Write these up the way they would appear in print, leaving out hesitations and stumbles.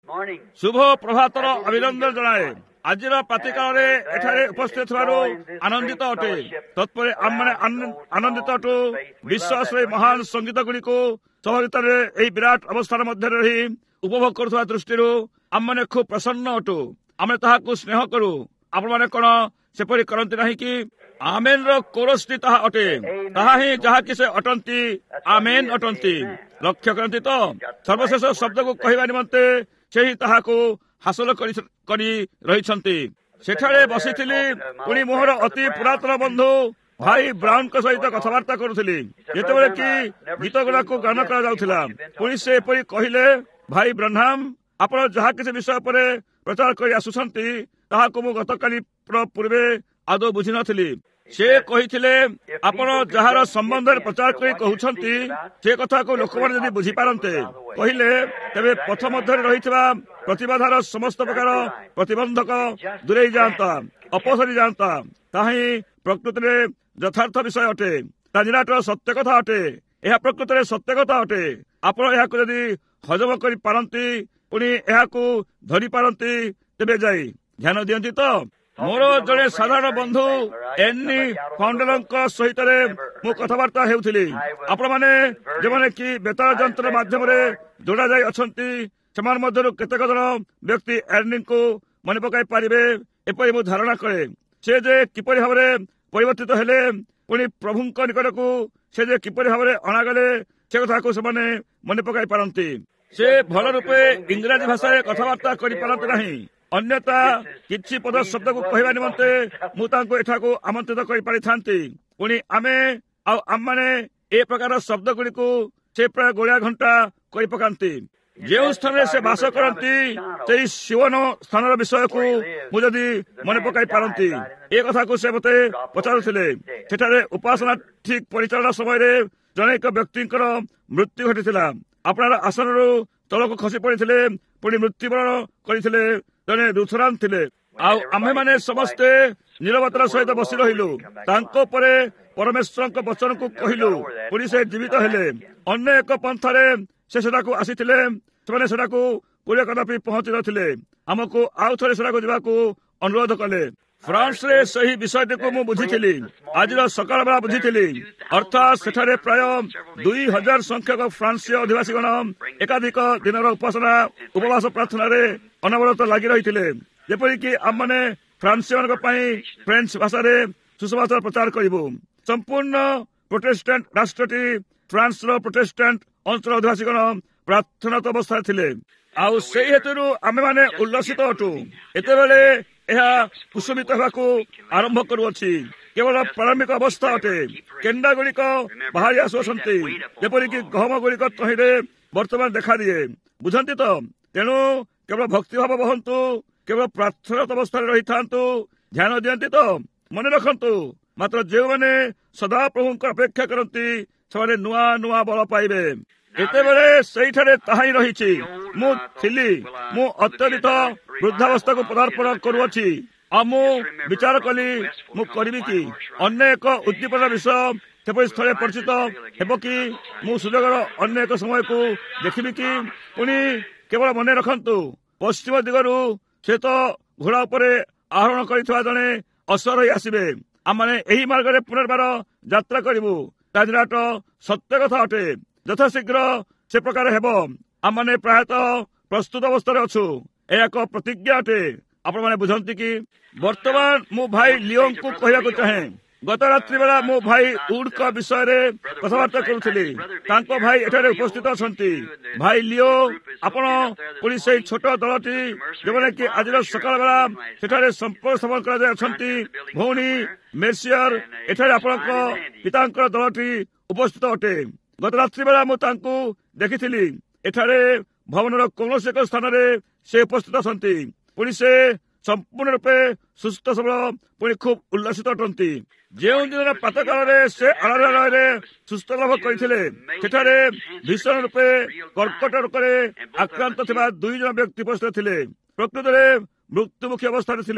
ଶୁଭ ପ୍ରଭାତର ଅଭିନନ୍ଦନ ଜଣାଏ। ଆଜିର ପ୍ରାତଃକାଳରେ ଏଠାରେ ଉପସ୍ଥିତ ଥିବାରୁ ଆନନ୍ଦିତ ଅଟେ। ତତ୍ପରେ ଆମମାନେ ଆନନ୍ଦିତ ଅଟୁ। ବିଶ୍ୱାସରେ ମହାନ ସଙ୍ଗୀତ ଗୁଡ଼ିକୁ ସହଯୋଗିତାରେ ଏହି ବିରାଟ ଅବସ୍ଥାନ ମଧ୍ୟରେ ରହି ଉପଭୋଗ କରୁଥିବା ଦୃଷ୍ଟିରୁ ଆମମାନେ ଖୁବ୍ ପ୍ରସନ୍ନ ଅଟୁ। ଆମେ ତାହାକୁ ସ୍ନେହ କରୁ। ଆପଣମାନେ କଣ ସେପରି କରନ୍ତି ନାହିଁ କି? ଆମେନ୍ର କୋରସ୍ଟି ତାହା ଅଟେ। ତାହା ହିଁ ଯାହାକି ସେ ଅଟନ୍ତି, ଆମେନ୍ ଅଟନ୍ତି। ଲକ୍ଷ୍ୟ କରନ୍ତି ତ, ସର୍ବଶେଷ ଶବ୍ଦକୁ କହିବା ନିମନ୍ତେ ସେହି ତାହାକୁ ହାସଲ କରି ରହିଛନ୍ତି। ସେଠାରେ ବସିଥିଲି, ପୁଣି ମୋହର ଅତି ପୁରାତନ ବନ୍ଧୁ ଭାଇ ବ୍ରାଉନଙ୍କ ସହିତ କଥାବାର୍ତ୍ତା କରୁଥିଲି। ଯେତେବେଳେ କି ଗୀତ ଗୁଡ଼ାକୁ ଗାନ କରାଯାଉଥିଲା, ପୁଣି ସେ ଏପରି କହିଲେ, ଭାଇ ବ୍ରାହ୍ନାମ, ଆପଣ ଯାହା କିଛି ବିଷୟ ଉପରେ ପ୍ରଚାର କରି ଆସୁଛନ୍ତି ତାହାକୁ ମୁଁ ଗତକାଲି ପୂର୍ବେ ଆଦୌ ବୁଝିନଥିଲି। ସେ କହିଥିଲେ, ଆପଣ ଯାହାର ସମ୍ବନ୍ଧରେ ପ୍ରଚାର କରି କହୁଛନ୍ତି ସେ କଥାକୁ ଲୋକମାନେ ଯଦି ବୁଝିପାରନ୍ତେ, କହିଲେ ତେବେ ପଥ ମଧ୍ୟରେ ରହିଥିବା ପ୍ରତିବାଧାର ସମସ୍ତ ପ୍ରକାର ପ୍ରତିବନ୍ଧକ ଦୂରେଇ ଯାଆନ୍ତା, ଅପସରି ଯାଆନ୍ତା। ତାହା ହିଁ ପ୍ରକୃତିରେ ଯଥାର୍ଥ ବିଷୟ ଅଟେ। ତା ନିରାଟ ସତ୍ୟ କଥା ଅଟେ। ଏହା ପ୍ରକୃତରେ ସତ୍ୟ କଥା ଅଟେ। ଆପଣ ଏହାକୁ ଯଦି ହଜମ କରିପାରନ୍ତି, ପୁଣି ଏହାକୁ ଧରିପାରନ୍ତି, ତେବେ ଯାଇ ଧ୍ୟାନ ଦିଅନ୍ତି ତ। ମୋର ଜଣେ ସାଧାରଣ ବନ୍ଧୁ ଏନି ଫାଉଣ୍ଡରଙ୍କ ସହିତ ମୁଁ କଥାବାର୍ତ୍ତା ହେଉଥିଲି। ଆପଣମାନେ ଯେଉଁମାନେ କି ବେତାର ଯନ୍ତ୍ର ମାଧ୍ୟମରେ ଯୋଡ଼ା ଯାଇ ଅଛନ୍ତି, ସେମାନେ ମଧ୍ୟରୁ କେତେକ ଜଣ ବ୍ୟକ୍ତି ଏର୍ନିଙ୍କୁ ମନେ ପକାଇ ପାରିବେ ଏପରି ମୁଁ ଧାରଣା କରେ। ସେ ଯେ କିପରି ଭାବରେ ପରିବର୍ତ୍ତିତ ହେଲେ, ପୁଣି ପ୍ରଭୁଙ୍କ ନିକଟକୁ ସେ ଯେ କିପରି ଭାବରେ ଅଣାଗଲେ, ସେ କଥାକୁ ସେମାନେ ମନେ ପକାଇ ପାରନ୍ତି। ସେ ଭଲ ରୂପେ ଇଂରାଜୀ ଭାଷାରେ କଥାବାର୍ତ୍ତା କରିପାରନ୍ତି ନାହିଁ। ଅନ୍ୟଥା କିଛି ପଦ ଶବ୍ଦକୁ କହିବା ନିମନ୍ତେ ମୁଁ ତାଙ୍କୁ ଏଠାକୁ ଆମନ୍ତ୍ରିତ କରିପାରିଥାନ୍ତି। ପୁଣି ଆମମାନେ ଏ ପ୍ରକାର ଶବ୍ଦ ଗୁଡ଼ିକୁ ସେ ପ୍ରାୟ ଗୋଳିଆ ଘଣ୍ଟା କରି ପକାନ୍ତି। ଯେଉଁ ସ୍ଥାନରେ ସେ ବାସ କରନ୍ତି, ସେହି ଶିବନ ସ୍ଥାନର ବିଷୟକୁ ମୁଁ ଯଦି ମନେ ପକାଇ ପାରନ୍ତି, ଏ କଥାକୁ ସେ ମୋତେ ପଚାରୁଥିଲେ। ସେଠାରେ ଉପାସନା ଠିକ୍ ପରିଚାଳନା ସମୟରେ ଜଣେ ଏକ ବ୍ୟକ୍ତିଙ୍କର ମୃତ୍ୟୁ ଘଟିଥିଲା। ଆପଣଙ୍କ ଆସନରୁ ତଳକୁ ଖସି ପଡ଼ିଥିଲେ, ପୁଣି ମୃତ୍ୟୁବରଣ କରିଥିଲେ। ଜଣେ ରୁଥରାନ୍ ଥିଲେ। ଆଉ ଆମ୍ଭେମାନେ ସମସ୍ତେ ନିରବତାର ସହିତ ବସି ରହିଲୁ। ତାଙ୍କ ଉପରେ ପରମେଶ୍ୱରଙ୍କ ବଚନକୁ କହିଲୁ, ପୁଣି ସେ ଜୀବିତ ହେଲେ। ଅନ୍ୟ ଏକ ପନ୍ଥାରେ ସେ ସେଠାକୁ ଆସିଥିଲେ। ସେମାନେ ସେଠାକୁ ପୁରୀ କଦାପି ପହଞ୍ଚି ନଥିଲେ। ଆମକୁ ଆଉ ଥରେ ସେଠାକୁ ଯିବାକୁ ଅନୁରୋଧ କଲେ। ଫ୍ରାନ୍ସରେ ସେହି ବିଷୟଟିକୁ ମୁଁ ବୁଝିଥିଲି। ଆଜିର ସକାଳ ବେଳା ବୁଝିଥିଲି। ଅର୍ଥାତ୍ ସେଠାରେ ପ୍ରାୟ 2000 ସଂଖ୍ୟକ ଫ୍ରାନ୍ସୀୟ ଅଧିବାସୀଗଣ ଏକାଧିକ ଦିନର ଉପାସନା ଉପବାସ ପ୍ରାର୍ଥନାରେ ଅନବରତ ଲାଗି ରହିଥିଲେ। ଯେପରିକି ଆମମାନେ ଫ୍ରାନ୍ସୀୟମାନଙ୍କ ପାଇଁ ଫ୍ରେଞ୍ଚ ଭାଷାରେ ସୁସମାଚାର ପ୍ରଚାର କରିବୁ। ସମ୍ପୂର୍ଣ୍ଣ ପ୍ରୋଟେଷ୍ଟାଣ୍ଟ ରାଷ୍ଟ୍ରଟି ଫ୍ରାନ୍ସର ପ୍ରୋଟେଷ୍ଟାଣ୍ଟ ଅଞ୍ଚଳ ଅଧିବାସୀଗଣ ପ୍ରାର୍ଥନାରତ ଅବସ୍ଥାରେ ଥିଲେ। ଆଉ ସେହି ହେତୁରୁ ଆମେମାନେ ଉଲ୍ଲସିତ ଅଟୁ। ଏତେବେଳେ ଏହା କୁସୁମିତ ହେବାକୁ ଆରମ୍ଭ କରୁଅଛି। କେବଳ ପ୍ରାରମ୍ଭିକ ଅବସ୍ଥା ଅଟେ। କେଣ୍ଡା ଗୁଡ଼ିକ ବାହାରି ଆସୁଅଛନ୍ତି, ଯେପରିକି ଗହମ ଗୁଡ଼ିକ ତହିଁରେ ବର୍ତ୍ତମାନ ଦେଖାଦିଏ। ବୁଝନ୍ତି ତ? ତେଣୁ କେବଳ ଭକ୍ତିଭାବ ବହନ୍ତୁ, କେବଳ ପ୍ରାର୍ଥନାରତ ଅବସ୍ଥାରେ ରହିଥାନ୍ତୁ। ଧ୍ୟାନ ଦିଅନ୍ତି ତ? ମନେ ରଖନ୍ତୁ, ମାତ୍ର ଯେଉଁମାନେ ସଦାପ୍ରଭୁଙ୍କ ଅପେକ୍ଷା କରନ୍ତି ସେମାନେ ନୂଆ ନୂଆ ବଳ ପାଇବେ। ଏତେବେଳେ ସେଇଠାରେ ତାହା ହିଁ ରହିଛି। ମୁଁ ଥିଲି, ମୁଁ ଅତ୍ୟଧିକ ବୃଦ୍ଧାବସ୍ଥାକୁ ପଦାର୍ପଣ କରୁଅଛି। ଆଉ ମୁଁ ବିଚାର କଲି, ମୁଁ କରିବି କି? ଅନ୍ୟ ଏକ ଉଦ୍ଦୀପନା ବିଷୟ ସେପରି ସ୍ଥଳେ ପରିଚିତ ହେବ କି? ମୁଁ ସୁଯୋଗର ଅନ୍ୟ ଏକ ସମୟକୁ ଦେଖିବି କି? ପୁଣି କେବଳ ମନେ ରଖନ୍ତୁ, ପଶ୍ଚିମ ଦିଗରୁ ଶ୍ଵେତ ଘୋଡ଼ା ଉପରେ ଆରୋହଣ କରିଥିବା ଜଣେ ଅଶ୍ୱରୋହୀ ଆସିବେ। ଆମମାନେ ଏହି ମାର୍ଗରେ ପୁନର୍ବାର ଯାତ୍ରା କରିବୁ। ତା ନିରାଟ ସତ୍ୟ କଥା ଅଟେ। ଯଥାଶୀଘ୍ର ସେ ପ୍ରକାର ହେବ। ଆମମାନେ ପ୍ରାୟତଃ ପ୍ରସ୍ତୁତ ଅବସ୍ଥାରେ ଅଛୁ। ଏହା ଏକ ପ୍ରତିଜ୍ଞା ଅଟେ। ଆପଣମାନେ ବୁଝନ୍ତି କି? ବର୍ତ୍ତମାନ ମୁଁ ଭାଇ ଲିଓଙ୍କୁ କହିବାକୁ ଚାହେଁ। ଗତ ରାତ୍ରି ବେଳା ମୁଁ ଭାଇ ଉଡ୍ଙ୍କ ବିଷୟରେ କଥାବାର୍ତ୍ତା କରୁଥିଲି। ତାଙ୍କ ଭାଇ ଏଠାରେ ଉପସ୍ଥିତ ଅଛନ୍ତି। ଭାଇ ଲିଓ, ଆପଣ ପୁଣି ସେଇ ଛୋଟ ଦଳଟି ଯେଉଁମାନେ କି ଆଜିର ସକାଳ ବେଳା ସେଠାରେ ସମ୍ପର୍କ ସ୍ଥାପନ କରାଯାଇ ଅଛନ୍ତି। ଭଉଣୀ ମେସିୟର, ଏଠାରେ ଆପଣଙ୍କ ପିତାଙ୍କର ଦଳଟି ଉପସ୍ଥିତ ଅଟେ। ଗତ ରାତ୍ରି ବେଳା ମୁଁ ତାଙ୍କୁ ଦେଖିଥିଲି। ଏଠାରେ ଭବନର କୌଣସି ଏକ ସ୍ଥାନରେ ସେ ଉପସ୍ଥିତ ଅଛନ୍ତି। ପୁଣି ସେ ସମ୍ପୂର୍ଣ୍ଣ ରୂପେ ସୁସ୍ଥ ସବଳ, ପୁଣି ଖୁବ୍ ଉଲ୍ଲସିତ ଅଟନ୍ତି। ଯେଉଁ ଦିନର ପ୍ରାତଃକାଳରେ ସେ ଆରାଧନାଳୟରେ ସୁସ୍ଥ ଲାଭ କରିଥିଲେ, ସେଠାରେ ଭୀଷଣ ରୂପେ କର୍କଟ ରୋଗରେ ଆକ୍ରାନ୍ତ ଥିବା 2 ଜଣ ବ୍ୟକ୍ତି ଉପସ୍ଥିତ ଥିଲେ। ପ୍ରକୃତରେ ମୃତ୍ୟୁମୁଖୀ ଅବସ୍ଥାରେ ଥିଲେ।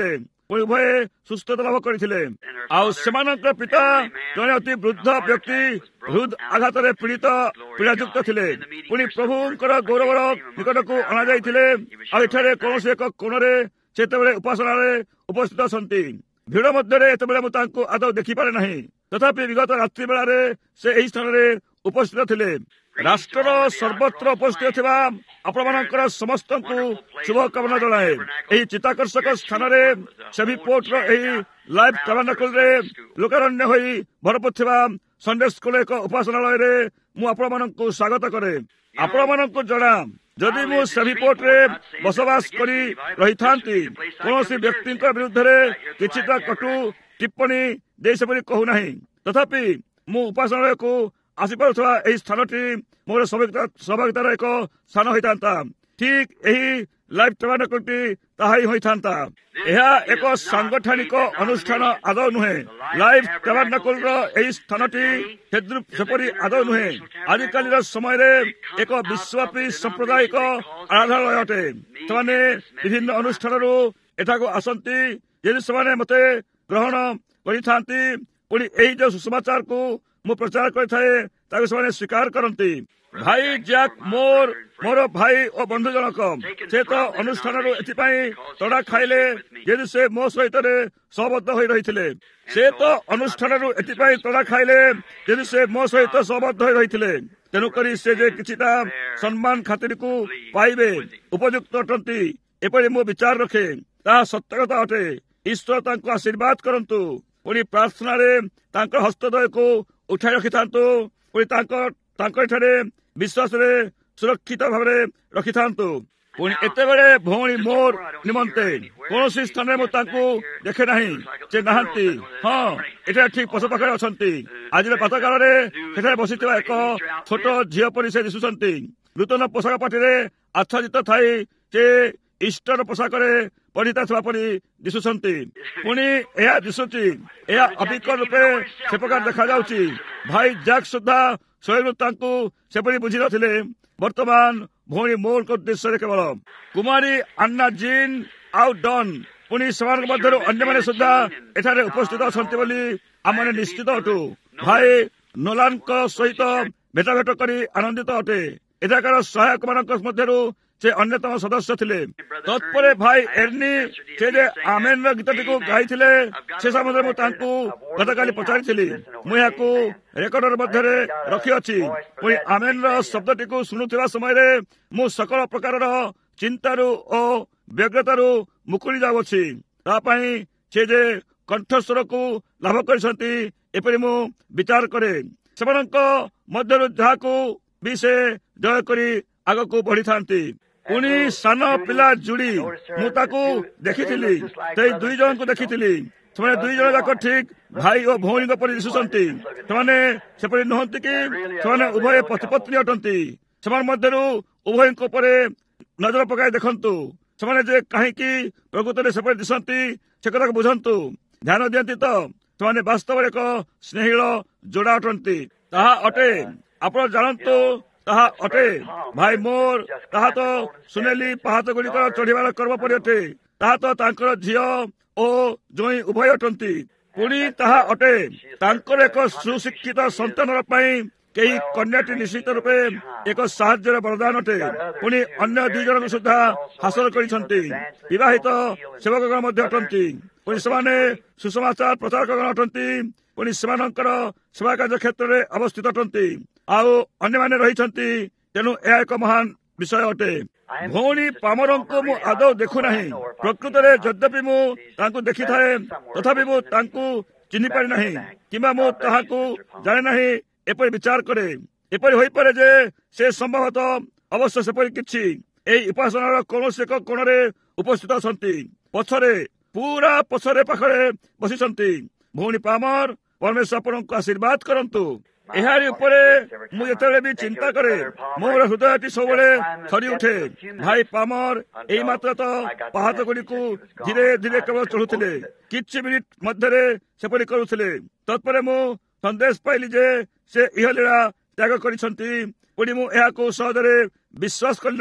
ପୁଣି ଉଭୟ ସୁସ୍ଥତା ଲାଭ କରିଥିଲେ। ଆଉ ସେମାନଙ୍କର ପିତା ଜଣେ ଅତି ବୃଦ୍ଧ ବ୍ୟକ୍ତି ହୃଦ ଆଘାତରେ ପୀଡ଼ାଯୁକ୍ତ ଥିଲେ। ପୁଣି ପ୍ରଭୁଙ୍କର ଗୌରବର ନିକଟକୁ ଅଣାଯାଇଥିଲେ। ଆଉ ଏଠାରେ କୌଣସି ଏକ କୋଣରେ ସେତେବେଳେ ଉପାସନାରେ ଉପସ୍ଥିତ ଅଛନ୍ତି। ଭିଡ଼ ମଧ୍ୟରେ ଏତେବେଳେ ମୁଁ ତାଙ୍କୁ ଆଦୌ ଦେଖିପାରେ ନାହିଁ। ତଥାପି ବିଗତ ରାତ୍ରି ବେଳାରେ ସେ ଏହି ସ୍ଥାନରେ ଉପସ୍ଥିତ ଥିଲେ। ରାଷ୍ଟ୍ରର ସର୍ବତ୍ର ଉପସ୍ଥିତ ଥିବା ଆପଣମାନଙ୍କର ସମସ୍ତଙ୍କୁ ଶୁଭକାମନା ଜଣାଏ। ଏହି ଚିତ୍ତାକର୍ଷକ ସ୍ଥାନରେ ସେଭିପୋର୍ଟର ଏହି ଲାଇଫ୍ ଟାବର୍ନାକଲରେ ଲୋକାରଣ୍ୟ ହୋଇ ଭରପୁର ଥିବା ସଣ୍ଡେ ସ୍କୁଲ ଏକ ଉପାସନାଳୟରେ ମୁଁ ଆପଣମାନଙ୍କୁ ସ୍ୱାଗତ କରେ। ଆପଣମାନଙ୍କୁ ଜଣା, ଯଦି ମୁଁ ସେଭିପୋର୍ଟରେ ବସବାସ କରି ରହିଥାନ୍ତି, କୌଣସି ବ୍ୟକ୍ତିଙ୍କ ବିରୁଦ୍ଧରେ କିଛିଟା କଟୁ ଟିପ୍ପଣୀ ଦେଇ ସେପରି କହୁନାହିଁ। ତଥାପି ମୁଁ ଉପାସନାଳୟକୁ ଆସିପାରୁଥିବା ଏହି ସ୍ଥାନଟି ମୋର ସୌଭାଗ୍ୟତାର ଏକ ସ୍ଥାନ ହୋଇଥାନ୍ତା। ଠିକ୍ ଏହି ଲାଇଫ୍ ଟାବର୍ନାକଲଟି ତାହା ହିଁ ହୋଇଥାନ୍ତା। ଏହା ଏକ ସାଂଗଠନିକ ଅନୁଷ୍ଠାନ ଆଦୌ ନୁହେଁ। ଲାଇଫ୍ ଟାବର୍ନାକଲର ଏହି ସ୍ଥାନଟି ସେପରି ଆଦୌ ନୁହେଁ। ଆଜିକାଲିର ସମୟରେ ଏକ ବିଶ୍ୱବ୍ୟାପୀ ସାମ୍ପ୍ରଦାୟିକ ଆରାଧନାଳୟ ଅଟେ। ସେମାନେ ବିଭିନ୍ନ ଅନୁଷ୍ଠାନରୁ ଏଠାକୁ ଆସନ୍ତି। ଯଦି ସେମାନେ ମୋତେ ଗ୍ରହଣ କରିଥାନ୍ତି, ପୁଣି ଏହି ଯେଉଁ ସୁସମାଚାରକୁ ମୁଁ ପ୍ରଚାର କରିଥାଏ ତାକୁ ସେମାନେ ସ୍ୱୀକାର କରନ୍ତି। ଭାଇ ଜ୍ୟାକ୍ ମୋର ଭାଇ ଓ ବନ୍ଧୁ ଜଣକ, ସେ ତ ଅନୁଷ୍ଠାନରୁ ଏଥିପାଇଁ ତଡ଼ା ଖାଇଲେ ଯଦି ସେ ମୋ ସହିତ ସହବଦ୍ଧ ହୋଇ ରହିଥିଲେ। ସେ ତ ଅନୁଷ୍ଠାନରୁ ଏଥିପାଇଁ ତଡ଼ା ଖାଇଲେ ଯଦି ସେ ମୋ ସହିତ ସହବଦ୍ଧ ହୋଇ ରହିଥିଲେ। ତେଣୁକରି ସେ ଯେ କିଛିଟା ସମ୍ମାନ ଖାତିରକୁ ପାଇବେ ଉପଯୁକ୍ତ ଅଟନ୍ତି, ଏପରି ମୁଁ ବିଚାର ରଖେ। ତାହା ସତ୍ୟକଥା ଅଟେ। ଈଶ୍ୱର ତାଙ୍କୁ ଆଶୀର୍ବାଦ କରନ୍ତୁ। ପୁଣି ପ୍ରାର୍ଥନାରେ ତାଙ୍କ ହସ୍ତଦ୍ୱୟକୁ ଉଠାଇ ରଖିଥାନ୍ତୁ। ପୁଣି ତାଙ୍କ ଏଠାରେ ବିଶ୍ୱାସରେ ସୁରକ୍ଷିତ ଭାବରେ ରଖିଥାନ୍ତୁ। ପୁଣି ଏତେବେଳେ ଭଉଣୀ ମୋର ନିମନ୍ତେ କୌଣସି ସ୍ଥାନରେ ମୁଁ ତାଙ୍କୁ ଦେଖେ ନାହିଁ। ସେ ନାହାନ୍ତି। ହଁ, ଏଠାରେ ଠିକ୍ ପଛ ପାଖରେ ଅଛନ୍ତି। ଆଜିର ପ୍ରାତଃକାଳରେ ସେଠାରେ ବସିଥିବା ଏକ ଛୋଟ ଝିଅ ପରି ସେ ଦିଶୁଛନ୍ତି। ନୂତନ ପୋଷାକ ପାଟିରେ ଆଚ୍ଛାଦିତ ଥାଇ ସେ ଇଷ୍ଟର ପୋଷାକରେ ପରିଚିତ ଥିବା ପରି ଦିଶୁଛନ୍ତି। ପୁଣି ଏହା ଦିଶୁଛି, ଏହା ଅବିକଳ ରୂପେ ସେ ପ୍ରକାର ଦେଖାଯାଉଛି। ଭାଇ ଜ୍ୟାକ୍ ସୁଦ୍ଧା ସ୍ୱୟଂ ତାଙ୍କୁ ସେପରି ବୁଝିନଥିଲେ। ବର୍ତ୍ତମାନ ଭଉଣୀ ମୋରଙ୍କ ଉଦ୍ଦେଶ୍ୟରେ କେବଳ କୁମାରୀ ଆନ୍ନା ଜିନ୍ ଆଉ ଡନ୍, ପୁଣି ସେମାନଙ୍କ ମଧ୍ୟରୁ ଅନ୍ୟମାନେ ସୁଦ୍ଧା ଏଠାରେ ଉପସ୍ଥିତ ଅଛନ୍ତି ବୋଲି ଆମେ ନିଶ୍ଚିତ ଅଟୁ। ଭାଇ ନୋଲାନଙ୍କ ସହିତ ଭେଟାଭେଟ କରି ଆନନ୍ଦିତ ଅଟେ। ଏଠାକାର ସହାୟକ ମାନଙ୍କ ମଧ୍ୟରୁ ସେ ଅନ୍ୟତମ ସଦସ୍ୟ ଥିଲେ। ତତ୍ପରେ ଭାଇ ଏର୍ନି ସେ ଯେ ଆମେନ୍ର ଗୀତଟିକୁ ଗାଇଥିଲେ, ସେ ସମ୍ବନ୍ଧରେ ମୁଁ ତାଙ୍କୁ ଗତକାଲି ପଚାରିଥିଲି। ମୁଁ ଏହାକୁ ରେକର୍ଡର ମଧ୍ୟରେ ରଖିଅଛି। ପୁଣି ଆମେନ୍ର ଶବ୍ଦଟିକୁ ଶୁଣୁଥିବା ସମୟରେ ମୁଁ ସକଳ ପ୍ରକାରର ଚିନ୍ତାରୁ ଓ ବ୍ୟଗ୍ରତାରୁ ମୁକୁଳି ଯାଉଅଛି। ତା ପାଇଁ ସେ ଯେ କଣ୍ଠସ୍ୱରକୁ ଲାଭ କରିଛନ୍ତି, ଏପରି ମୁଁ ବିଚାର କରେ। ସେମାନଙ୍କ ମଧ୍ୟରୁ ଯାହାକୁ ବି ସେ ଜୟ କରି ଆଗକୁ ବଢିଥାନ୍ତି। ପୁଣି ସାନ ପିଲା ଯୁଡ଼ି, ମୁଁ ତାକୁ ଦେଖିଥିଲି। ସେଇ ଦୁଇ ଜଣଙ୍କୁ ଦେଖିଥିଲି। ସେମାନେ ଦୁଇ ଜଣ ଯାକ ଠିକ୍ ଭାଇ ଓ ଭଉଣୀଙ୍କ ପରି ଦିଶୁଛନ୍ତି। ସେମାନେ ସେପରି ନୁହନ୍ତି କି? ସେମାନେ ଉଭୟ ପତିପତ୍ନୀ ଅଟନ୍ତି। ସେମାନଙ୍କ ମଧ୍ୟରୁ ଉଭୟଙ୍କ ଉପରେ ନଜର ପକାଇ ଦେଖନ୍ତୁ। ସେମାନେ ଯେ କାହିଁକି ପ୍ରକୃତରେ ସେପରି ଦିଶନ୍ତି, ସେ କଥାକୁ ବୁଝନ୍ତୁ। ଧ୍ୟାନ ଦିଅନ୍ତି ତ? ସେମାନେ ବାସ୍ତବରେ ଏକ ସ୍ନେହୀଳ ଯୋଡ଼ା ଅଟନ୍ତି। ତାହା ଅଟେ। ଆପଣ ଜାଣନ୍ତୁ, ତାହା ଅଟେ। ଭାଇ ମୋର, ତାହା ତ ସୁନେଲି ପାହାଚ ଗୁଡ଼ିକର ଚଢିବାର କର୍ମ ପରି ଅଟେ। ତାହା ତ ତାଙ୍କର ଝିଅ ଓ ଜୋଇଁ ଉଭୟ ଅଟନ୍ତି। ପୁଣି ତାହା ଅଟେ, ତାଙ୍କର ଏକ ସୁଶିକ୍ଷିତ ସନ୍ତାନର ପାଇଁ କେହି କନ୍ୟାଟି ନିଶ୍ଚିତ ରୂପେ ଏକ ସାହାଯ୍ୟର ବରଦାନ ଅଟେ। ପୁଣି ଅନ୍ୟ ଦୁଇ ଜଣଙ୍କୁ ସୁଦ୍ଧା ହାସଲ କରିଛନ୍ତି। ବିବାହିତ ସେବକଗଣ ମଧ୍ୟ ଅଟନ୍ତି। ପୁଣି ସେମାନେ ସୁସମାଚାର ପ୍ରଚାରକଗଣ ଅଟନ୍ତି। ପୁଣି ସେମାନଙ୍କର ସେବା କାର୍ଯ୍ୟ କ୍ଷେତ୍ରରେ ଅବସ୍ଥିତ ଅଟନ୍ତି। ଆଉ ଅନ୍ୟମାନେ ରହିଛନ୍ତି। ତେଣୁ ଏହା ଏକ ମହାନ ବିଷୟ ଅଟେ। ଭଉଣୀ ପାମରଙ୍କୁ ମୁଁ ଆଦୌ ଦେଖୁନାହିଁ। ପ୍ରକୃତରେ ଯଦ୍ୟପି ମୁଁ ତାଙ୍କୁ ଦେଖିଥାଏ, ତଥାପି ମୁଁ ତାଙ୍କୁ ଚିହ୍ନି ପାରି ନାହିଁ, କିମ୍ବା ମୁଁ ତାହାକୁ ଜାଣେ ନାହିଁ। ଏପରି ବିଚାର କରେ। ଏପରି ହୋଇପାରେ ଯେ ସେ ସମ୍ଭବତଃ ଅବଶ୍ୟ ସେପରି କିଛି ଏହି ଉପାସନାର କୌଣସି ଏକ କୋଣରେ ଉପସ୍ଥିତ ଅଛନ୍ତି। ପଛରେ, ପୁରା ପଛରେ ପାଖରେ ବସିଛନ୍ତି। ଭଉଣୀ ପାମର, ପରମେଶ୍ୱର ଆପଣଙ୍କୁ ଆଶୀର୍ବାଦ କରନ୍ତୁ। ଏହାରି ଉପରେ ମୁଁ ଯେତେବେଳେ ବି ଚିନ୍ତା କରେ, ମୋର ହୃଦୟଟି ସବୁବେଳେ ଥରି ଉଠେ। ଭାଇ ପାମର ଏଇ ମାତ୍ର ତ ପାହାଚ ଗୁଡ଼ିକୁ ଧୀରେ ଧୀରେ କେବଳ ଚଢୁଥିଲେ। କିଛି ମିନିଟ୍ ମଧ୍ୟରେ ସେପରି କରୁଥିଲେ। ତତ୍ପରେ ମୁଁ ସନ୍ଦେଶ ପାଇଲି ଯେ ସେ ଇହଲୀଳା ତ୍ୟାଗ କରିଛନ୍ତି। ପୁଣି ମୁଁ ଏହାକୁ ସହଜରେ ବିଶ୍ୱାସ କଲି ନାହିଁ।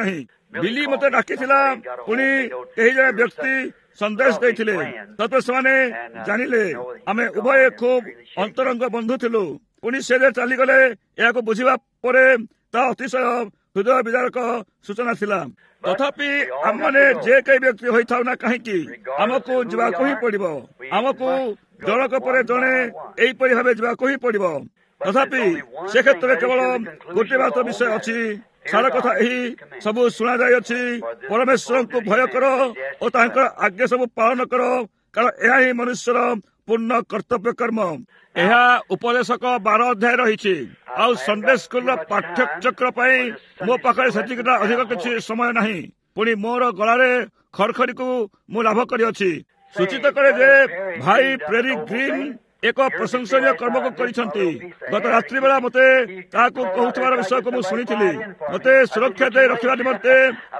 ବିଲି ମତେ ଡାକିଥିଲା। ପୁଣି କେହି ଜଣେ ବ୍ୟକ୍ତି ସନ୍ଦେଶ ଦେଇଥିଲେ। ତାପରେ ସେମାନେ ଜାଣିଲେ ଆମେ ଉଭୟ ଖୁବ୍ ଅନ୍ତରଙ୍ଗ ବନ୍ଧୁ ଥିଲୁ। ପୁଣି ସେ ଚାଲିଗଲେ। ଏହାକୁ ବୁଝିବା ପରେ ତା ଅତିଶୟ ହୃଦୟ ବିଦାରକ ସୂଚନା ଥିଲା। ତଥାପି ଆମମାନେ ଯେ କେହି ବ୍ୟକ୍ତି ହୋଇଥାଉ ନା କାହିଁକି ଆମକୁ ଯିବାକୁ ହିଁ ପଡିବ। ଆମକୁ ଜଣକ ପରେ ଜଣେ ଏହିପରି ଭାବେ ଯିବାକୁ ହିଁ ପଡିବ। ତଥାପି ସେ କ୍ଷେତ୍ରରେ କେବଳ ଗୋଟିଏ ମାତ୍ର ବିଷୟ ଅଛି। ସାରା କଥା ଏହି ସବୁ ଶୁଣାଯାଇଅଛି, ପରମେଶ୍ୱରଙ୍କୁ ଭୟ କର ଓ ତାଙ୍କର ଆଜ୍ଞା ସବୁ ପାଳନ କର, କାରଣ ଏହା ହିଁ ମନୁଷ୍ୟର ପୂର୍ଣ୍ଣ କର୍ତ୍ତବ୍ୟ କର୍ମ। ଏହା ଉପଦେଶକ 12 ଅଧ୍ୟାୟ ରହିଛି। ଆଉ ସଣ୍ଡେ ସ୍କୁଲର ପାଠ୍ୟଚକ୍ର ପାଇଁ ମୋ ପାଖରେ ସେତିକିଟା ଅଧିକ କିଛି ସମୟ ନାହିଁ। ପୁଣି ମୋର ଗଳାରେ ଖରଖରିକୁ ମୁଁ ଲାଭ କରିଅଛି। ସୂଚିତ କରେ ଯେ ଭାଇ ପ୍ରେରି ଗ୍ରୀନ୍ ଏକ ପ୍ରଶଂସନୀୟ କର୍ମକୁ କରିଛନ୍ତି। ଗତ ରାତ୍ରି ବେଳା ମୋତେ ତାହାକୁ କହୁଥିବାର ବିଷୟକୁ ମୁଁ ଶୁଣିଥିଲି। ମୋତେ ସୁରକ୍ଷା ଦେଇ ରଖିବା ନିମନ୍ତେ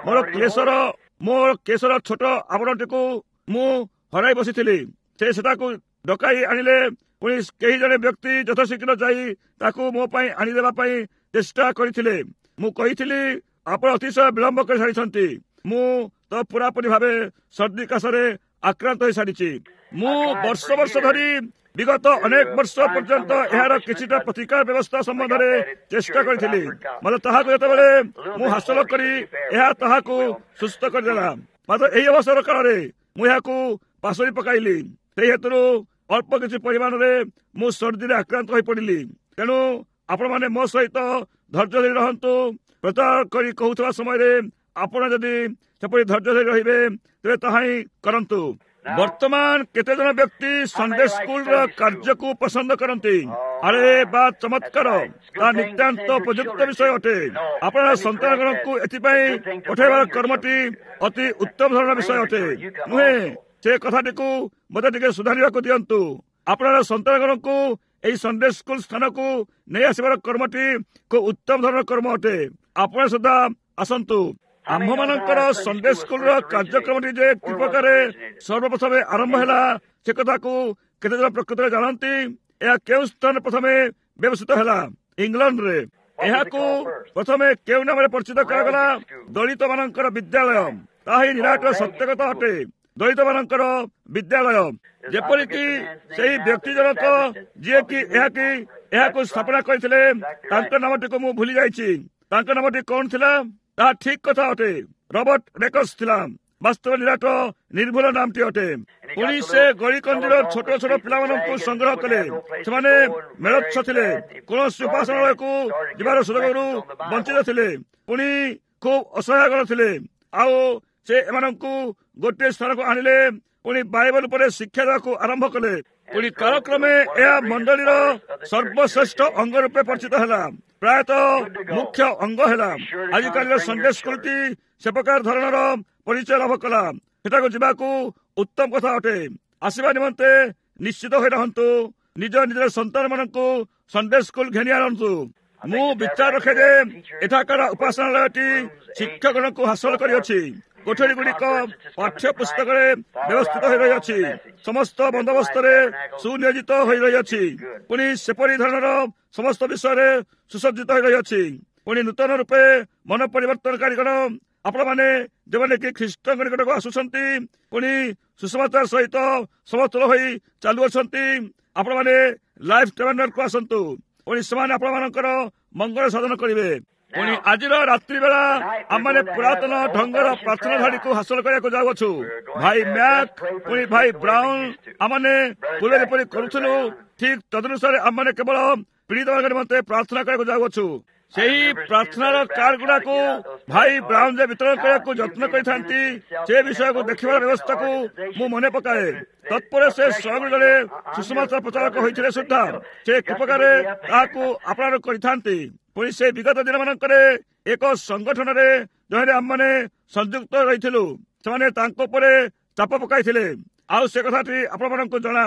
ମୋର କେଶର ଛୋଟ ଆବରଣଟିକୁ ମୁଁ ହରାଇ ବସିଥିଲି। ସେ ସେଟାକୁ ଡକାଇ ଆଣିଲେ। ପୁଣି କେହି ଜଣେ ବ୍ୟକ୍ତି ଯଥାଶୀଘ୍ର ଯାଇ ତାକୁ ମୋ ପାଇଁ ଆଣିଦେବା ପାଇଁ ଚେଷ୍ଟା କରିଥିଲେ। ମୁଁ କହିଥିଲି ଆପଣ ଅତିଶୟ ବିଳମ୍ବ କରିସାରିଛନ୍ତି। ମୁଁ ତ ପୁରାପୁରି ଭାବେ ସର୍ଦ୍ଦି କାଶରେ ଆକ୍ରାନ୍ତ ହୋଇସାରିଛି। ମୁଁ ବର୍ଷ ବର୍ଷ ଧରି ବିଗତ ଅନେକ ବର୍ଷ ପର୍ଯ୍ୟନ୍ତ ଏହାର କିଛିଟା ପ୍ରତିକାର ବ୍ୟବସ୍ଥା ସମ୍ବନ୍ଧରେ ଚେଷ୍ଟା କରିଥିଲି। ମୋତେ ତାହାକୁ ଯେତେବେଳେ ମୁଁ ହାସଲ କରି ଏହା ତାହାକୁ ସୁସ୍ଥ କରିଦେଲା। ମାତ୍ର ଏହି ଅବସର କାଳରେ ମୁଁ ଏହାକୁ ପାସୋରି ପକାଇଲି। ସେହି ହେତୁରୁ ଅଳ୍ପ କିଛି ପରିମାଣରେ ମୁଁ ସର୍ଦ୍ଦିରେ ଆକ୍ରାନ୍ତ ହୋଇପଡ଼ିଲି। ତେଣୁ ଆପଣମାନେ ମୋ ସହିତ ଧୈର୍ଯ୍ୟ ଧରି ରହନ୍ତୁ। ପ୍ରଚାର କରି କହୁଥିବା ସମୟରେ ଆପଣ ଯଦି ସେପରି ଧୈର୍ଯ୍ୟ ଧରି ରହିବେ ତେବେ ତାହା ହିଁ କରନ୍ତୁ। ବର୍ତ୍ତମାନ କେତେଜଣ ବ୍ୟକ୍ତି ସଣ୍ଡେ ସ୍କୁଲର କାର୍ଯ୍ୟକୁ ପସନ୍ଦ କରନ୍ତି। ଆରେ ବା ଚମତ୍କାର! ତାହା ନିତାନ୍ତ ଉପଯୁକ୍ତ ବିଷୟ ଅଟେ। ଆପଣଙ୍କ ସନ୍ତାନମାନଙ୍କୁ ଏଥିପାଇଁ ପଠାଇବାର କର୍ମଟି ଅତି ଉତ୍ତମ ଧରଣର ବିଷୟ ଅଟେ, ନୁହେଁ? ସେ କଥାଟିକୁ ମୋତେ ଟିକେ ସୁଧାରିବାକୁ ଦିଅନ୍ତୁ। ଆପଣଙ୍କ ସନ୍ତାନମାନଙ୍କୁ ଏହି ସଣ୍ଡେ ସ୍କୁଲ ସ୍ଥାନକୁ ନେଇ ଆସିବାର କର୍ମଟି ଖୁବ୍ ଉତ୍ତମ ଧରଣର କର୍ମ ଅଟେ। ଆପଣ ସୁଦ୍ଧା ଆସନ୍ତୁ। ଆମ୍ଭମାନଙ୍କର ସଣ୍ଡେ ସ୍କୁଲର କାର୍ଯ୍ୟକ୍ରମଟି ଯେ କି ପ୍ରକାର ସର୍ବପ୍ରଥମେ ଆରମ୍ଭ ହେଲା ସେ କଥାକୁ କେତେଜଣ ପ୍ରକୃତରେ ଜାଣନ୍ତି? ଏହା କେଉଁ ସ୍ଥାନରେ ପ୍ରଥମେ ବ୍ୟବସ୍ଥିତ ହେଲା? ଇଂଲଣ୍ଡରେ। ଏହାକୁ ପ୍ରଥମେ କେଉଁ ନାମରେ ପରିଚିତ କରାଗଲା? ଦଳିତ ମାନଙ୍କର ବିଦ୍ୟାଳୟ। ତାହା ହିଁ ନିରାଟ ସତ୍ୟ କଥା ଅଟେ। ଦଳିତ ମାନଙ୍କର ବିଦ୍ୟାଳୟ। ଯେପରିକି ସେହି ବ୍ୟକ୍ତି ଜଣକ ଯିଏକି ଏହାକୁ ସ୍ଥାପନା କରିଥିଲେ, ତାଙ୍କ ନାମଟିକୁ ମୁଁ ଭୁଲି ଯାଇଛି। ତାଙ୍କ ନାମଟି କଣ ଥିଲା? ତାହା ଠିକ କଥା ଅଟେ। ରବର୍ଟ ରେକସ୍ ଥିଲା। ବାସ୍ତବ ନିରାଟ ନିର୍ଭୁଲ ନାମଟି ଅଟେ। ପୁଣି ସେ ଗଳିକନ୍ଦିର ଛୋଟ ଛୋଟ ପିଲାମାନଙ୍କୁ ସଂଗ୍ରହ କଲେ। ସେମାନେ ମେଳଚ୍ଛ ଥିଲେ। କୌଣସି ଉପାସନାଳୟକୁ ଯିବାର ସୁଯୋଗରୁ ବଞ୍ଚିତ ଥିଲେ। ପୁଣି ଖୁବ୍ ଅସହାୟ ଥିଲେ। ଆଉ ସେ ଏମାନଙ୍କୁ ଗୋଟିଏ ସ୍ଥାନକୁ ଆଣିଲେ। ପୁଣି ବାଇବଲ ଉପରେ ଶିକ୍ଷା ଦେବାକୁ ଆରମ୍ଭ କଲେ। ପୁଣି କାଳକ୍ରମେ ଏହା ମଣ୍ଡଳୀର ସର୍ବଶ୍ରେଷ୍ଠ ଅଙ୍ଗ ରୂପେ ପରିଚିତ ହେଲା। ପ୍ରାୟତଃ ମୁଖ୍ୟ ଅଙ୍ଗ ହେଲା। ଆଜିକାଲିର ସଣ୍ଡେ ସ୍କୁଲଟି ସେ ପ୍ରକାର ଧରଣର ପରିଚୟ ଲାଭ କଲା। ସେଠାକୁ ଯିବାକୁ ଉତ୍ତମ କଥା ଅଟେ। ଆସିବା ନିମନ୍ତେ ନିଶ୍ଚିତ ହୋଇ ରହନ୍ତୁ। ନିଜର ସନ୍ତାନ ମାନଙ୍କୁ ସଣ୍ଡେ ସ୍କୁଲ ଘେନି ଆଣନ୍ତୁ। ମୁଁ ବିଚାର ରଖେ ଯେ ଏଠାକାର ଉପାସନାଳୟଟି ଶିକ୍ଷକଙ୍କୁ ହାସଲ କରିଅଛି। କୋଠରୀ ଗୁଡ଼ିକ ପାଠ୍ୟ ପୁସ୍ତକରେ ବ୍ୟବସ୍ଥିତ ହୋଇ ରହିଅଛି। ସମସ୍ତ ବନ୍ଦୋବସ୍ତରେ ସୁନିୟୋଜିତ ହୋଇ ରହିଅଛି। ପୁଣି ସେପରି ଧରଣର ସମସ୍ତ ବିଷୟରେ ସୁସଜ୍ଜିତ ହୋଇ ରହିଅଛି। ପୁଣି ନୂତନ ରୂପେ ମନ ପରିବର୍ତ୍ତନକାରୀଗଣ ଆପଣମାନେ ଯେଉଁମାନେ କି ଖ୍ରୀଷ୍ଟଙ୍କ ନିକଟକୁ ଆସୁଛନ୍ତି, ପୁଣି ସୁସମାଚାର ସହିତ ସମତୁଲ ହୋଇ ଚାଲୁଅଛନ୍ତି, ଆପଣମାନେ ଲାଇଫ୍ ଟ୍ୟାବର୍ନାକଲକୁ ଆସନ୍ତୁ। ପୁଣି ସେମାନେ ଆପଣମାନଙ୍କର ମଙ୍ଗଳ ସାଧନ କରିବେ। ପୁଣି ଆଜିର ରାତ୍ରି ବେଳା ଆମମାନେ ପୁରାତନ ଢଙ୍ଗର ପ୍ରାର୍ଥନା ଧାଡିକୁ ହାସଲ କରିବାକୁ ଯାଉଅଛୁ। ଭାଇ ମ୍ୟାକ୍ ପୁଣି ଭାଇ ବ୍ରାଉନ୍ ଆମମାନେ ପୂର୍ବେ ଯେପରି କରୁଥିଲୁ, ଠିକ ତଦନୁସାରେ ଆମମାନେ କେବଳ ପୀଡ଼ିତମାନଙ୍କ ନିମନ୍ତେ ପ୍ରାର୍ଥନା କରିବାକୁ ଯାଉଅଛୁ। ସେହି ପ୍ରାର୍ଥନାର କାର୍ଡ ଗୁଡାକୁ ଭାଇ ବ୍ରାଉନ୍ ଯେ ବିତରଣ କରିବାକୁ ଯତ୍ନ କରିଥାନ୍ତି, ସେ ବିଷୟକୁ ଦେଖିବାର ବ୍ୟବସ୍ଥାକୁ ମୁଁ ମନେ ପକାଏ। ତତ୍ପରେ ସେ ସ୍ୱୟଂ ଜଣେ ସୁସମାଚାର ପ୍ରଚାରକ ହୋଇଥିଲେ ସୁଦ୍ଧା ସେ କି ପ୍ରକାରେ ତାହାକୁ ଆପଣାର କରିଥାନ୍ତି। ପୁଣି ସେ ବିଗତ ଦିନମାନଙ୍କରେ ଏକ ସଂଗଠନରେ ଯେଉଁରେ ଆମମାନେ ସଂଯୁକ୍ତ ରହିଥିଲୁ, ସେମାନେ ତାଙ୍କ ଉପରେ ଚାପ ପକାଇଥିଲେ। ଆଉ ସେ କଥାଟି ଆପଣମାନଙ୍କୁ ଜଣା।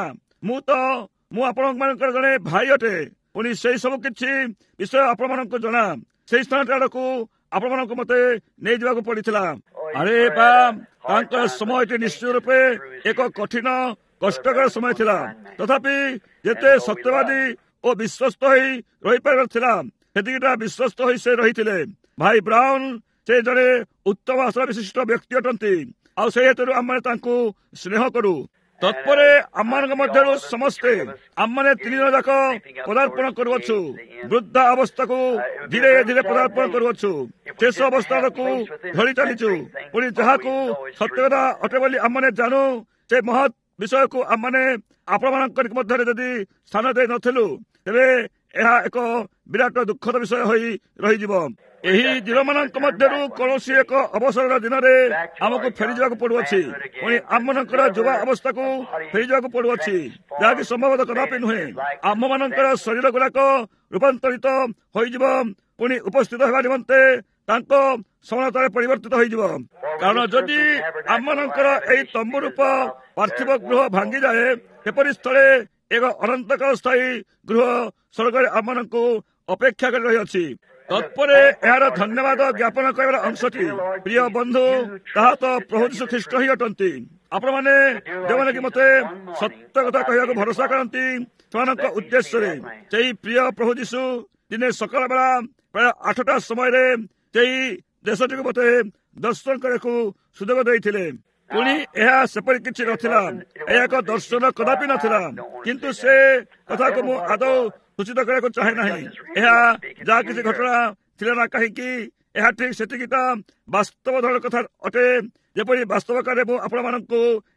ମୁଁ ଆପଣମାନଙ୍କର ଜଣେ ଭାଇ ଅଟେ। ପୁଣି ସେଇ ସବୁ କିଛି ବିଷୟ ଆପଣମାନଙ୍କୁ ଜଣା। ସେଇ ସ୍ଥାନଟି ଆଡ଼କୁ ଆପଣମାନଙ୍କୁ ମତେ ନେଇଯିବାକୁ ପଡିଥିଲା। ଆରେ ବା, ତାଙ୍କର ସମୟଟି ନିଶ୍ଚିତ ରୂପେ ଏକ କଠିନ କଷ୍ଟକର ସମୟ ଥିଲା। ତଥାପି ଯେତେ ସତ୍ୟବାଦୀ ଓ ବିଶ୍ୱସ୍ତ ହୋଇ ରହିପାରିବାର ଥିଲା, ସେତିକିଟା ବିଶ୍ୱସ୍ତ ହୋଇ ସେ ରହିଥିଲେ। ଭାଇ ବ୍ରାଉନ୍ ସେ ଜଣେ ଉତ୍ତମ ଆଶା ବିଶିଷ୍ଟ ବ୍ୟକ୍ତି ଅଟନ୍ତି। ଆଉ ସେହି ହେତୁରୁ ଆମମାନେ ତାଙ୍କୁ ସ୍ନେହ କରୁ। ତତ୍ପରେ ଆମମାନଙ୍କ ମଧ୍ୟରୁ ସମସ୍ତେ ଆମମାନେ 3 ଦିନ ଯାକ ପଦାର୍ପଣ କରୁଅଛୁ। ବୃଦ୍ଧା ଅବସ୍ଥାକୁ ଧୀରେ ଧୀରେ ପଦାର୍ପଣ କରୁଅଛୁ। ଶେଷ ଅବସ୍ଥାକୁ ଧରି ଚାଲିଛୁ। ପୁଣି ଯାହାକୁ ସତ୍ୟକଥା ଅଟେ ବୋଲି ଆମମାନେ ଜାଣୁ, ସେ ମହତ୍ ବିଷୟକୁ ଆମମାନେ ଆପଣମାନଙ୍କ ମଧ୍ୟରେ ଯଦି ସ୍ଥାନ ଦେଇ ନଥିଲୁ, ତେବେ ଏହା ଏକ ବିରାଟ ଦୁଃଖଦ ବିଷୟ ହୋଇ ରହିଯିବ। ଏହି ଦିନମାନଙ୍କ ମଧ୍ୟରୁ କୌଣସି ଏକ ଅବସରର ଦିନରେ ଆମକୁ ଫେରିଯିବାକୁ ପଡୁଅଛି। ପୁଣି ଆମମାନଙ୍କର ଯୁବା ଅବସ୍ଥାକୁ ଫେରିଯିବାକୁ ପଡୁଅଛି, ଯାହାକି ସମ୍ଭବତଃ କଦାପି ନୁହେଁ। ଆମମାନଙ୍କର ଶରୀର ଗୁଡାକ ରୂପାନ୍ତରିତ ହୋଇଯିବ, ପୁଣି ଉପସ୍ଥିତ ହେବା ନିମନ୍ତେ ତାଙ୍କ ସମାନତାରେ ପରିବର୍ତ୍ତିତ ହୋଇଯିବ। କାରଣ ଯଦି ଆମମାନଙ୍କର ଏହି ତମ୍ବୁ ରୂପ ପାର୍ଥିବ ଗୃହ ଭାଙ୍ଗିଯାଏ, ସେପରି ସ୍ଥଳେ ଏକ ଅନନ୍ତକାଳ ସ୍ଥାୟୀ ଗୃହ ସ୍ୱର୍ଗରେ ଆମମାନଙ୍କୁ ଅପେକ୍ଷା କରି ରହିଅଛି। ତତ୍ପରେ ଏହାର ଧନ୍ୟବାଦ ଜ୍ଞାପନ କରିବାର ଅଂଶଟି, ପ୍ରିୟ ବନ୍ଧୁ, ତାହା ତ ପ୍ରଭୁ ଯୀଶୁ ଖ୍ରୀଷ୍ଟ ହିଁ ଅଟନ୍ତି। ଆପଣମାନେ ଯେଉଁମାନେ କି ମତେ ସତ୍ୟ କଥା କହିବାକୁ ଭରସା କରନ୍ତି, ସେମାନଙ୍କ ଉଦ୍ଦେଶ୍ୟରେ ସେହି ପ୍ରିୟ ପ୍ରଭୁ ଯୀଶୁ ଦିନେ ସକାଳ ବେଳା ପ୍ରାୟ 8ଟା ସମୟରେ ସେହି ଦେଶଟିକୁ ମତେ ଦର୍ଶନ କରିବାକୁ ସୁଯୋଗ ଦେଇଥିଲେ। ପୁଣି ଏହା ସେପରି କିଛି ନଥିଲା, ଏହା ଏକ ଦର୍ଶନ କଦାପି ନଥିଲା। କିନ୍ତୁ ସେ କଥାକୁ ମୁଁ ଆଦୌ ସୂଚିତ କରିବାକୁ ଚାହେଁ ନାହିଁ। ଏହା ଯାହା କିଛି ଘଟଣା ଥିଲା ନା କାହିଁକି, ଏହା ଠିକ୍ ସେତିକିଟା ବାସ୍ତବ ଧରଣ କଥା ଅଟେ, ଯେପରି ବାସ୍ତବ କାରେ ମୁଁ ଆପଣମାନଙ୍କୁ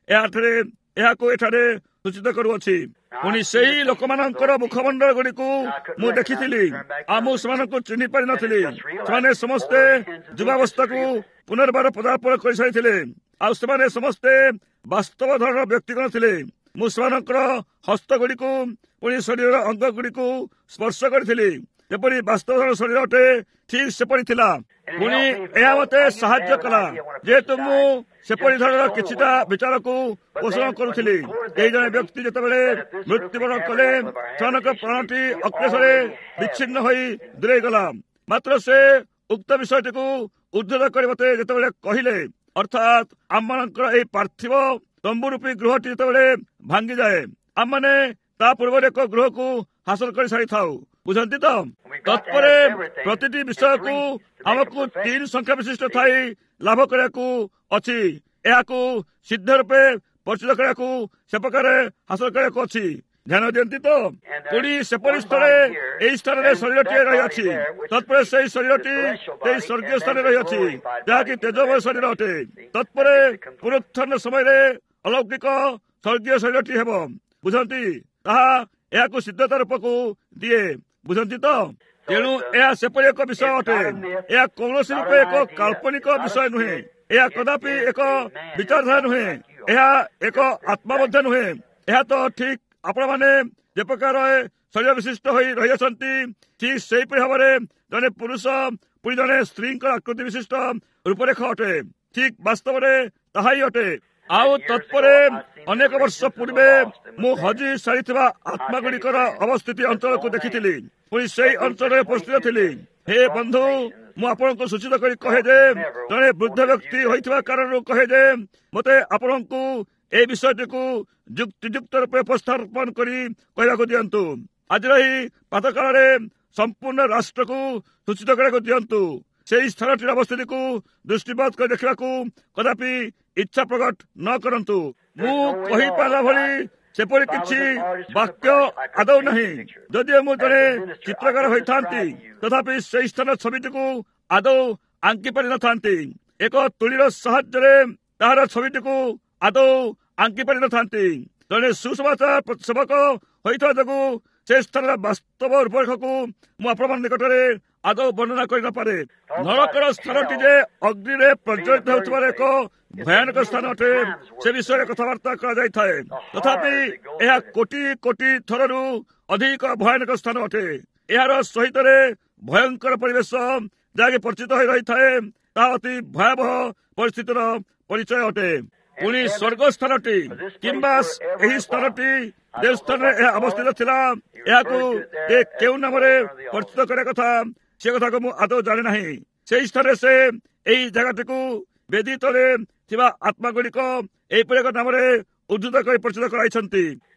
ଏହାକୁ ଏଠାରେ ସୂଚିତ କରୁଅଛି। ପୁଣି ସେହି ଲୋକମାନଙ୍କର ମୁଖମଣ୍ଡଳ ଗୁଡ଼ିକୁ ମୁଁ ଦେଖିଥିଲି, ଆଉ ମୁଁ ସେମାନଙ୍କୁ ଚିହ୍ନି ପାରିନଥିଲି। ସେମାନେ ସମସ୍ତେ ଯୁବାବସ୍ଥାକୁ ପୁନର୍ବାର ପଦାର୍ପଣ କରିସାରିଥିଲେ, ଆଉ ସେମାନେ ସମସ୍ତେ ବାସ୍ତବ ଧରଣର ବ୍ୟକ୍ତିଗଣ ଥିଲେ। ମୁଁ ସେମାନଙ୍କର ହସ୍ତ ଗୁଡ଼ିକୁ ପୁଣି ଶରୀରର ଅଙ୍ଗ ଗୁଡ଼ିକୁ ସ୍ପର୍ଶ କରିଥିଲି, ଯେପରି ବାସ୍ତବ ଧରଣ ଶରୀର ଅଟେ, ଠିକ୍ ସେପରି ଥିଲା। ପୁଣି ଏହା ମତେ ସାହାଯ୍ୟ କଲା, ଯେହେତୁ ମୁଁ ସେପରି ଧରଣର କିଛିଟା ବିଚାରକୁ ପୋଷଣ କରୁଥିଲି। ଏହି ଜଣେ ବ୍ୟକ୍ତି ଯେତେବେଳେ ମୃତ୍ୟୁବରଣ କଲେ, ସେମାନଙ୍କ ପ୍ରାଣଟି ଅକ୍ଲେଶରେ ବିଚ୍ଛିନ୍ନ ହୋଇ ଦୂରେଇ ଗଲା। ମାତ୍ର ସେ ଉକ୍ତ ବିଷୟଟିକୁ ଉଦ୍ଧୃତ କରି ମତେ ଯେତେବେଳେ କହିଲେ, ଅର୍ଥାତ୍ ଆମମାନଙ୍କର ଏହି ପାର୍ଥିବ ତମ୍ବୁ ରୂପୀ ଗୃହଟି ଯେତେବେଳେ ଭାଙ୍ଗିଯାଏ, ଆମମାନେ ତା ପୂର୍ବରୁ ଏକ ଗୃହକୁ ହାସଲ କରି ସାରିଥାଉ। ବୁଝନ୍ତି ତ? ତତ୍ପରେ ପ୍ରତିଟି ବିଷୟକୁ ଆମକୁ 3 ସଂଖ୍ୟା ବିଶିଷ୍ଟ ଥାଇ ଲାଭ କରିବାକୁ ଅଛି। ଏହାକୁ ସିଦ୍ଧ ରୂପେ ପରିଚିତ କରିବାକୁ ସେ ପ୍ରକାର ହାସଲ କରିବାକୁ ଅଛି। ଧ୍ୟାନ ଦିଅନ୍ତି ତ? ପୁଣି ସେପରି ସ୍ଥଳେ ଏହି ସ୍ଥାନରେ ଶରୀରଟିଏ ରହିଅଛି। ତତ୍ପରେ ସେହି ଶରୀରଟି ସେହି ସ୍ୱର୍ଗୀୟ ସ୍ଥାନରେ ରହିଅଛି, ଯାହାକି ତେଜମୟ ଶରୀର ଅଟେ। ତତ୍ପରେ ପୁନରୁତ୍ଥାନ ସମୟରେ ଅଲୌକିକ ସ୍ୱର୍ଗୀୟ ଶରୀରଟି ହେବ। ବୁଝନ୍ତି? ତାହା ଏହାକୁ ସିଦ୍ଧତା ରୂପକୁ ଦିଏ। ବୁଝନ୍ତି ତ? ତେଣୁ ଏହା ସେପରି ଏକ ବିଷୟ ଅଟେ। ଏହା କୌଣସି ରୂପେ ଏକ କାଳ୍ପନିକ ବିଷୟ ନୁହେଁ। ଏହା କଦାପି ଏକ ବିଚାରଧାରା ନୁହେଁ। ଏହା ଏକ ଆତ୍ମା ମଧ୍ୟ ନୁହେଁ। ଏହା ତ ଠିକ୍ ଆପଣମାନେ ଯେ ପ୍ରକାର ଶରୀର ବିଶିଷ୍ଟ ହୋଇ ରହିଅଛନ୍ତି, ଠିକ୍ ସେହିପରି ଭାବରେ ଜଣେ ପୁରୁଷ ପୁଣି ଜଣେ ସ୍ତ୍ରୀଙ୍କର ଆକୃତି ବିଶିଷ୍ଟ ରୂପରେଖ ଅଟେ। ଠିକ୍ ବାସ୍ତବରେ ତାହା ହିଁ ଅଟେ। ଆଉ ତତ୍ପରେ ଅନେକ ବର୍ଷ ପୂର୍ବେ ମୁଁ ହଜି ସାରିଥିବା ଆତ୍ମା ଗୁଡ଼ିକର ଅବସ୍ଥିତି ଅଞ୍ଚଳକୁ ଦେଖିଥିଲି। ପୁଣି ସେହି ଅଞ୍ଚଳରେ ଉପସ୍ଥିତ ଥିଲି। ହେ ବନ୍ଧୁ, ମୁଁ ଆପଣଙ୍କୁ ସୂଚିତ କରି କହେ ଯେ, ଜଣେ ବୃଦ୍ଧ ବ୍ୟକ୍ତି ହୋଇଥିବା କାରଣରୁ କହେ ଯେ, ମୋତେ ଆପଣଙ୍କୁ ଏହି ବିଷୟଟିକୁ ଯୁକ୍ତିଯୁକ୍ତ ରୂପେ ଉପସ୍ଥାପନ କରି କହିବାକୁ ଦିଅନ୍ତୁ। ଆଜିର ଏହି ପ୍ରାତଃକାଳରେ ସମ୍ପୂର୍ଣ୍ଣ ରାଷ୍ଟ୍ରକୁ ସୂଚିତ କରିବାକୁ ଦିଅନ୍ତୁ। ସେହି ସ୍ଥାନଟିର ଅବସ୍ଥିତିକୁ ଦୃଷ୍ଟିପାତ କରି ଦେଖିବାକୁ କଦାପି ଇଚ୍ଛା ପ୍ରକଟ ନ କରନ୍ତୁ। ମୁଁ କହିପାରିଲା ଭଳି ସେପରି କିଛି ବାକ୍ୟ ଆଦୌ ନାହିଁ। ଯଦିଓ ମୁଁ ଜଣେ ଚିତ୍ରକାର ହୋଇଥାନ୍ତି, ତଥାପି ସେହି ସ୍ଥାନ ଛବିଟିକୁ ଆଦୌ ଆଙ୍କି ପାରିନଥାନ୍ତି। ଏକ ତୁଳିର ସାହାଯ୍ୟରେ ତାହାର ଛବିଟିକୁ ଆଦୌ ଆଙ୍କି ପାରିନଥାନ୍ତି। ଜଣେ ସୁସମାଚାର ସେବକ ହୋଇଥିବା ଯୋଗୁଁ ସେ ସ୍ଥାନର ବାସ୍ତବ ରୂପରେଖକୁ ମୁଁ ଆପଣମାନଙ୍କ ନିକଟରେ ଆଦୌ ବର୍ଣ୍ଣନା କରିନପାରେ। ନରକର ସ୍ଥାନଟି ଯେ ଅଗ୍ନିରେ ପ୍ରଜ୍ୱଳିତ ହେଉଥିବାର ଏକ ଭୟାନକ ସ୍ଥାନ ଅଟେ, ସେ ବିଷୟରେ କଥାବାର୍ତ୍ତା କରାଯାଇଥାଏ। ତଥାପି ଏହା କୋଟି କୋଟି ଥରରୁ ଅଧିକ ଭୟାନକ ସ୍ଥାନ ଅଟେ। ଏହାର ସହିତରେ ଭୟଙ୍କର ପରିବେଶ ଯାହାକି ପରିଚିତ ହୋଇ ରହିଥାଏ, ତାହା ଅତି ଭୟାବହ ପରିସ୍ଥିତିର ପରିଚୟ ଅଟେ। ପୁଣି ସ୍ୱର୍ଗ ସ୍ଥାନଟି କିମ୍ବା ଏହି ସ୍ଥାନଟି ଯେଉଁ ସ୍ଥାନରେ ଏହା ଅବସ୍ଥିତ ଥିଲା, ଏହାକୁ କେଉଁ ନାମରେ ପରିଚିତ କରିବା କଥା, ସେ କଥାକୁ ମୁଁ ଆଦୌ ଜାଣେ ନାହିଁ। ସେହି ସ୍ଥାନରେ ସେ ଏହି ଜାଗାଟିକୁ ବେଦୀ ତଳେ ଥିବା ଆତ୍ମା ଗୁଡ଼ିକ ଏହିପରି ଏକ ନାମରେ ଉଦ୍ଧୃତ କରି ପରିଚିତ କରାଇଛନ୍ତି।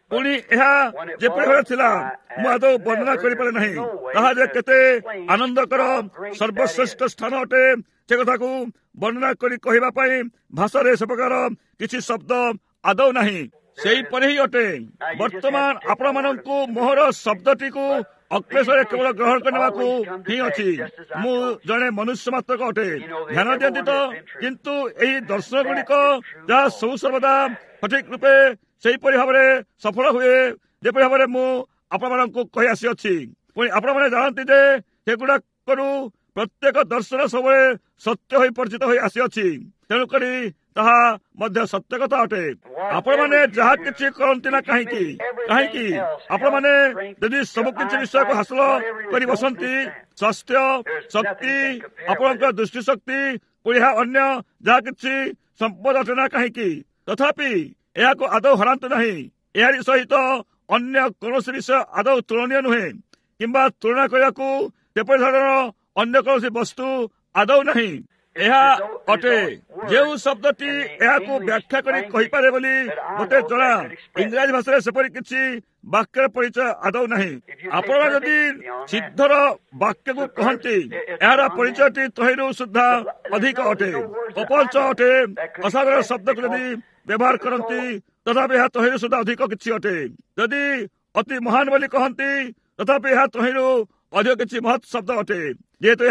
ପୁଣି ଏହା ଯେପରି ଭାବରେ ଥିଲା ମୁଁ ଆଦୌ ବର୍ଣ୍ଣନା କରିପାରେ ନାହିଁ। ତାହା ଯେ କେତେ ଆନନ୍ଦକର ସର୍ବଶ୍ରେଷ୍ଠ ସ୍ଥାନ ଅଟେ ସେ କଥାକୁ ବର୍ଣ୍ଣନା କରି କହିବା ପାଇଁ ଭାଷାରେ ସେ ପ୍ରକାର କିଛି ଶବ୍ଦ ଆଦୌ ନାହିଁ। ସେହିପରି ହିଁ ଅଟେ। ବର୍ତ୍ତମାନ ଆପଣମାନଙ୍କୁ ମୋହର ଶବ୍ଦଟିକୁ ଅକ୍ଲେଶରେ କେବଳ ଗ୍ରହଣ କରିନେବାକୁ ହିଁ ଅଛି। ମୁଁ ଜଣେ ମନୁଷ୍ୟ ମାତ୍ରକ ଅଟେ, ଧ୍ୟାନ ଦିଅନ୍ତି ତ। କିନ୍ତୁ ଏହି ଦର୍ଶନ ଗୁଡିକ ଯାହା ସବୁ ସର୍ବଦା ସଠିକ ରୂପେ ସେହିପରି ଭାବରେ ସଫଳ ହୁଏ ଯେପରି ଭାବରେ ମୁଁ ଆପଣମାନଙ୍କୁ କହି ଆସିଅଛି। ପୁଣି ଆପଣମାନେ ଜାଣନ୍ତି ଯେ ସେଗୁଡାକରୁ ପ୍ରତ୍ୟେକ ଦର୍ଶନ ସବୁବେଳେ ସତ୍ୟ ହୋଇ ପରିଚିତ ହୋଇ ଆସିଅଛି। ତେଣୁକରି ତାହା ମଧ୍ୟ ସତ୍ୟ କଥା ଅଟେ। ଆପଣମାନେ ଯାହା କିଛି କରନ୍ତି ନା କାହିଁକି ଆପଣମାନେ ଯଦି ସବୁ କିଛି ବିଷୟକୁ ହାସଲ କରି ବସନ୍ତି, ସ୍ୱାସ୍ଥ୍ୟ, ଶକ୍ତି, ଆପଣଙ୍କର ଦୃଷ୍ଟି ଶକ୍ତି, ପୁଣି ଏହା ଅନ୍ୟ ଯାହା କିଛି ସମ୍ପଦ ଅଟେ ନା କାହିଁକି, ତଥାପି ଏହାକୁ ଆଦୌ ହରାନ୍ତୁ ନାହିଁ। ଏହାରି ସହିତ ଅନ୍ୟ କୌଣସି ବିଷୟ ଆଦୌ ତୁଳନୀୟ ନୁହେଁ, କିମ୍ବା ତୁଳନା କରିବାକୁ ସେପରି ଧରଣର ଅନ୍ୟ କୌଣସି ବସ୍ତୁ ଆଦୌ ନାହିଁ। ଏହା ଅଟେ ଯେଉଁ ଶବ୍ଦଟି ଏହାକୁ ବ୍ୟାଖ୍ୟା କରି କହିପାରେ ବୋଲି ମୋତେ ଜଣା। ଇଂରାଜୀ ଭାଷାରେ ସେପରି କିଛି ବାକ୍ୟର ପରିଚୟ ଆଦୌ ନାହିଁ। ଆପଣ ଯଦି ସିଦ୍ଧର ବାକ୍ୟକୁ କହନ୍ତି, ଏହାର ପରିଚୟଟି ତହିଁରୁ ସୁଦ୍ଧା ଅଧିକ ଅଟେ, ଅପଞ୍ଚ ଅଟେ। ଅସାଧାରଣ ଶବ୍ଦକୁ ଯଦି ବ୍ୟବହାର କରନ୍ତି, ତଥାପି ଏହା ତହିଁରୁ ସୁଦ୍ଧା ଅଧିକ କିଛି ଅଟେ। ଯଦି ଅତି ମହାନ ବୋଲି କହନ୍ତି, ତଥାପି ଏହା ତହିଁରୁ ଅଧିକ କିଛି ମହତ୍ ଶବ୍ଦ ଅଟେ। ଯେହେତୁ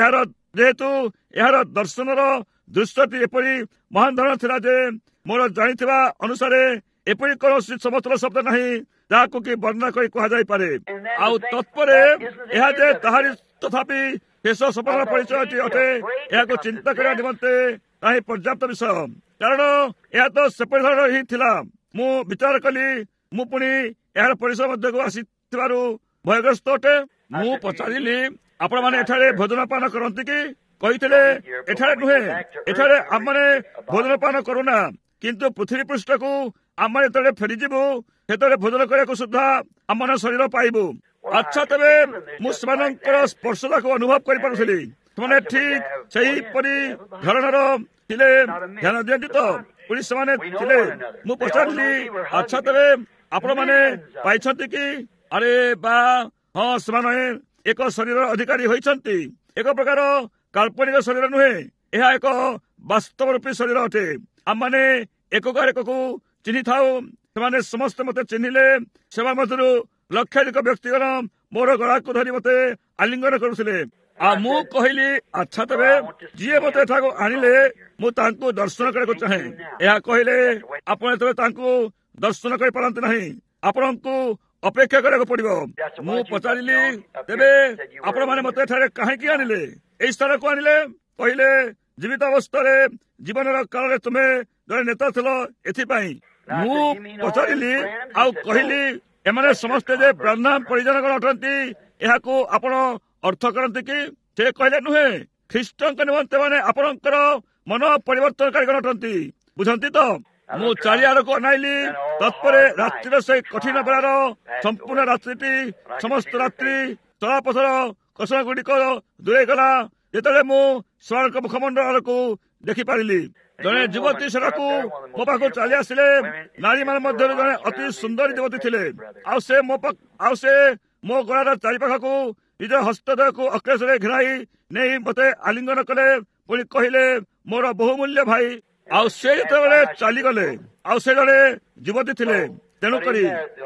ଏହାର ଦର୍ଶନର ଦୃଶ୍ୟଟି ଏପରି ମହାନ ଧରଣ ଥିଲା ଯେ ମୋର ଜାଣିଥିବା ଅନୁସାରେ ଏପରି କୌଣସି ସମତଳ ଶବ୍ଦ ନାହିଁ ଯାହାକୁ କି ବର୍ଣ୍ଣନା କରି କୁହାଯାଇପାରେ। ଆଉ ତତ୍ପରେ ଏହା ଯେ ତାହାରି ତଥାପି ଶେଷ ସଫଳର ପରିଚୟଟି ଅଟେ, ଏହାକୁ ଚିନ୍ତା କରିବା ନିମନ୍ତେ ତାହା ପର୍ଯ୍ୟାପ୍ତ ବିଷୟ। କାରଣ ଏହା ତ ସେପରି ଧରଣ ହିଁ ଥିଲା। ମୁଁ ବିଚାର କଲି, ମୁଁ ପୁଣି ଏହାର ପରିସର ମଧ୍ୟକୁ ଆସିଥିବାରୁ ଭୟଗ୍ରସ୍ତ ଅଟେ। ମୁଁ ପଚାରିଲି, ଆପଣମାନେ ଏଠାରେ ଭୋଜନ ପାନ କରନ୍ତି କି? କହିଥିଲେ, ଏଠାରେ ନୁହେଁ, ଏଠାରେ ଆମମାନେ ଭୋଜନ ପାନ କରୁନା, କିନ୍ତୁ ପୃଥିବୀ ପୃଷ୍ଠକୁ ଆମେ ଯେତେବେଳେ ଫେରିଯିବୁ ସେତେବେଳେ ଭୋଜନ କରିବାକୁ ସୁଦ୍ଧା ଆମର ଶରୀର ପାଇବୁ। ଆଚ୍ଛା, ତେବେ ମୁଁ ସେମାନଙ୍କର ସ୍ପର୍ଶତାକୁ ଅନୁଭବ କରିପାରୁଥିଲି। ସେମାନେ ଠିକ ସେହିପରି ଧରଣର ଥିଲେ। ଧ୍ୟାନ ଦିଅନ୍ତି ତ, ପୁଣି ସେମାନେ ଥିଲେ। ମୁଁ ପଚାରିଲି, ଆଚ୍ଛା, ତେବେ ଆପଣମାନେ ପାଇଛନ୍ତି କି? ଆରେ ବା, ହଁ, ସେମାନେ ଏକ ଶରୀର ଅଧିକାରୀ ହୋଇଛନ୍ତି। ଏକ ପ୍ରକାର କାଳ୍ପନିକ ଶରୀର ନୁହେଁ, ଏହା ଏକ ବାସ୍ତବ ରୂପୀ ଶରୀର ଅଟେ। ଆମମାନେ ଏକକୁ ଚିହ୍ନିଥାଉ। ସେମାନେ ସମସ୍ତେ ମତେ ଚିହ୍ନିଲେ। ସେମାନେ ମଧ୍ୟରୁ ଲକ୍ଷାଧିକ ବ୍ୟକ୍ତିଗଣ ମୋର ଗଳାକୁ ଧରି ମତେ ଆଲିଙ୍ଗନ କରୁଥିଲେ। ଆଉ ମୁଁ କହିଲି, ଆଚ୍ଛା, ତେବେ ଯିଏ ମତେ ଏଠାକୁ ଆଣିଲେ ମୁଁ ତାଙ୍କୁ ଦର୍ଶନ କରିବାକୁ ଚାହେଁ। ଏହା କହିଲେ, ଆପଣ ଯେତେବେଳେ ତାଙ୍କୁ ଦର୍ଶନ କରିପାରନ୍ତି ନାହିଁ, ଆପଣଙ୍କୁ ଅପେକ୍ଷା କରିବାକୁ ପଡିବ। ମୁଁ ପଚାରିଲି, ତେବେ ଆପଣମାନେ ମତେ ଏଠାରେ କାହିଁକି ଆଣିଲେ, ଏଇ ସ୍ଥାନକୁ ଆଣିଲେ? କହିଲେ, ଜୀବିତ ଅବସ୍ଥାରେ ଜୀବନର କାଳରେ ତୁମେ ଜଣେ ନେତା ଥିଲ, ଏଥିପାଇଁ। ମୁଁ ପଚାରିଲି ଆଉ କହିଲି, ଏମାନେ ସମସ୍ତେ ଯେ ବ୍ରାହ୍ମଣ ପରିଜନଗଣ ଅଟନ୍ତି, ଏହାକୁ ଆପଣ ଅର୍ଥ କରନ୍ତି କି? ସେ କହିଲେ, ନୁହେଁ, ଖ୍ରୀଷ୍ଟଙ୍କ ନିମନ୍ତେ ମାନେ ଆପଣଙ୍କର ମନ ପରିବର୍ତ୍ତନକାରୀଗଣ ଅଟନ୍ତି। ବୁଝନ୍ତି ତ? ମୁଁ ଚାରିଆଡକୁ ଅନାଇଲି। ତତ୍ପରେ ରାତ୍ରିର ସେଇ କଠିନ ବେଳାର ସମ୍ପୂର୍ଣ୍ଣ ରାତ୍ରିଟି, ସମସ୍ତ ରାତ୍ରି ଚଳାପଥର କଷଣ ଗୁଡିକ ଦୂରେଇଗଲା ଯେତେବେଳେ ମୁଁ ସେମାନଙ୍କ ମୁଖମଣ୍ଡଳ ଆଡକୁ ଦେଖିପାରିଲି। ଜଣେ ଯୁବତୀ ସେଠାକୁ ମୋ ପାଖକୁ ଚାଲି ଆସିଲେ। ନାରୀମାନ ମଧ୍ୟରୁ ଜଣେ ଅତି ସୁନ୍ଦରୀ ଯୁବତୀ ଥିଲେ। ଆଉ ସେ ମୋ ଗଳାର ଚାରିପାଖକୁ ନିଜ ହସ୍ତଦୟକୁ ଅକ୍ଲେଶରେ ଘେରାଇ ନେଇ ମତେ ଆଲିଙ୍ଗନ କଲେ। ପୁଣି କହିଲେ, ମୋର ବହୁମୂଲ୍ୟ ଭାଇ। ଆଉ ସେ ଯେତେବେଳେ ଚାଲିଗଲେ, ଆଉ ସେ ଜଣେ ଯୁବତୀ ଥିଲେ। ତେଣୁକରି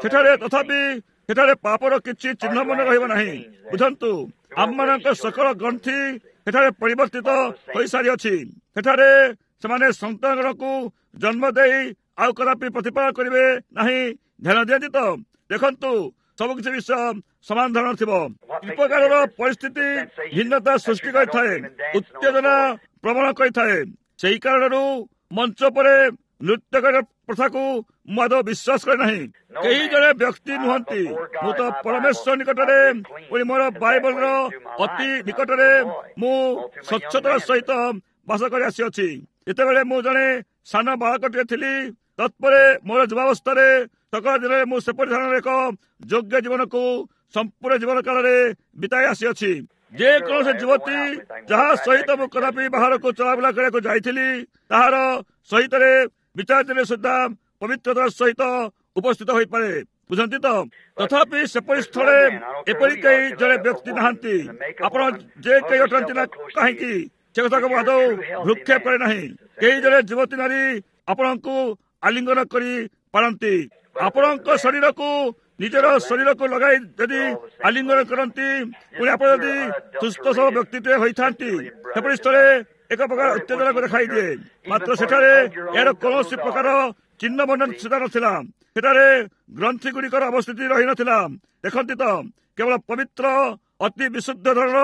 ସେଠାରେ ପାପର କିଛି ଚିହ୍ନ ମନେ ରହିବ ନାହିଁ। ବୁଝନ୍ତୁ, ଆମମାନଙ୍କ ସକଳ ଗ୍ରନ୍ଥି ସେଠାରେ ପରିବର୍ତ୍ତିତ ହୋଇସାରିଅଛି। ସେଠାରେ ସେମାନେ ସନ୍ତାନଗଣକୁ ଜନ୍ମ ଦେଇ ଆଉ କଦାପି ପ୍ରତିପାଳନ କରିବେ ନାହିଁ। ଧ୍ୟାନ ଦିଅନ୍ତି ତ? ଦେଖନ୍ତୁ, ସବୁକିଛି ବିଷୟ ସମାନ ଧରଣ ଥିବ। କି ପ୍ରକାରର ପରିସ୍ଥିତି ଭିନ୍ନତା ସୃଷ୍ଟି କରିଥାଏ, ଉତ୍ତେଜନା ପ୍ରବଣ କରିଥାଏ। ସେହି କାରଣରୁ ମଞ୍ଚ ଉପରେ ନୃତ୍ୟ କରିବା ପ୍ରଥାକୁ ମୁଁ ଆଦୌ ବିଶ୍ୱାସ କରେ ନାହିଁ। କେହି ଜଣେ ବ୍ୟକ୍ତି ନୁହନ୍ତି। ମୁଁ ତ ପରମେଶ୍ୱର ନିକଟରେ, ପୁଣି ମୋର ବାଇବଲର ଅତି ନିକଟରେ ମୁଁ ସ୍ୱଚ୍ଛତାର ସହିତ ବାସ କରି ଆସିଅଛି। ଯେତେବେଳେ ମୁଁ ଜଣେ ସାନ ବାଳକଟିଏ ଥିଲି, ତତ୍ପରେ ମୋର ଯୁବାବସ୍ଥାରେ ସକାଳ ଦିନରେ ମୁଁ ସେପରି ଧରଣର ଏକ ଯୋଗ୍ୟ ଜୀବନକୁ ସମ୍ପୂର୍ଣ୍ଣ ଜୀବନ କାଳରେ ବିତାଇ ଆସିଅଛି। ଯେକୌଣସି ଯୁବତୀ ଯାହା ସହିତ ମୁଁ କଦାପି ବାହାରକୁ ଚଳାବୁଲା କରିବାକୁ ଯାଇଥିଲି, ତାହାର ସହିତରେ ବିଚାର ଦିନେ ସୁଦ୍ଧା ପବିତ୍ରତାର ସହିତ ଉପସ୍ଥିତ ହୋଇପାରେ। ବୁଝନ୍ତି ତ? ତଥାପି ସେପରି ସ୍ଥଳେ ଏପରି କେହି ଜଣେ ବ୍ୟକ୍ତି ନାହାନ୍ତି ଆପଣ ଯେ କେହି ଅଟନ୍ତି ନା କାହିଁକି ସେ କଥାକୁ ଆଦୌ ଭୃକ୍ଷେପ କରେ ନାହିଁ। କେହି ଜଣେ ଯୁବତୀ ନାରୀ ଆପଣଙ୍କୁ ଆଲିଙ୍ଗନ କରି ପାରନ୍ତି। ଆପଣଙ୍କ ଶରୀରକୁ ନିଜର ଶରୀରକୁ ଲଗାଇ ଯଦି ଆଲିଙ୍ଗନ କରନ୍ତି, ପୁଣି ଆପଣ ଯଦି ସୁସ୍ଥ ସହ ବ୍ୟକ୍ତିତ୍ୱ ହୋଇଥାନ୍ତି, ସେପରି ସ୍ଥଳେ ଏକ ପ୍ରକାର ଉତ୍ତେଜନାକୁ ଦେଖାଇ ଦିଏ। ମାତ୍ର ସେଠାରେ ଏହାର କୌଣସି ପ୍ରକାର ଚିହ୍ନ ବର୍ଣ୍ଣନ ସୁଧା ନଥିଲା। ସେଠାରେ ଗ୍ରନ୍ଥି ଗୁଡ଼ିକର ଅବସ୍ଥିତି ରହିନଥିଲା। ଦେଖନ୍ତି ତ, କେବଳ ପବିତ୍ର ଅତି ବିଶୁଦ୍ଧ ଧରଣର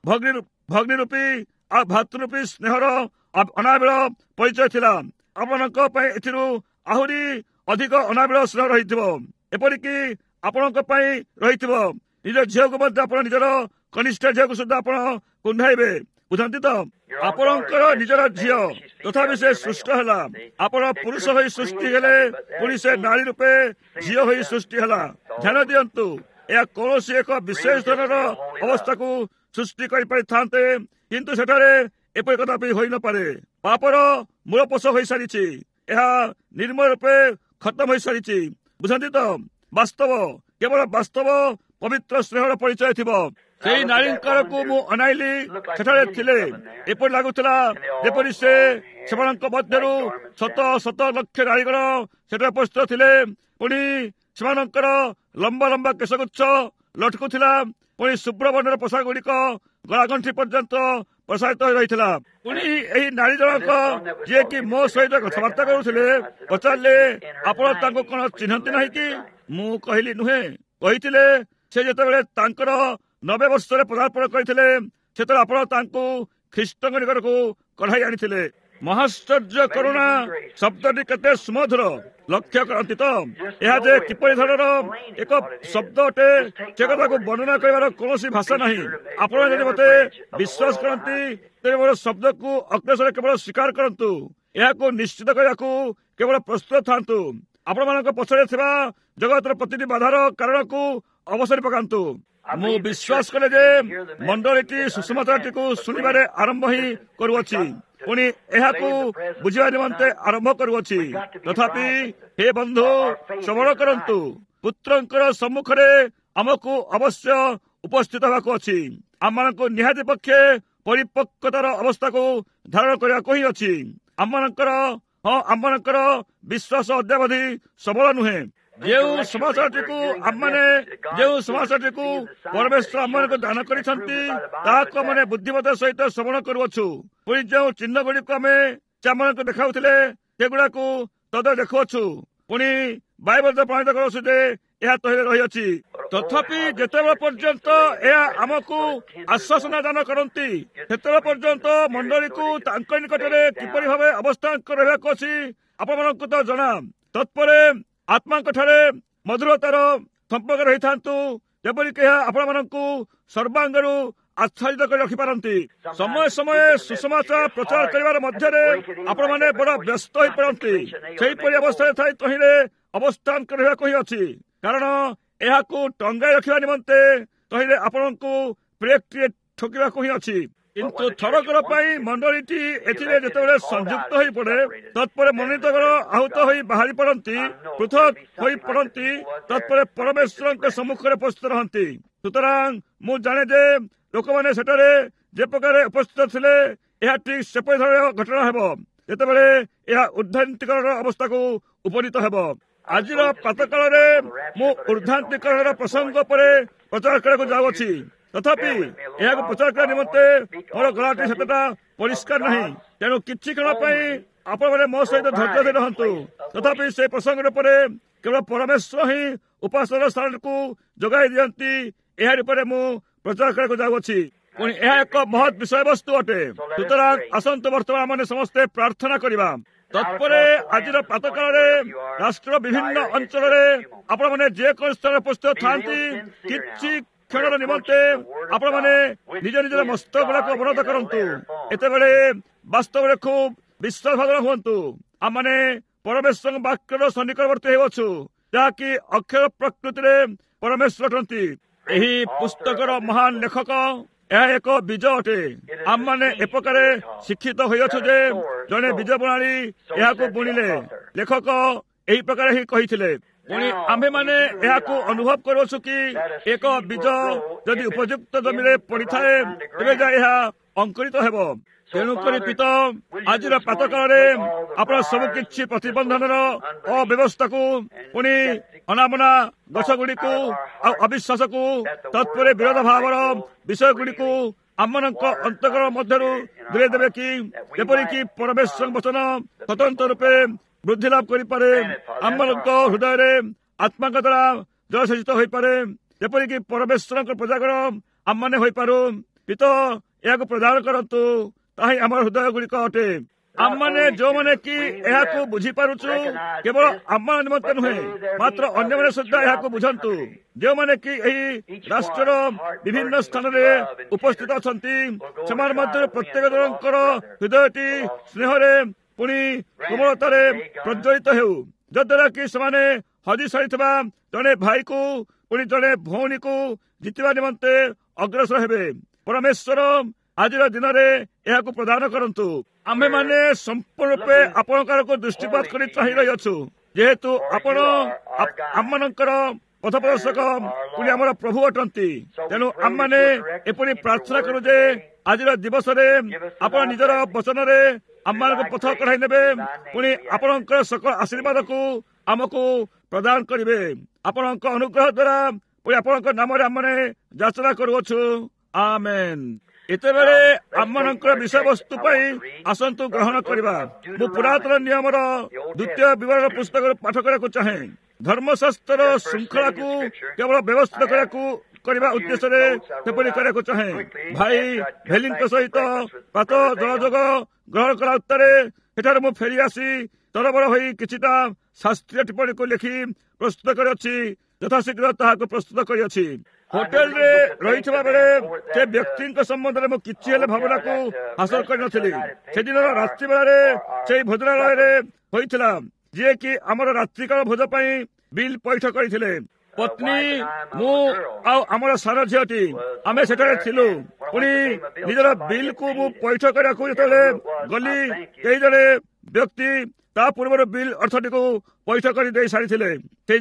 ଭଗ୍ନି ରୂପୀ ଆଉ ଭାତୃରୂପୀ ସ୍ନେହର ଅନାବିଳ ପରିଚୟ ଥିଲା। ଆପଣଙ୍କ ପାଇଁ ଏଥିରୁ ଆହୁରି ଅଧିକ ଅନାବିଳ ସ୍ନେହ ରହିଥିବ। ଏପରିକି ଆପଣଙ୍କ ପାଇଁ ରହିଥିବ। ନିଜ ଝିଅକୁ ମଧ୍ୟ ଆପଣ ନିଜର କନିଷ୍ଠ ଝିଅକୁ ସୁଦ୍ଧା ଆପଣ କୁଣ୍ଢାଇବେ। ବୁଝନ୍ତି ତ? ଆପଣଙ୍କର ନିଜର ଝିଅ, ତଥାପି ସେ ସୃଷ୍ଟ ହେଲା। ଆପଣ ପୁରୁଷ ହୋଇ ସୃଷ୍ଟି ହେଲେ, ପୁଣି ସେ ନାରୀ ରୂପେ ଝିଅ ହୋଇ ସୃଷ୍ଟି ହେଲା। ଧ୍ୟାନ ଦିଅନ୍ତୁ, ଏହା କୌଣସି ଏକ ବିଶେଷ ଧରଣର ଅବସ୍ଥାକୁ ସୃଷ୍ଟି କରିପାରିଥାନ୍ତେ, କିନ୍ତୁ ସେଠାରେ ଏପରି କଦାପି ହୋଇନପାରେ। ପାପର ମୂଳପୋଷ ହୋଇସାରିଛି। ଏହା ନିର୍ମଳ ରୂପେ ଖତମ ହୋଇସାରିଛି। ବୁଝନ୍ତି ତ? ବାସ୍ତବ, କେବଳ ବାସ୍ତବ ପବିତ୍ର ସ୍ନେହର ପରିଚୟ ଥିବ। ସେହି ନାରୀଙ୍କରକୁ ମୁଁ ଅନାଇଲି। ସେଠାରେ ଥିଲେ, ଏପରି ଲାଗୁଥିଲା ଯେପରି ସେମାନଙ୍କ ମଧ୍ୟରୁ ଶତ ଶତ ଲକ୍ଷ ନାରୀଗଣ ସେଠାରେ ଉପସ୍ଥିତ ଥିଲେ। ପୁଣି ସେମାନଙ୍କର ଲମ୍ବା ଲମ୍ବା କେଶଗୁଚ୍ଛ ଲଟକୁଥିଲା। ପୁଣି ଶୁଭ୍ର ବର୍ଣ୍ଣର ପୋଷାକ ଗୁଡ଼ିକ ଗଳାଗଣ୍ଠି ପର୍ଯ୍ୟନ୍ତ ପ୍ରସାରିତ ହୋଇ ରହିଥିଲା। ପୁଣି ଏହି ନାରୀ ଜଣକ ଯିଏକି ମୋ ସହିତ କଥାବାର୍ତ୍ତା କରୁଥିଲେ ପଚାରିଲେ, ଆପଣ ତାଙ୍କୁ କଣ ଚିହ୍ନନ୍ତି ନାହିଁ କି? ମୁଁ କହିଲି, ନୁହେଁ। କହିଥିଲେ, ସେ ଯେତେବେଳେ ତାଙ୍କର 90 ବର୍ଷରେ ପଦାର୍ପଣ କରିଥିଲେ, ସେତେବେଳେ ଆପଣ ତାଙ୍କୁ ଖ୍ରୀଷ୍ଟଙ୍କ ନିକଟକୁ କଢାଇ ଆଣିଥିଲେ। ମହାଶ୍ଚର୍ଯ୍ୟ କରୁଣା ଶବ୍ଦଟି କେତେ ସୁମଧୁର। ଲକ୍ଷ୍ୟ କରନ୍ତି ତ, ଏହା ଯେ କିପରି ଧରଣର ଏକ ଶବ୍ଦ ଅଟେ, ସେ କଥାକୁ ବର୍ଣ୍ଣନା କରିବାର କୌଣସି ଭାଷା ନାହିଁ। ଆପଣ ଯଦି ମୋତେ ବିଶ୍ୱାସ କରନ୍ତି, ତେବେ ମୋର ଶବ୍ଦକୁ ଅଗ୍ରସର କେବଳ ସ୍ୱୀକାର କରନ୍ତୁ। ଏହାକୁ ନିଶ୍ଚିତ କରିବାକୁ କେବଳ ପ୍ରସ୍ତୁତ ଥାନ୍ତୁ। ଆପଣମାନଙ୍କ ପଛରେ ଥିବା ଜଗତର ପ୍ରତିଟି ବାଧାର କାରଣକୁ ଅବସରି ପକାନ୍ତୁ। ମୁଁ ବିଶ୍ୱାସ କରେ ଯେ ମଣ୍ଡଳୀଟି ସୁସମାଚାରଟିକୁ ଶୁଣିବାରେ ଆରମ୍ଭ ହିଁ କରୁଅଛି, ପୁଣି ଏହାକୁ ବୁଝିବା ନିମନ୍ତେ ଆରମ୍ଭ କରୁଅଛି। ତଥାପି ହେ ବନ୍ଧୁ, ଶ୍ରବଣ କରନ୍ତୁ। ପୁତ୍ରଙ୍କର ସମ୍ମୁଖରେ ଆମକୁ ଅବଶ୍ୟ ଉପସ୍ଥିତ ହେବାକୁ ଅଛି। ଆମମାନଙ୍କୁ ନିହାତି ପକ୍ଷେ ପରିପକ୍ୱତାର ଅବସ୍ଥାକୁ ଧାରଣ କରିବାକୁ ହିଁ ଅଛି। ଆମମାନଙ୍କର ବିଶ୍ୱାସ ଅଦ୍ୟାବଧି ସବଳ ନୁହେଁ। ଯେଉଁ ସମାଚାରଟିକୁ ପରମେଶ୍ୱର ଆମମାନଙ୍କୁ ଦାନ କରିଛନ୍ତି, ତାହାକୁ ଆମେ ବୁଦ୍ଧିମତା ସହିତ ଶ୍ରବଣ କରୁଅଛୁ। ପୁଣି ଯେଉଁ ଚିହ୍ନ ଗୁଡ଼ିକୁ ସେମାନଙ୍କୁ ଦେଖାଉଥିଲେ, ସେଗୁଡ଼ାକୁ ଦେଖୁଅଛୁ। ପୁଣି ବାଇବଲରେ ପ୍ରମାଣିତ କରୁଅଛୁ ଯେ ଏହା ତହିଁରେ ରହିଅଛି। ତଥାପି ଯେତେବେଳେ ପର୍ଯ୍ୟନ୍ତ ଏହା ଆମକୁ ଆଶ୍ୱାସନା ଦାନ କରନ୍ତି, ସେତେବେଳେ ପର୍ଯ୍ୟନ୍ତ ମଣ୍ଡଳୀକୁ ତାଙ୍କ ନିକଟରେ କିପରି ଭାବେ ଅବସ୍ଥାନ ରହିବାକୁ ଅଛି ଆପଣମାନଙ୍କୁ ତ ଜଣା। ତତ୍ପରେ ଆତ୍ମାଙ୍କ ଠାରେ ମଧୁରତାର ସମ୍ପର୍କ ରହିଥାନ୍ତୁ, ଯେପରିକି ଏହା ଆପଣମାନଙ୍କୁ ସର୍ବାଙ୍ଗରୁ ଆଚ୍ଛାଦିତ କରି ରଖିପାରନ୍ତି। ସମୟ ସମୟ ସୁସମାଚାର ପ୍ରଚାର କରିବାର ମଧ୍ୟରେ ଆପଣମାନେ ବଡ଼ ବ୍ୟସ୍ତ ହୋଇପାରନ୍ତି। ସେହିପରି ଅବସ୍ଥାରେ ଥାଇ ତହିଁରେ ଅବସ୍ଥାନ କରିବାକୁ ହିଁ ଅଛି, କାରଣ ଏହାକୁ ଟଙ୍ଗାଇ ରଖିବା ନିମନ୍ତେ ତହିଁରେ ଆପଣଙ୍କୁ ବ୍ରେକ୍ଟିଏ ଠକିବାକୁ ହିଁ ଅଛି। କିନ୍ତୁ ଥରକର ପାଇଁ ମଣ୍ଡଳୀଟି ଏଥିରେ ଯେତେବେଳେ ସଂଯୁକ୍ତ ହୋଇପଡ଼େ, ତତ୍ପରେ ମନୋନୀତଗଣ ଆହୁତ ହୋଇ ବାହାରି ପଡ଼ନ୍ତି, ପୃଥକ ହୋଇ ପଡ଼ନ୍ତି, ତତ୍ପରେ ପରମେଶ୍ୱରଙ୍କ ସମ୍ମୁଖରେ ଉପସ୍ଥିତ ରହନ୍ତି। ସୁତରାଂ ମୁଁ ଜାଣେ ଯେ ଲୋକମାନେ ସେଠାରେ ଯେ ପ୍ରକାର ଉପସ୍ଥିତ ଥିଲେ, ଏହା ଠିକ୍ ସେପରି ଧରଣର ଘଟଣା ହେବ ଯେତେବେଳେ ଏହା ଉର୍ଦ୍ଧ୍ୱାନ୍ତିକରଣର ଅବସ୍ଥାକୁ ଉପନୀତ ହେବ। ଆଜିର ପ୍ରାତଃକାଳରେ ମୁଁ ଉର୍ଦ୍ଧ୍ୱାନ୍ତିକରଣର ପ୍ରସଙ୍ଗ ଉପରେ ପ୍ରଚାର କରିବାକୁ ଯାଉଅଛି। ତଥାପି ଏହାକୁ ପ୍ରଚାର କରିବା ନିମନ୍ତେ ମୋର ଗଳାଟି ସେତେଟା ପରିଷ୍କାର ନାହିଁ। ତେଣୁ କିଛି କ୍ଷଣ ପାଇଁ ଆପଣମାନେ ମୋ ସହିତ ଧୈର୍ଯ୍ୟ ଧରି ରହନ୍ତୁ। ତଥାପି ସେ ପ୍ରସଙ୍ଗ ଉପରେ କେବଳ ପରମେଶ୍ୱର ହିଁ ଉପାସନାର ସ୍ଥାନକୁ ଯୋଗାଇ ଦିଅନ୍ତି। ଏହାରି ଉପରେ ମୁଁ ପ୍ରଚାର କରିବାକୁ ଯାଉଅଛି। ପୁଣି ଏହା ଏକ ମହତ୍ ବିଷୟବସ୍ତୁ ଅଟେ। ସୁତରାଂ ଆସନ୍ତୁ ବର୍ତ୍ତମାନ ଆମେ ସମସ୍ତେ ପ୍ରାର୍ଥନା କରିବା। ତତ୍ପରେ ଆଜିର ପ୍ରାତଃକାଳରେ ରାଷ୍ଟ୍ରର ବିଭିନ୍ନ ଅଞ୍ଚଳରେ ଆପଣମାନେ ଯେକୌଣସି ସ୍ଥାନରେ ଉପସ୍ଥିତ ଥାନ୍ତି, କିଛି କ୍ଷଣର ନିମନ୍ତେ ଆପଣମାନେ ନିଜ ନିଜର ମସ୍ତକ ଗୁଡ଼ାକୁ ଅବରୋଧ କରନ୍ତୁ। ଏତେବେଳେ ବାସ୍ତବରେ ଖୁବ୍ ବିଶ୍ୱାସଭାଜନ ହୁଅନ୍ତୁ। ଆମମାନେ ପରମେଶ୍ୱରଙ୍କ ବାକ୍ୟର ସନ୍ନିକଟବର୍ତ୍ତୀ ହେଉଅଛୁ, ଯାହାକି ଅକ୍ଷର ପ୍ରକୃତିରେ ପରମେଶ୍ୱର ଅଟନ୍ତି। ଏହି ପୁସ୍ତକର ମହାନ ଲେଖକ ଏହା ଏକ ବୀଜ ଅଟେ। ଆମମାନେ ଏପ୍ରକାରେ ଶିକ୍ଷିତ ହୋଇଅଛୁ ଯେ ଜଣେ ବୀଜ ବୁଣାଳି ଏହାକୁ ବୁଣିଲେ। ଲେଖକ ଏହି ପ୍ରକାର ହିଁ କହିଥିଲେ, ପୁଣି ଆମ୍ଭେମାନେ ଏହାକୁ ଅନୁଭବ କରୁଅଛୁ କି ଏକ ବୀଜ ଯଦି ଉପଯୁକ୍ତ ଜମିରେ ପଡିଥାଏ ତେବେ ଯାଇ ଏହା ଅଙ୍କୁରିତ ହେବ। ତେଣୁକରି ପିତ ଆଜିର ପ୍ରାତଃକାଳରେ ଆପଣ ସବୁ କିଛି ପ୍ରତିବନ୍ଧନର ଅବ୍ୟବସ୍ଥାକୁ ପୁଣି ଅନାବନା ଗଛ ଗୁଡ଼ିକୁ ଆଉ ଅବିଶ୍ୱାସକୁ ତତ୍ପରେ ବିରୋଧ ଭାବର ବିଷୟ ଗୁଡ଼ିକୁ ଆମମାନଙ୍କ ଅନ୍ତଃକରଣ ମଧ୍ୟରୁ ଦୂରେଇ ଦେବେ କି ଯେପରିକି ପରମେଶ୍ୱର ବଚନ ସ୍ୱତନ୍ତ୍ର ରୂପେ ବୃଦ୍ଧି ଲାଭ କରିପାରେ, ଆମମାନଙ୍କ ହୃଦୟରେ ଆତ୍ମାଙ୍କ ଦ୍ୱାରା ଜଳସେଚିତ ହୋଇପାରେ, ଯେପରିକି ପରମେଶ୍ୱରଙ୍କ ପ୍ରଜାଗର ଆମମାନେ ହୋଇପାରୁ। ପିତ ଏହାକୁ ପ୍ରଦାନ କରନ୍ତୁ, ତାହା ହିଁ ଆମର ହୃଦୟ ଗୁଡ଼ିକ ଅଟେ। ଆମମାନେ ଯେଉଁମାନେ କି ଏହାକୁ ବୁଝିପାରୁଛୁ କେବଳ ଆମ ନିମନ୍ତେ ନୁହେଁ ମାତ୍ର ଅନ୍ୟମାନେ ସୁଦ୍ଧା ଏହାକୁ ବୁଝନ୍ତୁ। ଯେଉଁମାନେ କି ଏହି ରାଷ୍ଟ୍ରର ବିଭିନ୍ନ ସ୍ଥାନରେ ଉପସ୍ଥିତ ଅଛନ୍ତି ସେମାନେ ମଧ୍ୟରୁ ପ୍ରତ୍ୟେକ ଜଣଙ୍କର ହୃଦୟଟି ସ୍ନେହରେ ପୁଣି କୋମଳତାରେ ପ୍ରଜ୍ୱଳିତ ହେଉ, ଯଦ୍ୱାରା କି ସେମାନେ ହଜି ସାରିଥିବା ଜଣେ ଭାଇକୁ ପୁଣି ଜଣେ ଭଉଣୀକୁ ଜିତିବା ନିମନ୍ତେ ଅଗ୍ରସର ହେବେ। ପରମେଶ୍ୱର ଆଜିର ଦିନରେ ଏହାକୁ ପ୍ରଦାନ କରନ୍ତୁ। ଆମ୍ଭେମାନେ ସମ୍ପୂର୍ଣ୍ଣ ରୂପେ ଆପଣଙ୍କ ଦୃଷ୍ଟିପାତ କରି ଚାହିଁ ରହିଅଛୁ, ଯେହେତୁ ଆପଣ ଆମମାନଙ୍କର ପଥ ପ୍ରଦର୍ଶକ ପୁଣି ଆମର ପ୍ରଭୁ ଅଟନ୍ତି। ତେଣୁ ଆମମାନେ ଏପରି ପ୍ରାର୍ଥନା କରୁ ଯେ ଆଜିର ଦିବସରେ ଆପଣ ନିଜର ବଚନରେ ଆମମାନଙ୍କ ପଥ କଢ଼ାଇ ନେବେ, ପୁଣି ଆପଣଙ୍କର ସକଳ ଆଶୀର୍ବାଦକୁ ଆମକୁ ପ୍ରଦାନ କରିବେ। ଆପଣଙ୍କ ଅନୁଗ୍ରହ ଦ୍ୱାରା ପୁଣି ଆପଣଙ୍କ ନାମରେ ଆମମାନେ ଯାଚନା କରୁଅଛୁ। ଆମେନ୍। ଏତେବେଳେ ଆମମାନଙ୍କର ବିଷୟବସ୍ତୁ ପାଇଁ ଆସନ୍ତୁ ଗ୍ରହଣ କରିବା। ମୁଁ ପୁରାତନ ନିୟମର ଦ୍ୱିତୀୟ ବିବରଣ ପୁସ୍ତକରୁ ପାଠ କରିବାକୁ ଚାହେଁ। ଧର୍ମଶାସ୍ତ୍ରର ଶୃଙ୍ଖଳାକୁ କେବଳ ବ୍ୟବସ୍ଥିତ କରିବା ଉଦ୍ଦେଶ୍ୟରେ ସେପରି କରିବାକୁ ଚାହେଁ। ଭାଇ ଭେଲିଙ୍କ ସହିତ ପ୍ରାତ ଜଳଯୋଗ ଗ୍ରହଣ କରା ଉତ୍ତାରେ ସେଠାରେ ମୁଁ ଫେରି ଆସି ତରବର ହୋଇ କିଛିଟା ଶାସ୍ତ୍ରୀୟ ଟିପ୍ପଣୀକୁ ଲେଖି ପ୍ରସ୍ତୁତ କରିଅଛି। ଯଥାଶୀଘ୍ର ତାହାକୁ ପ୍ରସ୍ତୁତ କରିଅଛି। ହୋଟେଲରେ ରହିଥିବା ବେଳେ ସେ ବ୍ୟକ୍ତିଙ୍କ ସମ୍ବନ୍ଧରେ ମୁଁ କିଛି ହେଲେ ଭାବନାକୁ ହାସଲ କରିନଥିଲି। ସେଦିନର ରାତ୍ରି ବେଳାରେ ସେହି ଭୋଜନାଳୟରେ ହୋଇଥିଲା, ଯିଏକି ଆମର ରାତ୍ରିକାଳ ଭୋଜ ପାଇଁ ବିଲ୍ ପୈଠ କରିଥିଲେ। ପତ୍ନୀ, ମୁଁ ଆଉ ଆମର ସାନ ଝିଅଟି ଆମେ ସେଠାରେ ଥିଲୁ। ପୁଣି ନିଜର ବିଲ୍କୁ ମୁଁ ପୈଠ କରିବାକୁ ଯେତେବେଳେ ଗଲି, କେହି ଜଣେ ବ୍ୟକ୍ତି ତା ପୂର୍ବରୁ ବିଲ୍ ଅର୍ଥଟିକୁ ପୈଠ କରି ଦେଇ ସାରିଥିଲେ।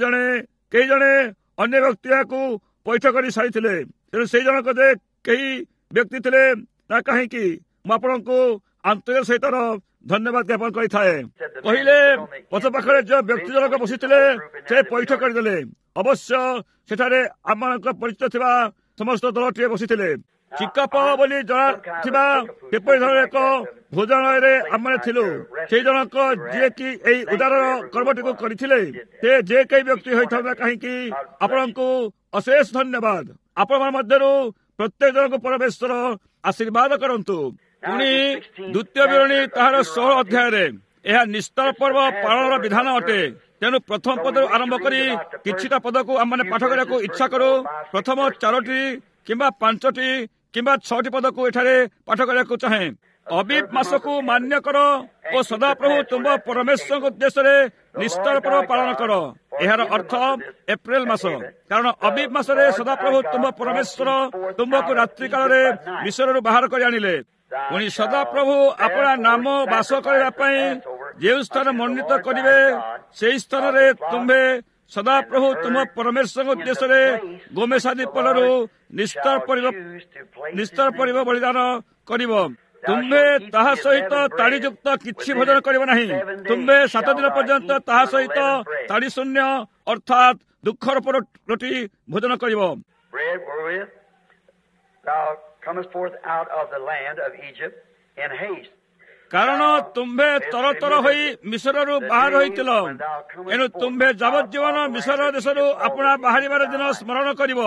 କେହି ଜଣେ ଅନ୍ୟ ବ୍ୟକ୍ତି ଏହାକୁ ପୈଠ କରି ସାରିଥିଲେ। ତେଣୁ ସେଇ ଜଣକ ଯେ କେହି ବ୍ୟକ୍ତି ଥିଲେ ନା କାହିଁକି, ମୁଁ ଆପଣଙ୍କୁ ଆନ୍ତରିକ ସହିତ ଧନ୍ୟବାଦ ଜ୍ଞାପନ କରିଥାଏ। କହିଲେ ପଛ ପାଖରେ ଯେଉଁ ବ୍ୟକ୍ତି ଜଣକ ବସିଥିଲେ ସେ ପୈଠ କରିଦେଲେ। ଅବଶ୍ୟ ସେଠାରେ ଆମମାନଙ୍କ ପରିଚିତ ଥିବା ସମସ୍ତ ଦଳଟିଏ ବସିଥିଲେ। ଚିକାପ ବୋଲି ଜଣାଥିବା କିପରି ଧରଣର ଏକ ଭୋଜନାଳୟରେ ଆମେ ଥିଲୁ। ସେଇ ଜଣକ ଯିଏକି ଏହି ଉଦାର କର୍ମଟିକୁ କରିଥିଲେ, ସେ ଯେ କେହି ବ୍ୟକ୍ତି ହୋଇଥାନ୍ତା କାହିଁକି, ଆପଣଙ୍କୁ ଅଶେଷ ଧନ୍ୟବାଦ। ଆପଣଙ୍କ ମଧ୍ୟରୁ ପ୍ରତ୍ୟେକ ଜଣଙ୍କୁ ପରମେଶ୍ୱର ଆଶୀର୍ବାଦ କରନ୍ତୁ। ପୁଣି ଦ୍ୱିତୀୟ ବିବରଣୀ ତାହାର 16 ଅଧ୍ୟାୟରେ ଏହା ନିସ୍ତାର ପର୍ବ ପାଳନର ବିଧାନ ଅଟେ। ତେଣୁ ପ୍ରଥମ ପଦରୁ ଆରମ୍ଭ କରି କିଛିଟା ପଦକୁ ଆମମାନେ ପାଠ କରିବାକୁ ଇଚ୍ଛା କରୁ। ପ୍ରଥମ 4ଟି କିମ୍ବା 5ଟି କିମ୍ବା 6ଟି ପଦକୁ ଏଠାରେ ପାଠ କରିବାକୁ ଚାହେଁ। ଅବିବ ମାସକୁ ମାନ୍ୟ କର ଓ ସଦାପ୍ରଭୁ ତୁମ୍ଭ ପରମେଶ୍ୱରଙ୍କ ଉଦ୍ଦେଶ୍ୟରେ ନିସ୍ତାର ପର୍ବ ପାଳନ କର। ଏହାର ଅର୍ଥ ଏପ୍ରିଲ ମାସ, କାରଣ ଅବିବ ମାସରେ ସଦାପ୍ରଭୁ ତୁମ୍ଭ ପରମେଶ୍ୱର ତୁମ୍ଭକୁ ରାତ୍ରି କାଳରେ ମିଶ୍ରରୁ ବାହାର କରି ଆଣିଲେ। ପୁଣି ସଦାପ୍ରଭୁ ଆପଣା ନାମ ବାସ କରିବା ପାଇଁ ଯେଉଁ ସ୍ଥାନ ମନୋନୀତ କରିବେ, ସେହି ସ୍ଥାନରେ ତୁମ୍ଭେ ସଦାପ୍ରଭୁ ତୁମ ପରମେଶ୍ୱରଙ୍କ ଉଦ୍ଦେଶ୍ୟରେ ଗୋମେଶାଦୀ ପଲରୁ ନିସ୍ତାର ପରିବ ବଳିଦାନ କରିବ। ତୁମ୍ଭେ ତାହା ସହିତ ତାଡ଼ିଯୁକ୍ତ କିଛି ଭୋଜନ କରିବ ନାହିଁ। ତୁମ୍ଭେ 7 ଦିନ ପର୍ଯ୍ୟନ୍ତ ତାହା ସହିତ ତାଡ଼ି ଶୂନ୍ୟ ଅର୍ଥାତ୍ ଦୁଃଖର ରୋଟି ଭୋଜନ କରିବ। କାରଣ ତୁମ୍ଭେ ତରତର ହୋଇ ମିଶ୍ରରୁ ବାହାର ହୋଇଥିଲ, ଏଣୁ ତୁମ୍ଭେ ଯାବଜ୍ଜୀବନ ମିଶ୍ର ଦେଶରୁ ଆପଣା ବାହାରିବାର ଦିନ ସ୍ମରଣ କରିବ।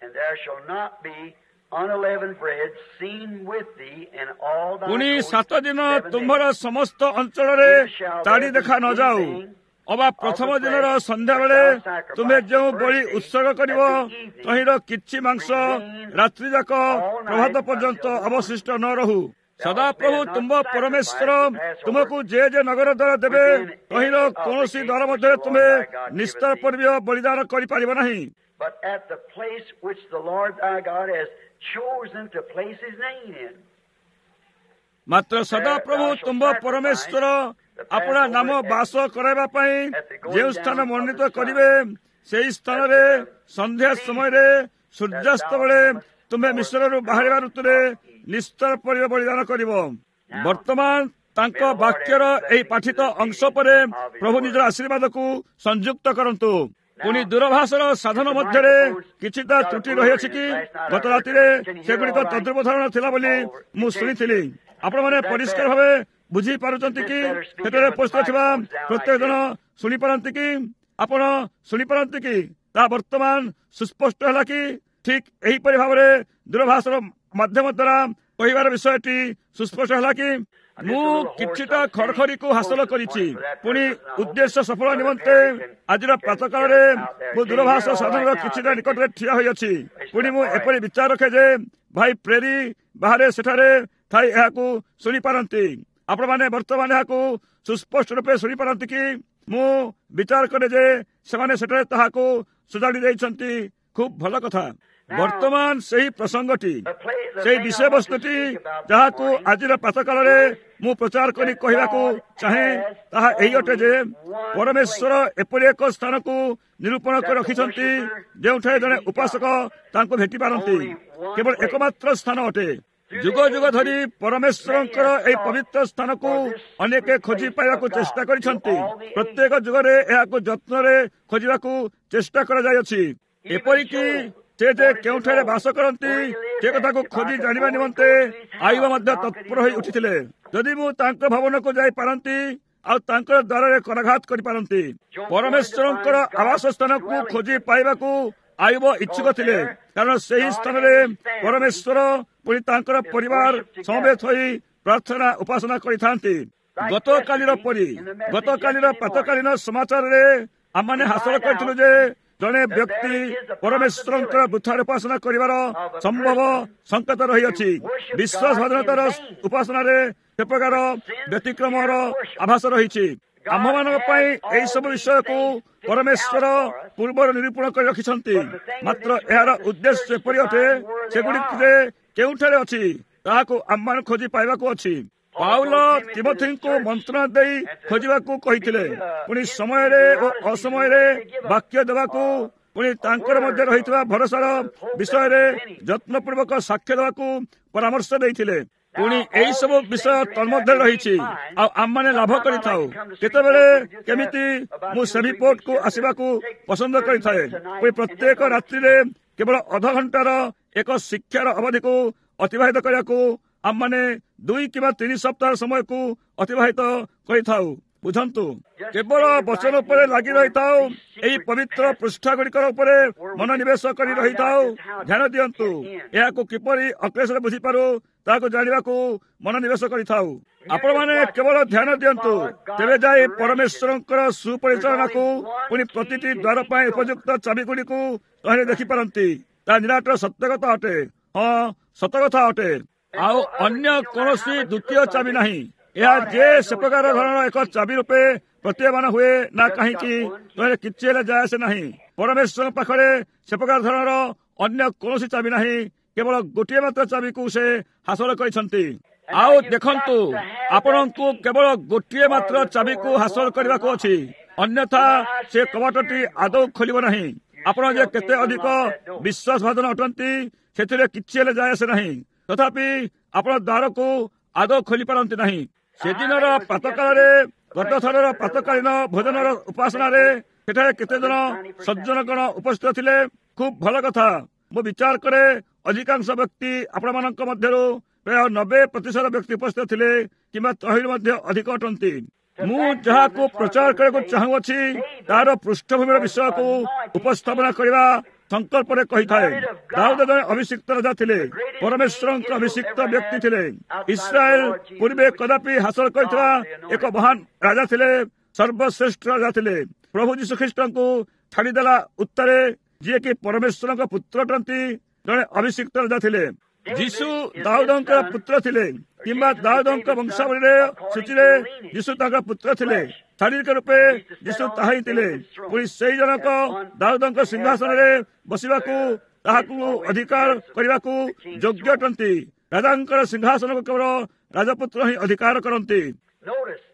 ପୁଣି 7 ଦିନ ତୁମ୍ଭର ସମସ୍ତ ଅଞ୍ଚଳରେ ତାଡ଼ି ଦେଖା ନଯାଉ, ଅବା ପ୍ରଥମ ଦିନର ସନ୍ଧ୍ୟାବେଳେ ତୁମେ ଯେଉଁ ବଳି ଉତ୍ସର୍ଗ କରିବ, ତହିଁର କିଛି ମାଂସ ରାତ୍ରି ଯାକ ପ୍ରଭାତ ପର୍ଯ୍ୟନ୍ତ ଅବଶିଷ୍ଟ ନ ରହୁ। ସଦାପ୍ରଭୁ ତୁମ୍ଭ ପରମେଶ୍ୱର ତୁମକୁ ଯେ ନଗର ଦ୍ୱାରା ଦେବେ, ତହିଁର କୌଣସି ଦ୍ୱାର ମଧ୍ୟରେ ତୁମେ ନିସ୍ତାର ପର୍ବ ବଳିଦାନ କରିପାରିବ ନାହିଁ। ମାତ୍ର ସଦାପ୍ରଭୁ ତୁମ୍ଭ ପରମେଶ୍ୱର ଆପଣା ନାମ ବାସ କରାଇବା ପାଇଁ ଯେଉଁ ସ୍ଥାନ ମନୋନୀତ କରିବେ ସେହି ସ୍ଥାନରେ ସନ୍ଧ୍ୟା ସମୟରେ ସୂର୍ଯ୍ୟାସ୍ତ ବେଳେ ତୁମେ ମିଶ୍ରରୁ ବାହାରିବା ଋତୁରେ ନିସ୍ତର ପରିବା ବଳିଦାନ କରିବ। ବର୍ତ୍ତମାନ ତାଙ୍କ ବାକ୍ୟର ଏହି ପାଠିତ ଅଂଶ ପରେ ପ୍ରଭୁ ନିଜର ଆଶୀର୍ବାଦକୁ ସଂଯୁକ୍ତ କରନ୍ତୁ। ପୁଣି ଦୂରଭାଷର ସାଧନ ମଧ୍ୟରେ କିଛିଟା ତ୍ରୁଟି ରହିଅଛି କି? ଗତ ରାତିରେ ସେଗୁଡ଼ିକ ତଦ୍ରୁପ ଧାରଣା ଥିଲା ବୋଲି ମୁଁ ଶୁଣିଥିଲି। ଆପଣମାନେ ପରିଷ୍କାର ଭାବେ ବୁଝିପାରୁଛନ୍ତି କି? ସେଠାରେ ଉପସ୍ଥିତ ଥିବା ପ୍ରତ୍ୟେକ ଜଣ ଶୁଣିପାରନ୍ତି କି? ଆପଣ ଶୁଣିପାରନ୍ତି କି? ତାହା ବର୍ତ୍ତମାନ ସୁସ୍ପଷ୍ଟ ହେଲା କି? ଠିକ୍ ଏହିପରି ଭାବରେ ଦୂରଭାଷର ମାଧ୍ୟମ ଦ୍ୱାରା କହିବାର ବିଷୟଟି ସୁସ୍ପଷ୍ଟ ହେଲା କି? ମୁଁ କିଛିଟା ଖଡ଼ଖଡ଼ିକୁ ହାସଲ କରିଛି। ପୁଣି ଉଦ୍ଦେଶ୍ୟ ସଫଳ ନିମନ୍ତେ ଆଜିର ପ୍ରାତଃକାଳରେ ମୁଁ ଦୂରଭାଷ ସାଧନର କିଛିଟା ନିକଟରେ ଠିଆ ହୋଇଅଛି। ପୁଣି ମୁଁ ଏପରି ବିଚାର ରଖେ ଯେ ଭାଇ ପ୍ରେରୀ ବାହାରେ ସେଠାରେ ଥାଇ ଏହାକୁ ଶୁଣିପାରନ୍ତି। ଆପଣମାନେ ବର୍ତ୍ତମାନ ଏହାକୁ ସୁସ୍ପଷ୍ଟ ରୂପେ ଶୁଣିପାରନ୍ତି କି? ମୁଁ ବିଚାର କରେ ଯେ ସେମାନେ ସେଠାରେ ତାହାକୁ ସୁଧାରି ଦେଇଛନ୍ତି। ଖୁବ୍ ଭଲ କଥା। ବର୍ତ୍ତମାନ ସେହି ପ୍ରସଙ୍ଗଟି, ସେହି ବିଷୟବସ୍ତୁଟି ଯାହାକୁ ଆଜିର ପ୍ରାତଃକାଳରେ ମୁଁ ପ୍ରଚାର କରି କହିବାକୁ ଚାହେଁ ତାହା ଏହି ଅଟେ ଯେ ପରମେଶ୍ୱର ଏପରି ଏକ ସ୍ଥାନକୁ ନିରୂପଣ କରି ରଖିଛନ୍ତି ଯେଉଁଠାରେ ଜଣେ ଉପାସକ ତାଙ୍କୁ ଭେଟିପାରନ୍ତି। କେବଳ ଏକମାତ୍ର ସ୍ଥାନ ଅଟେ। ଯୁଗ ଯୁଗ ଧରି ପରମେଶ୍ୱରଙ୍କର ଏହି ପବିତ୍ର ସ୍ଥାନକୁ ଅନେକ ଖୋଜି ପାଇବାକୁ ଚେଷ୍ଟା କରିଛନ୍ତି। ପ୍ରତ୍ୟେକ ଯୁଗରେ ଏହାକୁ ଯତ୍ନରେ ଖୋଜିବାକୁ ଚେଷ୍ଟା କରାଯାଇଅଛି। ଏପରିକି ସେ ଯେ କେଉଁଠାରେ ବାସ କରନ୍ତି ସେ କଥାକୁ ଖୋଜି ଜାଣିବା ନିମନ୍ତେ ଆୟୁବ ମଧ୍ୟ ତତ୍ପର ହୋଇ ଉଠିଥିଲେ। ଯଦି ମୁଁ ତାଙ୍କ ଭବନକୁ ଯାଇପାରନ୍ତି ଆଉ ତାଙ୍କର ଦ୍ୱାରରେ କରାଘାତ କରିପାରନ୍ତି। ପରମେଶ୍ୱରଙ୍କର ଆବାସ ସ୍ଥାନକୁ ଖୋଜି ପାଇବାକୁ ଆୟୁବ ଇଚ୍ଛୁକ ଥିଲେ, କାରଣ ସେହି ସ୍ଥାନରେ ପରମେଶ୍ୱର ପୁଣି ତାଙ୍କର ପରିବାର ସମବେତ ହୋଇ ପ୍ରାର୍ଥନା ଉପାସନା କରିଥାନ୍ତି। ଗତକାଲିର ପରି ଗତକାଲିର ପ୍ରାତଃକାଳୀନ ସମାଚାରରେ ଆମମାନେ ହାସଲ କରିଥିଲୁ ଯେ ଜଣେ ବ୍ୟକ୍ତି ପରମେଶ୍ୱରଙ୍କର ବୃଥାରେ ଉପାସନା କରିବାର ସମ୍ଭବ ସଂକେତ ରହିଅଛି। ବିଶ୍ୱାସଭାଜନତାର ଉପାସନାରେ ସେ ପ୍ରକାର ବ୍ୟତିକ୍ରମର ଆଭାସ ରହିଛି। ଆମ୍ଭମାନଙ୍କ ପାଇଁ ଏହି ସବୁ ବିଷୟକୁ ପରମେଶ୍ୱର ପୂର୍ବରୁ ନିରୂପଣ କରି ରଖିଛନ୍ତି। ମାତ୍ର ଏହାର ଉଦ୍ଦେଶ୍ୟ ଏପରି ଅଟେ ସେଗୁଡ଼ିକରେ କେଉଁଠାରେ ଅଛି ତାହାକୁ ଆମମାନ ଖୋଜି ପାଇବାକୁ ଅଛି। ପାଉଲ ତିମୋଥୀଙ୍କୁ ମନ୍ତ୍ରଣା ଦେଇ ଖୋଜିବାକୁ କହିଥିଲେ। ପୁଣି ସମୟରେ ଓ ଅସମୟରେ ବାକ୍ୟ ଦେବାକୁ, ପୁଣି ତାଙ୍କର ମଧ୍ୟରେ ରହିଥିବା ଭରସାର ବିଷୟରେ ଯତ୍ନପୂର୍ବକ ସାକ୍ଷ୍ୟ ଦେବାକୁ ପରାମର୍ଶ ଦେଇଥିଲେ। ପୁଣି ଏହି ସବୁ ବିଷୟ ତନ୍ମଧ୍ୟରେ ରହିଛି ଆଉ ଆମମାନେ ଲାଭ କରିଥାଉ। କେତେବେଳେ କେମିତି ମୁଁ ସେଭିପୋର୍ଟକୁ ଆସିବାକୁ ପସନ୍ଦ କରିଥାଏ। ପୁଣି ପ୍ରତ୍ୟେକ ରାତ୍ରିରେ କେବଳ ଅଧଘଣ୍ଟାର ଏକ ଶିକ୍ଷାର ଅବଧିକୁ ଅତିବାହିତ କରିବାକୁ ଆମମାନେ 2 କିମ୍ବା 3 ସପ୍ତାହ ସମୟକୁ ଅତିବାହିତ କରିଥାଉ। ବୁଝନ୍ତୁ, କେବଳ ବଚନ ଉପରେ ଲାଗି ରହିଥାଉ। ଏହି ପବିତ୍ର ପୃଷ୍ଠା ଗୁଡ଼ିକର ଉପରେ ମନୋନିବେଶ କରି ରହିଥାଉ। ଧ୍ୟାନ ଦିଅନ୍ତୁ, ଏହାକୁ କିପରି ଅକ୍ଲେଶରେ ବୁଝିପାରୁ ତାହାକୁ ଜାଣିବାକୁ ମନୋନିବେଶ କରିଥାଉ। ଆପଣମାନେ କେବଳ ଧ୍ୟାନ ଦିଅନ୍ତୁ, ତେବେ ଯାଇ ପରମେଶ୍ୱରଙ୍କର ସୁପରିଚାଳନାକୁ ପୁଣି ପ୍ରତିଟି ଦ୍ୱାର ପାଇଁ ଉପଯୁକ୍ତ ଚାବିଗୁଡ଼ିକୁ ତହିଁରେ ଦେଖିପାରନ୍ତି। ତାହା ନିରାଟ ସତ୍ୟକଥା ଅଟେ। ହଁ, ସତକଥା ଅଟେ। ଆଉ ଅନ୍ୟ କୌଣସି ଦ୍ୱିତୀୟ ଚାବି ନାହିଁ। ଏହା ଯେ ସେ ପ୍ରକାର ଧରଣର ଏକ ଚାବି ରୂପେ ପ୍ରତୀୟମାନ ହୁଏ ନା କାହିଁକି ତହିଁରେ କିଛି ହେଲେ ଯାଏ ଆସେ ନାହିଁ। ପରମେଶ୍ୱରଙ୍କ ପାଖରେ ସେ ପ୍ରକାର ଧରଣର ଅନ୍ୟ କୌଣସି ଚାବି ନାହିଁ। କେବଳ ଗୋଟିଏ ମାତ୍ର ଚାବିକୁ ସେ ହାସଲ କରିଛନ୍ତି। ଆଉ ଦେଖନ୍ତୁ, ଆପଣଙ୍କୁ କେବଳ ଗୋଟିଏ ମାତ୍ର ଚାବିକୁ ହାସଲ କରିବାକୁ ଅଛି। ଅନ୍ୟଥା ସେ କବାଟଟି ଆଦୌ ଖୋଲିବ ନାହିଁ। ଆପଣ ଯେ କେତେ ଅଧିକ ବିଶ୍ୱାସଭାଜନ ଅଟନ୍ତି ସେଥିରେ କିଛି ହେଲେ ଯାଏ ଆସେ ନାହିଁ। ତଥାପି ଆପଣ ଦ୍ୱାରକୁ ଆଦୌ ଖୋଲି ପାରନ୍ତି ନାହିଁ। ସେଦିନର ପ୍ରାତଃକାଳରେ, ଗତ ଥରର ପ୍ରାତଃକାଳୀନ ଭୋଜନର ଉପାସନାରେ ସେଠାରେ କେତେଜଣ ସଜ୍ଜନଗଣ ଉପସ୍ଥିତ ଥିଲେ। ଖୁବ୍ ଭଲ କଥା। ମୁଁ ବିଚାର କରେ ଅଧିକାଂଶ ବ୍ୟକ୍ତି ଆପଣମାନଙ୍କ ମଧ୍ୟରୁ ପ୍ରାୟ 90% ବ୍ୟକ୍ତି ଉପସ୍ଥିତ ଥିଲେ କିମ୍ବା ତହିଁରୁ ମଧ୍ୟ ଅଧିକ ଅଟନ୍ତି। ମୁଁ ଯାହାକୁ ପ୍ରଚାର କରିବାକୁ ଚାହୁଁଅଛି ତାହାର ପୃଷ୍ଠଭୂମିର ବିଷୟକୁ ଉପସ୍ଥାପନା କରିବା ସଂକଳ୍ପରେ କହିଥାଏ। ଦାଉଦ ଜଣେ ଅଭିଷିକ୍ତ ରାଜା ଥିଲେ। ପରମେଶ୍ୱରଙ୍କ ଅଭିଷିକ୍ତ ବ୍ୟକ୍ତି ଥିଲେ। ଇସ୍ରାଏଲ ପୂର୍ବେ କଦାପି ହାସଲ କରିଥିବା ଏକ ମହାନ ରାଜା ଥିଲେ। ସର୍ବଶ୍ରେଷ୍ଠ ରାଜା ଥିଲେ। ପ୍ରଭୁ ଯୀଶୁଖ୍ରୀଷ୍ଟଙ୍କୁ ଛାଡ଼ିଦେଲା ଉତ୍ତାରେ, ଯିଏକି ପରମେଶ୍ୱରଙ୍କ ପୁତ୍ର ଅଟନ୍ତି, ଜଣେ ଅଭିଷିକ୍ତ ରାଜା ଥିଲେ। ଯୀଶୁ ଦାଉଦଙ୍କ ପୁତ୍ର ଥିଲେ କିମ୍ବା ଦାଉଦଙ୍କ ବଂଶାବଳୀରେ ସୂଚୀରେ ଯୀଶୁ ତାଙ୍କ ପୁତ୍ର ଥିଲେ। ଶାରୀରିକ ରୂପେ ଯୀଶୁ ତାହା ହିଁ ଥିଲେ। ପୁଣି ସେହି ଜଣକ ଦାଉଦଙ୍କ ସିଂହାସନରେ ବସିବାକୁ, ତାହାକୁ ଅଧିକାର କରିବାକୁ ଯୋଗ୍ୟ ଅଟନ୍ତି। ରାଜାଙ୍କର ସିଂହାସନକୁ କେବଳ ରାଜପୁତ୍ର ହିଁ ଅଧିକାର କରନ୍ତି।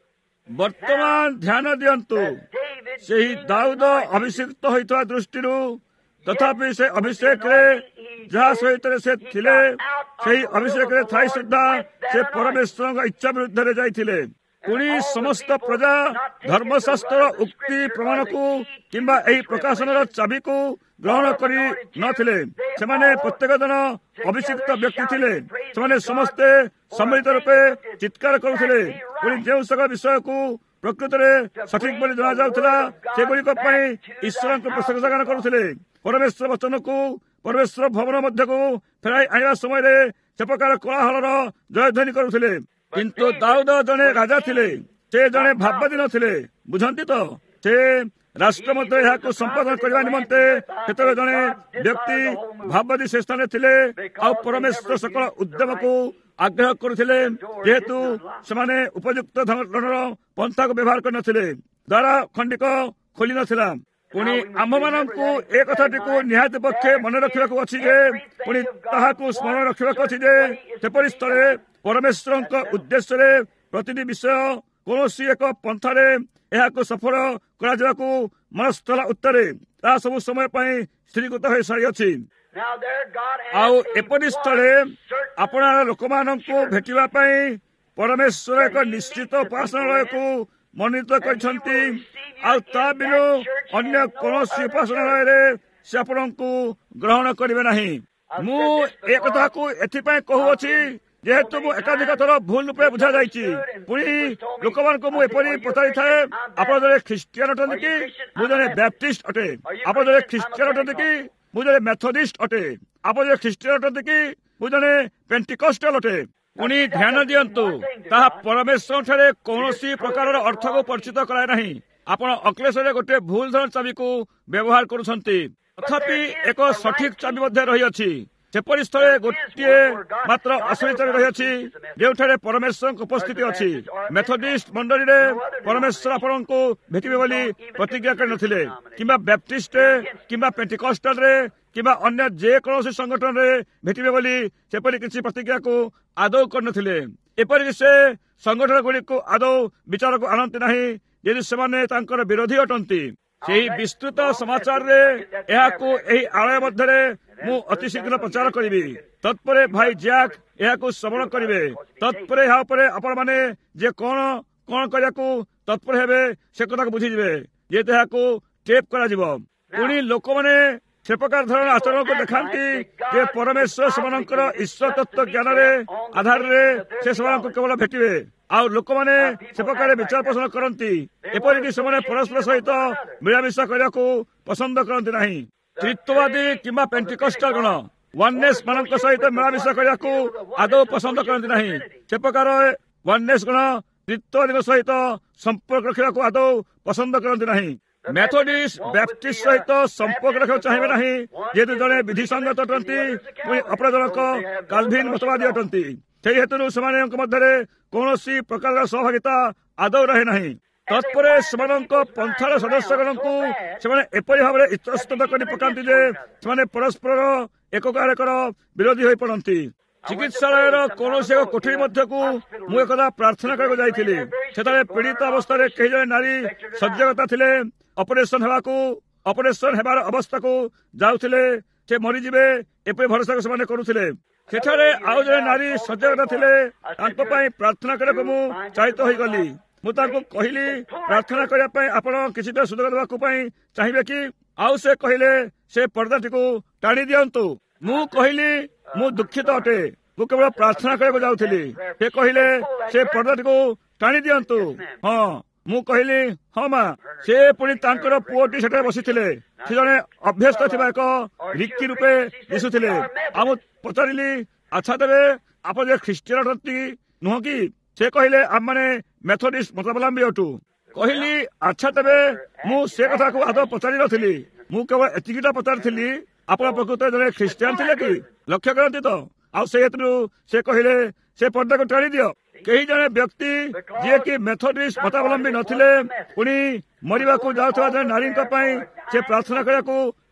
ବର୍ତ୍ତମାନ ଧ୍ୟାନ ଦିଅନ୍ତୁ, ସେହି ଦାଉଦ ଅଭିଷିକ୍ତ ହୋଇଥିବା ଦୃଷ୍ଟିରୁ ତଥାପି ସେ ଅଭିଷେକରେ ଯାହା ସହିତ ସେ ଥିଲେ, ସେହି ଅଭିଷେକରେ ଥାଇ ସୁଦ୍ଧା ସେ ପରମେଶ୍ୱରଙ୍କ ଇଚ୍ଛା ବିରୁଦ୍ଧରେ ଯାଇଥିଲେ। ପୁଣି ସମସ୍ତ ପ୍ରଜା ଧର୍ମଶାସ୍ତ୍ର ଉକ୍ତି ପ୍ରମାଣକୁ କିମ୍ବା ଏହି ପ୍ରକାଶନର ଚାବିକୁ ଗ୍ରହଣ କରି ନଥିଲେ। ସେମାନେ ପ୍ରତ୍ୟେକ ଜଣ ଅଭିଷିକ୍ତ ବ୍ୟକ୍ତି ଥିଲେ। ସେମାନେ ସମସ୍ତେ ସମ୍ମିଳିତ ରୂପେ ଚିତ୍କାର କରୁଥିଲେ। ପୁଣି ଯେଉଁ ସବୁ ବିଷୟକୁ ପ୍ରକୃତରେ ସଠିକ ବୋଲି ଜଣାଯାଉଥିଲା, ସେଗୁଡ଼ିକ ପାଇଁ ଈଶ୍ୱରଙ୍କୁ ପ୍ରଶଂସା କରୁଥିଲେ। ପରମେଶ୍ୱର ବଚନକୁ ପରମେଶ୍ୱର ଭବନ ମଧ୍ୟକୁ ଫେରାଇ ଆଣିବା ସମୟରେ ସେ ପ୍ରକାର କୋଳାହଳର ଜୟଧ୍ୱନି କରୁଥିଲେ। କିନ୍ତୁ ଦାଉଦ ଜଣେ ରାଜା ଥିଲେ, ସେ ଜଣେ ଭାବବାଦୀ ନଥିଲେ। ବୁଝନ୍ତି ତ, ସେ ରାଷ୍ଟ୍ର ମଧ୍ୟ ଏହାକୁ ସମ୍ପାଦନ କରିବା ନିମନ୍ତେ କେତେବେଳେ ଜଣେ ବ୍ୟକ୍ତି ଭାବବାଦୀ ସେ ସ୍ଥାନରେ ଥିଲେ। ଆଉ ପରମେଶ୍ୱର ସକଳ ଉଦ୍ୟମକୁ ଆଗ୍ରହ କରୁଥିଲେ, ଯେହେତୁ ସେମାନେ ଉପଯୁକ୍ତ ଧରଣର ପନ୍ଥାକୁ ବ୍ୟବହାର କରିନଥିଲେ, ଦ୍ୱାରା ଖଣ୍ଡିକ ଖୋଲି ନଥିଲା। ପୁଣି ଆମ୍ଭମାନଙ୍କୁ ଏ କଥାଟିକୁ ନିହାତି ପକ୍ଷେ ମନେ ରଖିବାକୁ ଅଛି ଯେ, ପୁଣି ତାହାକୁ ସ୍ମରଣ ରଖିବାକୁ ଅଛି ଯେ, ସେପରି ସ୍ଥଳେ ପରମେଶ୍ୱରଙ୍କ ଉଦ୍ଦେଶ୍ୟରେ ପ୍ରତିଟି ବିଷୟ କୌଣସି ଏକ ପନ୍ଥାରେ ଏହାକୁ ସଫଳ କରାଯିବାକୁ ମନସ୍ଥଳ ଉତ୍ତରେ ତାହା ସବୁ ସମୟ ପାଇଁ ସ୍ଥିରୀକୃତ ହୋଇସାରିଅଛି। ଆଉ ଏପରି ସ୍ଥଳେ ଆପଣାର ଲୋକମାନଙ୍କୁ ଭେଟିବା ପାଇଁ ପରମେଶ୍ୱର ଏକ ନିଶ୍ଚିତ ଉପାସନାଳୟକୁ ମନୋନୀତ କରିଛନ୍ତି। ଆଉ ତା ବିନୁ ଅନ୍ୟ କୌଣସି ଉପାସନାଳୟରେ ସେ ଆପଣଙ୍କୁ ଗ୍ରହଣ କରିବେ ନାହିଁ। ମୁଁ ଏ କଥାକୁ ଏଥିପାଇଁ କହୁଅଛି, ଯେହେତୁ ମୁଁ ଏକାଧିକ ଥର ଭୁଲ ରୂପେ ବୁଝାଯାଇଛି। ପୁଣି ଲୋକମାନଙ୍କୁ ମୁଁ ଏପରି ପଚାରିଥାଏ, ଆପଣ ଜଣେ ଖ୍ରୀଷ୍ଟିଆନ ଅଟନ୍ତି କି? ମୁଁ ଜଣେ ବ୍ୟାପ୍ଟିଷ୍ଟ ଅଟେ। ଆପଣ ଜଣେ ଖ୍ରୀଷ୍ଟିଆନ ଅଟନ୍ତି କି? ମୁଁ ଜଣେ ମେଥୋଡିଷ୍ଟ ଅଟେ। ଆପଣ ଜଣେ ଖ୍ରୀଷ୍ଟିଆନ ଅଟନ୍ତି କି? ମୁଁ ଜଣେ ପେଣ୍ଟିକୋଷ୍ଟାଲ ଅଟେ। ପୁଣି ଧ୍ୟାନ ଦିଅନ୍ତୁ, ତାହା ପରମେଶ୍ୱର ଠାରେ କୌଣସି ପ୍ରକାରର ଅର୍ଥକୁ ପରିଚିତ କରାଏ ନାହିଁ। ଆପଣ ଅକ୍ଲେଶରେ ଗୋଟେ ଭୁଲ ଧରଣ ଚାବିକୁ ବ୍ୟବହାର କରୁଛନ୍ତି। ତଥାପି ଏକ ସଠିକ ଚାବି ମଧ୍ୟ ରହିଅଛି। ସେପରି ସ୍ଥଳେ ଗୋଟିଏ ମାତ୍ର ଅସଲି ଚାବି ରହିଅଛି, ଯେଉଁଠାରେ ପରମେଶ୍ୱରଙ୍କ ଉପସ୍ଥିତି ଅଛି। ମେଥୋଡିଷ୍ଟ ମଣ୍ଡଳୀରେ ପରମେଶ୍ୱର ଆପଣଙ୍କୁ ଭେଟିବେ ବୋଲି ପ୍ରତିଜ୍ଞା କରିନଥିଲେ, କିମ୍ବା ବ୍ୟାପ୍ଟିଷ୍ଟରେ କିମ୍ବା ପେଣ୍ଟିକୋଷ୍ଟାଲରେ କିମ୍ବା ଅନ୍ୟ ଯେକୌଣସି ସଂଗଠନରେ ଭେଟିବେ ବୋଲି ସେପରି କିଛି ପ୍ରତିଜ୍ଞାକୁ ଆଦୌ କରିନଥିଲେ। ଏପରିକି ସେ ସଂଗଠନ ଗୁଡ଼ିକୁ ଆଦୌ ବିଚାରକୁ ଆଣନ୍ତି ନାହିଁ, ଯଦି ସେମାନେ ତାଙ୍କର ବିରୋଧୀ ଅଟନ୍ତି। ସେହି ବିସ୍ତୃତ ସମାଚାରରେ ଏହାକୁ ଏହି ଆଳୟ ମଧ୍ୟରେ ମୁଁ ଅତି ଶୀଘ୍ର ପ୍ରଚାର କରିବି। ତତ୍ପରେ ଭାଇ ଜ୍ୟାକ୍ ଏହାକୁ ଶ୍ରବଣ କରିବେ। ତତ୍ପରେ ଏହା ଉପରେ ଆପଣମାନେ ଯେ କଣ କରିବାକୁ ତତ୍ପର ହେବେ ସେ କଥାକୁ ବୁଝିଯିବେ, ଯେହେତୁ ଏହାକୁ ଟେପ୍ କରାଯିବ। ପୁଣି ଲୋକମାନେ ସେ ପ୍ରକାର ଧରଣ ଆଚରଣକୁ ଦେଖାନ୍ତି ଯେ ପରମେଶ୍ୱର ସେମାନଙ୍କର ଈଶ୍ୱର ତତ୍ତ୍ୱ ଜ୍ଞାନରେ ଆଧାରରେ ସେ ସେମାନଙ୍କୁ କେବଳ ଭେଟିବେ। ଆଉ ଲୋକମାନେ ସେ ପ୍ରକାର ବିଚାର ପୋଷଣ କରନ୍ତି, ଏପରିକି ସେମାନେ ପରସ୍ପର ସହିତ ମିଳାମିଶା କରିବାକୁ ପସନ୍ଦ କରନ୍ତି ନାହିଁ। ତ୍ରିତ୍ୱବାଦୀ କିମ୍ବା ପେଣ୍ଟିକୋଷ୍ଟାଲ ଗଣ ୱାନନେସ୍ ମାନଙ୍କ ସହିତ ମିଳାମିଶା କରିବାକୁ ଆଦୌ ପସନ୍ଦ କରନ୍ତି ନାହିଁ। ସେ ପ୍ରକାର ୱାନନେସ୍ ଗଣ ତ୍ରିତ୍ୱବାଦୀଙ୍କ ସହିତ ସମ୍ପର୍କ ରଖିବାକୁ ଆଦୌ ପସନ୍ଦ କରନ୍ତି ନାହିଁ। ମେଥୋଡିଷ୍ଟ ବ୍ୟାପ୍ଟିଷ୍ଟ ସହିତ ସମ୍ପର୍କ ରଖିବାକୁ ଚାହିଁବେ ନାହିଁ, ଯେହେତୁ ଜଣେ ବିଧିସଙ୍ଗତ ଅଟନ୍ତି, ପୁଣି ଅପର ଜଣକ କାଲଭିନ ମତବାଦୀ ଅଟନ୍ତି। ସେହି ହେତୁରୁ ସେମାନଙ୍କ ମଧ୍ୟରେ କୌଣସି ପ୍ରକାରର ସହଭାଗିତା ଆଦୌ ରହେ ନାହିଁ। ତତ୍ପରେ ସେମାନଙ୍କ ପନ୍ଥାର ସଦସ୍ୟଗଣଙ୍କୁ ସେମାନେ ଏପରି ଭାବରେ ଇତସ୍ତତ କରି ପକାନ୍ତି ଯେ ସେମାନେ ପରସ୍ପରର ଏକର ବିରୋଧୀ ହୋଇପଡ଼ନ୍ତି। ଚିକିତ୍ସାଳୟର କୌଣସି ଏକ କୋଠରୀ ମଧ୍ୟକୁ ମୁଁ ଏକଦା ପ୍ରାର୍ଥନା କରିବାକୁ ଯାଇଥିଲି। ସେଠାରେ ପୀଡ଼ିତ ଅବସ୍ଥାରେ କେହି ଜଣେ ନାରୀ ଶଯ୍ୟାଗତା ଥିଲେ। ଅପରେସନ ହେବାର ଅବସ୍ଥାକୁ ଯାଉଥିଲେ, ସେ ମରିଯିବେ ଏପରି ଭରସା ସେମାନେ କରୁଥିଲେ। ସେଠାରେ ଆଉ ଜଣେ ନାରୀ ଶଯ୍ୟାଗତା ଥିଲେ। ତାଙ୍କ ପାଇଁ ପ୍ରାର୍ଥନା କରିବାକୁ ମୁଁ ଚାହିତ ହୋଇଗଲି। ମୁଁ ତାଙ୍କୁ କହିଲି, ପ୍ରାର୍ଥନା କରିବା ପାଇଁ ଆପଣ କିଛିଟା ସୁଯୋଗ ଦେବାକୁ ପାଇଁ ଚାହିଁବେ କି? ଆଉ ସେ କହିଲେ, ସେ ପର୍ଦ୍ଦାଟିକୁ ଟାଣି ଦିଅନ୍ତୁ। ମୁଁ କହିଲି, ମୁଁ ଦୁଃଖିତ ଅଟେ, ମୁଁ କେବଳ ପ୍ରାର୍ଥନା କରିବାକୁ ଯାଉଥିଲି। ସେ କହିଲେ, ସେ ପର୍ଦ୍ଦାଟିକୁ ଟାଣି ଦିଅନ୍ତୁ। ହଁ, ମୁଁ କହିଲି, ହଁ ମା। ସେ ପୁଣି ତାଙ୍କର ପୁଅଟି ସେଠାରେ ବସିଥିଲେ। ସେ ଜଣେ ଅଭ୍ୟସ୍ତ ଥିବା ଏକ ରିକି ରୂପେ ଦିଶୁଥିଲେ। ଆଉ ମୁଁ ପଚାରିଲି, ଆଚ୍ଛା ତେବେ ଆପଣ ଯେ ଖ୍ରୀଷ୍ଟିଆନ ଅଟନ୍ତି ନୁହଁ କି? ସେ କହିଲେ, ଆମମାନେ ମେଥୋଡିଷ୍ଟ ମତାବଲମ୍ବୀ ଅଟୁ। କହିଲି, ଆଚ୍ଛା ତେବେ ମୁଁ ସେ କଥାକୁ ଆଦୌ ପଚାରି ନଥିଲି। ମୁଁ କେବଳ ଏତିକିଟା ପଚାରିଥିଲି, ଆପଣ ପ୍ରକୃତରେ ଜଣେ ଖ୍ରୀଷ୍ଟିଆନ ଥିଲେ କି? ଲକ୍ଷ୍ୟ କରନ୍ତି ତ? ଆଉ ସେ ହେତୁରୁ ସେ କହିଲେ, ସେ ପର୍ଦ୍ଦାକୁ ଟାଣି ଦିଅ। କେହି ଜଣେ ବ୍ୟକ୍ତି ଯିଏକି ମେଥୋଡିଷ୍ଟ ମତାବଲମ୍ବୀ ନଥିଲେ, ପୁଣି ମରିବାକୁ ଯାଉଥିବା ଜଣେ ନାରୀଙ୍କ ପାଇଁ ସେ ପ୍ରାର୍ଥନା କରିବାକୁ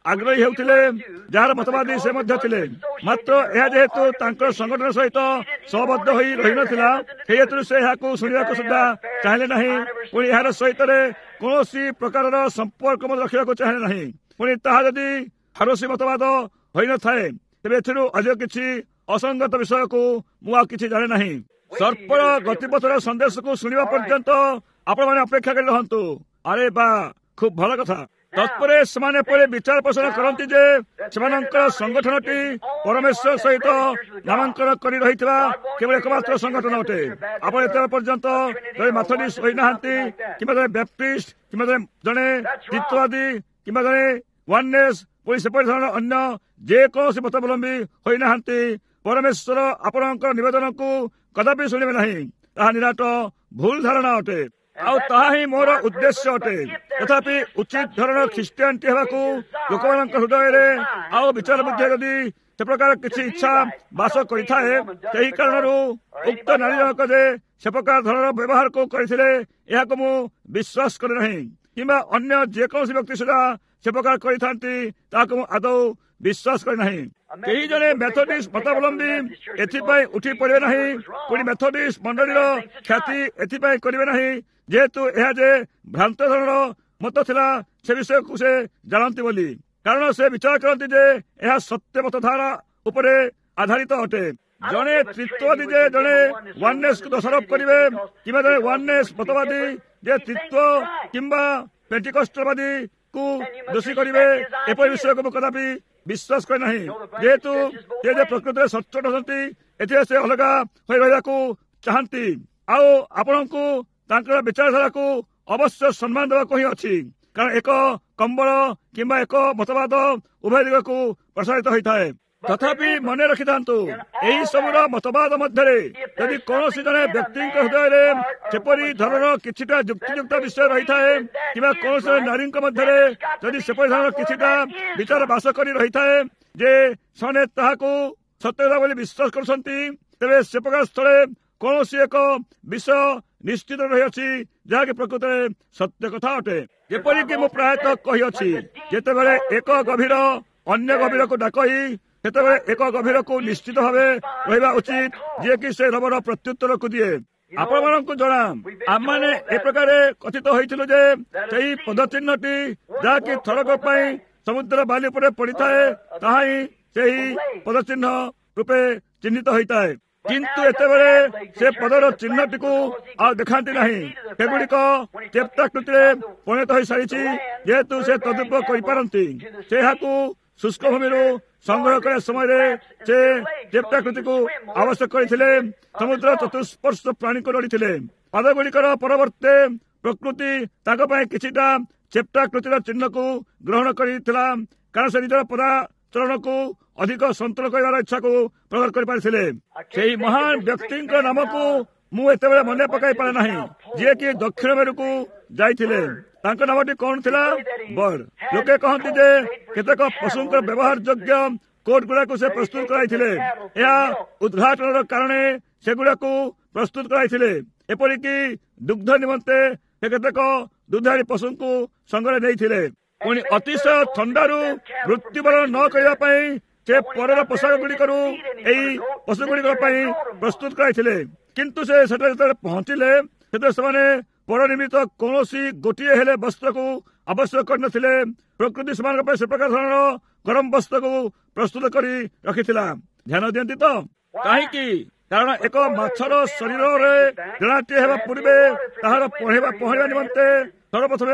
ଆଗ୍ରହୀ ହେଉଥିଲେ, ଯାହାର ମତବାଦୀ ସେ ମଧ୍ୟ ଥିଲେ। ମାତ୍ର ଏହା ଯେହେତୁ ତାଙ୍କର ସଂଗଠନ ସହିତ ସହବଦ୍ଧ ହୋଇ ରହିନଥିଲା, ସେହି ହେତୁ ସେ ଏହାକୁ ଶୁଣିବାକୁ ସୁଦ୍ଧା ଚାହିଁଲେ ନାହିଁ। ପୁଣି ଏହାର ସହିତ କୌଣସି ପ୍ରକାରର ସମ୍ପର୍କ ମଧ୍ୟ ରଖିବାକୁ ଚାହିଁଲେ ନାହିଁ। ପୁଣି ତାହା ଯଦି ଫାରସୀ ମତବାଦ ହୋଇନଥାଏ, ତେବେ ଏଥିରୁ ଅଧିକ କିଛି ଅସଙ୍ଗତ ବିଷୟକୁ ମୁଁ ଆଉ କିଛି ଜାଣେ ନାହିଁ। ସର୍ପର ଗତିପଥର ସନ୍ଦେଶକୁ ଶୁଣିବା ପର୍ଯ୍ୟନ୍ତ ଆପଣମାନେ ଅପେକ୍ଷା କରି ରହନ୍ତୁ। ଆରେ ବା, ଖୁବ୍ ଭଲ କଥା। ତତ୍ପରେ ସେମାନେ ପରେ ବିଚାର ପୋଷଣ କରନ୍ତି ଯେ ସେମାନଙ୍କର ସଂଗଠନଟି ପରମେଶ୍ୱର ସହିତ ନାମାଙ୍କନ କରି ରହିଥିବା କେବଳ ଏକମାତ୍ର ସଂଗଠନ ଅଟେ। ଆପଣ ଏତେବେଳେ ପର୍ଯ୍ୟନ୍ତ ଜଣେ ମେଥୋଡିଷ୍ଟ ହୋଇନାହାନ୍ତି, କିମ୍ବା ଜଣେ ବ୍ୟାପ୍ଟିଷ୍ଟ, କିମ୍ବା ଜଣେ ତ୍ରିତ୍ୱବାଦୀ, କିମ୍ବା ଜଣେ ୱାନନେସ୍, ପୁଣି ସେପରି ଧରଣର ଅନ୍ୟ ଯେକୌଣସି ମତାବଲମ୍ବୀ ହୋଇନାହାନ୍ତି, ପରମେଶ୍ୱର ଆପଣଙ୍କର ନିବେଦନକୁ କଦାପି ଶୁଣିବେ ନାହିଁ। ତାହା ନିରାଟ ଭୁଲ ଧାରଣା ଅଟେ, ଆଉ ତାହା ହିଁ ମୋର ଉଦ୍ଦେଶ୍ୟ ଅଟେ। ତଥାପି ଉଚିତ ଧରଣର ଖ୍ରୀଷ୍ଟିଆନଟି ହେବାକୁ ଲୋକମାନଙ୍କ ହୃଦୟରେ ଆଉ ବିଚାର ବୁଦ୍ଧିରେ ଯଦି ସେ ପ୍ରକାର କିଛି ଇଚ୍ଛା ବାସ କରିଥାଏ, ସେହି କାରଣରୁ ଉକ୍ତ ନାରୀ ଜଣକ ଯେ ସେ ପ୍ରକାର ଧରଣର ବ୍ୟବହାରକୁ କରିଥିଲେ, ଏହାକୁ ମୁଁ ବିଶ୍ୱାସ କରେ ନାହିଁ। କିମ୍ବା ଅନ୍ୟ ଯେକୌଣସି ବ୍ୟକ୍ତି ସୁଦ୍ଧା ସେ ପ୍ରକାର କରିଥାନ୍ତି, ତାହାକୁ ମୁଁ ଆଦୌ ବିଶ୍ୱାସ କରେ ନାହିଁ। କେହି ଜଣେ ମେଥୋଡିଷ୍ଟ ମତାବଲମ୍ବୀ ଏଥିପାଇଁ ଉଠି ପଡ଼ିବେ ନାହିଁ, ପୁଣି ମେଥୋଡିଷ୍ଟ ମଣ୍ଡଳୀର ଖ୍ୟାତି ଏଥିପାଇଁ କରିବେ ନାହିଁ ଯେହେତୁ ଏହା ଯେ ଭ୍ରାନ୍ତ ଧରଣର ମତ ଥିଲା ସେ ବିଷୟକୁ ସେ ଜାଣନ୍ତି ବୋଲି। କାରଣ ସେ ବିଚାର କରନ୍ତି ଯେ ଏହା ସତ୍ୟ ମତଧାରା ଉପରେ ଆଧାରିତ ଅଟେ। ଜଣେ ତ୍ରିତ୍ୱବାଦୀ ଯେ ଜଣେ ୱାନନେସ୍କୁ ଦୋଷାରୋପ କରିବେ, କିମ୍ବା ଜଣେ ୱାନନେସ୍ ମତବାଦୀ ଯେ ତ୍ରିତ୍ୱ କିମ୍ବା ପେଣ୍ଟିକଷ୍ଟବାଦୀ କୁ ଦୋଷୀ କରିବେ, ଏପରି ବିଷୟକୁ ମୁଁ କଦାପି ବିଶ୍ୱାସ କରେ ନାହିଁ। ଯେହେତୁ ସେ ଯେ ପ୍ରକୃତିରେ ସଚ୍ଚୋଟ ଅଛନ୍ତି, ଏଥିରେ ସେ ଅଲଗା ହୋଇ ରହିବାକୁ ଚାହାନ୍ତି। ଆଉ ଆପଣଙ୍କୁ ତାଙ୍କର ବିଚାରଧାରାକୁ ଅବଶ୍ୟ ସମ୍ମାନ ଦେବାକୁ ହିଁ ଅଛି, କାରଣ ଏକ କମ୍ବଳ କିମ୍ବା ଏକ ମତବାଦ ଉଭୟ ଦିଗକୁ ପ୍ରସାରିତ ହୋଇଥାଏ। ତଥାପି ମନେ ରଖିଥାନ୍ତୁ, ଏହି ସବୁର ମତବାଦ ମଧ୍ୟରେ ଯଦି କୌଣସି ଜଣେ ବ୍ୟକ୍ତିଙ୍କ ହୃଦୟରେ ସେପରି ଧରଣର କିଛିଟା ଯୁକ୍ତିଯୁକ୍ତ ବିଷୟ ରହିଥାଏ, କିମ୍ବା କୌଣସି ନାରୀଙ୍କ ମଧ୍ୟରେ ଯଦି ସେପରି ଧରଣର କିଛିଟା ବିଚାର ବାସ କରି ରହିଥାଏ ଯେ ସେମାନେ ତାହାକୁ ସତ୍ୟତା ବୋଲି ବିଶ୍ୱାସ କରୁଛନ୍ତି, ତେବେ ସେ ପ୍ରକାର ସ୍ଥଳେ କୌଣସି ଏକ ବିଷୟ ନିଶ୍ଚିତ ରହିଅଛି ଯାହାକି ପ୍ରକୃତରେ ସତ୍ୟ କଥା ଅଟେ। ଯେପରିକି ମୁଁ ପ୍ରାୟତଃ କହିଅଛି, ଯେତେବେଳେ ଏକ ଗଭୀର ଅନ୍ୟ ଗଭୀରକୁ ଡାକଇ, ସେତେବେଳେ ଏକ ଗଭୀରକୁ ନିଶ୍ଚିତ ଭାବେ ରହିବା ଉଚିତ, ଯିଏକି ସେ ରବର ପ୍ରତ୍ୟୁତ୍ତରକୁ ଦିଏ। ଆପଣମାନଙ୍କୁ ଜଣା, ଆମମାନେ ଏ ପ୍ରକାର କଥିତ ହୋଇଥିଲୁ ଯେ ସେହି ପଦଚିହ୍ନଟି ଯାହାକି ଥରକ ପାଇଁ ସମୁଦ୍ର ବାଲି ଉପରେ ପଡ଼ିଥାଏ, ତାହା ହିଁ ସେହି ପଦଚିହ୍ନ ରୂପେ ଚିହ୍ନିତ ହୋଇଥାଏ। କିନ୍ତୁ ଏତେବେଳେ ସେ ପଦର ଚିହ୍ନଟିକୁ ଆଉ ଦେଖାନ୍ତି ନାହିଁ। ସେଗୁଡ଼ିକ ଚେପ୍ଟାକୃତିରେ ପରିଣତ ହୋଇସାରିଛି। ଯେହେତୁ ସେ ତଦୁପ କରିପାରନ୍ତି, ସେ ଏହାକୁ ଶୁଷ୍କ ଭୂମିରୁ ସଂଗ୍ରହ କରିବା ସମୟରେ ସେ ଚେପ୍ଟାକୃତିକୁ ଆବଶ୍ୟକ କରିଥିଲେ। ସମୁଦ୍ର ଚତୁଃସ୍ପର୍ଶ ପ୍ରାଣୀକୁ ଲୋଡ଼ିଥିଲେ। ପାଦଗୁଡ଼ିକର ପରିବର୍ତ୍ତେ ପ୍ରକୃତି ତାଙ୍କ ପାଇଁ କିଛିଟା ଚେପ୍ଟାକୃତିର ଚିହ୍ନକୁ ଗ୍ରହଣ କରିଥିଲା, କାରଣ ସେ ନିଜର ପଦାଚରଣକୁ ଅଧିକ ସନ୍ତୁଳ କରିବାର ଇଚ୍ଛାକୁ ପ୍ରକଟ କରିପାରିଥିଲେ। ସେହି ମହାନ ବ୍ୟକ୍ତିଙ୍କ ନାମକୁ ମୁଁ ଏତେବେଳେ ମନେ ପକାଇ ପାରେ ନାହିଁ, ଯିଏକି ଦକ୍ଷିଣ ମେରୁକୁ ଯାଇଥିଲେ। ତାଙ୍କ ନାମଟି କଣ ଥିଲା? ବର୍ଡ। ଲୋକେ କହନ୍ତି ଯେ କେତେକ ପଶୁଙ୍କ ବ୍ୟବହାର ଯୋଗ୍ୟ କୋଟ୍ ଗୁଡାକୁ ସେ ପ୍ରସ୍ତୁତ କରାଇଥିଲେ। ଏହା ଉଦ୍ଘାଟନର କାରଣେ ସେଗୁଡାକୁ ପ୍ରସ୍ତୁତ କରାଇଥିଲେ। ଏପରିକି ଦୁଗ୍ଧ ନିମନ୍ତେ ସେ କେତେକ ଦୁଗ୍ଧାଳୀ ପଶୁଙ୍କୁ ସଙ୍ଗରେ ନେଇଥିଲେ। ପୁଣି ଅତିଶୟ ଥଣ୍ଡାରୁ ମୃତ୍ୟୁବରଣ ନ କରିବା ପାଇଁ ସେ ପରର ପୋଷାକ ଗୁଡିକରୁ ଏହି ପଶୁଗୁଡିକ ପାଇଁ ପ୍ରସ୍ତୁତ କରାଇଥିଲେ। କିନ୍ତୁ ସେ ସେଠାରେ ଯେତେବେଳେ ପହଞ୍ଚିଲେ, ସେତେବେଳେ ସେମାନେ ପର ନିମିତ୍ତ କୌଣସି ଗୋଟିଏ ହେଲେ ବସ୍ତ୍ରକୁ ଆବଶ୍ୟକ କରିନଥିଲେ। ପ୍ରକୃତି ସେମାନଙ୍କ ପାଇଁ ସେ ପ୍ରକାର ଧରଣର ଗରମ ବସ୍ତ୍ରକୁ ପ୍ରସ୍ତୁତ କରି ରଖିଥିଲା। ଧ୍ୟାନ ଦିଅନ୍ତି ତ? କାହିଁକି? କାରଣ ଏକ ମାଛର ଶରୀରରେ ଡେଣାଟିଏ ହେବା ପୂର୍ବେ ତାହାର ପହଁରିବା ନିମନ୍ତେ ସର୍ବପ୍ରଥମେ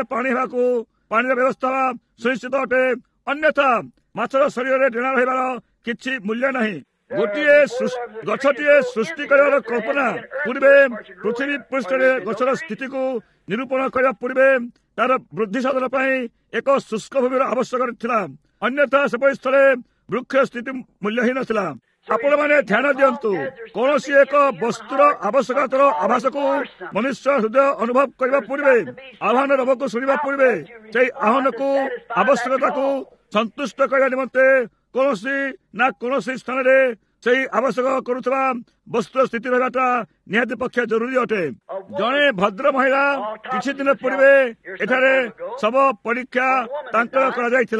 ପାଣିର ବ୍ୟବସ୍ଥା ସୁନିଶ୍ଚିତ ଅଟେ। ଅନ୍ୟଥା ମାଛର ଶରୀରରେ ଡେଣା ରହିବାର କିଛି ମୂଲ୍ୟ ନାହିଁ। ଗୋଟିଏ ଗଛଟିଏ ସୃଷ୍ଟି କରିବାର କଳ୍ପନା ପୂର୍ବେ ପୃଥିବୀ ପୃଷ୍ଠରେ ଗଛର ସ୍ଥିତିକୁ ନିରୂପଣ କରିବା ପୂର୍ବେ ତାର ବୃଦ୍ଧି ସାଧନ ପାଇଁ ଏକ ଶୁଷ୍କ ଭୂମିର ଆବଶ୍ୟକ ଥିଲା। ଅନ୍ୟଥା ସେପରି ସ୍ଥଳେ ବୃକ୍ଷ ସ୍ଥିତି ମୂଲ୍ୟହୀନ ଥିଲା। ଆପଣମାନେ ଧ୍ୟାନ ଦିଅନ୍ତୁ, କୌଣସି ଏକ ବସ୍ତୁର ଆବଶ୍ୟକତାର ଆଭାସକୁ ମନୁଷ୍ୟ ହୃଦୟ ଅନୁଭବ କରିବା ପୂର୍ବେ, ଆହ୍ୱାନ ରବକୁ ଶୁଣିବା ପୂର୍ବେ, ସେହି ଆହ୍ୱାନକୁ ଆବଶ୍ୟକତାକୁ ସନ୍ତୁଷ୍ଟ କରିବା ନିମନ୍ତେ କୌଣସି ନା କୌଣସି ସ୍ଥାନରେ ସେହି ଆବଶ୍ୟକ କରୁଥିବା ବସ୍ତୁର ସ୍ଥିତି ରହିବାଟା ନିହାତି ପକ୍ଷେ ଜରୁରୀ ଅଟେ। ଜଣେ ଭଦ୍ର ମହିଳା କିଛି ଦିନ ପୂର୍ବେ ଏଠାରେ ଶବ ପରୀକ୍ଷା ତାଙ୍କର କରାଯାଇଥିଲା।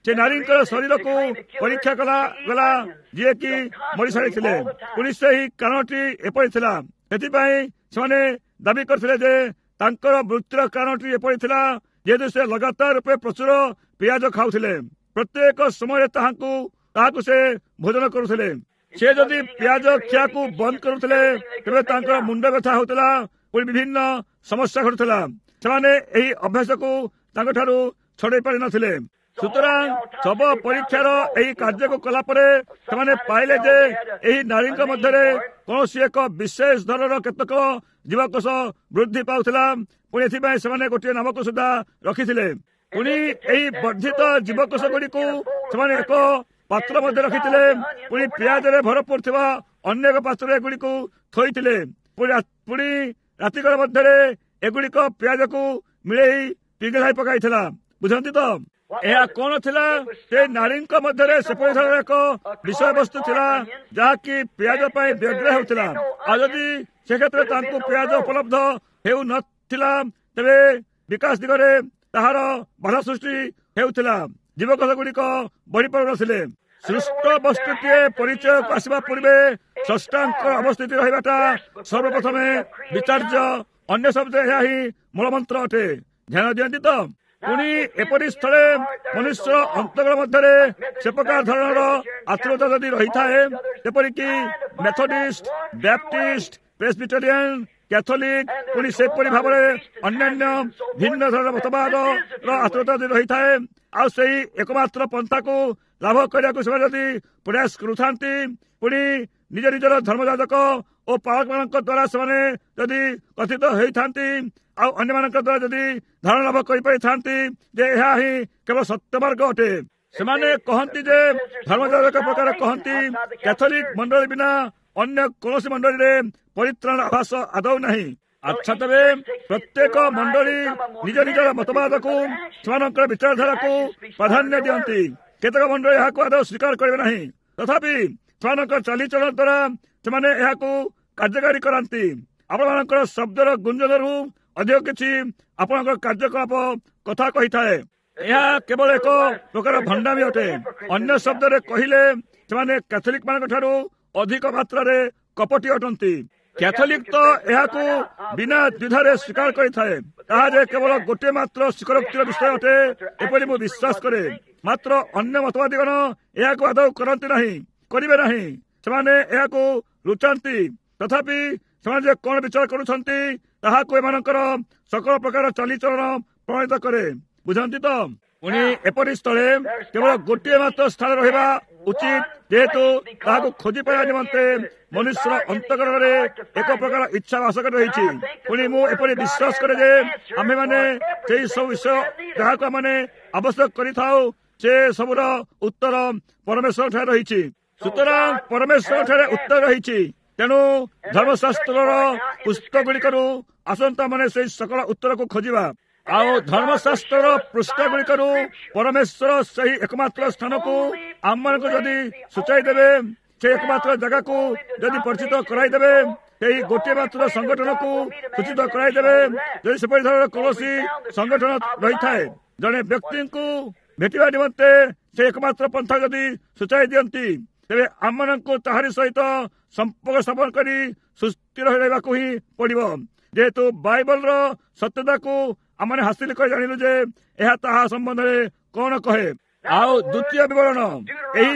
ସେ ନାରୀଙ୍କର ଶରୀରକୁ ପରୀକ୍ଷା କରାଗଲା ଯିଏକି ମରିସାରିଥିଲେ। ପୁଣି ସେହି କାରଣଟି ଏପରି ଥିଲା। ସେଥିପାଇଁ ସେମାନେ ଦାବି କରିଥିଲେ ଯେ ତାଙ୍କର ମୃତ୍ୟୁର କାରଣଟି ଏପରି ଥିଲା ଯେହେତୁ ସେ ଲଗାତାର ରୂପେ ପ୍ରଚୁର ପିଆଜ ଖାଉଥିଲେ। ପ୍ରତ୍ୟେକ ସମୟରେ ତାହାକୁ ସେ ଭୋଜନ କରୁଥିଲେ। ସେ ଯଦି ପିଆଜ ଖିଆକୁ ବନ୍ଦ କରୁଥିଲେ ତେବେ ତାଙ୍କର ମୁଣ୍ଡ ବ୍ୟଥା ହେଉଥିଲା, ପୁଣି ବିଭିନ୍ନ ସମସ୍ୟା ଘଟୁଥିଲା। ସେମାନେ ଏହି ଅଭ୍ୟାସକୁ ତାଙ୍କଠାରୁ ଛଡ଼େଇ ପାରିନଥିଲେ। ସୁତରାଂ ଶବ ପରୀକ୍ଷାର ଏହି କାର୍ଯ୍ୟକୁ କଲା ପରେ ସେମାନେ ପାଇଲେ ଯେ ଏହି ନାରୀଙ୍କ ମଧ୍ୟରେ କୌଣସି ଏକ ବିଶେଷ ଧରଣର କେତେକ ଜୀବକୋଷ ବୃଦ୍ଧି ପାଉଥିଲା। ପୁଣି ଏଥିପାଇଁ ସେମାନେ ଗୋଟିଏ ନାମକୁ ସୁଦ୍ଧା ରଖିଥିଲେ। ପୁଣି ଏହି ବର୍ଦ୍ଧିତ ଜୀବକୋଷ ଗୁଡ଼ିକୁ ସେମାନେ ଏକ ପାତ୍ର ମଧ୍ୟ ରଖିଥିଲେ। ପୁଣି ପିଆଜରେ ଭରପୁର ଥିବା ଅନ୍ୟ ଏକ ପାତ୍ରରେ ଏଗୁଡ଼ିକୁ ଥୋଇଥିଲେ। ପୁଣି ରାତିକର ମଧ୍ୟରେ ଏଗୁଡ଼ିକ ପିଆଜକୁ ମିଳେଇ ପିଘଳାଇ ପକାଇଥିଲା। ବୁଝନ୍ତି ତ ଏହା କଣ ଥିଲା? ସେ ନାରୀଙ୍କ ମଧ୍ୟରେ ସେପରି ଧରଣର ଏକ ବିଷୟବସ୍ତୁ ଥିଲା ଯାହାକି ପିଆଜ ପାଇଁ ବ୍ୟଗ୍ର ହେଉଥିଲା। ଆଉ ଯଦି ସେ କ୍ଷେତ୍ରରେ ତାଙ୍କୁ ପିଆଜ ଉପଲବ୍ଧ ହେଉନଥିଲା ତେବେ ବିକାଶ ଦିଗରେ ତାହାର ବାଧା ସୃଷ୍ଟି ହେଉଥିଲା। ଜୀବକୋଷ ଗୁଡ଼ିକ ବଢିପାରୁନଥିଲେ। ସୃଷ୍ଟ ବସ୍ତୁଟିଏ ପରିଚୟକୁ ଆସିବା ପୂର୍ବେ ସ୍ରଷ୍ଟାଙ୍କ ଅବସ୍ଥିତି ରହିବାଟା ସର୍ବପ୍ରଥମେ ବିଚାର୍ଯ୍ୟ। ଅନ୍ୟ ଶବ୍ଦ ଏହା ହିଁ ମୂଳମନ୍ତ୍ର ଅଟେ। ଧ୍ୟାନ ଦିଅନ୍ତି ତ। ପୁଣି ଏପରି ସ୍ଥଳେ ମନୁଷ୍ୟର ଅନ୍ତର ମଧ୍ୟରେ ସେ ପ୍ରକାର ଧରଣର ଆତ୍ମୀୟତା ଯଦି ରହିଥାଏ, ଯେପରିକି ମେଥୋଡିଷ୍ଟ, ବ୍ୟାପ୍ଟିଷ୍ଟ, ପ୍ରେସବିଟେରିଆନ, କ୍ୟାଥୋଲିକ, ପୁଣି ସେପରି ଭାବରେ ଅନ୍ୟାନ୍ୟ ଭିନ୍ନ ଧରଣର ମତବାଦର ଆତ୍ମୀୟତା ଯଦି ରହିଥାଏ, ଆଉ ସେହି ଏକମାତ୍ର ପନ୍ଥାକୁ ଲାଭ କରିବାକୁ ସେମାନେ ଯଦି ପ୍ରୟାସ କରୁଥାନ୍ତି, ପୁଣି ନିଜ ନିଜର ଧର୍ମଯାଜକ ଓ ପାଳକମାନଙ୍କ ଦ୍ୱାରା ସେମାନେ ଯଦି କଥିତ ହୋଇଥାନ୍ତି, ଆଉ ଅନ୍ୟମାନଙ୍କ ଦ୍ୱାରା ଯଦି ଧାରଣା ଲାଭ କରିପାରିଥାନ୍ତି ଯେ ଏହା ହିଁ କେବଳ ସତ୍ୟମାର୍ଗ ଅଟେ। ସେମାନେ କହନ୍ତି ଯେ ଧର୍ମଯାଜକ ପ୍ରକାର କହନ୍ତି କ୍ୟାଥୋଲିକ ମଣ୍ଡଳୀ ବିନା ଅନ୍ୟ କୌଣସି ମଣ୍ଡଳୀରେ ପରିତ୍ରାଣ ଆଭାସ ଆଦୌ ନାହିଁ। ଆଚ୍ଛା, ତେବେ ପ୍ରତ୍ୟେକ ମଣ୍ଡଳୀ ନିଜ ନିଜର ମତବାଦକୁ, ସେମାନଙ୍କର ବିଚାରଧାରାକୁ ପ୍ରାଧାନ୍ୟ ଦିଅନ୍ତି। କେତେକ ମଣ୍ଡଳୀ ଏହାକୁ ଆଦୌ ସ୍ୱୀକାର କରିବେ ନାହିଁ। ତଥାପି ସେମାନଙ୍କ ଚାଲିଚଳନ ଦ୍ୱାରା ସେମାନେ ଏହାକୁ କାର୍ଯ୍ୟକାରୀ କରାନ୍ତି। ଆପଣମାନଙ୍କର ଶବ୍ଦର ଗୁଞ୍ଜନରୁ ଅଧିକ କିଛି ଆପଣଙ୍କର କାର୍ଯ୍ୟକଳାପ କଥା କହିଥାଏ। ଏହା କେବଳ ଏକ ପ୍ରକାର ଭଣ୍ଡାମି ଅଟେ। ଅନ୍ୟ ଶବ୍ଦରେ କହିଲେ ସେମାନେ କ୍ୟାଥୋଲିକ ମାନଙ୍କ ଠାରୁ ଅଧିକ ମାତ୍ରାରେ କପଟୀ ଅଟନ୍ତି। କ୍ୟାଥୋଲିକ ତ ଏହାକୁ ବିନା ଦ୍ୱିଧାରେ ସ୍ୱୀକାର କରିଥାଏ। ତାହା ଯେ କେବଳ ଗୋଟିଏ ମାତ୍ର ସ୍ୱୀକାରୋକ୍ତିର ବିଷୟ ଅଟେ ଏପରି ମୁଁ ବିଶ୍ୱାସ କରେ। ମାତ୍ର ଅନ୍ୟ ମତବାଦୀଗଣ ଏହାକୁ ଆଦୌ କରନ୍ତି ନାହିଁ, କରିବେ ନାହିଁ। ସେମାନେ ଏହାକୁ ଲୁଚାନ୍ତି। ତଥାପି ସେମାନେ ଯେ କଣ ବିଚାର କରୁଛନ୍ତି ତାହାକୁ ଏମାନଙ୍କର ସକଳ ପ୍ରକାର ଚାଲିଚଳନ ପ୍ରମାଣିତ କରେ। ବୁଝନ୍ତି ତ। ପୁଣି ଏପରି ସ୍ଥଳେ କେବଳ ଗୋଟିଏ ମାତ୍ର ସ୍ଥାନ ରହିବା ଉଚିତ, ଯେହେତୁ ତାହାକୁ ଖୋଜି ପାଇବା ନିମନ୍ତେ ମନୁଷ୍ୟର ଅନ୍ତଃକରଣରେ ଏକ ପ୍ରକାର ଇଚ୍ଛା ବାସ କରି ରହିଛି। ପୁଣି ମୁଁ ଏପରି ବିଶ୍ୱାସ କରେ ଯେ ଆମ୍ଭେମାନେ ସେହି ସବୁ ବିଷୟ ଯାହାକୁ ଆମେ ଆବଶ୍ୟକ କରିଥାଉ ସେ ସବୁର ଉତ୍ତର ପରମେଶ୍ୱର ଠାରେ ରହିଛି। ସୁତରାଂ ପରମେଶ୍ୱର ଠାରେ ଉତ୍ତର ରହିଛି। ତେଣୁ ଧର୍ମଶାସ୍ତ୍ରର ପୁସ୍ତକ ଗୁଡ଼ିକରୁ ଆସନ୍ତା ମାନେ ସେହି ସକଳ ଉତ୍ତରକୁ ଖୋଜିବା। ଆଉ ଧର୍ମଶାସ୍ତ୍ରର ପୃଷ୍ଠ ଗୁଡ଼ିକରୁ ପରମେଶ୍ୱର ସେହି ଏକମାତ୍ର ସ୍ଥାନକୁ ଆମମାନଙ୍କୁ ଯଦି ସୂଚାଇ ଦେବେ, ସେ ଏକମାତ୍ର ଜାଗାକୁ ଯଦି ପରିଚିତ କରାଇଦେବେ, ସେହି ଗୋଟିଏ ମାତ୍ର ସଂଗଠନକୁ ସୂଚିତ କରାଇଦେବେ। ଯଦି ସେପରି ଧରଣର କୌଣସି ସଂଗଠନ ରହିଥାଏ, ଜଣେ ବ୍ୟକ୍ତିଙ୍କୁ ଭେଟିବା ନିମନ୍ତେ ସେ ଏକମାତ୍ର ପନ୍ଥା ଯଦି ସୂଚାଇ ଦିଅନ୍ତି, ତେବେ ଆମମାନଙ୍କୁ ତାହାରି ସହିତ ସମ୍ପର୍କ ସ୍ଥାପନ କରି ସୁସ୍ଥିର ରହିବାକୁ ହିଁ ପଡ଼ିବ। ଯେହେତୁ ବାଇବଲର ସତ୍ୟତାକୁ ଆମେ ହାସିଲ କରି ଜାଣିଲୁ ଯେ ଏହା ତାହା ସମ୍ବନ୍ଧରେ କଣ କହେ। ଆଉ ଦ୍ୱିତୀୟ ବିବରଣ, ଏହି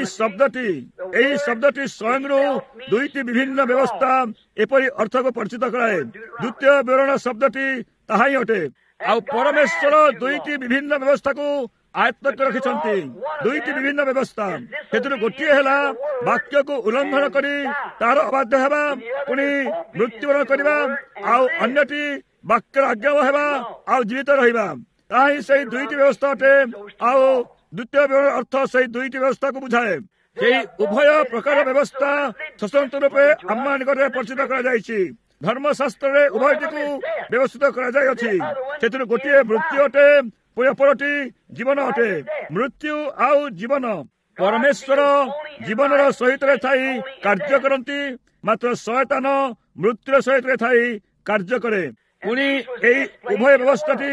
ଶବ୍ଦଟି ସ୍ୱୟଂରୁ ଦୁଇଟି ବିଭିନ୍ନ ବ୍ୟବସ୍ଥା ଏପରି ଅର୍ଥକୁ ପରିଚିତ କରାଏ। ଦ୍ୱିତୀୟ ବିବରଣ ଶବ୍ଦଟି ତାହା ହିଁ ଅଟେ। ଆଉ ପରମେଶ୍ୱର ଦୁଇଟି ବିଭିନ୍ନ ବ୍ୟବସ୍ଥାକୁ ଆୟତ୍ତ କରି ରଖିଛନ୍ତି। ଦୁଇଟି ବିଭିନ୍ନ ବ୍ୟବସ୍ଥା, ସେଥିରୁ ଗୋଟିଏ ହେଲା ବାକ୍ୟକୁ ଉଲ୍ଲଂଘନ କରି ତାହାର ଅବାଧ୍ୟ ହେବା, ପୁଣି ମୃତ୍ୟୁବରଣ କରିବା। ଆଉ ଅନ୍ୟଟି ବାକ୍ୟର ଆଜ୍ଞା ହେବା ଆଉ ଜୀବିତ ରହିବା। ତାହା ହିଁ ସେହି ଦୁଇଟି ବ୍ୟବସ୍ଥା ଅଟେ। ଆଉ ଦ୍ୱିତୀୟ ବିବରଣ ଅର୍ଥ ସେହି ଦୁଇଟି ବ୍ୟବସ୍ଥାକୁ ବୁଝାଏ। ସେହି ଉଭୟ ପ୍ରକାର ବ୍ୟବସ୍ଥା ସ୍ୱତନ୍ତ୍ର ରୂପେ ଆମ ନିକଟରେ ପରିଚିତ କରାଯାଇଛି। ଧର୍ମଶାସ୍ତ୍ରରେ ଉଭୟଟିକୁ ବ୍ୟବସ୍ଥିତ କରାଯାଇଅଛି। ସେଥିରୁ ଗୋଟିଏ ମୃତ୍ୟୁ ଅଟେ, ପୁଣି ଅପରଟି ଜୀବନ ଅଟେ। ମୃତ୍ୟୁ ଆଉ ଜୀବନ ପରମେଶ୍ୱର ଜୀବନର ସହିତ ଥାଇ କାର୍ଯ୍ୟ କରନ୍ତି, ମାତ୍ର ଶୟତାନ ମୃତ୍ୟୁର ସହିତ ଥାଇ କାର୍ଯ୍ୟ କରେ। ପୁଣି ଏହି ଉଭୟ ବ୍ୟବସ୍ଥାଟି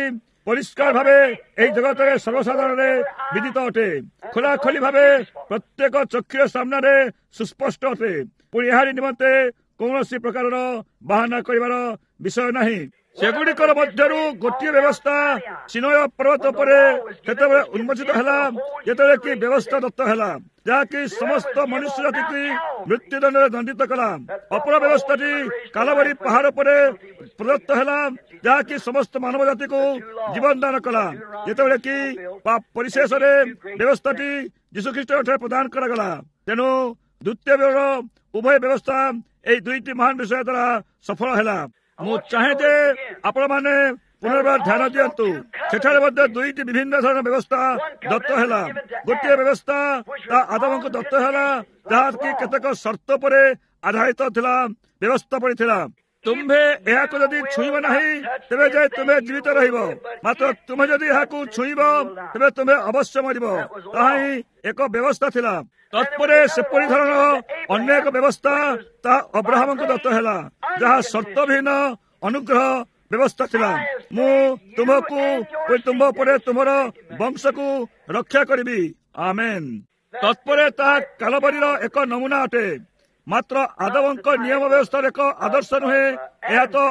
ପରିଷ୍କାର ଭାବେ ଏହି ଜଗତରେ ସର୍ବସାଧାରଣରେ ବିଦିତ ଅଟେ। ଖୋଲାଖୋଲି ଭାବେ ପ୍ରତ୍ୟେକ ଚକ୍ଷୁର ସାମ୍ନାରେ ସୁସ୍ପଷ୍ଟ ଅଟେ। ପୁଣି ଏହାରି ନିମନ୍ତେ କୌଣସି ପ୍ରକାରର ବାହାନା କରିବାର ବିଷୟ ନାହିଁ। ସେଗୁଡ଼ିକର ମଧ୍ୟରୁ ଗୋଟିଏ ବ୍ୟବସ୍ଥା ସିନୟ ପର୍ବତ ଉପରେ ସେତେବେଳେ ଉନ୍ମୋଚିତ ହେଲା ଯେତେବେଳେ କି ବ୍ୟବସ୍ଥା ଦତ୍ତ ହେଲା, ଯାହାକି ସମସ୍ତ ମନୁଷ୍ୟ ଜାତିକୁ ମୃତ୍ୟୁଦଣ୍ଡରେ ଦଣ୍ଡିତ କଲା। ଅପର ବ୍ୟବସ୍ଥାଟି କାଲବରୀ ପାହାଡ଼ ଉପରେ ପ୍ରଦତ୍ତ ହେଲା, ଯାହାକି ସମସ୍ତ ମାନବ ଜାତିକୁ ଜୀବନ ଦାନ କଲା। ଯେତେବେଳେ କି ପରିଶେଷରେ ବ୍ୟବସ୍ଥାଟି ଯୀଶୁଖ୍ରୀଷ୍ଟଙ୍କଠାରେ ପ୍ରଦାନ କରାଗଲା। ତେଣୁ ଦ୍ୱିତୀୟ ବେଳର ଉଭୟ ବ୍ୟବସ୍ଥା ଏହି ଦୁଇଟି ମହାନ ବିଷୟ ଦ୍ୱାରା ସଫଳ ହେଲା। ମୁଁ ଚାହେଁ ଯେ ଆପଣମାନେ ପୁନର୍ବାର ଧ୍ୟାନ ଦିଅନ୍ତୁ। ସେଠାରେ ମଧ୍ୟ ଦୁଇଟି ବିଭିନ୍ନ ଧରଣର ବ୍ୟବସ୍ଥା ଦତ୍ତ ହେଲା। ଗୋଟିଏ ବ୍ୟବସ୍ଥା ଆଦମଙ୍କୁ ଦତ୍ତ ହେଲା, ଯାହାକି କେତେକ ସର୍ତ୍ତ ଉପରେ ଆଧାରିତ ଥିଲା। ବ୍ୟବସ୍ଥା ପଡ଼ିଥିଲା, ତୁମ୍ଭେ ଏହାକୁ ଯଦି ଛୁଇଁବ ନାହିଁ ତେବେ ଯେ ତୁମେ ଜୀବିତ ରହିବ, ମାତ୍ର ତୁମେ ଯଦି ଏହାକୁ ଛୁଇଁବ ତେବେ ତୁମେ ଅବଶ୍ୟ ମରିବ। ତାହା ହିଁ ଏକ ବ୍ୟବସ୍ଥା ଥିଲା। ତତ୍ପରେ ସେପରି ଧରଣର ଅନ୍ୟ ଏକ ବ୍ୟବସ୍ଥା ତାହା ଅବ୍ରାହ୍ମଙ୍କୁ ଦତ୍ତ ହେଲା, ଯାହା ସର୍ତ୍ତବିହୀନ ଅନୁଗ୍ରହ ବ୍ୟବସ୍ଥା ଥିଲା। ମୁଁ ତୁମକୁ ତୁମ୍ଭ ଉପରେ ତୁମର ବଂଶକୁ ରକ୍ଷା କରିବି। ଆମେନ୍। ତତ୍ପରେ ତାହା କାଲବରୀର ଏକ ନମୁନା ଅଟେ, ମାତ୍ର ଆଦମଙ୍କ ନିୟମ ବ୍ୟବସ୍ଥାର ଏକ ଆଦର୍ଶ ନୁହେଁ। ଏହା ତ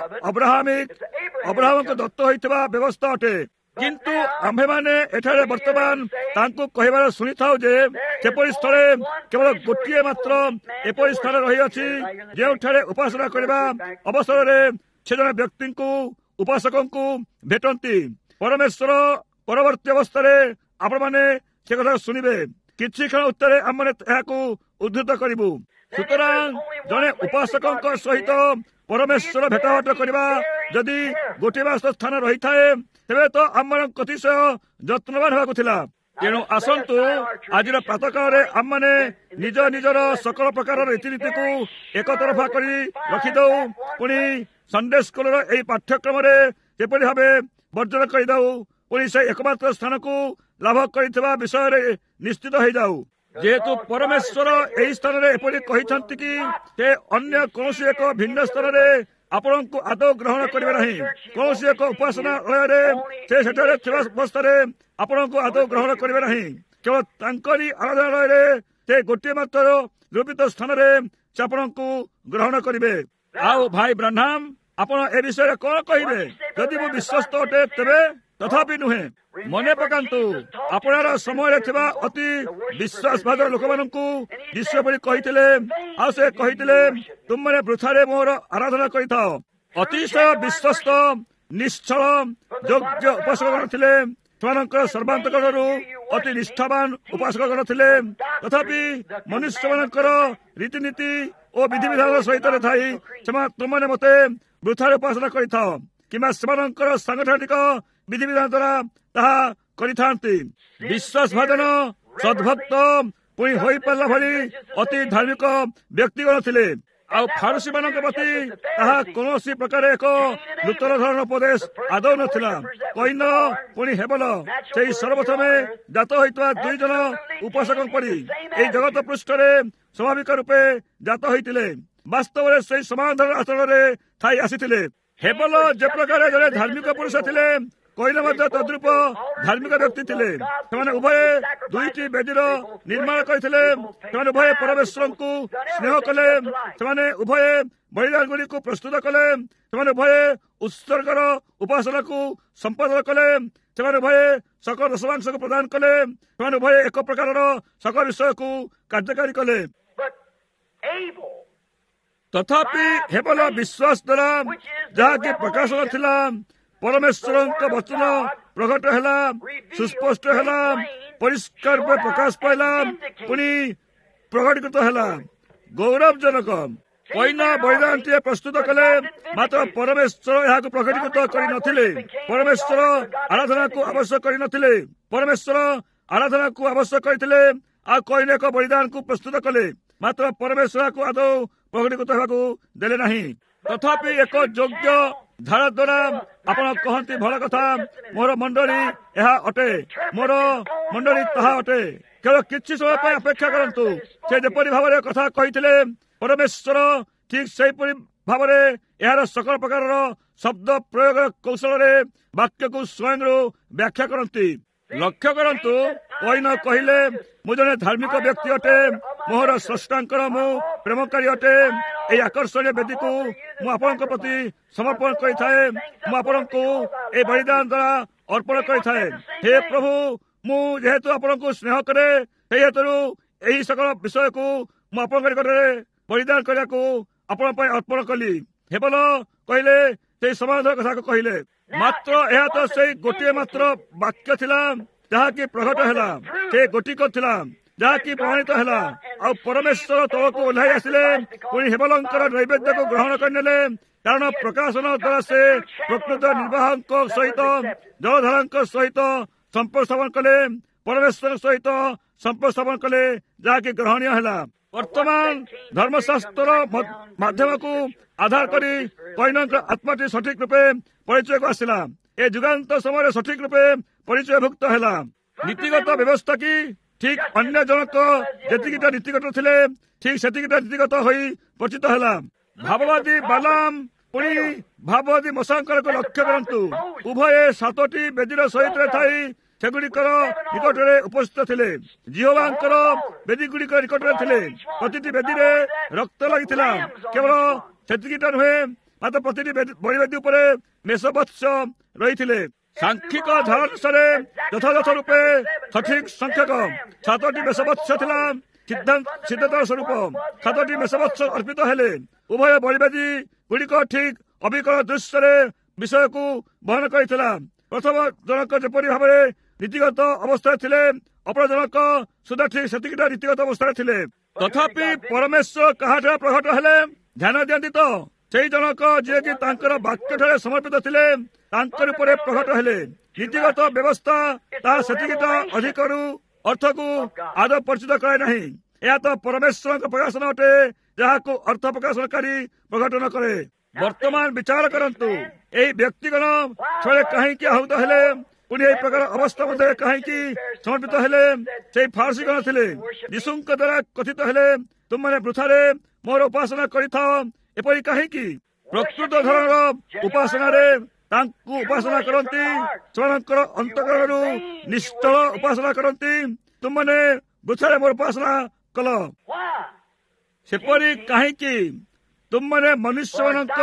ଅବ୍ରାହ୍ମଙ୍କୁ ଦତ୍ତ ହୋଇଥିବା ବ୍ୟବସ୍ଥା ଅଟେ। କିନ୍ତୁ ଆମ୍ଭେମାନେ ଏଠାରେ ବର୍ତ୍ତମାନ ତାଙ୍କୁ କହିବାର ଶୁଣିଥାଉ ଯେ ସେପରି ସ୍ଥଳେ କେବଳ ଗୋଟିଏ ମାତ୍ର ଏପରି ସ୍ଥାନ ରହିଅଛି ଯେଉଁଠାରେ ଉପାସନା କରିବା ଅବସରରେ ସେ ଜଣେ ବ୍ୟକ୍ତିଙ୍କୁ ଉପାସକଙ୍କୁ ଭେଟନ୍ତି। ପରମେଶ୍ୱର ପରବର୍ତ୍ତୀ ଅବସ୍ଥାରେ ଆପଣମାନେ ସେ କଥା ଶୁଣିବେ। କିଛି କ୍ଷଣ ଉତ୍ତରେ ଆମେ ଏହାକୁ ଉଦ୍ଧୃତ କରିବୁ। ସୁତରାଂ ଜଣେ ଉପାସକଙ୍କ ସହିତ ପରମେଶ୍ୱର ଭେଟଭାଟ କରିବା ଯଦି ଗୋଟିଏ ବାସ ସ୍ଥାନ ରହିଥାଏ ତେବେ ତ ଆମମାନଙ୍କୁ ଅତିଶୟ ଯତ୍ନବାନ ହେବାକୁ ଥିଲା। ତେଣୁ ଆସନ୍ତୁ ଆଜିର ପ୍ରାତଃକାଳରେ ଆମମାନେ ନିଜ ନିଜର ସକଳ ପ୍ରକାରର ରୀତିନୀତିକୁ ଏକତରଫା କରି ରଖିଦଉ। ପୁଣି ସଣ୍ଡେ ସ୍କୁଲର ଏହି ପାଠ୍ୟକ୍ରମରେ ଯେପରି ଭାବେ ବର୍ଜନ କରିଦେଉ। ପୁଣି ସେ ଏକମାତ୍ର ସ୍ଥାନକୁ ଲାଭ କରିଥିବା ବିଷୟରେ ନିଶ୍ଚିତ ହୋଇଯାଉ। ଯେହେତୁ ପରମେଶ୍ୱର ଏହି ସ୍ଥାନରେ ଏପରି କହିଛନ୍ତି କି ସେ ଅନ୍ୟ କୌଣସି ଏକ ଭିନ୍ନ ସ୍ଥାନରେ ଆପଣଙ୍କୁ ଆଦୌ ଗ୍ରହଣ କରିବେ ନାହିଁ। କୌଣସି ଏକ ଉପାସନାଳୟରେ ସେ ସେଠାରେ ଥିବା ଅବସ୍ଥାରେ ଆପଣଙ୍କୁ ଆଦୌ ଗ୍ରହଣ କରିବେ ନାହିଁ। କେବଳ ତାଙ୍କରି ଆରାଧନାଳୟରେ ସେ ଗୋଟିଏ ମାତ୍ର ରୂପିତ ସ୍ଥାନରେ ସେ ଆପଣଙ୍କୁ ଗ୍ରହଣ କରିବେ। ଆଉ ଭାଇ ବ୍ରାହ୍ମଣ, ଆପଣ ଏ ବିଷୟରେ କଣ କହିବେ? ଯଦି ମୁଁ ବିଶ୍ୱସ୍ତ ଅଟେ ତେବେ ତଥାପି ନୁହେଁ। ମନେ ପକାନ୍ତୁ, ଆପଣର ସମୟରେ ଥିବା ଅତି ବିଶ୍ୱାସବାଦ ଲୋକମାନଙ୍କୁ ଯୀଶୁ ଏପରି କହିଥିଲେ। ଆଉ ସେ କହିଥିଲେ, ତୁମମାନେ ବୃଥାରେ ମୋର ଆରାଧନା କରିଥାଅ। ଅତିଶୟ ବିଶ୍ୱସ୍ତ ନିଶ୍ଚଳ ଯୋଗ୍ୟ ଉପାସକଗଣ ଥିଲେ। ସେମାନଙ୍କର ସର୍ବାନ୍ତକରଣରୁ ଅତି ନିଷ୍ଠାବାନ ଉପାସକଗଣ ଥିଲେ। ତଥାପି ମନୁଷ୍ୟମାନଙ୍କର ରୀତିନୀତି ଓ ବିଧିବିଧାନ ସହିତ ଥାଇ ତୁମମାନେ ମୋତେ ବୃଥାରେ ଉପାସନା କରିଥାଅ, କିମ୍ବା ସେମାନଙ୍କର ସାଂଗଠନିକ ବିଧିବିଧାନ ଦ୍ୱାରା ତାହା କରିଥାନ୍ତି। ବିଶ୍ୱାସଭାଜନ ସଦ୍ଭକ୍ତ ପୁଣି ହୋଇପାରିଲା ଭଳି ଅତି ଧାର୍ମିକ ବ୍ୟକ୍ତିଗଣ ଥିଲେ। ଆଉ ଫାରୁସୀମାନଙ୍କ ପ୍ରତି ତାହା କୌଣସି ପ୍ରକାର ଏକ ନୂତନ ଧରଣ ଉପଦେଶ ଆଦୌ ନଥିଲା। କଇନ ପୁଣି ହେବଲ ସେହି ସର୍ବପ୍ରଥମେ ଜାତ ହୋଇଥିବା ଦୁଇ ଜଣ ଉପାସକଙ୍କ ପରି ଏହି ଜଗତ ପୃଷ୍ଠରେ ସ୍ୱାଭାବିକ ରୂପେ ଜାତ ହୋଇଥିଲେ। ବାସ୍ତବରେ ସେହି ସମାନ ଧରଣର ଆଚରଣରେ ଥାଇ ଆସିଥିଲେ। ହେବଲ ଯେ ପ୍ରକାର ଜଣେ ଧାର୍ମିକ ପୁରୁଷ ଥିଲେ, କଇନ ମଧ୍ୟ ତଦ୍ରୂପ ଧାର୍ମିକ ବ୍ୟକ୍ତି ଥିଲେ। ସେମାନେ ଉଭୟ ଦୁଇଟି ବେଦୀର ନିର୍ମାଣ କରିଥିଲେ। ସେମାନେ ଉଭୟ ପରମେଶ୍ୱରଙ୍କୁ ସ୍ନେହ କଲେ। ସେମାନେ ଉଭୟ ବଳିଦାନ ଗୁଡ଼ିକୁ ପ୍ରସ୍ତୁତ କଲେ। ସେମାନେ ଉଭୟ ଉତ୍ସର୍ଗର ଉପାସନାକୁ ସମ୍ପାଦନ କଲେ। ସେମାନେ ଉଭୟ ସକଳ ଦଶମାଂଶକୁ ପ୍ରଦାନ କଲେ। ସେମାନେ ଉଭୟ ଏକ ପ୍ରକାରର ସକଳ ବିଷୟକୁ କାର୍ଯ୍ୟକାରୀ କଲେ। ତଥାପି ହେବଲ ବିଶ୍ୱାସ ଦ୍ୱାରା ଯାହାକି ପ୍ରକାଶନ ଥିଲା, ପରମେଶ୍ୱରଙ୍କ ବଚନ ପ୍ରକଟ ହେଲା, ସୁସ୍ପଷ୍ଟ ହେଲା, ପରିଷ୍କାର ରୂପେ ପ୍ରକାଶ ପାଇଲା, ପୁଣି ପ୍ରକଟୀକୃତ ହେଲା। ଗୌରବଜନକ କଇନ ବଳିଦାନଟିଏ ପ୍ରସ୍ତୁତ କଲେ, ମାତ୍ର ପରମେଶ୍ୱର ଏହାକୁ ପ୍ରକଟୀକୃତ କରିନଥିଲେ। ପରମେଶ୍ୱର ଆରାଧନାକୁ ଆବଶ୍ୟକ କରିନଥିଲେ। ପରମେଶ୍ୱର ଆରାଧନାକୁ ଆବଶ୍ୟକ କରିଥିଲେ। ଆଉ କଇନ ଏକ ବଳିଦାନକୁ ପ୍ରସ୍ତୁତ କଲେ, ମାତ୍ର ପରମେଶ୍ୱର ଏହାକୁ ଆଦୌ ପ୍ରକଟୀକୃତ ହେବାକୁ ଦେଲେ ନାହିଁ। ତଥାପି ଏକ ଯୋଗ୍ୟ ଧାରା ଦ୍ୱାରା ଆପଣ କହନ୍ତି, ଭଲ କଥା, ମୋର ମଣ୍ଡଳୀ ଏହା ଅଟେ, ମୋର ମଣ୍ଡଳୀ ତାହା ଅଟେ। କେବଳ କିଛି ସମୟ ପାଇଁ ଅପେକ୍ଷା କରନ୍ତୁ। ସେ ଯେପରି ଭାବରେ କଥା କହିଥିଲେ, ପରମେଶ୍ୱର ଠିକ୍ ସେହିପରି ଭାବରେ ଏହାର ସକଳ ପ୍ରକାରର ଶବ୍ଦ ପ୍ରୟୋଗ କୌଶଳରେ ବାକ୍ୟକୁ ସ୍ୱୟଂରୁ ବ୍ୟାଖ୍ୟା କରନ୍ତି। ଲକ୍ଷ୍ୟ କରନ୍ତୁ, କଇନ କହିଲେ, ମୁଁ ଜଣେ ଧାର୍ମିକ ବ୍ୟକ୍ତି ଅଟେ, ମୋର ସ୍ରଷ୍ଟାଙ୍କର ମୁଁ ପ୍ରେମକାରୀ ଅଟେ। ଏହି ଆକର୍ଷଣୀୟ ବେଦୀକୁ ମୁଁ ଆପଣଙ୍କ ପ୍ରତି ସମର୍ପଣ କରିଥାଏ। ମୁଁ ଆପଣଙ୍କୁ ଏହି ବଳିଦାନ ଦ୍ୱାରା ଅର୍ପଣ କରିଥାଏ। ହେ ପ୍ରଭୁ, ମୁଁ ଯେହେତୁ ଆପଣଙ୍କୁ ସ୍ନେହ କରେ, ସେହି ହେତୁରୁ ଏହି ସକଳ ବିଷୟକୁ ମୁଁ ଆପଣଙ୍କ ନିକଟରେ ବଳିଦାନ କରିବାକୁ ଆପଣଙ୍କ ପାଇଁ ଅର୍ପଣ କଲି। ହେବଲ କହିଲେ, ସେହି ସମାଧାନ କଥାକୁ କହିଲେ। ମାତ୍ର ଏହା ତ ସେଇ ଗୋଟିଏ ମାତ୍ର ବାକ୍ୟ ଥିଲା ଯାହାକି ପ୍ରଘଟ ହେଲା। ସେ ଗୋଟିକ ଥିଲା ଯାହାକି ପ୍ରମାଣିତ ହେଲା। ଆଉ ପରମେଶ୍ୱର ତଳକୁ ଓହ୍ଲାଇ ଆସିଲେ, ପୁଣି ହେବଲଙ୍କର ନୈବେଦ୍ୟକୁ ଗ୍ରହଣ କରିନେଲେ। କାରଣ ପ୍ରକାଶନ ଦ୍ୱାରା ସେ ପ୍ରକୃତ ନିର୍ବାହଙ୍କ ସହିତ, ଜଳଧାରାଙ୍କ ସହିତ ସମ୍ପର୍କ ସ୍ଥାପନ କଲେ, ପରମେଶ୍ୱର ସହିତ ସମ୍ପର୍କ ସ୍ଥାପନ କଲେ, ଯାହାକି ଗ୍ରହଣୀୟ ହେଲା। ବର୍ତ୍ତମାନ ଧର୍ମଶାସ୍ତ୍ର ମାଧ୍ୟମକୁ ଆଧାର କରି କଇନଙ୍କ ଆତ୍ମାଟି ସଠିକ ରୂପେ ପରିଚୟକୁ ଆସିଲା। ଏ ଯୁଗାନ୍ତ ସମୟରେ ସଠିକ ରୂପେ ପରିଚୟଭୁକ୍ତ ହେଲା। ନୀତିଗତ ବ୍ୟବସ୍ଥା କି ଠିକ ଅନ୍ୟ ଜଣକ ଯେତିକିଟା ନୀତିଗତ ଥିଲେ, ଠିକ ସେତିକିଟା ନୀତିଗତ ହୋଇ ପରିଚିତ ହେଲା। ଭାବବାଦୀ ବାଲାମ ପୁଣି ଭାବବାଦୀ ମୋଶାଙ୍କରକୁ ଲକ୍ଷ୍ୟ କରନ୍ତୁ। ଉଭୟ 7ଟି ବେଦୀର ସହିତ ଥାଇ ସେଗୁଡ଼ିକର ନିକଟରେ ଉପସ୍ଥିତ ଥିଲେ। ଜିହୋବାଙ୍କର ବେଦୀ ଗୁଡ଼ିକ ନିକଟରେ ଥିଲେ। ପ୍ରତିଟି ବେଦୀରେ ରକ୍ତ ଲାଗିଥିଲା। କେବଳ ସେତିକିଟା ନୁହେଁ, ମାତ୍ର ପ୍ରତିଟି ବଳିବେଦୀ ଉପରେ ମେଷବତ୍ସ ରହିଥିଲେ। ସାଂଖ୍ୟିକ ଧାରା ଅନୁସାରେ ଯଥାଯଥ ରୂପେ ସଠିକ ସଂଖ୍ୟକ 7ଟି ମେଷବତ୍ସ ଥିଲା। ସିଦ୍ଧାନ୍ତ ସ୍ୱରୂପ 7ଟି ମେଷବତ୍ସ ଅର୍ପିତ ହେଲେ। ଉଭୟ ବଳିବେଦୀ ଗୁଡ଼ିକ ଠିକ ଅବିକଳ ଦୃଶ୍ୟରେ ବିଷୟକୁ ବହନ କରିଥିଲା। ପ୍ରଥମ ଜଣକ ଯେପରି ଭାବରେ ନୀତିଗତ ଅବସ୍ଥାରେ ଥିଲେ, ଅପର ଜଣକ ସୁଦ୍ଧା ଠିକ ସେତିକିଟା ନୀତିଗତ ଅବସ୍ଥାରେ ଥିଲେ। ତଥାପି ପରମେଶ୍ୱର କାହାଠାରେ ପ୍ରଘଟ ହେଲେ ଧ୍ୟାନ ଦିଅନ୍ତି ତ? ସେହି ଜଣକ ଯିଏକି ତାଙ୍କର ବାକ୍ୟଠାରେ ସମର୍ପିତ ଥିଲେ, ତାଙ୍କ ରୂପରେ ପ୍ରଘଟ ହେଲେ। ନୀତିଗତ ବ୍ୟବସ୍ଥା ତାହା ସେତିକିଟା ଅଧିକରୁ ଅର୍ଥକୁ ଆଦୌ ପରିଚିତ କରାଏ ନାହିଁ। ଏହା ତ ପରମେଶ୍ୱରଙ୍କ ପ୍ରକାଶନ ଅଟେ, ଯାହାକୁ ଅର୍ଥ ପ୍ରକାଶନକାରୀ ପ୍ରଘଟନ କରେ। ବର୍ତ୍ତମାନ ବିଚାର କରନ୍ତୁ, ଏହି ବ୍ୟକ୍ତିଗଣ ଥରେ କାହିଁକି ଆହୁତ ହେଲେ, ପୁଣି ଏହି ପ୍ରକାର ଅବସ୍ଥା ମଧ୍ୟରେ କାହିଁକି ସମର୍ପିତ ହେଲେ? ସେହି ଫାରସୀଗଣ ଥିଲେ। ଯୀଶୁଙ୍କ ଦ୍ୱାରା କଥିତ ହେଲେ, ତୁମମାନେ ବୃଥାରେ ମୋର ଉପାସନା କରିଥାଅ। ଏପରି କାହିଁକି? ପ୍ରକୃତ ଧରଣର ଉପାସନାରେ ତାଙ୍କୁ ଉପାସନା କରନ୍ତି, ସେମାନଙ୍କର ଅନ୍ତଃକରଣରୁ ନିଶ୍ଚଳ ଉପାସନା କରନ୍ତି। ତୁମମାନେ ବୃଥାରେ ମୋର ଉପାସନା କଲ। ସେପରି କାହିଁକି? ତୁମମାନେ ମନୁଷ୍ୟମାନଙ୍କ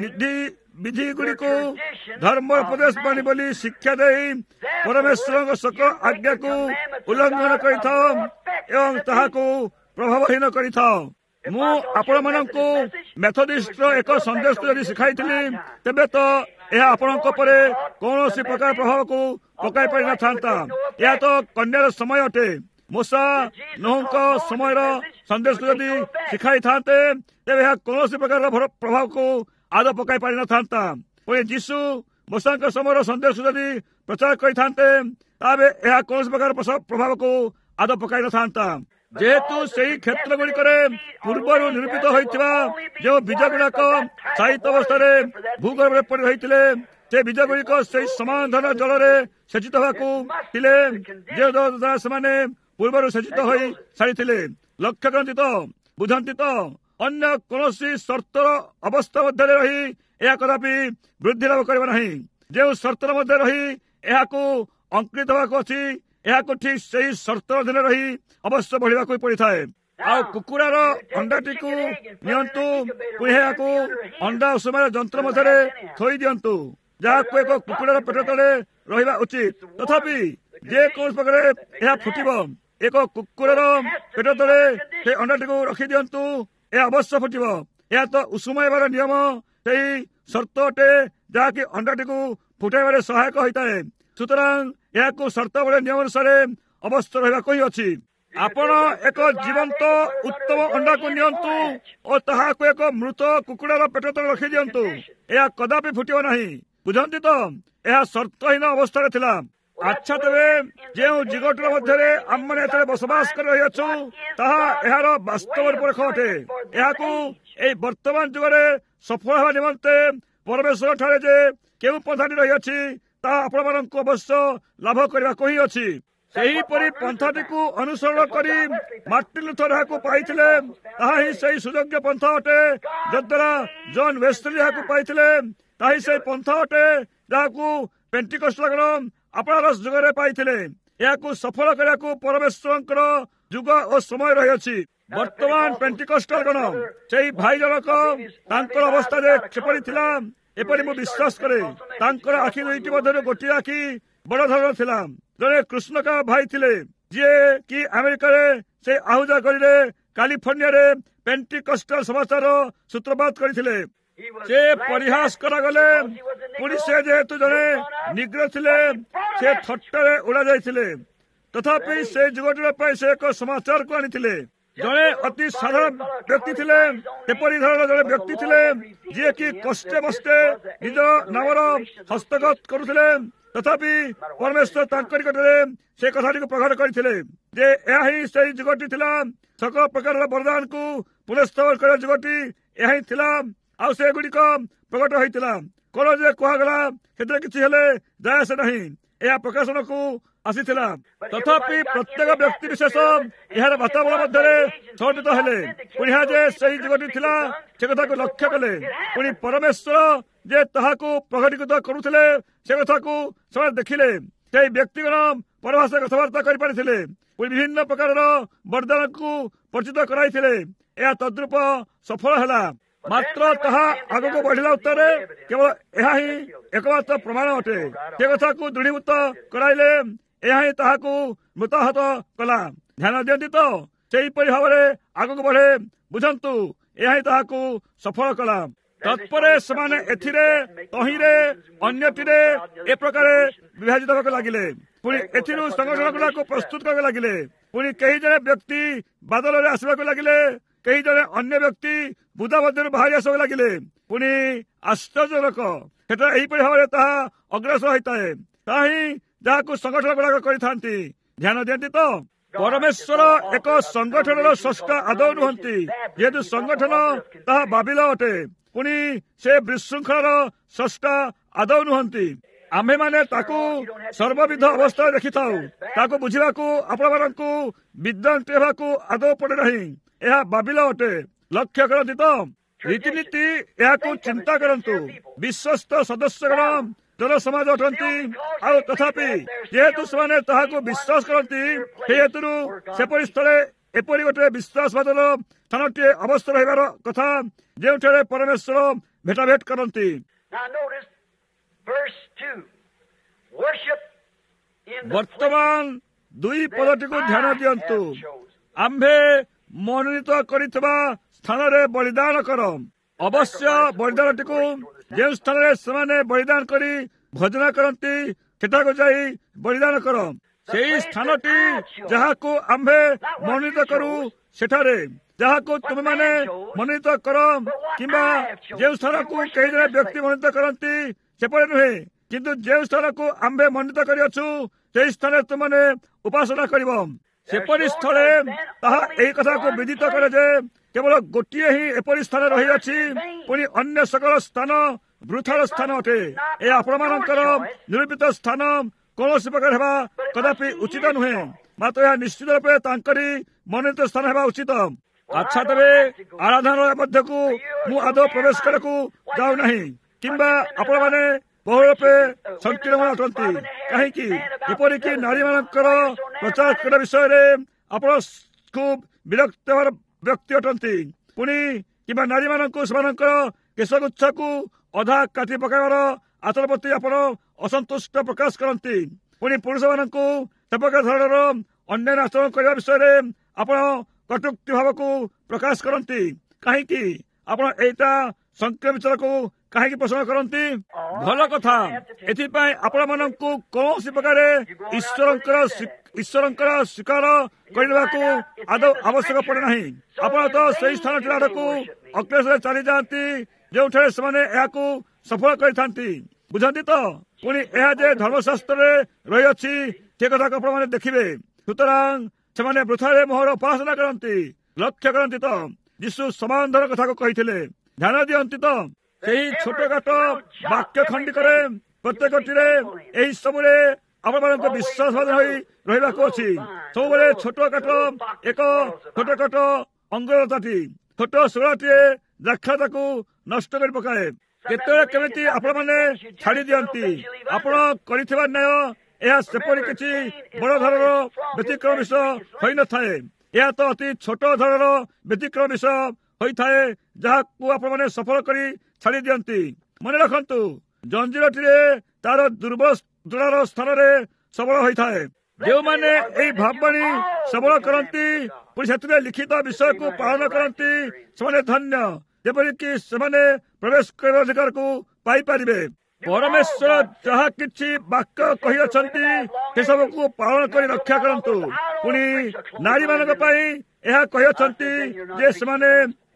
ବିଧି ଗୁଡ଼ିକୁ ଧର୍ମ ଉପଦେଶ ବାଣୀ ବୋଲି ଶିକ୍ଷା ଦେଇ ପରମେଶ୍ୱରଙ୍କ ସକଳ ଆଜ୍ଞାକୁ ଉଲ୍ଲଂଘନ କରିଥାଅ ଏବଂ ତାହାକୁ ପ୍ରଭାବହୀନ କରିଥାଅ। ମୁଁ ଆପଣମାନଙ୍କୁ ମେଥୋଡିଷ୍ଟର ଏକ ସନ୍ଦେଶକୁ ଯଦି ଶିଖାଇଥିଲି, ତେବେ ତ ଏହା ଆପଣଙ୍କ ଉପରେ କୌଣସି ପ୍ରକାର ପ୍ରଭାବକୁ ପକାଇ ପାରିନଥାନ୍ତା। ଏହା ତ କନ୍ୟାର ସମୟ ଅଟେ। ମୂଷା ନୋହଙ୍କ ସମୟର ସନ୍ଦେଶକୁ ଯଦି ଶିଖାଇଥାନ୍ତେ, ତେବେ ଏହା କୌଣସି ପ୍ରକାରର ପ୍ରଭାବକୁ ଆଦୌ ପକାଇ ପାରିନଥାନ୍ତା। ପୁଣି ଯୀଶୁ ମୂଷାଙ୍କ ସମୟର ସନ୍ଦେଶକୁ ଯଦି ପ୍ରଚାର କରିଥାନ୍ତେ, ତେବେ ଏହା କୌଣସି ପ୍ରକାର ପ୍ରଭାବକୁ ଆଦୌ ପକାଇ ନଥାନ୍ତା। ଯେହେତୁ ସେହି କ୍ଷେତ୍ର ଗୁଡ଼ିକରେ ପୂର୍ବରୁ ନିରୂପିତ ହୋଇଥିବା ଯେଉଁ ବୀଜ ଗୁଡାକ ସାହିତ୍ୟ ଅବସ୍ଥାରେ ଭୂଗର୍ଭରେ ପଡ଼ି ରହିଥିଲେ, ସେ ବୀଜ ଗୁଡିକ ସେହି ସମାଧାନ ଜଳରେ ସେଚିତ ହେବାକୁ ଥିଲେ, ଯେଉଁ ଦ୍ୱାରା ସେମାନେ ପୂର୍ବରୁ ସେଚିତ ହୋଇ ସାରିଥିଲେ। ଲକ୍ଷ୍ୟ କରନ୍ତି ତ? ବୁଝନ୍ତି ତ? ଅନ୍ୟ କୌଣସି ସର୍ତ୍ତର ଅବସ୍ଥା ମଧ୍ୟରେ ରହି ଏହା କଦାପି ବୃଦ୍ଧି ଲାଭ କରିବ ନାହିଁ। ଯେଉଁ ସର୍ତ୍ତର ମଧ୍ୟରେ ରହି ଏହାକୁ ଅଙ୍କିତ ହେବାକୁ ଅଛି, ଏହାକୁ ଠିକ ସେହି ସର୍ତ୍ତ ଅଧୀନରେ ରହି ଅବଶ୍ୟ ବଢିବାକୁ ପଡିଥାଏ। ଆଉ କୁକୁଡ଼ାର ଅଣ୍ଡାଟିକୁ ନିଅନ୍ତୁ, ପୁଣି ଏହାକୁ ଅଣ୍ଡା ଉଷୁମାର ଯନ୍ତ୍ର ମଧ୍ୟରେ ଥୋଇ ଦିଅନ୍ତୁ, ଯାହାକୁ ଏକ କୁକୁଡ଼ାର ପେଟ ତଳେ ରହିବା ଉଚିତ। ତଥାପି ଯେକୌଣସି ପ୍ରକାରେ ଏହା ଫୁଟିବ। ଏକ କୁକୁଡ଼ାର ପେଟ ତଳେ ସେ ଅଣ୍ଡାଟିକୁ ରଖିଦିଅନ୍ତୁ, ଏହା ଅବଶ୍ୟ ଫୁଟିବ। ଏହା ତ ଉଷୁମାଇବାର ନିୟମ ସେହି ସର୍ତ୍ତ ଅଟେ, ଯାହାକି ଅଣ୍ଡାଟିକୁ ଫୁଟାଇବାରେ ସହାୟକ ହୋଇଥାଏ। ସୁତରାଂ ଏହାକୁ ସର୍ତ୍ତାବଳୀ ନିୟମ ଅନୁସାରେ ଅବଶ୍ୟ ରହିବାକୁ ହିଁ ଅଛି। ଆପଣ ଏକ ଜୀବନ୍ତ ଉତ୍ତମ ଅଣ୍ଡାକୁ ନିଅନ୍ତୁ ଓ ତାହାକୁ ଏକ ମୃତ କୁକୁଡ଼ାର ପେଟ ତଳେ ରଖିଦିଅନ୍ତୁ, ଏହା କଦାପି ଫୁଟିବ ନାହିଁ। ବୁଝନ୍ତି ତ? ଏହା ସର୍ତ୍ତହୀନ ଅବସ୍ଥାରେ ଥିଲା। ଆଚ୍ଛା, ତେବେ ଯେଉଁ ଜୀବଟିର ମଧ୍ୟରେ ଆମମାନେ ଏଠାରେ ବସବାସ କରି ରହିଅଛୁ, ତାହା ଏହାର ବାସ୍ତବ ରୂପରେଖ ଅଟେ। ଏହାକୁ ଏହି ବର୍ତ୍ତମାନ ଯୁଗରେ ସଫଳ ହେବା ନିମନ୍ତେ ପରମେଶ୍ୱର ଠାରେ ଯେ କେଉଁ ପନ୍ଥାଟି ରହିଅଛି, ତାହା ଆପଣମାନଙ୍କୁ ଅବଶ୍ୟ ଲାଭ କରିବାକୁ ହିଁ ଅଛି। ସେହିପରି ପନ୍ଥାଟିକୁ ଅନୁସରଣ କରି ମାର୍ଟିନ ଲୁଥର ଏହାକୁ ପାଇଥିଲେ। ତାହା ହିଁ ସେହି ସୁଯୋଗ୍ୟ ପନ୍ଥା ଅଟେ ଯଦ୍ୱାରା ଜନ୍ ୱେସ୍ଲି ଏହାକୁ ପାଇଥିଲେ। ତାହା ହିଁ ସେହି ପନ୍ଥା ଅଟେ ଯାହାକୁ ପେଣ୍ଟିକଷ୍ଟଗଣ ଆପଣାର ଯୁଗରେ ପାଇଥିଲେ। ଏହାକୁ ସଫଳ କରିବାକୁ ପରମେଶ୍ୱରଙ୍କର ଯୁଗ ଓ ସମୟ ରହିଅଛି। ବର୍ତ୍ତମାନ ପେଣ୍ଟିକଷ୍ଟଗଣ ସେହି ଭାଇ ଜଣକ ତାଙ୍କର ଅବସ୍ଥା ଯେ କିପରି ଥିଲା ଏପରି ମୁଁ ବିଶ୍ୱାସ କରେ। ତାଙ୍କର ଆଖି ଦୁଇଟି ମଧ୍ୟରୁ ଗୋଟିଏ ଆଖି ବଡ଼ ଧରଣର ଥିଲା। ଜଣେ କୃଷ୍ଣକା ଭାଇ ଥିଲେ ଯିଏ କି ଆମେରିକାରେ ସେ ଆହୁଜା ଗଳିରେ କାଲିଫର୍ଣ୍ଣିଆରେ ପେଣ୍ଟିକଷ୍ଟାଲ ସମାଚାର ସୂତ୍ରପାତ କରିଥିଲେ। ସେ ପରିହାସ କରାଗଲେ। ପୁଣି ସେ ଯେହେତୁ ଜଣେ ନିଗ୍ର ଥିଲେ ସେ ଥଟ୍ଟାରେ ଉଡ଼ାଯାଇଥିଲେ। ତଥାପି ସେ ଯୁଗଟିର ପାଇଁ ସେ ଏକ ସମାଚାରକୁ ଆଣିଥିଲେ। ଜଣେ ଅତି ସାଧାରଣ ବ୍ୟକ୍ତି ଥିଲେ। ଏପରି ଧରଣର ଜଣେ ବ୍ୟକ୍ତି ଥିଲେ ଯିଏକି କଷ୍ଟେ ମଷ୍ଟେ ନିଜ ନାମର ହସ୍ତଗତ କରୁଥିଲେ। ତଥାପି ପରମେଶ୍ୱର ତାଙ୍କ ନିକଟରେ ସେ କଥାଟିକୁ ପ୍ରକଟ କରିଥିଲେ ଯେ ଏହା ହିଁ ସେହି ଯୁଗଟି ଥିଲା। সকল ପ୍ରକାରର ବରଦାନକୁ ପୁନଃସ୍ଥାପନ କରିବା ଯୁଗଟି ଏହା ହିଁ ଥିଲା। ଆଉ ସେଗୁଡ଼ିକ ପ୍ରକଟ ହୋଇଥିଲା। କଣ ଯେ କୁହାଗଲା ସେଥିରେ କିଛି ହେଲେ ଯାଏ ଆସେ ନାହିଁ। ଏହା ପ୍ରକାଶନକୁ ଆସିଥିଲା। ତଥାପି ପ୍ରତ୍ୟେକ ବ୍ୟକ୍ତି ବିଶେଷ ଏହାର ବାତାବରଣ ମଧ୍ୟରେ ସମର୍ପିତ ହେଲେ। ପୁଣି ଏହା ଯେ ସେହି ଯୁଗଟି ଥିଲା ସେ କଥାକୁ ଲକ୍ଷ୍ୟ କଲେ। ପୁଣି ପରମେଶ୍ୱର ଯେ ତାହାକୁ ପ୍ରକଟୀକୃତ କରୁଥିଲେ ସେ କଥାକୁ ସେମାନେ ଦେଖିଲେ। ସେହି ବ୍ୟକ୍ତିଗଣ ପରଭାଷାରେ କଥାବାର୍ତ୍ତା କରିପାରିଥିଲେ। ପୁଣି ବିଭିନ୍ନ ପ୍ରକାରର ବରଦାନକୁ ପରିଚିତ କରାଇଥିଲେ। ଏହା ତଦ୍ରୂପ ସଫଳ ହେଲା। ମାତ୍ର ତାହା ଆଗକୁ ବଢିଲା ଉତ୍ତରେ କେବଳ ଏହା ହିଁ ଏକମାତ୍ର ପ୍ରମାଣ ଅଟେ। ସେ କଥାକୁ ଦୃଢ଼ୀଭୂତ କରାଇଲେ। ଏହା ହିଁ ତାହାକୁ ମୃତାହତ କଲା। ଧ୍ୟାନ ଦିଅନ୍ତି ତ ସେହିପରି ଭାବରେ ଆଗକୁ ବଢେ। ବୁଝନ୍ତୁ ଏହା ହିଁ ତାହାକୁ ସଫଳ କଲା। ତତ୍ପରେ ସେମାନେ ଏଥିରେ ତହିଁରେ ଅନ୍ୟଟିରେ ଏ ପ୍ରକାର ବିଭାଜିତ ହେବାକୁ ଲାଗିଲେ। ପୁଣି ଏଥିରୁ ସଂଗଠନ ଗୁଡ଼ାକୁ ପ୍ରସ୍ତୁତ କରିବାକୁ ଲାଗିଲେ। ପୁଣି କେହି ଜଣେ ବ୍ୟକ୍ତି ବାଦଲରେ ଆସିବାକୁ ଲାଗିଲେ। କେହି ଜଣେ ଅନ୍ୟ ବ୍ୟକ୍ତି ବୁଦା ମଧ୍ୟରୁ ବାହାରି ଆସିବାକୁ ଲାଗିଲେ। ପୁଣି ଆଶ୍ଚର୍ଯ୍ୟଜନକ ସେଠାରେ ଏହିପରି ଭାବରେ ତାହା ଅଗ୍ରସର ହୋଇଥାଏ। ତାହା ହିଁ ଯାହାକୁ ସଂଗଠନ ଗୁଡ଼ାକ କରିଥାନ୍ତି। ଧ୍ୟାନ ଦିଅନ୍ତି ତ ପରମେଶ୍ୱର ଏକ ସଂଗଠନର ସ୍ରଷ୍ଟା ଆଦୌ ନୁହନ୍ତି। ଯେହେତୁ ସଂଗଠନ ତାହା ବାବିଲ ଅଟେ। ପୁଣି ସେ ବିଶୃଙ୍ଖଳାର ସ୍ରଷ୍ଟା ଆଦୌ ନୁହନ୍ତି। ଆମ୍ଭେମାନେ ତାକୁ ସର୍ବବିଧ ଅବସ୍ଥାରେ ଦେଖିଥାଉ। ତାକୁ ବୁଝିବାକୁ ଆପଣମାନଙ୍କୁ ବିଦ୍ୱାନ ହେବାକୁ ଆଦୌ ପଡେ ନାହିଁ। ଏହା ବାବିଲ ଅଟେ। ଲକ୍ଷ୍ୟ କରନ୍ତି ତ ରୀତିନୀତି ଏହାକୁ ଚିନ୍ତା କରନ୍ତୁ। ବିଶ୍ୱସ୍ତ ସଦସ୍ୟଗଣ ଜନସମାଜ ଅଟନ୍ତି। ଆଉ ତଥାପି ଯେହେତୁ ସେମାନେ ତାହାକୁ ବିଶ୍ୱାସ କରନ୍ତି ସେହି ହେତୁରୁ ସେପରି ସ୍ଥଳେ ଏପରି ଗୋଟେ ବିଶ୍ୱାସବାଦର ସ୍ଥାନଟିଏ ଅବସ୍ଥା ରହିବାର କଥା ଯେଉଁଠାରେ ପରମେଶ୍ୱର ଭେଟାଭେଟ କରନ୍ତି। ବର୍ତ୍ତମାନ 2 ପଦଟିକୁ ଧ୍ୟାନ ଦିଅନ୍ତୁ। ଆମ୍ଭେ ମନୋନୀତ କରିଥିବା ସ୍ଥାନରେ ବଳିଦାନ କର। ଅବଶ୍ୟ ବଳିଦାନଟିକୁ ଯେଉଁ ସ୍ଥାନରେ ସେମାନେ ବଳିଦାନ କରି ଭଜନ କରନ୍ତି ସେଠାକୁ ଯାଇ ବଳିଦାନ କର। ସେହି ସ୍ଥାନଟି ଯାହାକୁ ଆମ୍ଭେ ମନୋନୀତ କରୁ ସେଠାରେ ଯାହାକୁ ତୁମେମାନେ ମନୋନୀତ କର କିମ୍ବା ଯେଉଁ ସ୍ଥାନକୁ କେହି ଜଣେ ବ୍ୟକ୍ତି ମନୋନୀତ କରନ୍ତି ସେପରି ନୁହେଁ। କିନ୍ତୁ ଯେଉଁ ସ୍ଥାନକୁ ଆମ୍ଭେ ମନୋନୀତ କରିଅଛୁ ସେହି ସ୍ଥାନରେ ତୁମମାନେ ଉପାସନା କରିବ। ସେପରି ସ୍ଥଳେ ତାହା ଏହି କଥାକୁ ବିଦିତ କରେ ଯେ କେବଳ ଗୋଟିଏ ହିଁ ଏପରି ସ୍ଥାନ ରହିଅଛି। ପୁଣି ଅନ୍ୟ ସକଳ ସ୍ଥାନ ବୃଥାର ସ୍ଥାନ ଅଟେ। ଏ ଆପଣମାନଙ୍କର ନିରୂପିତ ସ୍ଥାନ କୌଣସି ପ୍ରକାର ହେବା କଦାପି ଉଚିତ ନୁହେଁ। ମାତ୍ର ଏହା ନିଶ୍ଚିତ ରୂପେ ତାଙ୍କରି ମନୋନୀତ ସ୍ଥାନ ହେବା ଉଚିତ। ଆଚ୍ଛା ତେବେ ଆରାଧନାଳୟ ମଧ୍ୟକୁ ମୁଁ ଆଦୌ ପ୍ରବେଶ କରିବାକୁ ଯାଉନାହିଁ କିମ୍ବା ଆପଣମାନେ ବହୁ ରୂପେ ସଂକୀର୍ଣ୍ଣ ଅଟନ୍ତି। କାହିଁକି ଏପରିକି ନାରୀମାନଙ୍କର ପ୍ରଚାର କରିବା ବିଷୟରେ ଆପଣ ଖୁବ୍ ବିରକ୍ତ ହେବାର ବ୍ୟକ୍ତି ଅଟନ୍ତି। ପୁଣି କିମ୍ବା ନାରୀମାନଙ୍କୁ ସେମାନଙ୍କର କେଶଗୁଚ୍ଛକୁ ଅଧା କାଟି ପକାଇବାର ଆଚରଣ ପ୍ରତି ଆପଣ ଅସନ୍ତୁଷ୍ଟ ପ୍ରକାଶ କରନ୍ତି। ପୁଣି ପୁରୁଷମାନଙ୍କୁ ସେପ୍ରକାର ଧରଣର ଅନ୍ୟାନ୍ୟ ଆଚରଣ କରିବା ବିଷୟରେ ଆପଣ କଟୁକ୍ତି ଭାବକୁ ପ୍ରକାଶ କରନ୍ତି। କାହିଁକି ଆପଣ ଏଇଟା ସଂକୀର୍ଣ୍ଣ ବିଚାରକୁ କାହିଁକି ପସନ୍ଦ କରନ୍ତି? ଭଲ କଥା। ଏଥିପାଇଁ ଆପଣମାନଙ୍କୁ କୌଣସି ପ୍ରକାର ଈଶ୍ୱରଙ୍କର ସ୍ୱୀକାର କରିନେବାକୁ ଆଦୌ ଆବଶ୍ୟକ ପଡେ ନାହିଁ। ଆପଣ ତ ସେହି ସ୍ଥାନଟି ଆଡ଼କୁ ଅକ୍ଲେଶରେ ଚାଲିଯାଆନ୍ତି ଯେଉଁଠାରେ ସେମାନେ ଏହାକୁ ସଫଳ କରିଥାନ୍ତି। ବୁଝନ୍ତି ତ? ପୁଣି ଏହା ଯେ ଧର୍ମଶାସ୍ତ୍ରରେ ରହିଅଛି ସେ କଥାକୁ ଆପଣମାନେ ଦେଖିବେ। ସୁତରାଂ ସେମାନେ ବୃଥାରେ ମୋହର ଉପାସନା କରନ୍ତି। ଲକ୍ଷ୍ୟ କରନ୍ତି ତ ଯୀଶୁ ସମାଧାନର କଥାକୁ କହିଥିଲେ। ଧ୍ୟାନ ଦିଅନ୍ତି ତ ସେହି ଛୋଟ କାଟ ବାକ୍ୟ ଖଣ୍ଡିକରେ ପ୍ରତ୍ୟେକଟିରେ ଏହି ସବୁରେ ଆପଣମାନଙ୍କ ବିଶ୍ୱାସବାନ ହୋଇ ରହିବାକୁ ଅଛି। ସବୁବେଳେ ଛୋଟ କାଟ ଏକ ଛୋଟ କାଟ ଅଙ୍ଗରତାଟି ଛୋଟ ଶୋଳାଟିଏ ଦ୍ରାକ୍ଷାତାକୁ ନଷ୍ଟ କରି ପକାଏ। କେତେବେଳେ କେମିତି ଆପଣମାନେ ଛାଡି ଦିଅନ୍ତି। ଆପଣ କରିଥିବା ନ୍ୟାୟ ଏହା ସେପରି କିଛି ବଡ଼ ଧରଣର ବ୍ୟତିକ୍ରମ ବିଷୟ ହୋଇନଥାଏ। ଏହା ତ ଅତି ଛୋଟ ଧରଣର ବ୍ୟତିକ୍ରମ ବିଷୟ ହୋଇଥାଏ ଯାହାକୁ ଆପଣମାନେ ସଫଳ କରି ଛାଡି ଦିଅନ୍ତି। ମନେ ରଖନ୍ତୁ, ଜଞ୍ଜିରଟିରେ ତାର ଦୁର୍ବଳ ସ୍ଥାନରେ ସବଳ ହୋଇଥାଏ। ଯେଉଁମାନେ ଏହି ଭାବବାଣୀ ସବଳ କରନ୍ତି ପୁଣି ସେଥିରେ ଲିଖିତ ବିଷୟକୁ ପାଳନ କରନ୍ତି ସେମାନେ ଧନ୍ୟ, ଯେପରିକି ସେମାନେ ପ୍ରବେଶ କରିବା ଅଧିକାରକୁ ପାଇପାରିବେ। ପରମେଶ୍ୱର ଯାହା କିଛି ବାକ୍ୟ କହିଅଛନ୍ତି ସେସବୁକୁ ପାଳନ କରି ରକ୍ଷା କରନ୍ତୁ। ପୁଣି ନାରୀମାନଙ୍କ ପାଇଁ ଏହା କହିଅଛନ୍ତି ଯେ ସେମାନେ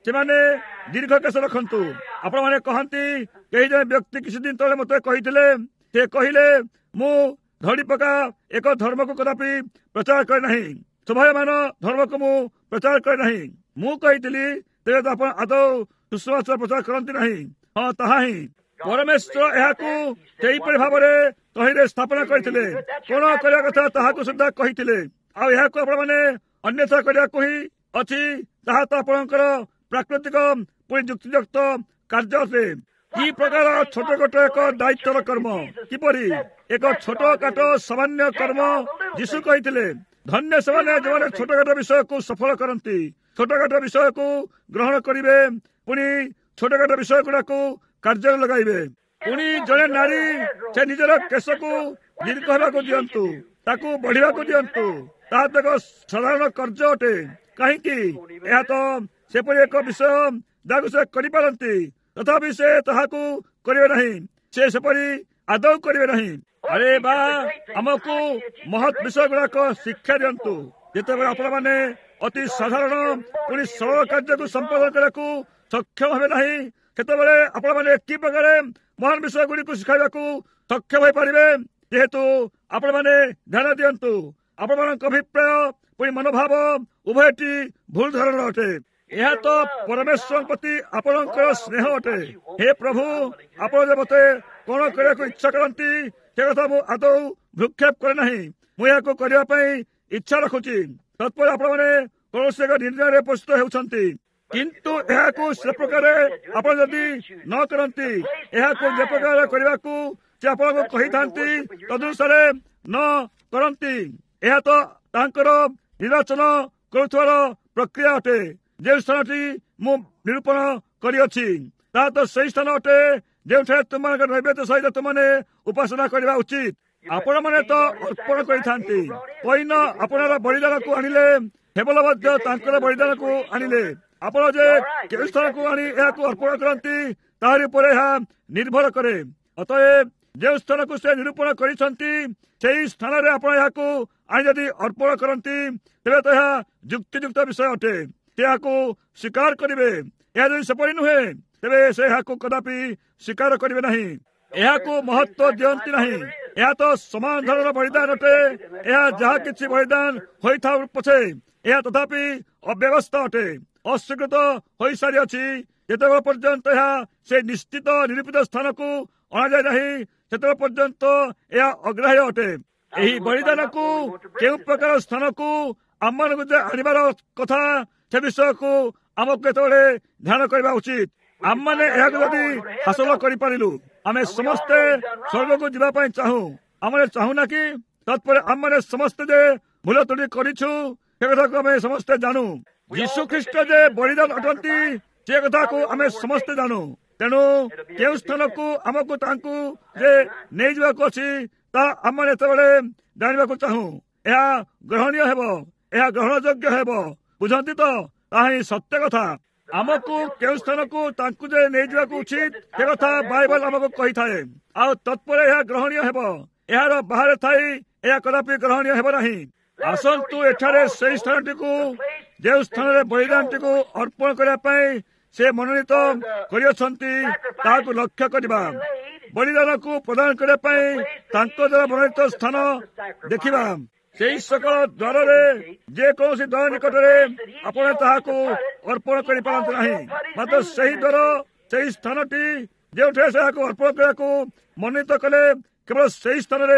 ଦୀର୍ଘ କେଶ ରଖନ୍ତୁ। ଆପଣମାନେ କହନ୍ତି, କେହି ଜଣେ ବ୍ୟକ୍ତି କିଛି ଦିନ ତଳେ ମୋତେ କହିଥିଲେ, ସେ କହିଲେ ମୁଁ ଧଡ଼ିପକା ଏକ ଧର୍ମକୁ କଦାପି ପ୍ରଚାର କରେ ନାହିଁ, ସ୍ୱଭାବମାନ ଧର୍ମକୁ ମୁଁ ପ୍ରଚାର କରେ ନାହିଁ। ମୁଁ କହିଥିଲି, ତେବେ ତ ଆପଣ ଆଦୌ ସୁସମାଚାର ପ୍ରଚାର କରନ୍ତି ନାହିଁ। ହଁ, ତାହା ହିଁ ପରମେଶ୍ୱର ଏହାକୁ ସେହିପରି ଭାବରେ ତହିଁରେ ସ୍ଥାପନ କରିଥିଲେ। କଣ କରିବା କଥା ତାହାକୁ ସୁଦ୍ଧା କହିଥିଲେ। ଆଉ ଏହାକୁ ଆପଣମାନେ ଅନ୍ୟଥା କରିବାକୁ ହିଁ ଅଛି। ତାହା ତ ଆପଣଙ୍କର ପ୍ରାକୃତିକ ପୁଣି ଯୁକ୍ତିଯୁକ୍ତ କାର୍ଯ୍ୟ ଅଟେ। କି ପ୍ରକାର ଛୋଟ କାଟ ଏକ ଦାୟିତ୍ୱର କର୍ମ, କିପରି ଏକ ଛୋଟ କାଟ ସାମାନ୍ୟ କର୍ମ ଯୀଶୁ କହିଥିଲେ, ଧନ୍ୟ ସେମାନେ ଯେଉଁମାନେ ଛୋଟ କାଟ ବିଷୟକୁ ସଫଳ କରନ୍ତି, ଛୋଟ କାଟ ବିଷୟକୁ ଗ୍ରହଣ କରିବେ, ପୁଣି ଛୋଟ କାଟ ବିଷୟ ଗୁଡାକୁ କାର୍ଯ୍ୟରେ ଲଗାଇବେ। ପୁଣି ଜଣେ ନାରୀ ସେ ନିଜର କେଶକୁ ଦୀର୍ଘ ହେବାକୁ ଦିଅନ୍ତୁ, ତାକୁ ବଢିବାକୁ ଦିଅନ୍ତୁ। ତାହା ତ ଏକ ସାଧାରଣ କାର୍ଯ୍ୟ ଅଟେ। କାହିଁକି? ଏହା ତ ସେପରି ଏକ ବିଷୟ ଯାହାକୁ ସେ କରିପାରନ୍ତି, ତଥାପି ସେ ତାହାକୁ କରିବେ ନାହିଁ। ସେ ସେପରି ଆଦୌ କରିବେ ନାହିଁ। ଆରେ ବା, ଆମକୁ ମହତ୍ ବିଷୟ ଗୁଡାକ ଶିକ୍ଷା ଦିଅନ୍ତୁ। ଯେତେବେଳେ ଆପଣମାନେ ଅତି ସାଧାରଣ ପୁଣି ସରଳ କାର୍ଯ୍ୟକୁ ସମ୍ପାଦନ କରିବାକୁ ସକ୍ଷମ ହେବେ ନାହିଁ, ସେତେବେଳେ ଆପଣମାନେ କି ପ୍ରକାର ମହାନ ବିଷୟ ଗୁଡିକୁ ଶିଖାଇବାକୁ ସକ୍ଷମ ହୋଇପାରିବେ। ଯେହେତୁ ଆପଣମାନେ ଧ୍ୟାନ ଦିଅନ୍ତୁ, ଆପଣମାନଙ୍କ ଅଭିପ୍ରାୟ ପୁଣି ମନୋଭାବ ଉଭୟଟି ଭୁଲ ଧରଣର ଅଟେ। ଏହା ତ ପରମେଶ୍ୱରଙ୍କ ପ୍ରତି ଆପଣଙ୍କର ସ୍ନେହ ଅଟେ। ହେ ପ୍ରଭୁ, ଆପଣ ଯେ ମୋତେ କଣ କରିବାକୁ ଇଚ୍ଛା କରନ୍ତି ସେ କଥା ମୁଁ ଆଦୌ ଭ୍ରୂକ୍ଷେପ କରେ ନାହିଁ। ମୁଁ ଏହାକୁ କରିବା ପାଇଁ ଇଚ୍ଛା ରଖୁଛି। ତତ୍ପରେ ଆପଣମାନେ କୌଣସି ଏକ ନିର୍ଣ୍ଣୟରେ ଉପସ୍ଥିତ ହେଉଛନ୍ତି, କିନ୍ତୁ ଏହାକୁ ସେ ପ୍ରକାର ଆପଣ ଯଦି ନ କରନ୍ତି, ଏହାକୁ ଯେ ପ୍ରକାର କରିବାକୁ ସେ ଆପଣଙ୍କୁ କହିଥାନ୍ତି ତଦନୁସାରେ ନ କରନ୍ତି, ଏହା ତ ତାଙ୍କର ନିର୍ବାଚନ କରୁଥିବାର ପ୍ରକ୍ରିୟା ଅଟେ। ଯେଉଁ ସ୍ଥାନଟି ମୁଁ ନିରୂପଣ କରିଅଛି ତାହା ତ ସେହି ସ୍ଥାନ ଅଟେ ଯେଉଁଠାରେ ତୁମମାନଙ୍କ ନୈବେଦ୍ୟ ସହିତ ତୁମମାନେ ଉପାସନା କରିବା ଉଚିତ। ଆପଣମାନେ ତ ଅର୍ପଣ କରିଥାନ୍ତି। ପୈନ ଆପଣର ବଳିଦାନକୁ ଆଣିଲେ, ହେବଲ ମଧ୍ୟ ତାଙ୍କର ବଳିଦାନକୁ ଆଣିଲେ। ଆପଣ ଯେ କେଉଁ ସ୍ଥାନକୁ ଆଣି ଏହାକୁ ଅର୍ପଣ କରନ୍ତି ତାହାରି ଉପରେ ଏହା ନିର୍ଭର କରେ। ଅତଏବ ଯେଉଁ ସ୍ଥାନକୁ ସେ ନିରୂପଣ କରିଛନ୍ତି ସେହି ସ୍ଥାନରେ ଆପଣ ଏହାକୁ ଆଣି ଯଦି ଅର୍ପଣ କରନ୍ତି, ତେବେ ତ ଏହା ଯୁକ୍ତିଯୁକ୍ତ ବିଷୟ ଅଟେ। ସେ ଏହାକୁ ସ୍ୱୀକାର କରିବେ। ଏହା ଯଦି ସେପରି ନୁହେଁ, ତେବେ ସେ ଏହାକୁ କଦାପି ସ୍ୱୀକାର କରିବେ ନାହିଁ। ଏହାକୁ ମହତ୍ତ୍ୱ ଦିଅନ୍ତି ନାହିଁ। ଏହା ତ ସମାନ ଧରଣର ବଳିଦାନ ଅଟେ। ଏହା ଯାହା କିଛି ବଳିଦାନ ହୋଇଥାଉ ପଛେ, ଏହା ତଥାପି ଅବ୍ୟବସ୍ଥା ଅଟେ, ଅସ୍ୱୀକୃତ ହୋଇସାରିଅଛି। ଯେତେବେଳେ ପର୍ଯ୍ୟନ୍ତ ଏହା ସେ ନିଶ୍ଚିତ ନିରୂପିତ ସ୍ଥାନକୁ ଅଣାଯାଏ ନାହିଁ, ସେତେବେଳେ ପର୍ଯ୍ୟନ୍ତ ଏହା ଅଗ୍ରାହ୍ୟ ଅଟେ। ଏହି ବଳିଦାନକୁ କେଉଁ ପ୍ରକାର ସ୍ଥାନକୁ ଆମମାନଙ୍କୁ ଯେ ଆଣିବାର କଥା ସେ ବିଷୟକୁ ଆମକୁ କେତେବେଳେ ଧ୍ୟାନ କରିବା ଉଚିତ। ଆମମାନେ ଏହାକୁ ଯଦି ହାସଲ କରିପାରିଲୁ, ଆମେ ସମସ୍ତେ ସ୍ୱର୍ଗକୁ ଯିବା ପାଇଁ ଚାହୁଁ। ଆମେ ଚାହୁଁନା କି? ତତ୍ପରେ ଆମମାନେ ସମସ୍ତେ ଯେ ଭୁଲ ତ୍ରୁଟି କରିଛୁ ସେ କଥାକୁ ଆମେ ସମସ୍ତେ ଜାଣୁ। ଯୀଶୁ ଖ୍ରୀଷ୍ଟ ଯେ ବଳିଦାନ ଅଟନ୍ତି ସେ କଥାକୁ ଆମେ ସମସ୍ତେ ଜାଣୁ। ତେଣୁ କେଉଁ ସ୍ଥାନକୁ ଆମକୁ ତାଙ୍କୁ ଯେ ନେଇଯିବାକୁ ଅଛି ତାହା ଆମେ ଯେତେବେଳେ ଜାଣିବାକୁ ଚାହୁଁ, ଏହା ଗ୍ରହଣୀୟ ହେବ, ଏହା ଗ୍ରହଣଯୋଗ୍ୟ ହେବ। ବୁଝନ୍ତି ତ? ତାହା ହିଁ ସତ୍ୟ କଥା। ଆମକୁ କେଉଁ ସ୍ଥାନକୁ ତାଙ୍କୁ ଯେ ନେଇଯିବାକୁ ଉଚିତ ସେ କଥା ବାଇବଲ ଆମକୁ କହିଥାଏ। ଆଉ ତତ୍ପରେ ଏହା ଗ୍ରହଣୀୟ ହେବ। ଏହାର ବାହାରେ ଥାଇ ଏହା କଦାପି ଗ୍ରହଣୀୟ ହେବ ନାହିଁ। ଆସନ୍ତୁ ଏଠାରେ ସେହି ସ୍ଥାନଟିକୁ, ଯେଉଁ ସ୍ଥାନରେ ବଳିଦାନଟିକୁ ଅର୍ପଣ କରିବା ପାଇଁ ସେ ମନୋନୀତ କରିଅଛନ୍ତି ତାହାକୁ ଲକ୍ଷ୍ୟ କରିବା। ବଳିଦାନକୁ ପ୍ରଦାନ କରିବା ପାଇଁ ତାଙ୍କ ଦ୍ୱାରା ମନୋନୀତ ସ୍ଥାନ ଦେଖିବା। ସେହି ସକଳ ଦ୍ୱାରରେ ଯେକୌଣସି ଦ୍ୱାର ନିକଟରେ ଆପଣ ତାହାକୁ ଅର୍ପଣ କରିପାରନ୍ତି ନାହିଁ। ମାତ୍ର ସେହି ଦ୍ୱାର, ସେହି ସ୍ଥାନଟି ଯେଉଁଠାରେ ଏହାକୁ ଅର୍ପଣ କରିବାକୁ ମନୋନୀତ କଲେ, କେବଳ ସେହି ସ୍ଥାନରେ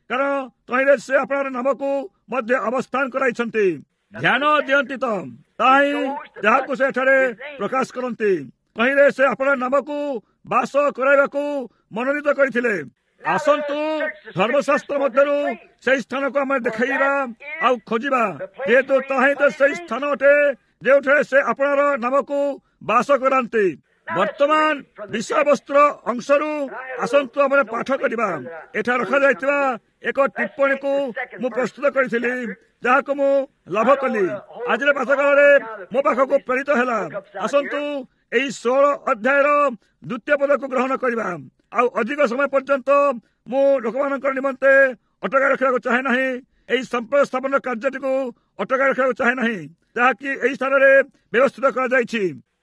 କାରଣ ତହିଁରେ ସେ ଆପଣଙ୍କର ନାମକୁ ମଧ୍ୟ ଅବସ୍ଥାନ କରାଇଛନ୍ତି। ଧ୍ୟାନ ଦିଅନ୍ତି ତ ତାହା ହିଁ ଯାହାକୁ ସେ ଏଠାରେ ପ୍ରକାଶ କରନ୍ତି। ତହିଁରେ ସେ ଆପଣଙ୍କ ନାମକୁ ବାସ କରାଇବାକୁ ମନୋନୀତ କରିଥିଲେ। ଆସନ୍ତୁ ଧର୍ମଶାସ୍ତ୍ର ମଧ୍ୟରୁ ସେହି ସ୍ଥାନକୁ ଆମେ ଦେଖାଇବା ଆଉ ଖୋଜିବା, ଯେହେତୁ ତାହା ହିଁ ତ ସେହି ସ୍ଥାନ ଅଟେ ଯେଉଁଠାରେ ସେ ଆପଣଙ୍କର ନାମକୁ ବାସ କରାନ୍ତି। ବର୍ତ୍ତମାନ ବିଷୟବସ୍ତୁର ଅଂଶରୁ ଆସନ୍ତୁ ଆମେ ପାଠ କରିବା। ଏଠାରେ ରଖାଯାଇଥିବା ଏକ ଟିପ୍ପଣୀକୁ ମୁଁ ପ୍ରସ୍ତୁତ କରିଥିଲି, ଯାହାକୁ ମୁଁ ଲାଭ କଲି। ଆଜିର ପାଠକାଳରେ ମୋ ପାଖକୁ ପ୍ରେରିତ ହେଲା। ଆସନ୍ତୁ ଏହି 16 ଅଧ୍ୟାୟର ଦ୍ୱିତୀୟ ପଦକୁ ଗ୍ରହଣ କରିବା। ଆଉ ଅଧିକ ସମୟ ପର୍ଯ୍ୟନ୍ତ ମୁଁ ଲୋକମାନଙ୍କର ନିମନ୍ତେ ଅଟକାଇ ରଖିବାକୁ ଚାହେଁ ନାହିଁ। ଏହି ସମ୍ପର୍କ ସ୍ଥାପନ କାର୍ଯ୍ୟଟିକୁ ଅଟକାଇ ରଖିବାକୁ ଚାହେଁ ନାହିଁ, ଯାହାକି ଏହି ସ୍ଥାନରେ ବ୍ୟବସ୍ଥିତ କରାଯାଇଛି।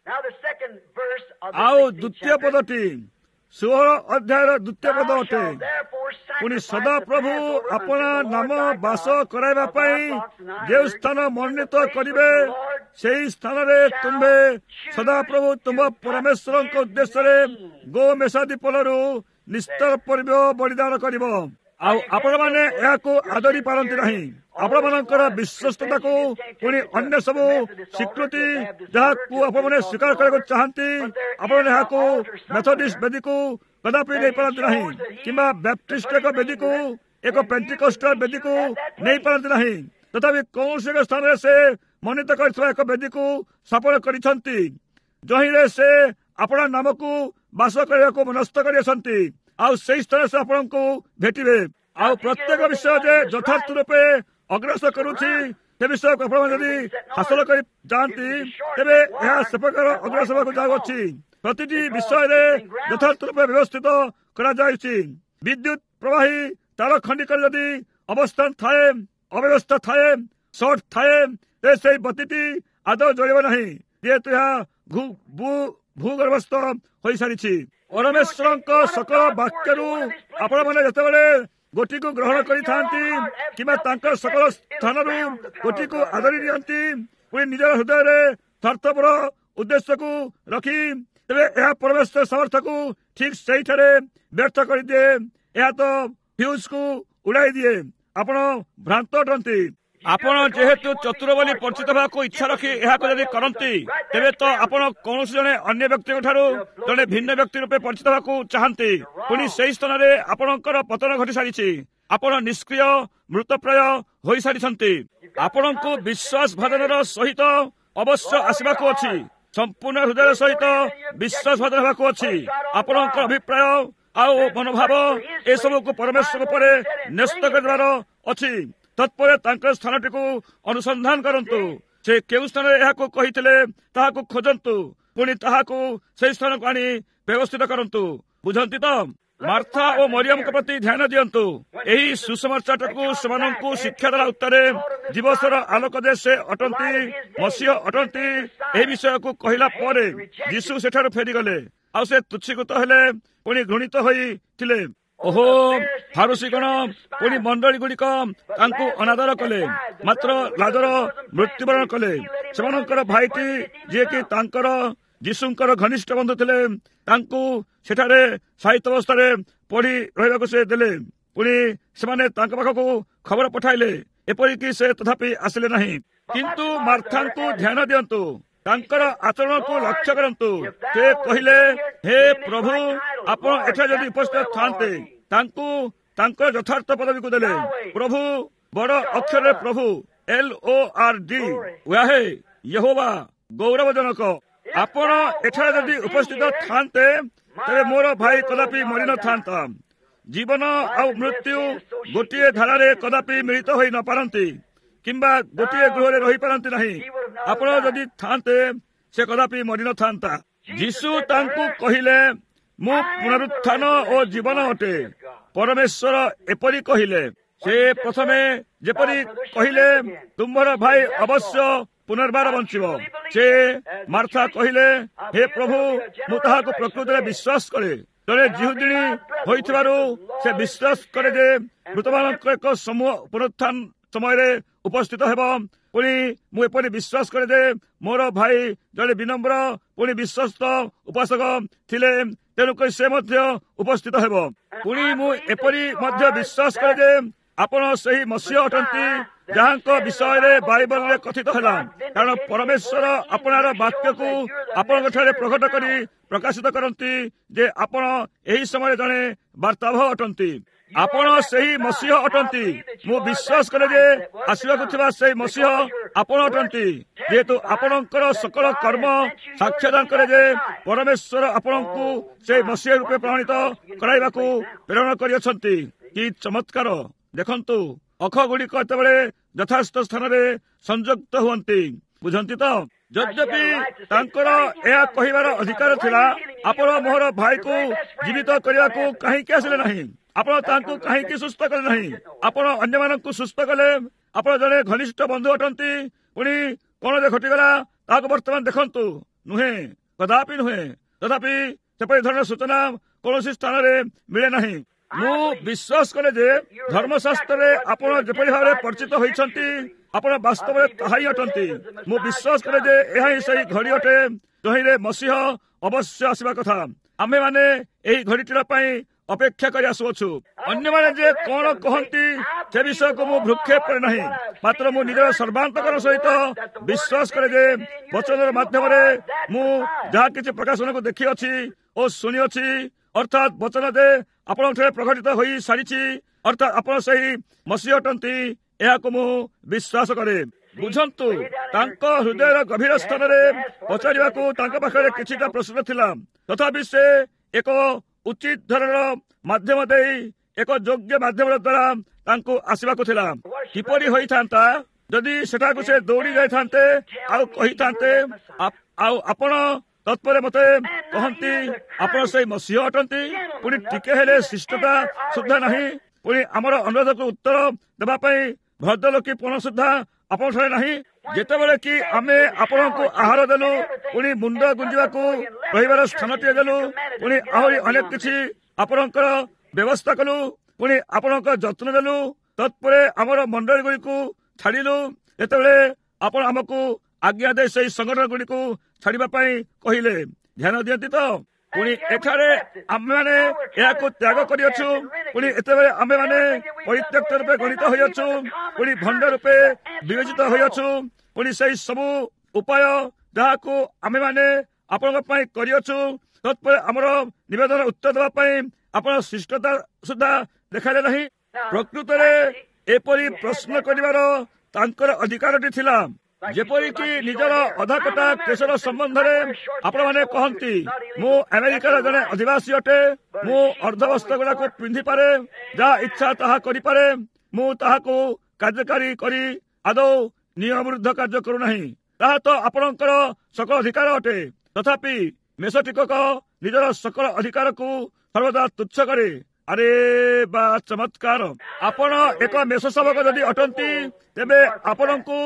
ଆଉ ଦ୍ୱିତୀୟ ପଦଟି 16 ଅଧ୍ୟାୟର ଦ୍ୱିତୀୟ ପଦ ଅଟେ। ପୁଣି ସଦାପ୍ରଭୁ ଆପଣ ନାମ ବାସ କରାଇବା ପାଇଁ ଯେଉଁ ସ୍ଥାନ ମନୋନୀତ କରିବେ, ସେହି ସ୍ଥାନରେ ତୁମ୍ଭେ ସଦାପ୍ରଭୁ ତୁମ ପରମେଶ୍ୱରଙ୍କ ଉଦ୍ଦେଶ୍ୟରେ ଗୋମେଷାଦି ପଲରୁ ନିସ୍ତର୍ପଣ ବଳିଦାନ କରିବ। ଆଉ ଆପଣମାନେ ଏହାକୁ ଆଦରି ପାରନ୍ତି ନାହିଁ। ଆପଣମାନଙ୍କର ବିଶ୍ୱସ୍ତତାକୁ ପୁଣି ଅନ୍ୟ ସବୁ ସ୍ୱୀକୃତି ଯାହାକୁ ଆପଣମାନେ ସ୍ୱୀକାର କରିବାକୁ ଚାହାନ୍ତି, ଆପଣମାନେ ଏହାକୁ ମେଥୋଡିଷ୍ଟ ବେଦୀକୁ କଦାପି ନେଇପାରନ୍ତି ନାହିଁ, କିମ୍ବା ବ୍ୟାପ୍ଟିଷ୍ଟ ଏକ ବେଦୀକୁ, ଏକ ପେଣ୍ଟିକୋଷ୍ଟାଲ ବେଦୀକୁ ନେଇପାରନ୍ତି ନାହିଁ। ତଥାପି କୌଣସି ଏକ ସ୍ଥାନରେ ସେ ମନୋନୀତ କରିଥିବା ଏକ ବେଦୀକୁ ସ୍ଥାପନ କରିଛନ୍ତି, ଯହିଁରେ ସେ ଆପଣ ନାମକୁ ବାସ କରିବାକୁ ମନସ୍ଥ କରିଅଛନ୍ତି। ଆଉ ସେହି ସ୍ଥାନରେ ସେ ଆପଣଙ୍କୁ ଭେଟିବେ। ଆଉ ପ୍ରତ୍ୟେକ ବିଷୟ ଯେ ଯଥାର୍ଥ ରୂପେ ଅଗ୍ରସର କରୁଛି, ସେ ବିଷୟକୁ ଆପଣମାନେ ଯଦି ହାସଲ କରି ଯାଆନ୍ତି, ତେବେ ଏହା ସେ ପ୍ରକାର ଅଗ୍ରସର ହେବାକୁ ଯାଉଅଛି। ପ୍ରତିଟି ବିଷୟରେ ଯଥାର୍ଥ ରୂପେ ବ୍ୟବସ୍ଥିତ କରାଯାଉଛି। ବିଦ୍ୟୁତ୍ ପ୍ରବାହୀ ତାର ଖଣ୍ଡିକରେ ଯଦି ଅବସ୍ଥାନ ଥାଏ, ଅବ୍ୟବସ୍ଥା ଥାଏ, ସର୍ଟ ଥାଏ, ତେବେ ସେହି ବତିଟି ଆଦୌ ଜଳିବ ନାହିଁ, ଯେହେତୁ ଏହା ଭୂଗର୍ଭସ୍ଥ ହୋଇସାରିଛି। ପରମେଶ୍ୱରଙ୍କ ସକଳ ବାକ୍ୟରୁ ଆପଣମାନେ ଯେତେବେଳେ ଗୋଟିକୁ ଗ୍ରହଣ କରିଥାନ୍ତି, କିମ୍ବା ତାଙ୍କର ସକଳ ସ୍ଥାନରୁ ଗୋଟିକୁ ଆଦରି ନିଅନ୍ତି, ପୁଣି ନିଜର ହୃଦୟରେ ସ୍ୱାର୍ଥପର ଉଦ୍ଦେଶ୍ୟକୁ ରଖି, ତେବେ ଏହା ପରମେଶ୍ୱର ସାମର୍ଥ୍ୟକୁ ଠିକ୍ ସେଇଠାରେ ବ୍ୟର୍ଥ କରିଦିଏ। ଏହା ତ ଫ୍ୟୁଜ୍କୁ ଉଡ଼ାଇ ଦିଏ। ଆପଣ ଭ୍ରାନ୍ତ ଅଟନ୍ତି। ଆପଣ ଯେହେତୁ ଚତୁର ବୋଲି ପରିଚିତ ହେବାକୁ ଇଚ୍ଛା ରଖି ଏହାକୁ ଯଦି କରନ୍ତି, ତେବେ ତ ଆପଣ କୌଣସି ଜଣେ ଅନ୍ୟ ବ୍ୟକ୍ତିଙ୍କ ଠାରୁ ଜଣେ ଭିନ୍ନ ବ୍ୟକ୍ତି ରୂପେ ପରିଚିତ ହେବାକୁ ଚାହାନ୍ତି। ପୁଣି ସେହି ସ୍ଥାନରେ ଆପଣଙ୍କର ପତନ ଘଟି ସାରିଛି। ଆପଣ ନିଷ୍କ୍ରିୟ ମୃତପ୍ରାୟ ହୋଇସାରିଛନ୍ତି। ଆପଣଙ୍କୁ ବିଶ୍ୱାସ ଭାଜନର ସହିତ ଅବଶ୍ୟ ଆସିବାକୁ ଅଛି। ସମ୍ପୂର୍ଣ୍ଣ ହୃଦୟ ସହିତ ବିଶ୍ୱାସ ଭାଜନ ହେବାକୁ ଅଛି। ଆପଣଙ୍କ ଅଭିପ୍ରାୟ ଆଉ ମନୋଭାବ ଏସବୁକୁ ପରମେଶ୍ୱର ଉପରେ ନ୍ୟସ୍ତ କରିଦେବାର ଅଛି। ତତ୍ପରେ ତାଙ୍କ ସ୍ଥାନଟିକୁ ଅନୁସନ୍ଧାନ କରନ୍ତୁ। ସେ କେଉଁ ସ୍ଥାନରେ ଏହାକୁ କହିଥିଲେ ତାହାକୁ ଖୋଜନ୍ତୁ, ପୁଣି ତାହାକୁ ସେହି ସ୍ଥାନକୁ ଆଣି ବ୍ୟବସ୍ଥିତ କରନ୍ତୁ। ବୁଝନ୍ତି ତ? ମାର୍ଥା ଓ ମରିୟମଙ୍କ ପ୍ରତି ଧ୍ୟାନ ଦିଅନ୍ତୁ। ଏହି ସୁସମାଚାରକୁ ସେମାନଙ୍କୁ ଶିକ୍ଷା ଦେଲା ଉତ୍ତରେ ଦିବସର ଆଲୋକ ଯେ ସେ ଅଟନ୍ତି, ମସିହ ଅଟନ୍ତି, ଏହି ବିଷୟକୁ କହିଲା ପରେ ଯୀଶୁ ସେଠାରୁ ଫେରିଗଲେ। ଆଉ ସେ ତୁଚ୍ଛୀକୃତ ହେଲେ, ପୁଣି ଘୃଣିତ ହୋଇଥିଲେ। ଓହୋ, ଫାରୁସିଗଣ ପୁଣି ମଣ୍ଡଳୀ ଗୁଡ଼ିକ ତାଙ୍କୁ ଅନାଦର କଲେ। ମାତ୍ର ଲାଜର ମୃତ୍ୟୁବରଣ କଲେ। ସେମାନଙ୍କର ଭାଇଟି, ଯିଏକି ତାଙ୍କର ଯୀଶୁଙ୍କର ଘନିଷ୍ଠ ବନ୍ଧୁ ଥିଲେ, ତାଙ୍କୁ ସେଠାରେ ସାହିତ୍ୟ ଅବସ୍ଥାରେ ପଡି ରହିବାକୁ ସେ ଦେଲେ। ପୁଣି ସେମାନେ ତାଙ୍କ ପାଖକୁ ଖବର ପଠାଇଲେ, ଏପରିକି ସେ ତଥାପି ଆସିଲେ ନାହିଁ। କିନ୍ତୁ ମାର୍ଥାଙ୍କୁ ଧ୍ୟାନ ଦିଅନ୍ତୁ, ତାଙ୍କର ଆଚରଣକୁ ଲକ୍ଷ୍ୟ କରନ୍ତୁ। ସେ କହିଲେ, ହେ ପ୍ରଭୁ, ଆପଣ ଏଠାରେ ଯଦି ଉପସ୍ଥିତ ଥାନ୍ତେ। ତାଙ୍କୁ ତାଙ୍କର ଯଥାର୍ଥ ପଦବୀକୁ ଦେଲେ। ପ୍ରଭୁ, ବଡ଼ ଅକ୍ଷରରେ ପ୍ରଭୁ, LORD, ୟାହେ, ୟେହୋବା, ଗୌରବଜନକ। ଆପଣ ଏଠାରେ ଯଦି ଉପସ୍ଥିତ ଥାନ୍ତେ, ତେବେ ମୋର ଭାଇ କଦାପି ମରିନଥାନ୍ତା। ଜୀବନ ଆଉ ମୃତ୍ୟୁ ଗୋଟିଏ ଧାରାରେ କଦାପି ମିଳିତ ହୋଇ ନ ପାରନ୍ତି, କିମ୍ବା ଗୋଟିଏ ଗୃହରେ ରହିପାରନ୍ତି ନାହିଁ। ଆପଣ ଯଦି ଥାନ୍ତେ, ସେ କଦାପି ମରିନଥାନ୍ତା। ଯୀଶୁ ତାଙ୍କୁ କହିଲେ, ମୁଁ ପୁନରୁତ୍ଥାନ ଓ ଜୀବନ ଅଟେ। ପରମେଶ୍ୱର ଏପରି କହିଲେ। ସେ ପ୍ରଥମେ ଯେପରି କହିଲେ, ତୁମ୍ଭର ଭାଇ ଅବଶ୍ୟ ପୁନର୍ବାର ବଞ୍ଚିବ। ସେ ମାର୍ଥା କହିଲେ, ହେ ପ୍ରଭୁ, ମୁଁ ତାହାକୁ ପ୍ରକୃତରେ ବିଶ୍ୱାସ କରେ। ଜଣେ ଜିହୁଦିଣୀ ହୋଇଥିବାରୁ ସେ ବିଶ୍ୱାସ କରେ ଯେ ମୃତମାନଙ୍କ ଏକ ସମୂହ ପୁନରୁତ୍ଥାନ ସମୟରେ ଉପସ୍ଥିତ ହେବ। ପୁଣି ମୁଁ ଏପରି ବିଶ୍ୱାସ କରେ ଯେ ମୋର ଭାଇ ଜଣେ ବିନମ୍ର ପୁଣି ବିଶ୍ୱସ୍ତ ଉପାସକ ଥିଲେ, ତେଣୁକରି ସେ ମଧ୍ୟ ଉପସ୍ଥିତ ହେବ। ପୁଣି ମୁଁ ଏପରି ମଧ୍ୟ ବିଶ୍ୱାସ କରେ ଯେ ଆପଣ ସେହି ମସିହ ଅଟନ୍ତି ଯାହାଙ୍କ ବିଷୟରେ ବାଇବଲରେ କଥିତ ହେଲା, କାରଣ ପରମେଶ୍ୱର ଆପଣାର ବାକ୍ୟକୁ ଆପଣଙ୍କଠାରେ ପ୍ରକଟ କରି ପ୍ରକାଶିତ କରନ୍ତି ଯେ ଆପଣ ଏହି ସମୟରେ ଜଣେ ବାର୍ତ୍ତାବହ ଅଟନ୍ତି। ଆପଣ ସେହି ମସିହ ଅଟନ୍ତି। ମୁଁ ବିଶ୍ୱାସ କରେ ଯେ ଆସିବାକୁ ଥିବା ସେହି ମସିହ ଆପଣ ଅଟନ୍ତି, ଯେହେତୁ ଆପଣଙ୍କର ସକଳ କର୍ମ ସାକ୍ଷ୍ୟଦାନ କରେ ଯେ ପରମେଶ୍ୱର ଆପଣଙ୍କୁ ସେହି ମସିହ ରୂପେ ପ୍ରମାଣିତ କରାଇବାକୁ ପ୍ରେରଣ କରିଅଛନ୍ତି। କି ଚମତ୍କାର! ଦେଖନ୍ତୁ, ଅଖ ଗୁଡ଼ିକ ଯେତେବେଳେ ଯଥାର୍ଥ ସ୍ଥାନରେ ସଂଯୁକ୍ତ ହୁଅନ୍ତି, ବୁଝନ୍ତି ତ? ଯଦ୍ୟପି ତାଙ୍କର ଏହା କହିବାର ଅଧିକାର ଥିଲା, ଆପଣ ମୋର ଭାଇକୁ ଜୀବିତ କରିବାକୁ କାହିଁକି ଆସିଲେ ନାହିଁ? ଆପଣ ତାଙ୍କୁ କାହିଁକି ସୁସ୍ଥ କଲେ ନାହିଁ? ଆପଣ ଅନ୍ୟମାନଙ୍କୁ ସୁସ୍ଥ କଲେ। ଆପଣ ଜଣେ ଘନିଷ୍ଠ ବନ୍ଧୁ ଅଟନ୍ତି। ପୁଣି କଣ ଯେ ଘଟିଗଲା ତାହାକୁ ବର୍ତ୍ତମାନ ଦେଖନ୍ତୁ। ନୁହେଁ, କଦାପି ନୁହେଁ। ତଥାପି ସେପରି ଧରଣର ସୂଚନା କୌଣସି ସ୍ଥାନରେ ମିଳେ ନାହିଁ। ମୁଁ ବିଶ୍ୱାସ କରେ ଯେ ଧର୍ମଶାସ୍ତ୍ରରେ ଆପଣ ଯେପରି ଭାବରେ ପରିଚିତ ହୋଇଛନ୍ତି, ଆପଣ ବାସ୍ତବରେ ତାହା ହିଁ ଅଟନ୍ତି। ମୁଁ ବିଶ୍ୱାସ କରେ ଯେ ଏହା ହିଁ ସେହି ଘଡ଼ି ଅଟେ ଯହିଁରେ ମସିହ ଅବଶ୍ୟ ଆସିବା କଥା। ଆମେମାନେ ଏହି ଘଡ଼ିଟିର ପାଇଁ ଅପେକ୍ଷା କରି ଆସୁଅଛୁ। ଅନ୍ୟମାନେ ଯେ କଣ କହନ୍ତି ସେ ବିଷୟକୁ ମୁଁ ଭ୍ରୂକ୍ଷେପ କରେ ନାହିଁ, ମାତ୍ର ମୁଁ ନିଜର ସର୍ବାନ୍ତକରଣ ସହିତ ବିଶ୍ୱାସ କରେ ଯେ ବଚନର ମାଧ୍ୟମରେ ମୁଁ ଯାହା କିଛି ପ୍ରକାଶନକୁ ଦେଖିଅଛି ଓ ଶୁଣିଅଛି, ଅର୍ଥାତ୍ ବଚନ ଯେ ଆପଣଙ୍କଠାରେ ପ୍ରକଟିତ ହୋଇ ସାରିଛି, ଅର୍ଥାତ୍ ଆପଣ ସେହି ମସିହ ଅଟନ୍ତି, ଏହାକୁ ମୁଁ ବିଶ୍ୱାସ କରେ। ବୁଝନ୍ତୁ, ତାଙ୍କ ହୃଦୟର ଗଭୀର ସ୍ଥାନରେ ପଚାରିବାକୁ ତାଙ୍କ ପାଖରେ କିଛିଟା ପ୍ରଶ୍ନ ଥିଲା। ତଥାପି ସେ ଏକ ଉଚିତ ଧରଣର ମାଧ୍ୟମ ଦେଇ ଏକ ଯୋଗ୍ୟ ମାଧ୍ୟମ ଦ୍ୱାରା ତାଙ୍କୁ ଆସିବାକୁ ଥିଲା। କିପରି ହୋଇଥାନ୍ତା ଯଦି ସେଠାକୁ ସେ ଦୌଡ଼ି ଯାଇଥାନ୍ତେ ଆଉ କହିଥାନ୍ତେ, ଆଉ ଆପଣ ତତ୍ପରେ ମତେ କହନ୍ତି ଆପଣ ସେଇ ମସିହ ଅଟନ୍ତି? ପୁଣି ଟିକେ ହେଲେ ଶିଷ୍ଟତା ସୁଦ୍ଧା ନାହିଁ। ପୁଣି ଆମର ଅନୁରୋଧକୁ ଉତ୍ତର ଦେବା ପାଇଁ ଭଦ୍ରଲୋକୀ ପଣ ସୁଦ୍ଧା ଆପଣଠାରେ ନାହିଁ। ଯେତେବେଳେ କି ଆମେ ଆପଣଙ୍କୁ ଆହାର ଦେଲୁ, ପୁଣି ମୁଣ୍ଡ ଗୁଞ୍ଜିବାକୁ ରହିବାର ସ୍ଥାନଟିଏ ଦେଲୁ, ପୁଣି ଆହୁରି ଅନେକ କିଛି ଆପଣଙ୍କର ବ୍ୟବସ୍ଥା କଲୁ, ପୁଣି ଆପଣଙ୍କ ଯତ୍ନ ଦେଲୁ, ତତ୍ପରେ ଆମର ମଣ୍ଡଳୀ ଗୁଡ଼ିକୁ ଛାଡ଼ିଲୁ। ଯେତେବେଳେ ଆପଣ ଆମକୁ ଆଜ୍ଞା ଦେଇ ସେହି ସଂଗଠନ ଗୁଡ଼ିକୁ ଛାଡ଼ିବା ପାଇଁ କହିଲେ, ଧ୍ୟାନ ଦିଅନ୍ତି ତ? ପୁଣି ଏଠାରେ ଆମେମାନେ ଏହାକୁ ତ୍ୟାଗ କରିଅଛୁ। ପୁଣି ଏତେବେଳେ ଆମେମାନେ ପରିତ୍ୟକ୍ତ ରୂପେ ଗଣିତ ହୋଇଅଛୁ, ପୁଣି ଭଣ୍ଡ ରୂପେ ବିବେଚିତ ହୋଇଅଛୁ। ପୁଣି ସେହି ସବୁ ଉପାୟ ଯାହାକୁ ଆମେମାନେ ଆପଣଙ୍କ ପାଇଁ କରିଅଛୁ, ତତ୍ପରେ ଆମର ନିବେଦନ ଉତ୍ତର ଦେବା ପାଇଁ ଆପଣ ଶିଷ୍ଟତା ସୁଦ୍ଧା ଦେଖାଇଲେ ନାହିଁ। ପ୍ରକୃତରେ ଏପରି ପ୍ରଶ୍ନ କରିବାର ତାଙ୍କର ଅଧିକାରଟି ଥିଲା। ଯେପରିକି ନିଜର ଅଧାକଟା କେଶର ସମ୍ବନ୍ଧରେ ଆପଣମାନେ କହନ୍ତି, ମୁଁ ଆମେରିକାର ଜଣେ ଅଧିବାସୀ ଅଟେ, ମୁଁ ଅର୍ଦ୍ଧବସ୍ତ୍ର ଗୁଡ଼ାକୁ ପିନ୍ଧିପାରେ, ଯାହା ଇଚ୍ଛା ତାହା କରିପାରେ, ମୁଁ ତାହାକୁ କାର୍ଯ୍ୟକାରୀ କରି ଆଦୌ ନିୟମ ବିରୁଦ୍ଧ କାର୍ଯ୍ୟ କରୁନାହିଁ। ତାହା ତ ଆପଣଙ୍କର ସକଳ ଅଧିକାର ଅଟେ। ତଥାପି ମେଷଟିକକ ନିଜର ସକଳ ଅଧିକାରକୁ ସର୍ବଦା ତୁଚ୍ଛ କରେ। ଆରେ ବା ଚମତ୍କାର! ଆପଣ ଏକ ମେଷ ଶାବକ ଯଦି ଅଟନ୍ତି, ତେବେ ଆପଣଙ୍କୁ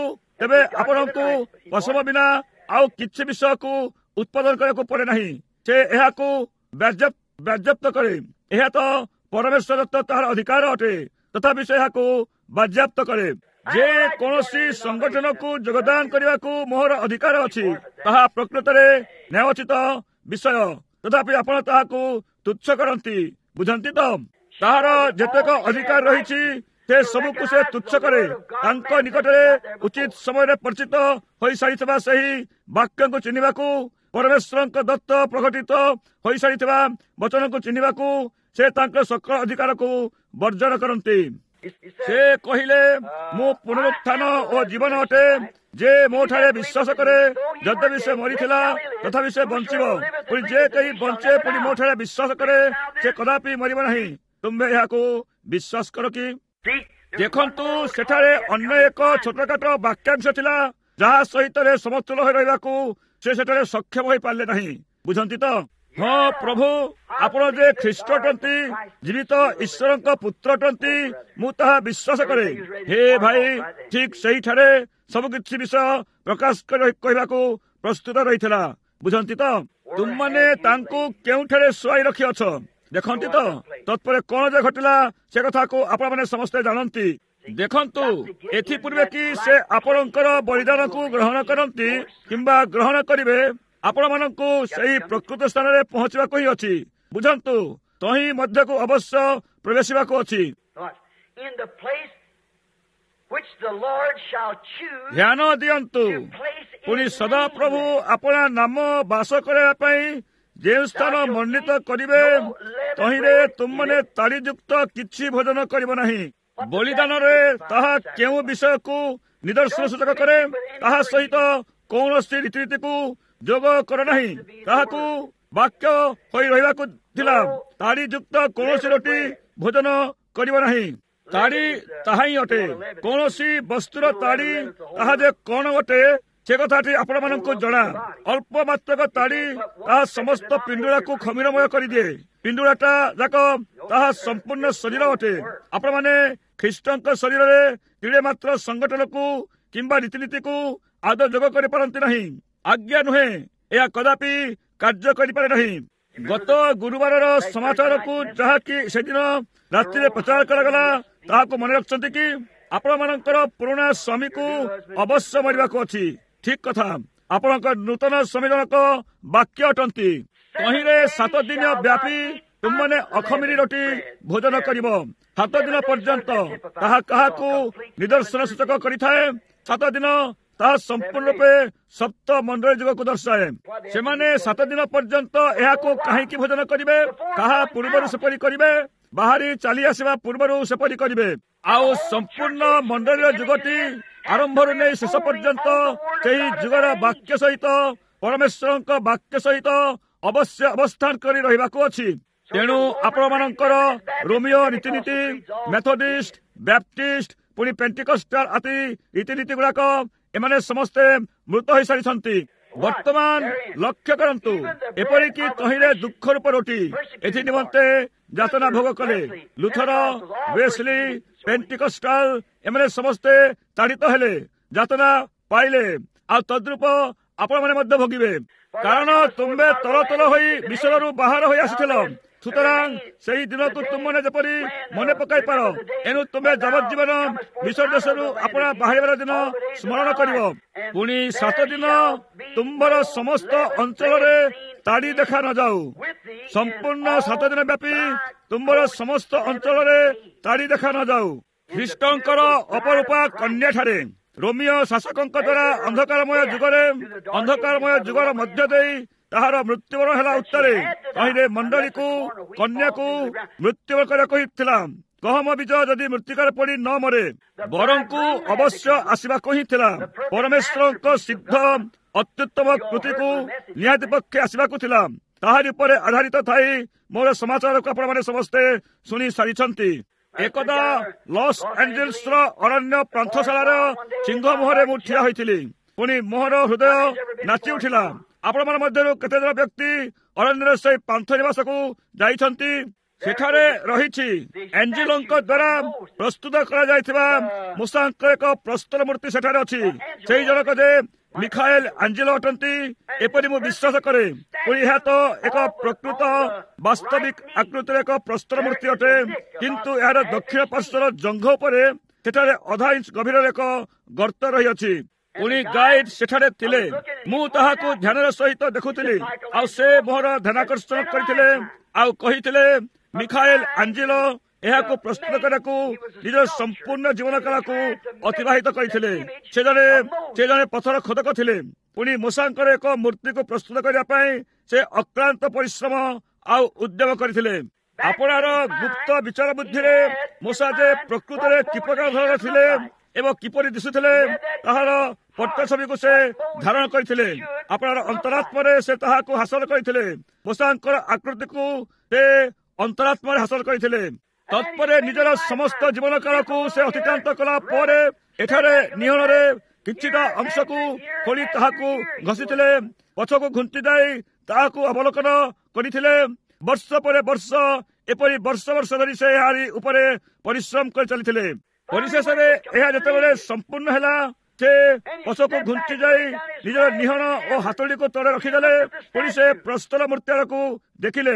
ପଶମ ବିନା ଆଉ କିଛି ବିଷୟକୁ ଉତ୍ପାଦନ କରିବାକୁ ପଡେ ନାହିଁ। ସେ ଏହାକୁ ବାଜ୍ୟାପ୍ତ କରେ। ଏହା ତ ପରମେଶ୍ୱର ଦତ୍ତ ତାହାର ଅଧିକାର ଅଟେ। ତଥାପି ସେ ଏହାକୁ ବାଜ୍ୟାପ୍ତ କରେ। ଯେ କୌଣସି ସଂଗଠନକୁ ଯୋଗଦାନ କରିବାକୁ ମୋର ଅଧିକାର ଅଛି, ତାହା ପ୍ରକୃତରେ ନ୍ୟାୟୋଚିତ ବିଷୟ। ତଥାପି ଆପଣ ତାହାକୁ ତୁଚ୍ଛ କରନ୍ତି, ବୁଝନ୍ତି ତ? ତାହାର ଯେତେକ ଅଧିକାର ରହିଛି ସେ ସବୁକୁ ସେ ତୁଚ୍ଛ କରେ। ତାଙ୍କ ନିକଟରେ ଉଚିତ ସମୟରେ ପରିଚିତ ହୋଇସାରିଥିବା ସେହି ବାକ୍ୟକୁ ଚିହ୍ନିବାକୁ, ପରମେଶ୍ୱରଙ୍କ ଦତ୍ତ ପ୍ରକଟିତ ହୋଇସାରିଥିବା ବଚନକୁ ଚିହ୍ନିବାକୁ ସେ ତାଙ୍କ ସକଳ ଅଧିକାରକୁ ବର୍ଜନ କରନ୍ତି। ସେ କହିଲେ, ମୁଁ ପୁନରୁତ୍ଥାନ ଓ ଜୀବନ ଅଟେ। ଯେ ମୋ ଠାରେ ବିଶ୍ୱାସ କରେ, ଯଦ୍ୟପି ସେ ମରିଥିଲା ତଥାପି ସେ ବଞ୍ଚିବ। ପୁଣି ଯେ କେହି ବଞ୍ଚେ ପୁଣି ମୋ ଠାରେ ବିଶ୍ୱାସ କରେ, ସେ କଦାପି ମରିବ ନାହିଁ। ତୁମେ ଏହାକୁ ବିଶ୍ୱାସ କର କି? ଦେଖନ୍ତୁ, ସେଠାରେ ଅନ୍ୟ ଏକ ଛୋଟକାଟ ବାକ୍ୟାଂଶ ଥିଲା ଯାହା ସହିତ ସମତୁଲ ହୋଇ ରହିବାକୁ ସେ ସେଠାରେ ସକ୍ଷମ ହୋଇପାରିଲେ ନାହିଁ। ବୁଝନ୍ତି ତ? ହଁ ପ୍ରଭୁ, ଆପଣ ଯେ ଖ୍ରୀଷ୍ଟ ଅଟନ୍ତି, ଜୀବିତ ଈଶ୍ୱରଙ୍କ ପୁତ୍ର ଅଟନ୍ତି, ମୁଁ ତାହା ବିଶ୍ୱାସ କରେ। ହେ ଭାଇ, ଠିକ୍ ସେହିଠାରେ ସବୁକିଛି ବିଷୟ ପ୍ରକାଶ କରି କହିବାକୁ ପ୍ରସ୍ତୁତ ରହିଥିଲା। ବୁଝନ୍ତି ତ? ତୁମମାନେ ତାଙ୍କୁ କେଉଁଠାରେ ଶୁଆଇ ରଖିଅଛ? ଦେଖନ୍ତି ତ? ତତ୍ପରେ କଣ ଯେ ଘଟିଲା ସେ କଥାକୁ ଆପଣମାନେ ସମସ୍ତେ ଜାଣନ୍ତି। ଦେଖନ୍ତୁ, ଏଥିପୂର୍ବେ କି ସେ ଆପଣଙ୍କର ବଳିଦାନକୁ ଗ୍ରହଣ କରନ୍ତି କିମ୍ବା ଗ୍ରହଣ କରିବେ, ଆପଣମାନଙ୍କୁ ସେହି ପ୍ରକୃତ ସ୍ଥାନରେ ପହଞ୍ଚିବାକୁ ହିଁ ଅଛି। ବୁଝନ୍ତୁ, ତହିଁ ମଧ୍ୟକୁ ଅବଶ୍ୟ ପ୍ରବେଶିବାକୁ ଅଛି। ଧ୍ୟାନ ଦିଅନ୍ତୁ, ପୁଣି ସଦାପ୍ରଭୁ ଆପଣା ନାମ ବାସ କରିବା ପାଇଁ ଯେଉଁ ସ୍ଥାନ ମଣ୍ଡିତ କରିବେ, ତହିଁରେ ତୁମମାନେ ତାଳିଯୁକ୍ତ କିଛି ଭୋଜନ କରିବ ନାହିଁ। ବଳିଦାନରେ ତାହା କେଉଁ ବିଷୟକୁ ନିଦର୍ଶନ ସୂଚକ କରେ, ତାହା ସହିତ କୌଣସି ରୀତିନୀତିକୁ ଯୋଗ କର ନାହିଁ। ତାହାକୁ ବାକ୍ୟ ହୋଇ ରହିବାକୁ ଥିଲା। ତାଳିଯୁକ୍ତ କୌଣସି ରୋଟି ଭୋଜନ କରିବ ନାହିଁ। ତାଳି ତାହା ହିଁ ଅଟେ। କୌଣସି ବସ୍ତୁର ତାଳି ତାହା ଯେ କଣ ଅଟେ, ସେ କଥାଟି ଆପଣମାନଙ୍କୁ ଜଣା। ଅଳ୍ପ ମାତ୍ରକ ତାଳି ତାହା ସମସ୍ତ ପିଣ୍ଡୁଳାକୁ ଖମିରମୟ କରିଦିଏ। ପିଣ୍ଡୁଳାଟା ଯାକ ତାହା ସମ୍ପୂର୍ଣ୍ଣ ଶରୀର ଅଟେ। ଆପଣମାନେ ଖ୍ରୀଷ୍ଟଙ୍କ ଶରୀରରେ ତିଳେ ମାତ୍ର ସଂଗଠନକୁ କିମ୍ବା ରୀତିନୀତିକୁ ଆଦୌ ଯୋଗ କରିପାରନ୍ତି ନାହିଁ। ଆଜ୍ଞା ନୁହେଁ, ଏହା କଦାପି କାର୍ଯ୍ୟ କରିପାରେ ନାହିଁ। ଗତ ଗୁରୁବାରର ସମାଚାରକୁ ଯାହାକି ସେଦିନ ରାତିରେ ପ୍ରଚାର କରାଗଲା, ତାହାକୁ ମନେ ରଖିଛନ୍ତି କି? ଆପଣମାନଙ୍କର ପୁରୁଣା ସ୍ୱାମୀକୁ ଅବଶ୍ୟ ମରିବାକୁ ଅଛି। ଠିକ୍ କଥା। ଆପଣଙ୍କ ନୂତନ ସ୍ୱାମୀ ଜଣକ ବାକ୍ୟ ଅଟନ୍ତି। ତହିଁରେ 7 ଦିନ ବ୍ୟାପୀ ତୁମମାନେ ଅଖମିରି ରୋଟି ଭୋଜନ କରିବ। 7 ଦିନ ପର୍ଯ୍ୟନ୍ତ ତାହା କାହାକୁ ନିଦର୍ଶନ ସୂଚକ କରିଥାଏ? 7 ଦିନ ତାହା ସମ୍ପୂର୍ଣ୍ଣ ରୂପେ ସପ୍ତ ମଣ୍ଡଳୀ ଯୁଗକୁ ଦର୍ଶାଏ। ସେମାନେ 7 ଦିନ ପର୍ଯ୍ୟନ୍ତ ଏହାକୁ କାହିଁକି ଭୋଜନ କରିବେ? କାହା ପୂର୍ବରୁ ସେପରି କରିବେ? ବାହାରି ଚାଲି ଆସିବା ପୂର୍ବରୁ ସେପରି କରିବେ। ଆଉ ସମ୍ପୂର୍ଣ୍ଣ ମଣ୍ଡଳୀର ଯୁଗଟି ଆରମ୍ଭରୁ ନେଇ ଶେଷ ପର୍ଯ୍ୟନ୍ତ ସେହି ଯୁଗର ବାକ୍ୟ ସହିତ, ପରମେଶ୍ୱରଙ୍କ ବାକ୍ୟ ସହିତ ଅବଶ୍ୟ ଅବସ୍ଥାନ କରି ରହିବାକୁ ଅଛି। ତେଣୁ ଆପଣମାନଙ୍କର ରୋମିଓ ରୀତିନୀତି, ମେଥୋଡିଷ୍ଟ, ବ୍ୟାପ୍ଟିଷ୍ଟ, ପୁଣି ପେଣ୍ଟିକଷ୍ଟାଲ ଆଦି ରୀତିନୀତି ଗୁଡାକ, ଏମାନେ ସମସ୍ତେ ମୃତ ହୋଇସାରିଛନ୍ତି। ବର୍ତ୍ତମାନ ଲକ୍ଷ୍ୟ କରନ୍ତୁ, ଏପରିକି ତହିଁରେ ଦୁଃଖ ରୂପ ରୋଟି ଏଥି ନିମନ୍ତେ ଯାତନା ଭୋଗ କଲେ। ଲୁଥର, ୱେସ୍ଲି, ପେଣ୍ଟିକଷ୍ଟାଲ ଏମାନେ ସମସ୍ତେ ତାଡ଼ିତ ହେଲେ, ଯାତନା ପାଇଲେ। ଆଉ ତଦ୍ରୂପ ଆପଣମାନେ ମଧ୍ୟ ଭୋଗିବେ। କାରଣ ତୁମେ ତଳ ତଳ ହୋଇ ମିଶ୍ରରୁ ବାହାର ହୋଇ ଆସିଥିଲ। ସୁତରାଂ ସେହି ଦିନକୁ ତୁମମାନେ ଯେପରି ମନେ ପକାଇ ପାର। ଏଣୁ ତୁମେ ଯାବଜ୍ଜୀବନ ମିଶ୍ର ଦେଶରୁ ଆପଣ ବାହାରିବାର ଦିନ ସ୍ମରଣ କରିବ। ପୁଣି 7 ଦିନ ତୁମର ସମସ୍ତ ଅଞ୍ଚଳରେ ତାଡ଼ି ଦେଖା ନଯାଉ। ସମ୍ପୂର୍ଣ୍ଣ 7 ଦିନ ବ୍ୟାପୀ ତୁମର ସମସ୍ତ ଅଞ୍ଚଳରେ ତାଡ଼ି ଦେଖା ନଯାଉ। ଖ୍ରୀଷ୍ଟଙ୍କର ଅପରୂପା କନ୍ୟାଠାରେ ରୋମିଓ ଶାସକଙ୍କ ଦ୍ୱାରା ଅନ୍ଧକାରମୟ ଯୁଗର ମଧ୍ୟ ଦେଇ ତାହାର ମୃତ୍ୟୁବରଣ ହେଲା ଉତ୍ତରେ। ତହିଁରେ ମଣ୍ଡଳୀକୁ, କନ୍ୟାକୁ ମୃତ୍ୟୁବରଣ କରିବାକୁ ଥିଲା। ଗହମ ବୀଜ ଯଦି ମୃତ୍ତିକାରେ ପଡ଼ି ନ ମରେ, ବରଙ୍କୁ ଅବଶ୍ୟ ଆସିବାକୁ ହିଁ ଥିଲା। ପରମେଶ୍ୱରଙ୍କ ସିଦ୍ଧ ଅତ୍ୟୁତ୍ତମ କୃତିକୁ ନିହାତି ପକ୍ଷେ ଆସିବାକୁ ଥିଲା। ତାହାରି ଉପରେ ଆଧାରିତ ଥାଇ ମୋର ସମାଚାରକୁ ଆପଣମାନେ ସମସ୍ତେ ଶୁଣି ସାରିଛନ୍ତି। ଏକଦା ଲସ୍ ଆଞ୍ଜେଲସର ଅରଣ୍ୟ ପ୍ରାନ୍ଥଶାଳାର ସିଂହ ମୁହଁରେ ମୁଁ ଠିଆ ହୋଇଥିଲି। ପୁଣି ମୋହର ହୃଦୟ ନାଚି ଉଠିଲା। ଆପଣଙ୍କ ମଧ୍ୟରୁ କେତେଜଣ ବ୍ୟକ୍ତି ଅରଣ୍ୟର ସେହି ପାନ୍ଥ ନିବାସକୁ ଯାଇଛନ୍ତି? ସେଠାରେ ରହିଛି ଏଞ୍ଜେଲଙ୍କ ଦ୍ୱାରା ପ୍ରସ୍ତୁତ କରାଯାଇଥିବା ମୂଷାଙ୍କ ଏକ ପ୍ରସ୍ତର ମୂର୍ତ୍ତି ସେଠାରେ ଅଛି। ସେହି ଜଣକ ଯେ ମିଖାଏଲ ଆଞ୍ଜେଲୋ ଅଟନ୍ତି, ଏପରି ମୁଁ ବିଶ୍ୱାସ କରେ। ପୁଣି ଏହା ତ ଏକ ପ୍ରକୃତ ବାସ୍ତବିକ ଆକୃତିର ଏକ ପ୍ରସ୍ତର ମୂର୍ତ୍ତି ଅଟେ। କିନ୍ତୁ ଏହାର ଦକ୍ଷିଣ ପାର୍ଶ୍ୱର ଜଙ୍ଘ ଉପରେ ସେଠାରେ ଅଧା ଇଞ୍ଚ ଗଭୀରର ଏକ ଗର୍ତ୍ତ ରହିଅଛି। ପୁଣି ଗାଇଡ୍ ସେଠାରେ ଥିଲେ। ମୁଁ ତାହାକୁ ଧ୍ୟାନର ସହିତ ଦେଖୁଥିଲି। ଆଉ ସେ ମୋର ଧ୍ୟାନାକର୍ଷଣ କରିଥିଲେ ଆଉ କହିଥିଲେ, ମିଖାଏଲ ଆଞ୍ଜେଲୋ ଏହାକୁ ପ୍ରସ୍ତୁତ କରିବାକୁ ନିଜର ସମ୍ପୂର୍ଣ୍ଣ ଜୀବନ କାଳକୁ ଅତିବାହିତ କରିଥିଲେ। ସେ ଜଣେ ପଥର ଖୋଦକ ଥିଲେ। ପୁଣି ମୂଷାଙ୍କର ଏକ ମୂର୍ତ୍ତିକୁ ପ୍ରସ୍ତୁତ କରିବା ପାଇଁ ସେ ଅକ୍ଳାନ୍ତ ପରିଶ୍ରମ ଆଉ ଉଦ୍ୟମ କରିଥିଲେ। ଆପଣାର ଗୁପ୍ତ ବିଚାର ବୁଦ୍ଧିରେ ମୂଷା ଯେ ପ୍ରକୃତରେ କି ପ୍ରକାର ଧରଣର ଥିଲେ ଏବଂ କିପରି ଦିଶୁଥିଲେ, ତାହାର ପଟ୍ଟଛବିକୁ ସେ ଧାରଣ କରିଥିଲେ। ଆପଣାର ଅନ୍ତରାତ୍ମାରେ ସେ ତାହାକୁ ହାସଲ କରିଥିଲେ। ମୂଷାଙ୍କର ଆକୃତିକୁ ସେ ଅନ୍ତରାତ୍ମାରେ ହାସଲ କରିଥିଲେ। ତତ୍ପରେ ନିଜର ସମସ୍ତ ଜୀବନ କାଳକୁ ସେ ଅତିକ୍ରାନ୍ତ କଲା ପରେ ଏଠାରେ ନିହଣରେ କିଛିଟା ଅଂଶକୁ ଖୋଳି ତାହାକୁ ଘଷିଥିଲେ। ପଛକୁ ଘୁଞ୍ଚି ଯାଇ ତାହାକୁ ଅବଲୋକନ କରିଥିଲେ। ବର୍ଷ ପରେ ବର୍ଷ, ଏପରି ବର୍ଷ ବର୍ଷ ଧରି ସେ ଏହାରି ଉପରେ ପରିଶ୍ରମ କରି ଚାଲିଥିଲେ। ପରିଶେଷରେ ଏହା ଯେତେବେଳେ ସମ୍ପୂର୍ଣ୍ଣ ହେଲା, ସେ ପଛକୁ ଘୁଞ୍ଚି ଯାଇ ନିଜର ନିହଣ ଓ ହାତୁଡ଼ିକୁ ତଳେ ରଖିଦେଲେ। ପୁଣି ସେ ପ୍ରସ୍ତର ମୂର୍ତ୍ତି ଆଡ଼କୁ ଦେଖିଲେ।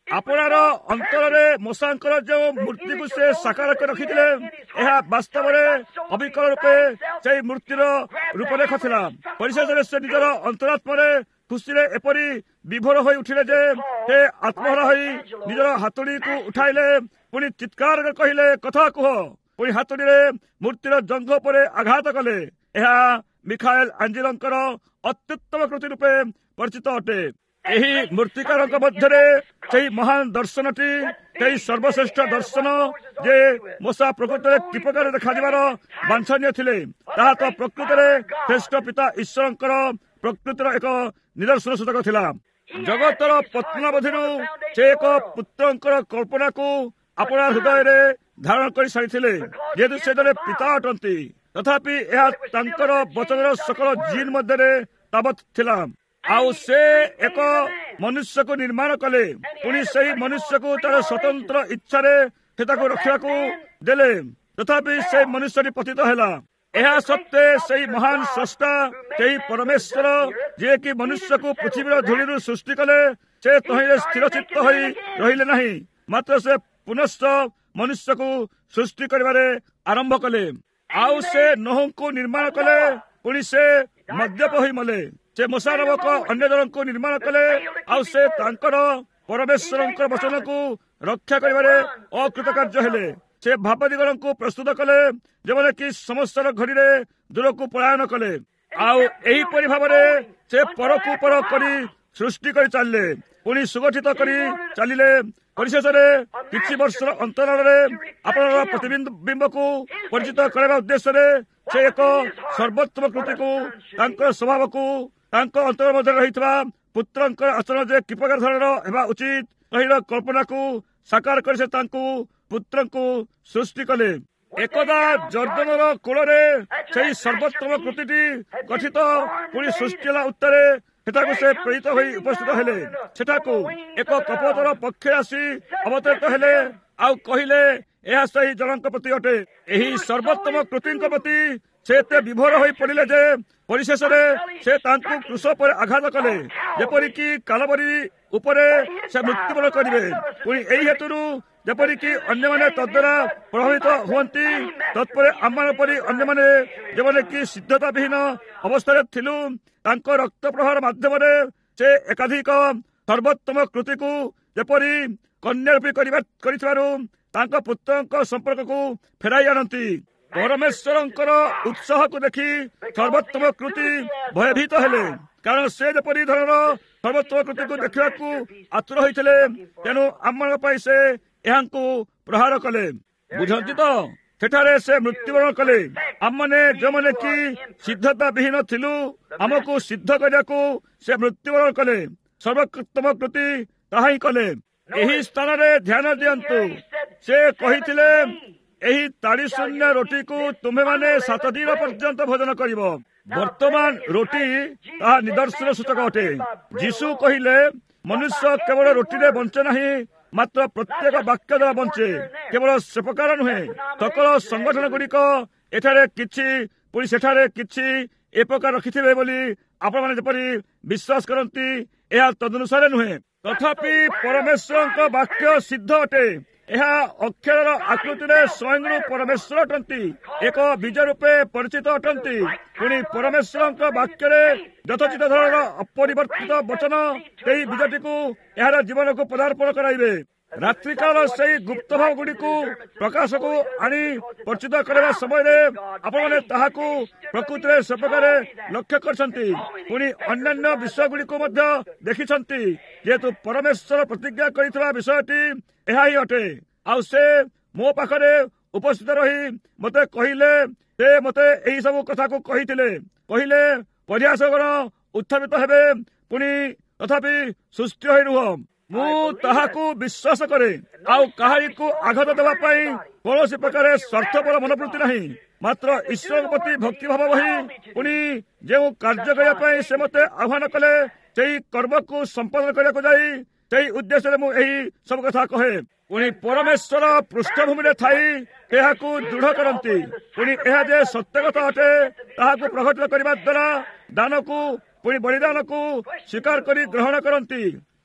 ଆପଣାର ଅନ୍ତରରେ ମୂଷାଙ୍କର ଯେଉଁ ମୂର୍ତ୍ତିକୁ ସେ ସାକାର କରି ରଖିଥିଲେ, ଏହା ବାସ୍ତବରେ ଅବିକଳ ରୂପେ ସେହି ମୂର୍ତ୍ତିର ରୂପରେଖ ଥିଲା। ପରିଶେଷରେ ସେ ନିଜର ଅନ୍ତରାତ୍ମାରେ ଖୁସିରେ ଏପରି ବିଭୋର ହୋଇ ଉଠିଲେ ଯେ ସେ ଆତ୍ମହରା ହୋଇ ନିଜର ହାତୁଡ଼ିକୁ ଉଠାଇଲେ, ପୁଣି ଚିତ୍କାର କହିଲେ, କଥା କୁହ। ପୁଣି ହାତୁଡ଼ିରେ ମୂର୍ତ୍ତିର ଜଙ୍ଘ ଉପରେ ଆଘାତ କଲେ। ଏହା ମିଖାଏଲ ଆଞ୍ଜେଲୋଙ୍କର ଅତ୍ୟୁତ୍ତମ କୃତି ରୂପେ ପରିଚିତ ଅଟେ। ଏହି ମୂର୍ତ୍ତିକାରଙ୍କ ମଧ୍ୟରେ ସେହି ମହାନ ଦର୍ଶନଟି, ସେହି ସର୍ବଶ୍ରେଷ୍ଠ ଦର୍ଶନ ଯେ ମୂଷା ପ୍ରକୃତରେ କି ପ୍ରକାର ଦେଖାଯିବାର ବାଞ୍ଛନୀୟ ଥିଲେ, ତାହା ତ ପ୍ରକୃତରେ ଶ୍ରେଷ୍ଠ ପିତା ଈଶ୍ୱରଙ୍କର ପ୍ରକୃତିର ଏକ ନିଦର୍ଶନ ସୂଚକ ଥିଲା। ଜଗତର ପତ୍ନବଧିରୁ ସେ ଏକ ପୁତ୍ରଙ୍କର କଳ୍ପନାକୁ ଆପଣା ହୃଦୟରେ ଧାରଣ କରି ସାରିଥିଲେ, ଯେହେତୁ ସେ ଜଣେ ପିତା ଅଟନ୍ତି। ତଥାପି ଏହା ତାଙ୍କର ବଚନର ସକଳ ଜିନ୍ ମଧ୍ୟରେ ତାବତ୍ ଥିଲା। ଆଉ ସେ ଏକ ମନୁଷ୍ୟକୁ ନିର୍ମାଣ କଲେ, ପୁଣି ସେହି ମନୁଷ୍ୟକୁ ତାର ସ୍ୱତନ୍ତ୍ର ଇଚ୍ଛାରେ ସେ ତାକୁ ରଖିବାକୁ ଦେଲେ। ତଥାପି ସେ ମନୁଷ୍ୟଟି ପତିତ ହେଲା। ଏହା ସତ୍ତ୍ୱେ ସେହି ମହାନ ସ୍ରଷ୍ଟା, ସେହି ପରମେଶ୍ୱର ଯିଏକି ମନୁଷ୍ୟକୁ ପୃଥିବୀର ଧୂଳିରୁ ସୃଷ୍ଟି କଲେ, ସେ ତହିଁରେ ସ୍ଥିରଚିତ୍ତ ହୋଇ ରହିଲେ ନାହିଁ, ମାତ୍ର ସେ ପୁନଶ୍ଚ ମନୁଷ୍ୟକୁ ସୃଷ୍ଟି କରିବାରେ ଆରମ୍ଭ କଲେ। ଆଉ ସେ ନୋହଙ୍କୁ ନିର୍ମାଣ କଲେ, ପୁଣି ସେ ମଦ୍ୟପ ହୋଇ ମଲେ। ସେ ମୂଷା ନାମକ ଅନ୍ୟ ଜଣଙ୍କୁ ନିର୍ମାଣ କଲେ, ଆଉ ସେ ତାଙ୍କର ପରମେଶ୍ୱରଙ୍କ ବଚନକୁ ରକ୍ଷା କରିବାରେ ଅକୃତକାର୍ଯ୍ୟ ହେଲେ। ସେ ଭାବଦିଗଣଙ୍କୁ ପ୍ରସ୍ତୁତ କଲେ, ଯେଉଁମାନେ କି ସମସ୍ୟାର ଘଡ଼ିରେ ଦୂରକୁ ପଳାୟନ କଲେ। ଆଉ ଏହିପରି ଭାବରେ ସେ ପରକୁ ପର କରି ସୃଷ୍ଟି କରି ଚାଲିଲେ, ପୁଣି ସୁଗଠିତ କରି ଚାଲିଲେ। ପରିଶେଷରେ କିଛି ବର୍ଷର ଅନ୍ତରାଳରେ ଆପଣଙ୍କର ପ୍ରତିବିମ୍ବକୁ ପରିଚିତ କରାଇବା ଉଦ୍ଦେଶ୍ୟରେ ସେ ଏକ ସର୍ବୋତ୍ତମ କୃତିକୁ, ତାଙ୍କ ସ୍ୱଭାବକୁ, ତାଙ୍କ ଅନ୍ତର ମଧ୍ୟରେ ରହିଥିବା ପୁତ୍ରଙ୍କର ଆଚରଣ ଯେ କି ପ୍ରକାର ଧରଣର ହେବା ଉଚିତ, ତହିଁର କଳ୍ପନାକୁ ସାକାର କରି ସେ ତାଙ୍କୁ ପୁତ୍ରଙ୍କୁ ସୃଷ୍ଟି କଲେ। ଏକଦା ଜର୍ଦ୍ଦନର କୂଳରେ ସେହି ସର୍ବୋତ୍ତମ କୃତିଟି ଗଠିତ ପୁଣି ସୃଷ୍ଟି ହେଲା ଉତ୍ତରେ ସେଠାକୁ ସେ ପ୍ରେରିତ ହୋଇ ଉପସ୍ଥିତ ହେଲେ। ସେଠାକୁ ଏକ କପୋତର ପକ୍ଷେ ଆସି ଅବତରିତ ହେଲେ, ଆଉ କହିଲେ, ଏହା ସେହି ଜଣଙ୍କ ପ୍ରତି ଅଟେ। ଏହି ସର୍ବୋତ୍ତମ କୃତିଙ୍କ ପ୍ରତି ସେ ଏତେ ବିଭୋର ହୋଇ ପଡ଼ିଲେ ଯେ ପରିଶେଷରେ ସେ ତାଙ୍କୁ କ୍ରୁଶ ଉପରେ ଆଘାତ କଲେ, ଯେପରିକି କାଲବରୀ ଉପରେ ସେ ମୃତ୍ୟୁବରଣ କରିବେ। ପୁଣି ଏହି ହେତୁରୁ ଯେପରିକି ଅନ୍ୟମାନେ ତଦ୍ୱାରା ପ୍ରଭାବିତ ହୁଅନ୍ତି, ତତ୍ପରେ ଆମମାନଙ୍କ ପରି ଅନ୍ୟମାନେ ଯେଉଁମାନେ କି ସିଦ୍ଧତା ବିହୀନ ଅବସ୍ଥାରେ ଥିଲୁ, ତାଙ୍କ ରକ୍ତ ପ୍ରବାହ ମାଧ୍ୟମରେ ସେ ଏକାଧିକ ସର୍ବୋତ୍ତମ କୃତିକୁ ଯେପରି କନ୍ୟା ରୂପୀ କରିଥିବାରୁ ତାଙ୍କ ପୁତ୍ରଙ୍କ ସମ୍ପର୍କକୁ ଫେରାଇ ଆଣନ୍ତି। ପରମେଶ୍ୱରଙ୍କର ଉତ୍ସାହକୁ ଦେଖି ସର୍ବୋତ୍ତମ କୃତି ଭୟଭୀତ ହେଲେ, କାରଣ ସେ ଯେପରି ଧରଣର ସର୍ବୋତ୍ତମ କୃତିକୁ ଦେଖିବାକୁ ଆତୁର ହୋଇଥିଲେ, ତେଣୁ ଆମମାନଙ୍କ ପାଇଁ ସେ ଏହାଙ୍କୁ ପ୍ରହାର କଲେ। ବୁଝନ୍ତି ତ? ସେଠାରେ ସେ ମୃତ୍ୟୁବରଣ କଲେ। ଆମମାନେ ଯେଉଁମାନେ କି ସିଦ୍ଧତା ବିହୀନ ଥିଲୁ, ଆମକୁ ସିଦ୍ଧ କରିବାକୁ ସେ ମୃତ୍ୟୁବରଣ କଲେ। ସର୍ବୋତ୍ତମ କୃତି ତାହା ହିଁ କଲେ। ଏହି ସ୍ଥାନରେ ଧ୍ୟାନ ଦିଅନ୍ତୁ, ସେ କହିଥିଲେ, ଏହି ତାଡ଼ି ଶୂନ୍ୟ ରୋଟିକୁ ତୁମେମାନେ 7 ଦିନ ପର୍ଯ୍ୟନ୍ତ ଭୋଜନ କରିବ। ବର୍ତ୍ତମାନ ରୋଟି ତାହା ନିଦର୍ଶନ ସୂଚକ ଅଟେ। ଯୀଶୁ କହିଲେ, ମନୁଷ୍ୟ କେବଳ ରୋଟିରେ ବଞ୍ଚେ ନାହିଁ, ମାତ୍ର ପ୍ରତ୍ୟେକ ବାକ୍ୟ ଦ୍ୱାରା ବଞ୍ଚେ। କେବଳ ସେ ପ୍ରକାର ନୁହେଁ, ସକଳ ସଂଗଠନ ଗୁଡ଼ିକ ଏଠାରେ କିଛି ପୁଣି ସେଠାରେ କିଛି ଏ ପ୍ରକାର ରଖିଥିବେ ବୋଲି ଆପଣମାନେ ଯେପରି ବିଶ୍ୱାସ କରନ୍ତି, ଏହା ତଦନୁସାରେ ନୁହେଁ। ତଥାପି ପରମେଶ୍ୱରଙ୍କ ବାକ୍ୟ ସିଦ୍ଧ ଅଟେ। ଏହା ଅକ୍ଷରର ଆକୃତିରେ ସ୍ୱୟଂରୁ ପରମେଶ୍ୱର ଅଟନ୍ତି, ଏକ ବୀଜ ରୂପେ ପରିଚିତ ଅଟନ୍ତି। ପୁଣି ପରମେଶ୍ୱରଙ୍କ ବାକ୍ୟରେ ଯଥୋଚିତ ଧରଣର ଅପରିବର୍ତ୍ତିତ ବଚନ ସେହି ବୀଜଟିକୁ ଏହାର ଜୀବନକୁ ପଦାର୍ପଣ କରାଇବେ। ରାତ୍ରିକାଳ ସେହି ଗୁପ୍ତ ଭାବ ଗୁଡ଼ିକୁ ପ୍ରକାଶକୁ ଆଣି ପରିଚିତ କରିବା ସମୟରେ ଆପଣମାନେ ତାହାକୁ ପ୍ରକୃତିରେ ସେ ପ୍ରକାରେ ଲକ୍ଷ୍ୟ କରିଛନ୍ତି। ପୁଣି ଅନ୍ୟାନ୍ୟ ବିଷୟ ଗୁଡ଼ିକୁ ମଧ୍ୟ ଦେଖିଛନ୍ତି, ଯେହେତୁ ପରମେଶ୍ୱର ପ୍ରତିଜ୍ଞା କରିଥିବା ବିଷୟଟି ଏହା ହିଁ ଅଟେ। ଆଉ ସେ ମୋ ପାଖରେ ଉପସ୍ଥିତ ରହି ମୋତେ କହିଲେ, ସେ ମୋତେ ଏହି ସବୁ କଥାକୁ କହିଥିଲେ। କହିଲେ, ପରିହାସଗଣ ଉତ୍ଥାପିତ ହେବେ, ପୁଣି ତଥାପି ସୁସ୍ଥ ହୋଇ ରୁହ। ମୁଁ ତାହାକୁ ବିଶ୍ୱାସ କରେ। ଆଉ କାହାରିକୁ ଆଘାତ ଦେବା ପାଇଁ କୌଣସି ପ୍ରକାର ସ୍ୱାର୍ଥପର ମନୋବୃତ୍ତି ନାହିଁ, ମାତ୍ର ଈଶ୍ୱରଙ୍କ ପ୍ରତି ଭକ୍ତିଭାବ ବହି। ପୁଣି ଯେଉଁ କାର୍ଯ୍ୟ କରିବା ପାଇଁ ସେ ମୋତେ ଆହ୍ୱାନ କଲେ, ସେହି କର୍ମକୁ ସମ୍ପାଦନ କରିବାକୁ ଯାଇ ସେହି ଉଦ୍ଦେଶ୍ୟରେ ମୁଁ ଏହି ସବୁ କଥା କହେ। ପୁଣି ପରମେଶ୍ୱର ପୃଷ୍ଠଭୂମିରେ ଥାଇ ଏହାକୁ ଦୃଢ଼ କରନ୍ତି। ପୁଣି ଏହା ଯେ ସତ୍ୟ କଥା ଅଟେ, ତାହାକୁ ପ୍ରଘଟିତ କରିବା ଦ୍ୱାରା ଦାନକୁ ପୁଣି ବଳିଦାନକୁ ସ୍ୱୀକାର କରି ଗ୍ରହଣ କରନ୍ତି।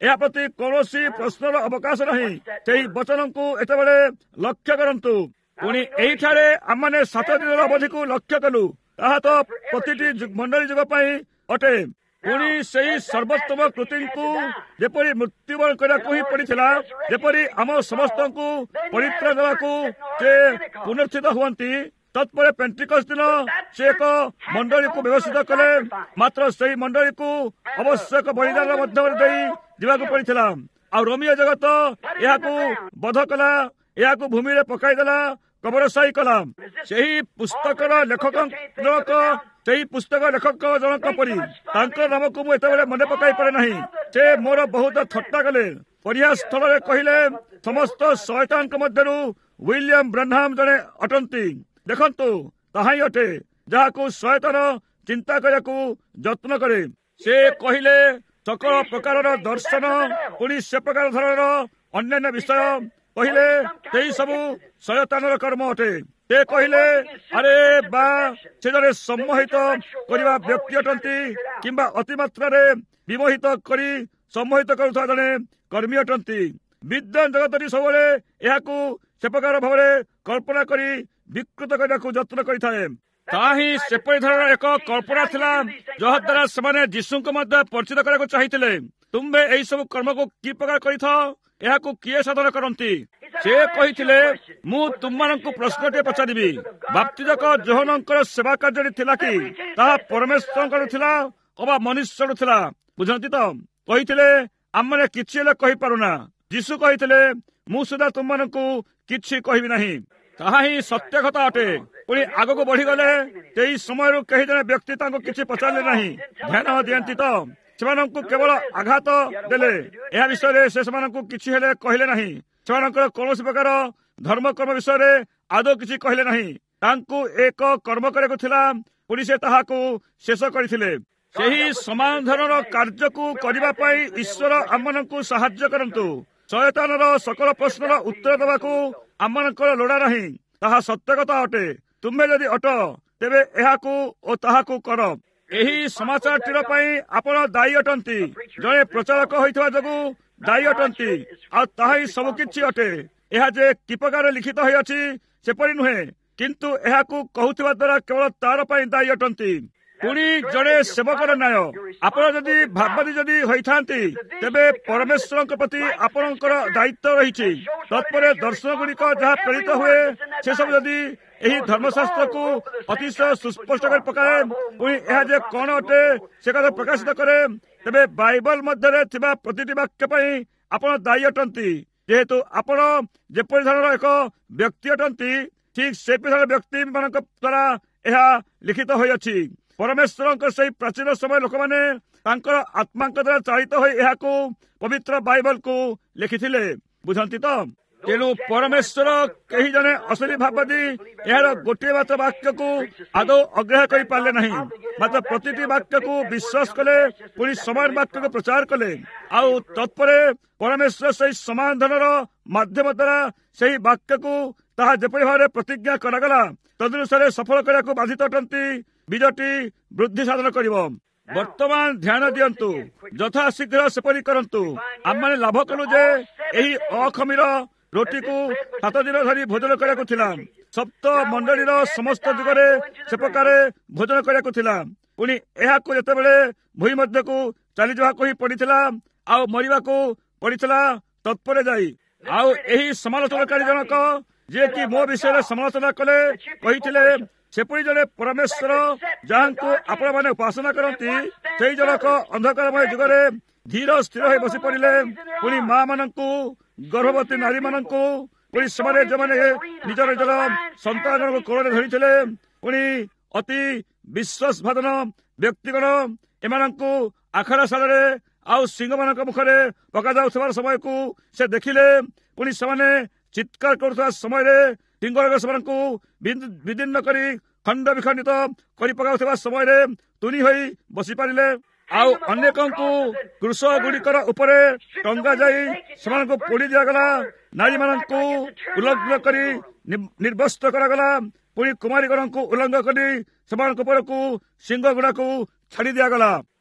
ଏହା ପ୍ରତି କୌଣସି ପ୍ରଶ୍ନର ଅବକାଶ ନାହିଁ। ସେହି ବଚନକୁ ଏତେବେଳେ ଲକ୍ଷ୍ୟ କରନ୍ତୁ। ପୁଣି ଏଇଠାରେ ଆମମାନେ 7 ଦିନର ଅବଧିକୁ ଲକ୍ଷ୍ୟ କଲୁ। ତାହା ତ ପ୍ରତିଟି ମଣ୍ଡଳୀ ଯୁଗ ପାଇଁ ଅଟେ। ପୁଣି ସେହି ସର୍ବୋତ୍ତମ କୃତିଙ୍କୁ ଯେପରି ମୃତ୍ୟୁବରଣ କରିବାକୁ ହିଁ ପଡ଼ିଥିଲା, ଯେପରି ଆମ ସମସ୍ତଙ୍କୁ ପରିତ୍ରାଣ ଦେବାକୁ ସେ ପୁନରୁତ୍ଥିତ ହୁଅନ୍ତି, ତତ୍ପରେ ପେଣ୍ଟିକଷ୍ଟ ଦିନ ସେ ଏକ ମଣ୍ଡଳୀକୁ ବ୍ୟବସ୍ଥିତ କଲେ। ମାତ୍ର ସେହି ମଣ୍ଡଳୀକୁ ଆବଶ୍ୟକ ବଳିଦାନର ମଧ୍ୟରେ ଦେଇ ଯିବାକୁ ପଡ଼ିଥିଲା। ଆଉ ରୋମୀୟ ଜଗତ ଏହାକୁ ବଧ କଲା, ଏହାକୁ ଭୂମିରେ ପକାଇଦେଲା, କବରସାଇ କଲା। ସେହି ପୁସ୍ତକର ଲେଖକ ସେହି ପୁସ୍ତକ ଲେଖକ ଜଣକ ପରି ତାଙ୍କ ନାମକୁ ମୁଁ ଏତେବେଳେ ମନେ ପକାଇ ପାରେ ନାହିଁ। ସେ ମୋର ବହୁତ ଥଟ୍ଟା କଲେ। ପରିହାସ ସ୍ଥଳରେ କହିଲେ, ସମସ୍ତ ଶୟତାନଙ୍କ ମଧ୍ୟରୁ ୱିଲିୟମ ବ୍ରାନହାମ ଜଣେ ଅଟନ୍ତି। ଦେଖନ୍ତୁ, ତାହା ହିଁ ଅଟେ ଯାହାକୁ ଶୟତାନ ଚିନ୍ତା କରିବାକୁ ଯତ୍ନ କରେ। ସେ କହିଲେ ସକଳ ପ୍ରକାରର ଦର୍ଶନ, ପୁଣି ସେ ପ୍ରକାର ଧରଣର ଅନ୍ୟାନ୍ୟ ବିଷୟ କହିଲେ ସେହି ସବୁ ଶୟତାନର କର୍ମ ଅଟେ। ସେ କହିଲେ, ଆରେ ବା ସେ ଜଣେ ସମ୍ମୋହିତ କରିବା ବ୍ୟକ୍ତି ଅଟନ୍ତି, କିମ୍ବା ଅତିମାତ୍ରାରେ ବିମୋହିତ କରି ସମ୍ମୋହିତ କରୁଥିବା ଜଣେ କର୍ମୀ ଅଟନ୍ତି। ବିଦ୍ୱାନ ଜଗତଟି ସବୁବେଳେ ଏହାକୁ ସେ ପ୍ରକାର ଭାବରେ କଳ୍ପନା କରି ବିକୃତ କରିବାକୁ ଯତ୍ନ କରିଥାଏ। ତାହା ହିଁ ସେପରି ଧରଣର ଏକ କଳ୍ପନା ଥିଲା ଯାହାଦ୍ୱାରା ସେମାନେ ଯୀଶୁଙ୍କୁ ମଧ୍ୟ ପରିଚିତ କରିବାକୁ ଚାହିଁଥିଲେ। ତୁମେ ଏହି ସବୁ କର୍ମକୁ କି ପ୍ରକାର କରିଥାଅ, ଏହାକୁ କିଏ ସାଧନ କରନ୍ତି? ସେ କହିଥିଲେ, ମୁଁ ତୁମମାନଙ୍କୁ ପ୍ରଶ୍ନଟିଏ ପଚାରିବି, ବାପ୍ତିଜକ ଯୋହନଙ୍କର ସେବା କାର୍ଯ୍ୟଟି ଥିଲା କି ତାହା ପରମେଶ୍ୱରଙ୍କର ଥିଲା ଅବା ମନୁଷ୍ୟର ଥିଲା? ବୁଝନ୍ତି ତ? କହିଥିଲେ, ଆମମାନେ କିଛି ହେଲେ କହିପାରୁନା। ଯୀଶୁ କହିଥିଲେ, ମୁଁ ସୁଦ୍ଧା ତୁମମାନଙ୍କୁ କିଛି କହିବି ନାହିଁ। ତାହା ହିଁ ସତ୍ୟ କଥା ଅଟେ। ପୁଣି ଆଗକୁ ବଢିଗଲେ ସେହି ସମୟରୁ କେହି ଜଣେ ବ୍ୟକ୍ତି ତାଙ୍କୁ କିଛି ପଚାରିଲେ ନାହିଁ। ଧ୍ୟାନ ଦିଅନ୍ତି ତ? ସେମାନଙ୍କୁ କେବଳ ଆଘାତ ଦେଲେ। ଏହା ବିଷୟରେ ସେ ସେମାନଙ୍କୁ କିଛି ହେଲେ କହିଲେ ନାହିଁ। ସେମାନଙ୍କର କୌଣସି ପ୍ରକାର ଧର୍ମକର୍ମ ବିଷୟରେ ଆଦୌ କିଛି କହିଲେ ନାହିଁ। ତାଙ୍କୁ ଏକ କର୍ମ କରିବାକୁ ଥିଲା, ପୁଣି ସେ ତାହାକୁ ଶେଷ କରିଥିଲେ। ସେହି ସମାନ ଧରଣର କାର୍ଯ୍ୟକୁ କରିବା ପାଇଁ ଈଶ୍ୱର ଆମମାନଙ୍କୁ ସାହାଯ୍ୟ କରନ୍ତୁ। ଶୟତାନର ସକଳ ପ୍ରଶ୍ନର ଉତ୍ତର ଦେବାକୁ ଆମମାନଙ୍କର ଲୋଡ଼ା ନାହିଁ। ତାହା ସତ୍ୟ କଥା ଅଟେ। ତୁମେ ଯଦି ଅଟ, ତେବେ ଏହାକୁ ଓ ତାହାକୁ କର। ଏହି ସମାଚାରଟିର ପାଇଁ ଆପଣ ଦାୟୀ ଅଟନ୍ତି। ଜଣେ ପ୍ରଚାରକ ହୋଇଥିବା ଯୋଗୁଁ ଦାୟୀ ଅଟନ୍ତି। ଆଉ ତାହା ହିଁ ସବୁ କିଛି ଅଟେ। ଏହା ଯେ କି ପ୍ରକାର ଲିଖିତ ହୋଇଅଛି ସେପରି ନୁହେଁ, କିନ୍ତୁ ଏହାକୁ କହୁଥିବା ଦ୍ୱାରା କେବଳ ତାର ପାଇଁ ଦାୟୀ ଅଟନ୍ତି। ପୁଣି ଜଣେ ସେବକର ନ୍ୟାୟ। ଆପଣ ଯଦି ଭାବବାଦୀ ଯଦି ହୋଇଥାନ୍ତି, ତେବେ ପରମେଶ୍ୱରଙ୍କ ପ୍ରତି ଆପଣଙ୍କର ଦାୟିତ୍ୱ ରହିଛି। ତତ୍ପରେ ଦର୍ଶନ ଗୁଡ଼ିକ ଯାହା ପ୍ରେରିତ ହୁଏ, ସେସବୁ ଯଦି ଏହି ଧର୍ମଶାସ୍ତ୍ରକୁ ଅତିଶୟ ସୁସ୍ପଷ୍ଟ କରି ପକାଏ, ପୁଣି ଏହା ଯେ କଣ ଅଟେ ସେ କଥା ପ୍ରକାଶିତ କରେ, ତେବେ ବାଇବଲ ମଧ୍ୟରେ ଥିବା ପ୍ରତିଟି ବାକ୍ୟ ପାଇଁ ଆପଣ ଦାୟୀ ଅଟନ୍ତି। ଯେହେତୁ ଆପଣ ଯେପରି ଧରଣର ଏକ ବ୍ୟକ୍ତି ଅଟନ୍ତି, ଠିକ୍ ସେପରି ଧରଣର ବ୍ୟକ୍ତି ମାନଙ୍କ ଦ୍ୱାରା ଏହା ଲିଖିତ ହୋଇଅଛି। ପରମେଶ୍ୱରଙ୍କ ସେହି ପ୍ରାଚୀନ ସମୟ ଲୋକମାନେ ତାଙ୍କର ଆତ୍ମାଙ୍କ ଦ୍ୱାରା ଚାଳିତ ହୋଇ ଏହାକୁ ପବିତ୍ର ବାଇବଲକୁ ଲେଖିଥିଲେ। ବୁଝନ୍ତି ତ? ତେଣୁ ପରମେଶ୍ୱର କେହି ଜଣେ ଅସଲି ଭାବବାଦୀ ଏହାର ଗୋଟିଏ ମାତ୍ର ବାକ୍ୟକୁ ଆଦୌ ଅଗ୍ରାହ୍ୟ କରିପାରିଲେ ନାହିଁ। ମାତ୍ର ପ୍ରତିଟି ବାକ୍ୟକୁ ବିଶ୍ୱାସ କଲେ, ପୁଣି ସମାନ ବାକ୍ୟକୁ ପ୍ରଚାର କଲେ। ଆଉ ତତ୍ପରେ ପରମେଶ୍ୱର ସେହି ସମାନ ଧରଣର ମାଧ୍ୟମ ଦ୍ୱାରା ସେହି ବାକ୍ୟକୁ ତାହା ଯେପରି ଭାବରେ ପ୍ରତିଜ୍ଞା କରାଗଲା, ତଦନୁସାରେ ସଫଳ କରିବାକୁ ବାଧିତ ଅଟନ୍ତି। ବୀଜଟି ବୃଦ୍ଧି ସାଧନ କରିବ। ବର୍ତ୍ତମାନ ଧ୍ୟାନ ଦିଅନ୍ତୁ, ଯଥାଶୀଘ୍ର ସେପରି କରନ୍ତୁ। ଆମମାନେ ଲାଭ କଲୁ ଯେ ଏହି ଅଖମିର ରୋଟିକୁ 7 ଦିନ ଧରି ଭୋଜନ କରିବାକୁ ଥିଲା। ସପ୍ତ ମଣ୍ଡଳୀର ସମସ୍ତ ଯୁଗରେ ସେ ପ୍ରକାରେ ଭୋଜନ କରିବାକୁ ଥିଲା। ପୁଣି ଏହାକୁ ଯେତେବେଳେ ଭୂଇଁ ମଧ୍ୟକୁ ଚାଲିଯିବାକୁ ହିଁ ପଡ଼ିଥିଲା, ଆଉ ମରିବାକୁ ପଡ଼ିଥିଲା ତତ୍ପରେ ଯାଇ। ଆଉ ଏହି ସମାଲୋଚନାକାରୀ ଜଣକ ଯିଏକି ମୋ ବିଷୟରେ ସମାଲୋଚନା କଲେ, କହିଥିଲେ, ସେପରି ଜଣେ ପରମେଶ୍ୱର ଯାହାଙ୍କୁ ଆପଣମାନେ ଉପାସନା କରନ୍ତି, ସେହି ଜଣକ ଅନ୍ଧକାରମୟ ଯୁଗରେ ଧୀର ସ୍ଥିର ହୋଇ ବସି ପଡ଼ିଲେ। ପୁଣି ମା ମାନଙ୍କୁ, ଗର୍ଭବତୀ ନାରୀ ମାନଙ୍କୁ, ପୁଣି ସେମାନେ ଯେଉଁମାନେ ନିଜର ନିଜର ସନ୍ତାନମାନଙ୍କୁ କୋଳରେ ଧରିଥିଲେ, ପୁଣି ଅତି ବିଶ୍ୱାସଭାଜନ ବ୍ୟକ୍ତିଗଣ ଏମାନଙ୍କୁ ଆଖଡ଼ାଶାଳରେ ଆଉ ସିଂହମାନଙ୍କ ମୁଖରେ ପକାଯାଉଥିବାର ସମୟକୁ ସେ ଦେଖିଲେ। ପୁଣି ସେମାନେ ଚିତ୍କାର କରୁଥିବା ସମୟରେ ସିଂହରାଗ ସେମାନଙ୍କୁ ବିଦୀର୍ଣ୍ଣ କରି ଖଣ୍ଡ ବିଖଣ୍ଡିତ କରି ପକାଉଥିବା ସମୟରେ ତୁନି ହୋଇ ବସିପାରିଲେ। ଆଉ ଅନେକଙ୍କୁ କୃଷ ଗୁଡ଼ିକର ଉପରେ ଟଙ୍ଗା ଯାଇ ସେମାନଙ୍କୁ ପୋଡ଼ି ଦିଆଗଲା। ନାରୀମାନଙ୍କୁ ଉଲ୍ଲଙ୍ଘନ କରି ନିର୍ବସ୍ତ୍ର କରାଗଲା। ପୁଣି କୁମାରୀଗଣଙ୍କୁ ଉଲ୍ଲଙ୍ଘନ କରି ସେମାନଙ୍କ ଉପରକୁ ସିଂହ ଗୁଡ଼ାକୁ ଛାଡ଼ି ଦିଆଗଲା।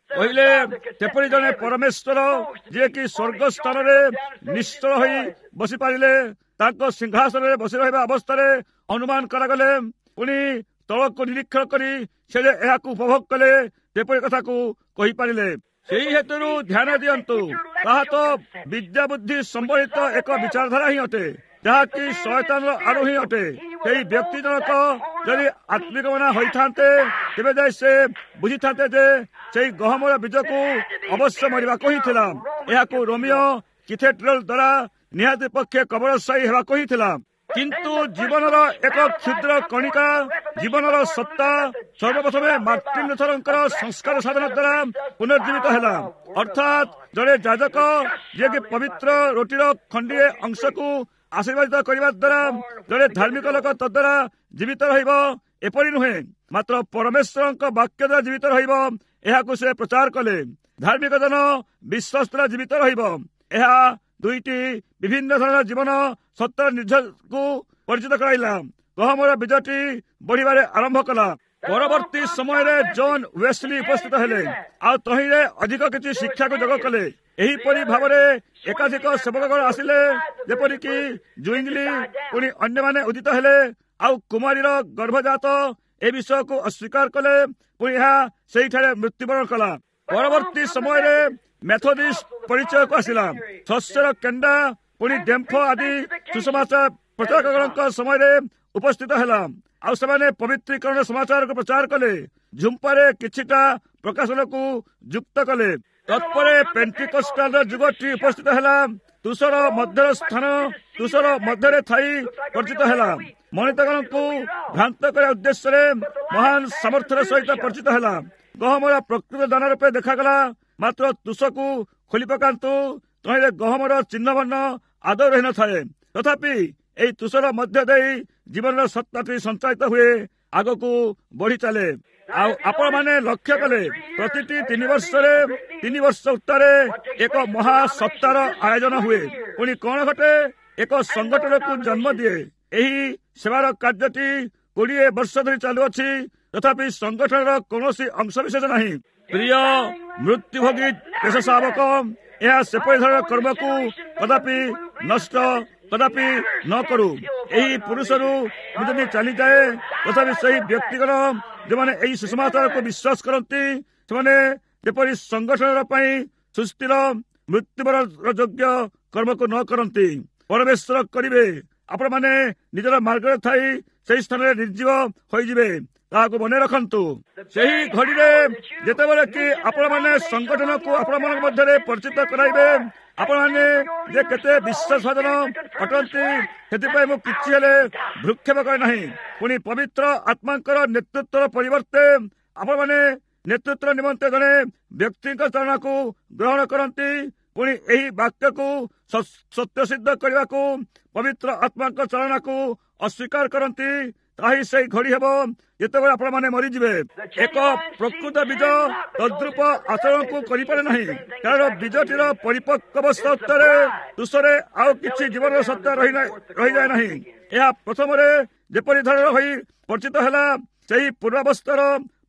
କହିଲେ ଯେପରି ଜଣେ ପରମେଶ୍ୱର ଯିଏକି ସ୍ୱର୍ଗ ସ୍ଥାନରେ ନିଶ୍ଚଳ ହୋଇ ବସିପାରିଲେ, ତାଙ୍କ ସିଂହାସନରେ ବସି ରହିବା ଅବସ୍ଥାରେ ଅନୁମାନ କରାଗଲେ, ପୁଣି ତଳକୁ ନିରୀକ୍ଷଣ କରି ସେ ଏହାକୁ ଉପଭୋଗ କଲେ, ଯେପରି କଥାକୁ କହିପାରିଲେ। ସେହି ହେତୁରୁ ଧ୍ୟାନ ଦିଅନ୍ତୁ, ତାହା ତ ବିଦ୍ୟା ବୁଦ୍ଧି ସମ୍ବଳିତ ଏକ ବିଚାରଧାରା ହିଁ ଅଟେ, ଯାହାକି ଶୟତାନର ଆଡୁ ହିଁ ଅଟେ। ସେହି ବ୍ୟକ୍ତି ଜଣକ ଯଦି ଆତ୍ମିକ ମନା ହୋଇଥାନ୍ତେ, ତେବେ ଯାଇ ସେ ବୁଝିଥାନ୍ତେ ଯେ ସେହି ଗହମର ବୀଜକୁ ଅବଶ୍ୟ ମରିବାକୁ ହିଁ ଥିଲା। ଏହାକୁ ରୋମିଓ କିଥେଡ୍ରାଲ ଦ୍ୱାରା ନିହାତି ପକ୍ଷେ କବରଶାୟୀ ହେବାକୁ ହିଁ ଥିଲା। କିନ୍ତୁ ଜୀବନର ଏକ କ୍ଷୁଦ୍ର କଣିକା, ଜୀବନର ସତ୍ତା ସର୍ବପ୍ରଥମେ ମାର୍ଟିନ ଲୁଥରଙ୍କର ସଂସ୍କାର ସାଧନ ଦ୍ୱାରା ପୁନର୍ଜୀବିତ ହେଲା। ଅର୍ଥାତ୍ ଜଣେ ଯାଜକ ଯିଏକି ପବିତ୍ର ରୁଟିର ଖଣ୍ଡିଏ ଅଂଶକୁ ଆଶୀର୍ବାଦିତ କରିବା ଦ୍ୱାରା ଜଣେ ଧାର୍ମିକ ଲୋକ ତଦ୍ୱାରା ଜୀବିତ ରହିବ, ଏପରି ନୁହେଁ, ମାତ୍ର ପରମେଶ୍ୱରଙ୍କ ବାକ୍ୟ ଦ୍ୱାରା ଜୀବିତ ରହିବ, ଏହାକୁ ସେ ପ୍ରଚାର କଲେ। ଧାର୍ମିକ ଜନ ବିଶ୍ୱାସ ଦ୍ୱାରା ଜୀବିତ ରହିବ। ଏହା ଦୁଇଟି ବିଭିନ୍ନ ଧରଣର ଜୀବନ ସତ୍ୟର ନିର୍ଝରକୁ ପରିଚିତ କରାଇଲା। ଗହମର ବୀଜଟି ବଢିବାରେ ଆରମ୍ଭ କଲା। ପରବର୍ତ୍ତୀ ସମୟରେ ଜନ୍ ୱେସ୍ଲି ଉପସ୍ଥିତ ହେଲେ, ଆଉ ତହିଁରେ ଅଧିକ କିଛି ଶିକ୍ଷାକୁ ଯୋଗ କଲେ। ଏହିପରି ଭାବରେ ଏକାଧିକ ସେବକଗଣ ଆସିଲେ, ଯେପରିକି ଜୁଇଙ୍ଗଲି, ପୁଣି ଅନ୍ୟମାନେ ଉଦିତ ହେଲେ, ଆଉ କୁମାରୀର ଗର୍ଭଜାତ ଏ ବିଷୟକୁ ଅସ୍ୱୀକାର କଲେ, ପୁଣି ଏହା ସେହିଠାରେ ମୃତ୍ୟୁବରଣ କଲା। ପରବର୍ତ୍ତୀ ସମୟରେ ମେଥୋଡିଷ୍ଟ ପରିଚୟକୁ ଆସିଲା। ଶସ୍ୟର କେଣ୍ଡା, ପୁଣି ଡେମ୍ଫ ଆଦି ସୁସମାଚାର ପ୍ରଚାରକଙ୍କ ସମୟରେ ଉପସ୍ଥିତ ହେଲା, ଆଉ ସେମାନେ ପବିତ୍ରୀକରଣ ସମାଚାରକୁ ପ୍ରଚାର କଲେ। ଝୁମ୍ପାରେ କିଛିଟା ପ୍ରକାଶନକୁ ଯୁକ୍ତ କଲେ। ତତ୍ପରେ ପେଣ୍ଟିକଷ୍ଟାଲର ଯୁଗଟି ଉପସ୍ଥିତ ହେଲା। ତୁଷର ମଧ୍ୟର ସ୍ଥାନ ତୁଷର ମଧ୍ୟରେ ଥାଇ ପରିଚିତ ହେଲା। ମଣିତଗଣଙ୍କୁ ଭ୍ରାନ୍ତ କରିବା ଉଦ୍ଦେଶ୍ୟରେ ମହାନ ସାମର୍ଥ୍ୟର ସହିତ ପରିଚିତ ହେଲା। ଗହମର ପ୍ରକୃତ ଦାନ ରୂପେ ଦେଖାଗଲା। ମାତ୍ର ତୁଷକୁ ଖୋଲି ପକାନ୍ତୁ, ତହିଁରେ ଗହମର ଚିହ୍ନବର୍ଣ୍ଣ ଆଦୌ ରହିନଥାଏ। ତଥାପି ଏହି ତୁଷର ମଧ୍ୟ ଦେଇ ଜୀବନର ସତ୍ତାଟି ସଞ୍ଚାଳିତ ହୁଏ, ଆଗକୁ ବଢି ଚାଲେ। ଆଉ ଆପଣମାନେ ଲକ୍ଷ୍ୟ କଲେ, ପ୍ରତିଟି 3 ବର୍ଷରେ 3 ବର୍ଷ ଉତ୍ତାରେ ଏକ ମହାସପ୍ତାହର ଆୟୋଜନ ହୁଏ। ପୁଣି କଣ ଘଟେ? ଏକ ସଂଗଠନକୁ ଜନ୍ମ ଦିଏ। ଏହି ସେବାର କାର୍ଯ୍ୟଟି 20 ବର୍ଷ ଧରି ଚାଲୁଅଛି, ତଥାପି ସଂଗଠନର କୌଣସି ଅଂଶବିଶେଷ ନାହିଁ। ପ୍ରିୟ ମୃତ୍ୟୁଭୋଗୀ ଦେଶ ଶାବକ, ଏହା ସେପରି ଧରଣର କର୍ମକୁ କଦାପି ନଷ୍ଟ କଦାପି ନ କରୁ। ଏହି ପୁରୁଷରୁ ମୁଁ ଯଦି ଚାଲିଯାଏ, ତଥାପି ସେହି ବ୍ୟକ୍ତିଗଣ ଯେଉଁମାନେ ଏହି ସୁସମାଚାରକୁ ବିଶ୍ୱାସ କରନ୍ତି, ସେମାନେ ଯେପରି ସଂଗଠନର ପାଇଁ ସୁସ୍ଥିର ମୃତ୍ୟୁବରଣର ଯୋଗ୍ୟ କର୍ମକୁ ନ କରନ୍ତି, ପରମେଶ୍ୱର କରିବେ। ଆପଣମାନେ ନିଜର ମାର୍ଗରେ ଥାଇ ସେହି ସ୍ଥାନରେ ନିର୍ଜୀବ ହୋଇଯିବେ, ତାହାକୁ ମନେ ରଖନ୍ତୁ। ସେହି ଘଡ଼ିରେ ଯେତେବେଳେ କି ଆପଣମାନେ ସଂଗଠନକୁ ଆପଣମାନଙ୍କ ମଧ୍ୟରେ ପରିଚିତ କରାଇବେ, ଆପଣମାନେ ଯେ କେତେ ବିଶ୍ୱାସଭାଜନ ଅଟନ୍ତି, ସେଥିପାଇଁ ମୁଁ କିଛି ହେଲେ ଭ୍ରୂକ୍ଷେପ କରେ ନାହିଁ। ପୁଣି ପବିତ୍ର ଆତ୍ମାଙ୍କର ନେତୃତ୍ୱର ପରିବର୍ତ୍ତେ ଆପଣମାନେ ନେତୃତ୍ୱ ନିମନ୍ତେ ଜଣେ ବ୍ୟକ୍ତିଙ୍କ ଚାଳନାକୁ ଗ୍ରହଣ କରନ୍ତି। ପୁଣି ଏହି ବାକ୍ୟକୁ ସତ୍ୟସିଦ୍ଧ କରିବାକୁ ପବିତ୍ର ଆତ୍ମାଙ୍କ ଚାଳନାକୁ ଅସ୍ୱୀକାର କରନ୍ତି। ତାହି ସେହି ଘଡ଼ି ହେବ ଯେତେବେଳେ ଆପଣମାନେ ମରିଯିବେ। ଏକ ପ୍ରକୃତ ବୀଜ ତଦ୍ରୂପ ଆଚରଣକୁ କରିପାରେ ନାହିଁ, କାରଣ ବୀଜଟିର ପରିପକ୍ୱାବସ୍ଥା ଉତ୍ତରେ ତୁଷରେ ଆଉ କିଛି ଜୀବନର ସତ୍ତା ରହିଯାଏ ନାହିଁ। ଏହା ପ୍ରଥମରେ ଯେପରି ଧରଣ ହୋଇ ପରିଚିତ ହେଲା, ସେହି ପୂର୍ବାବସ୍ଥାର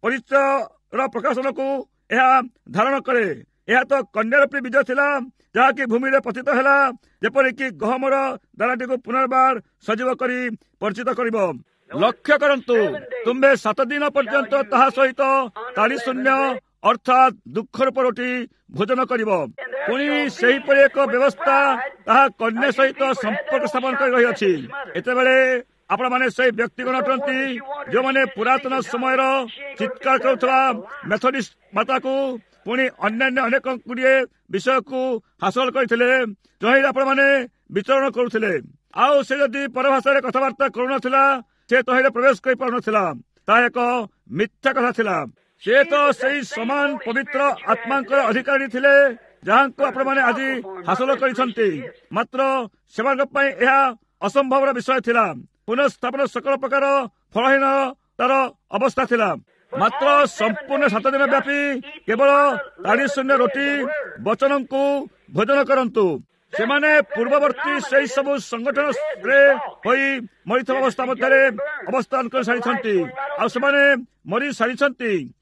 ପରିଚୟର ପ୍ରକାଶନକୁ ଏହା ଧାରଣ କରେ। ଏହା ତ କନ୍ୟାରୂପୀ ବୀଜ ଥିଲା, ଯାହାକି ଭୂମିରେ ପତିତ ହେଲା, ଯେପରିକି ଗହମର ଦାନାଟିକୁ ପୁନର୍ବାର ସଜୀବ କରି ପରିଚିତ କରିବ। ଲକ୍ଷ୍ୟ କରନ୍ତୁ, ତୁମ୍ଭେ 7 ଦିନ ପର୍ଯ୍ୟନ୍ତ ତାହା ସହିତ ତାଳି ଶୂନ୍ୟ ଅର୍ଥାତ୍ ଦୁଃଖରୂପ ରୁଟି ଭୋଜନ କରିବ। ପୁଣି ସେହିପରି ଏକ ବ୍ୟବସ୍ଥା ତାହା କନ୍ୟା ସହିତ ସମ୍ପର୍କ ସ୍ଥାପନ କରି ରହିଅଛି। ଏତେବେଳେ ଆପଣମାନେ ସେହି ବ୍ୟକ୍ତିଗଣ ଅଟନ୍ତି ଯେଉଁମାନେ ପୁରାତନ ସମୟର ଚିତ୍କାର କରୁଥିବା ମେଥୋଡିଷ୍ଟ ମାତାକୁ ପୁଣି ଅନ୍ୟାନ୍ୟ ଅନେକ ଗୁଡ଼ିଏ ବିଷୟକୁ ହାସଲ କରିଥିଲେ, ଯହିଁରେ ଆପଣମାନେ ବିଚରଣ କରୁଥିଲେ। ଆଉ ସେ ଯଦି ପରଭାଷାରେ କଥାବାର୍ତ୍ତା କରୁନଥିଲା, ସେ ତହିଁରେ ପ୍ରବେଶ କରିପାରୁନଥିଲା। ତାହା ଏକ ମିଥ୍ୟା କଥା ଥିଲା। ସେ ତ ସେହି ସମାନ ପବିତ୍ର ଆତ୍ମାଙ୍କର ଅଧିକାରୀ ଥିଲେ, ଯାହାଙ୍କୁ ଆପଣମାନେ ଆଜି ହାସଲ କରିଛନ୍ତି। ମାତ୍ର ସେମାନଙ୍କ ପାଇଁ ଏହା ଅସମ୍ଭବର ବିଷୟ ଥିଲା। ପୁନଃସ୍ଥାପନ ସକଳ ପ୍ରକାର ଫଳହୀନ ତାର ଅବସ୍ଥା ଥିଲା। ମାତ୍ର ସମ୍ପୂର୍ଣ୍ଣ 7 ଦିନ ବ୍ୟାପୀ କେବଳ ତାଳି ଶୂନ୍ୟ ରୁଟି ବଚନଙ୍କୁ ଭୋଜନ କରନ୍ତୁ। ସେମାନେ ପୂର୍ବବର୍ତ୍ତୀ ସେହି ସବୁ ସଂଗଠନରେ ହୋଇ ମରିଥିବା ଅବସ୍ଥା ମଧ୍ୟରେ ଅବସ୍ଥାନ କରି ସାରିଛନ୍ତି, ଆଉ ସେମାନେ ମରି ସାରିଛନ୍ତି।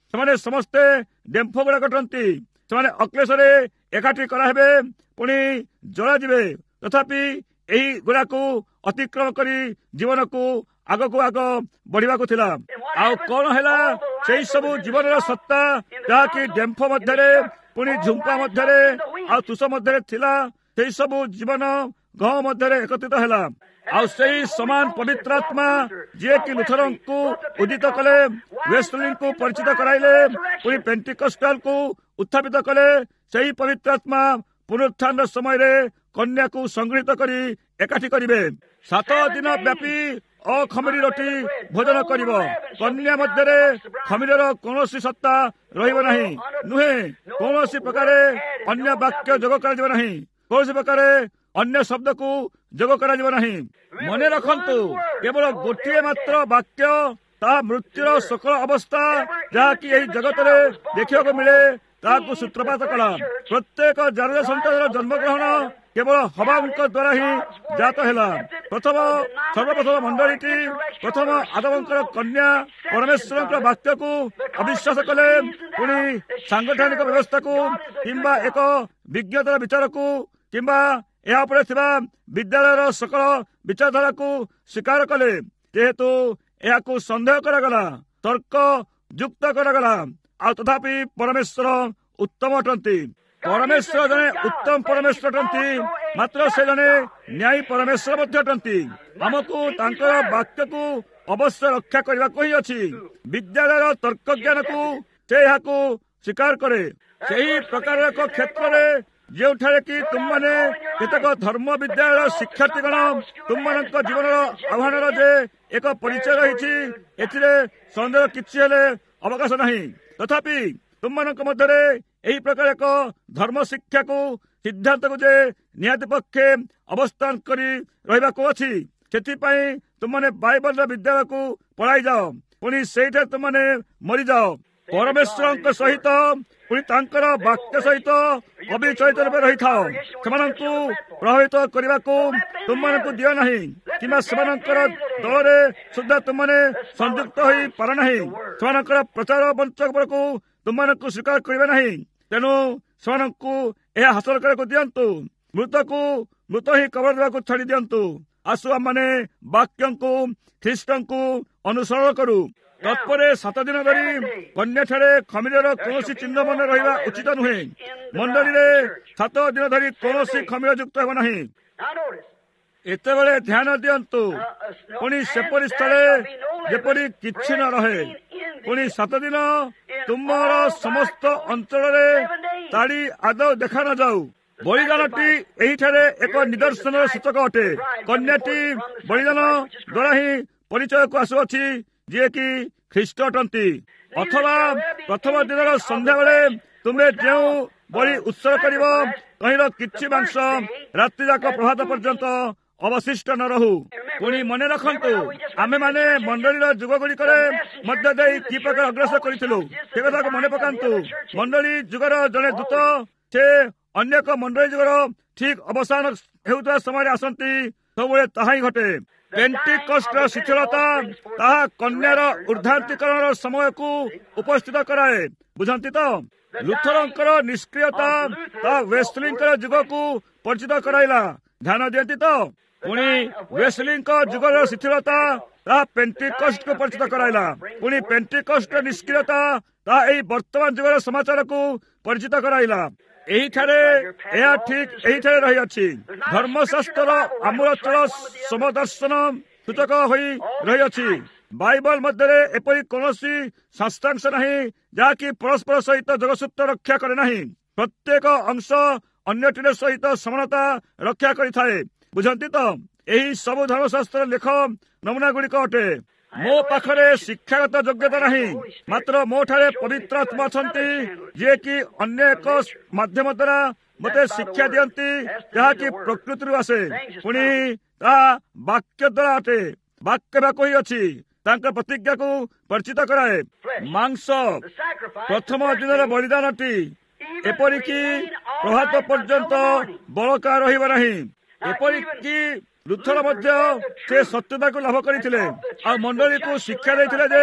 ସେମାନେ ସମସ୍ତେ ଡେମ୍ଫ ଗୁଡାକ ଟନ୍ତି। ସେମାନେ ଅକ୍ଲେଶରେ ଏକାଠି କରାହେବେ, ପୁଣି ଜଳାଯିବେ। ତଥାପି ଏହି ଗୁଡାକୁ ଅତିକ୍ରମ କରି ଜୀବନକୁ ଆଗକୁ ଆଗ ବଢିବାକୁ ଥିଲା। ଆଉ କଣ ହେଲା? ସେଇ ସବୁ ଜୀବନର ସତ୍ତା ଯାହାକି ଡେମ୍ଫ ମଧ୍ୟରେ, ପୁଣି ଝୁମ୍ପା ମଧ୍ୟରେ ଆଉ ତୁଷ ମଧ୍ୟରେ ଥିଲା, ସେଇ ସବୁ ଜୀବନ ଗହମ ମଧ୍ୟରେ ଏକତ୍ରିତ ହେଲା। ଆଉ ସେଇ ସମାନ ପବିତ୍ର ଆତ୍ମା ଯିଏକି ଲୁଥରଙ୍କୁ ଉଦିତ କଲେ, ୱେସ୍ଲିଙ୍କୁ ପରିଚିତ କରାଇଲେ, ପୁଣି ପେଣ୍ଟିକଷ୍ଟାଲକୁ ଉତ୍ଥାପିତ କଲେ, ସେହି ପବିତ୍ର ଆତ୍ମା ପୁନରୁତ୍ଥାନ ସମୟରେ କନ୍ୟାକୁ ସଂଗୃହୀତ କରି ଏକାଠି କରିବେ। 7 ଦିନ ବ୍ୟାପୀ ଅଖମିରି ରୋଟି ଭୋଜନ କରିବ। କନ୍ୟା ମଧ୍ୟରେ ଖମିରର କୌଣସି ସତ୍ତା ରହିବ ନାହିଁ, ନୁହେଁ। କୌଣସି ପ୍ରକାରେ ଅନ୍ୟ ବାକ୍ୟ ଯୋଗ କରାଯିବ ନାହିଁ, କୌଣସି ପ୍ରକାରେ ଅନ୍ୟ ଶବ୍ଦକୁ ଯୋଗ କରାଯିବ ନାହିଁ। ମନେ ରଖନ୍ତୁ, କେବଳ ଗୋଟିଏ ମାତ୍ର ବାକ୍ୟ, ତାହା ମୃତ୍ୟୁର ସକଳ ଅବସ୍ଥା ଯାହାକି ଏହି ଜଗତରେ ଦେଖିବାକୁ ମିଳେ, ତାହାକୁ ସୂତ୍ରପାତ କଲା। ପ୍ରତ୍ୟେକ ଜାରଜ ସନ୍ତାନର ଜନ୍ମଗ୍ରହଣ କେବଳ ହବାଙ୍କ ଦ୍ୱାରା ହିଁ ଜାତ ହେଲା। ସର୍ବପ୍ରଥମ ମଣ୍ଡଳୀଟି, ପ୍ରଥମ ଆଦମଙ୍କର କନ୍ୟା ପରମେଶ୍ୱରଙ୍କ ବାକ୍ୟକୁ ଅବିଶ୍ୱାସ କଲେ, ପୁଣି ସାଂଗଠନିକ ବ୍ୟବସ୍ଥାକୁ କିମ୍ବା ଏକ ବିଜ୍ଞତାର ବିଚାରକୁ କିମ୍ବା ଏହା ଉପରେ ଥିବା ବିଦ୍ୟାଳୟର ସକଳ ବିଚାରଧାରାକୁ ସ୍ୱୀକାର କଲେ। ଯେହେତୁ ଏହାକୁ ସନ୍ଦେହ କରାଗଲା, ତର୍କ ଯୁକ୍ତ କରାଗଲା, ଆଉ ତଥାପି ପରମେଶ୍ୱର ଉତ୍ତମ ଅଟନ୍ତି। ପରମେଶ୍ୱର ଜଣେ ଉତ୍ତମ ପରମେଶ୍ୱର ଅଟନ୍ତି, ମାତ୍ର ସେ ଜଣେ ନ୍ୟାୟୀ ପରମେଶ୍ୱର ମଧ୍ୟ ଅଟନ୍ତି। ଆମକୁ ତାଙ୍କର ବାକ୍ୟକୁ ଅବଶ୍ୟ ରକ୍ଷା କରିବାକୁ ହିଁ ଅଛି। ବିଦ୍ୟାଳୟର ତର୍କ ଜ୍ଞାନକୁ ସେ ଏହାକୁ ସ୍ୱୀକାର କରେ। ସେହି ପ୍ରକାରର ଏକ କ୍ଷେତ୍ରରେ ଯେଉଁଠାରେ କି ତୁମମାନେ କେତେକ ଧର୍ମ ବିଦ୍ୟାଳୟର ଶିକ୍ଷାର୍ଥୀଗଣ, ତୁମମାନଙ୍କ ଜୀବନର ଆହ୍ୱାନର ଯେ ଏକ ପରିଚୟ ରହିଛି, ଏଥିରେ ସନ୍ଦେହ କିଛି ହେଲେ ଅବକାଶ ନାହିଁ। ତଥାପି ତୁମମାନଙ୍କ ମଧ୍ୟରେ ଏହି ପ୍ରକାର ଏକ ଧର୍ମ ଶିକ୍ଷାକୁ, ସିଦ୍ଧାନ୍ତକୁ ଯେ ନିହାତି ପକ୍ଷେ ଅବସ୍ଥାନ କରି ରହିବାକୁ ଅଛି, ସେଥିପାଇଁ ତୁମମାନେ ବାଇବଲର ବିଦ୍ୟାଳୟକୁ ପଳାଇ ଯାଅ, ପୁଣି ସେଇଠାରେ ତୁମମାନେ ମରିଯାଅ। ପରମେଶ୍ୱରଙ୍କ ସହିତ ପୁଣି ତାଙ୍କର ବାକ୍ୟ ସହିତ ଅବିଚଳିତ ରୂପେ ରହିଥାଅ। ସେମାନଙ୍କୁ ପ୍ରଭାବିତ କରିବାକୁ ତୁମମାନଙ୍କୁ ଦିଅ ନାହିଁ, କିମ୍ବା ସେମାନଙ୍କର ଦଳରେ ସୁଦ୍ଧା ତୁମମାନେ ସଂଯୁକ୍ତ ହୋଇପାର ନାହିଁ। ସେମାନଙ୍କର ପ୍ରଚାର ବଞ୍ଚକକୁ ତୁମମାନଙ୍କୁ ସ୍ୱୀକାର କରିବେ ନାହିଁ। ତେଣୁ ସେମାନଙ୍କୁ ଏହା ହାସଲ କରିବାକୁ ଦିଅନ୍ତୁ। ମୃତକୁ ମୃତ ହିଁ କବର ଦେବାକୁ ଛାଡ଼ି ଦିଅନ୍ତୁ। ଆସୁ ଆମମାନେ ବାକ୍ୟଙ୍କୁ, ଖ୍ରୀଷ୍ଟଙ୍କୁ ଅନୁସରଣ କରୁ। ତତ୍ପରେ 7 ଦିନ ଧରି କନ୍ୟାଠାରେ ଖମିରର କୌଣସି ଚିହ୍ନ ମନେ ରହିବା ଉଚିତ ନୁହେଁ। ମଣ୍ଡଳୀରେ 7 ଦିନ ଧରି କୌଣସି ଖମିର ଯୁକ୍ତ ହେବ ନାହିଁ। ଏତେବେଳେ ଧ୍ୟାନ ଦିଅନ୍ତୁ, ପୁଣି ସେପରି ସ୍ଥଳେ ଯେପରି କିଛି ନ ରହେ। ପୁଣି 7 ଦିନ ତୁମର ସମସ୍ତ ଅଞ୍ଚଳରେ ତାଳି ଆଦୌ ଦେଖା ନ ଯାଉ। ବଳିଦାନଟି ଏହିଠାରେ ଏକ ନିଦର୍ଶନର ସୂଚକ ଅଟେ। କନ୍ୟାଟି ବଳିଦାନ ଦ୍ୱାରା ହିଁ ପରିଚୟକୁ ଆସୁଅଛି, ଯିଏକି ଖ୍ରୀଷ୍ଟ ଅଟନ୍ତି। ଅଥବା ପ୍ରଥମ ଦିନର ସନ୍ଧ୍ୟାବେଳେ ତୁମେ ଯେଉଁ ବଳି ଉତ୍ସର୍ଗ କରିବ, ତହିଁର କିଛି ମାଂସ ରାତ୍ରି ଯାକ ପ୍ରଭାତ ପର୍ଯ୍ୟନ୍ତ ଅବଶିଷ୍ଟ ନ ରହୁ। ପୁଣି ମନେ ରଖନ୍ତୁ, ଆମେମାନେ ମଣ୍ଡଳୀର ଯୁଗ ଗୁଡ଼ିକରେ ମଧ୍ୟ ଦେଇ କି ପ୍ରକାର ଅଗ୍ରସର କରିଥିଲୁ, ସେ କଥାକୁ ମନେ ପକାନ୍ତୁ। ମଣ୍ଡଳୀ ଯୁଗର ଜଣେ ଦୂତ, ସେ ଅନ୍ୟ ଏକ ମଣ୍ଡଳୀ ଯୁଗର ଠିକ ଅବସାନ ହେଉଥିବା ସମୟରେ ଆସନ୍ତି। ସବୁବେଳେ ତାହା ହିଁ ଘଟେ। ପେଣ୍ଟିକଷ୍ଟର ଶିଥିଳତା ତାହା କନ୍ୟାର ଉର୍ଦ୍ଧାନ୍ତରୀକରଣର ସମୟକୁ ଉପସ୍ଥିତ କରାଏ। ବୁଝନ୍ତି ତ? ଲୁଥରଙ୍କର ନିଷ୍କ୍ରିୟତା ତାହା ୱେସ୍ଲିଙ୍କର ଯୁଗକୁ ପରିଚିତ କରାଇଲା। ଧ୍ୟାନ ଦିଅନ୍ତି ତ? ପୁଣି ୱେସ୍ଲିଙ୍କ ଯୁଗର ଶିଥିଳତା ତାହା ପେଣ୍ଟିକଷ୍ଟକୁ ପରିଚିତ କରାଇଲା। ପୁଣି ପେଣ୍ଟିକଷ୍ଟର ନିଷ୍କ୍ରିୟତା ତାହା ଏହି ବର୍ତ୍ତମାନ ଯୁଗର ସମାଚାରକୁ ପରିଚିତ କରାଇଲା। ଏହିଠାରେ ଏହା ଠିକ ଏହିଠାରେ ରହିଅଛି। ଧର୍ମଶାସ୍ତ୍ରର ଆମୂଳଚଳ ସମଦର୍ଶନ ସୂଚକ ହୋଇ ରହିଅଛି। ବାଇବଲ ମଧ୍ୟରେ ଏପରି କୌଣସି ଶାସ୍ତ୍ରାଂଶ ନାହିଁ ଯାହାକି ପରସ୍ପର ସହିତ ଯୋଗସୂତ୍ର ରକ୍ଷା କରେ ନାହିଁ। ପ୍ରତ୍ୟେକ ଅଂଶ ଅନ୍ୟଟିର ସହିତ ସମାନତା ରକ୍ଷା କରିଥାଏ। ବୁଝନ୍ତି ତ? ଏହି ସବୁ ଧର୍ମଶାସ୍ତ୍ର ଲେଖ ନମୁନା ଗୁଡ଼ିକ ଅଟେ। ମୋ ପାଖରେ ଶିକ୍ଷାଗତ ଯୋଗ୍ୟତା ନାହିଁ, ମାତ୍ର ମୋ ଠାରେ ପବିତ୍ର ଆତ୍ମା ଅଛନ୍ତି, ଯିଏକି ଅନ୍ୟ ଏକ ମାଧ୍ୟମ ଦ୍ୱାରା ମୋତେ ଶିକ୍ଷା ଦିଅନ୍ତି, ଯାହାକି ପ୍ରକୃତିରୁ ଆସେ। ପୁଣି ତାହା ବାକ୍ୟ ଦ୍ୱାରା ଅଟେ। ବାକ୍ୟ ବାକ୍ୟ ହିଁ ଅଛି। ତାଙ୍କ ପ୍ରତିଜ୍ଞାକୁ ପରିଚିତ କରାଏ। ମାଂସ ପ୍ରଥମ ଦିନର ବଳିଦାନଟି ଏପରିକି ପ୍ରଭାତ ପର୍ଯ୍ୟନ୍ତ ବଳକା ରହିବ ନାହିଁ। ଏପରିକି ଲୁଥର ମଧ୍ୟ ସେ ସତ୍ୟତାକୁ ଲାଭ କରିଥିଲେ, ଆଉ ମଣ୍ଡଳୀକୁ ଶିକ୍ଷା ଦେଇଥିଲେ ଯେ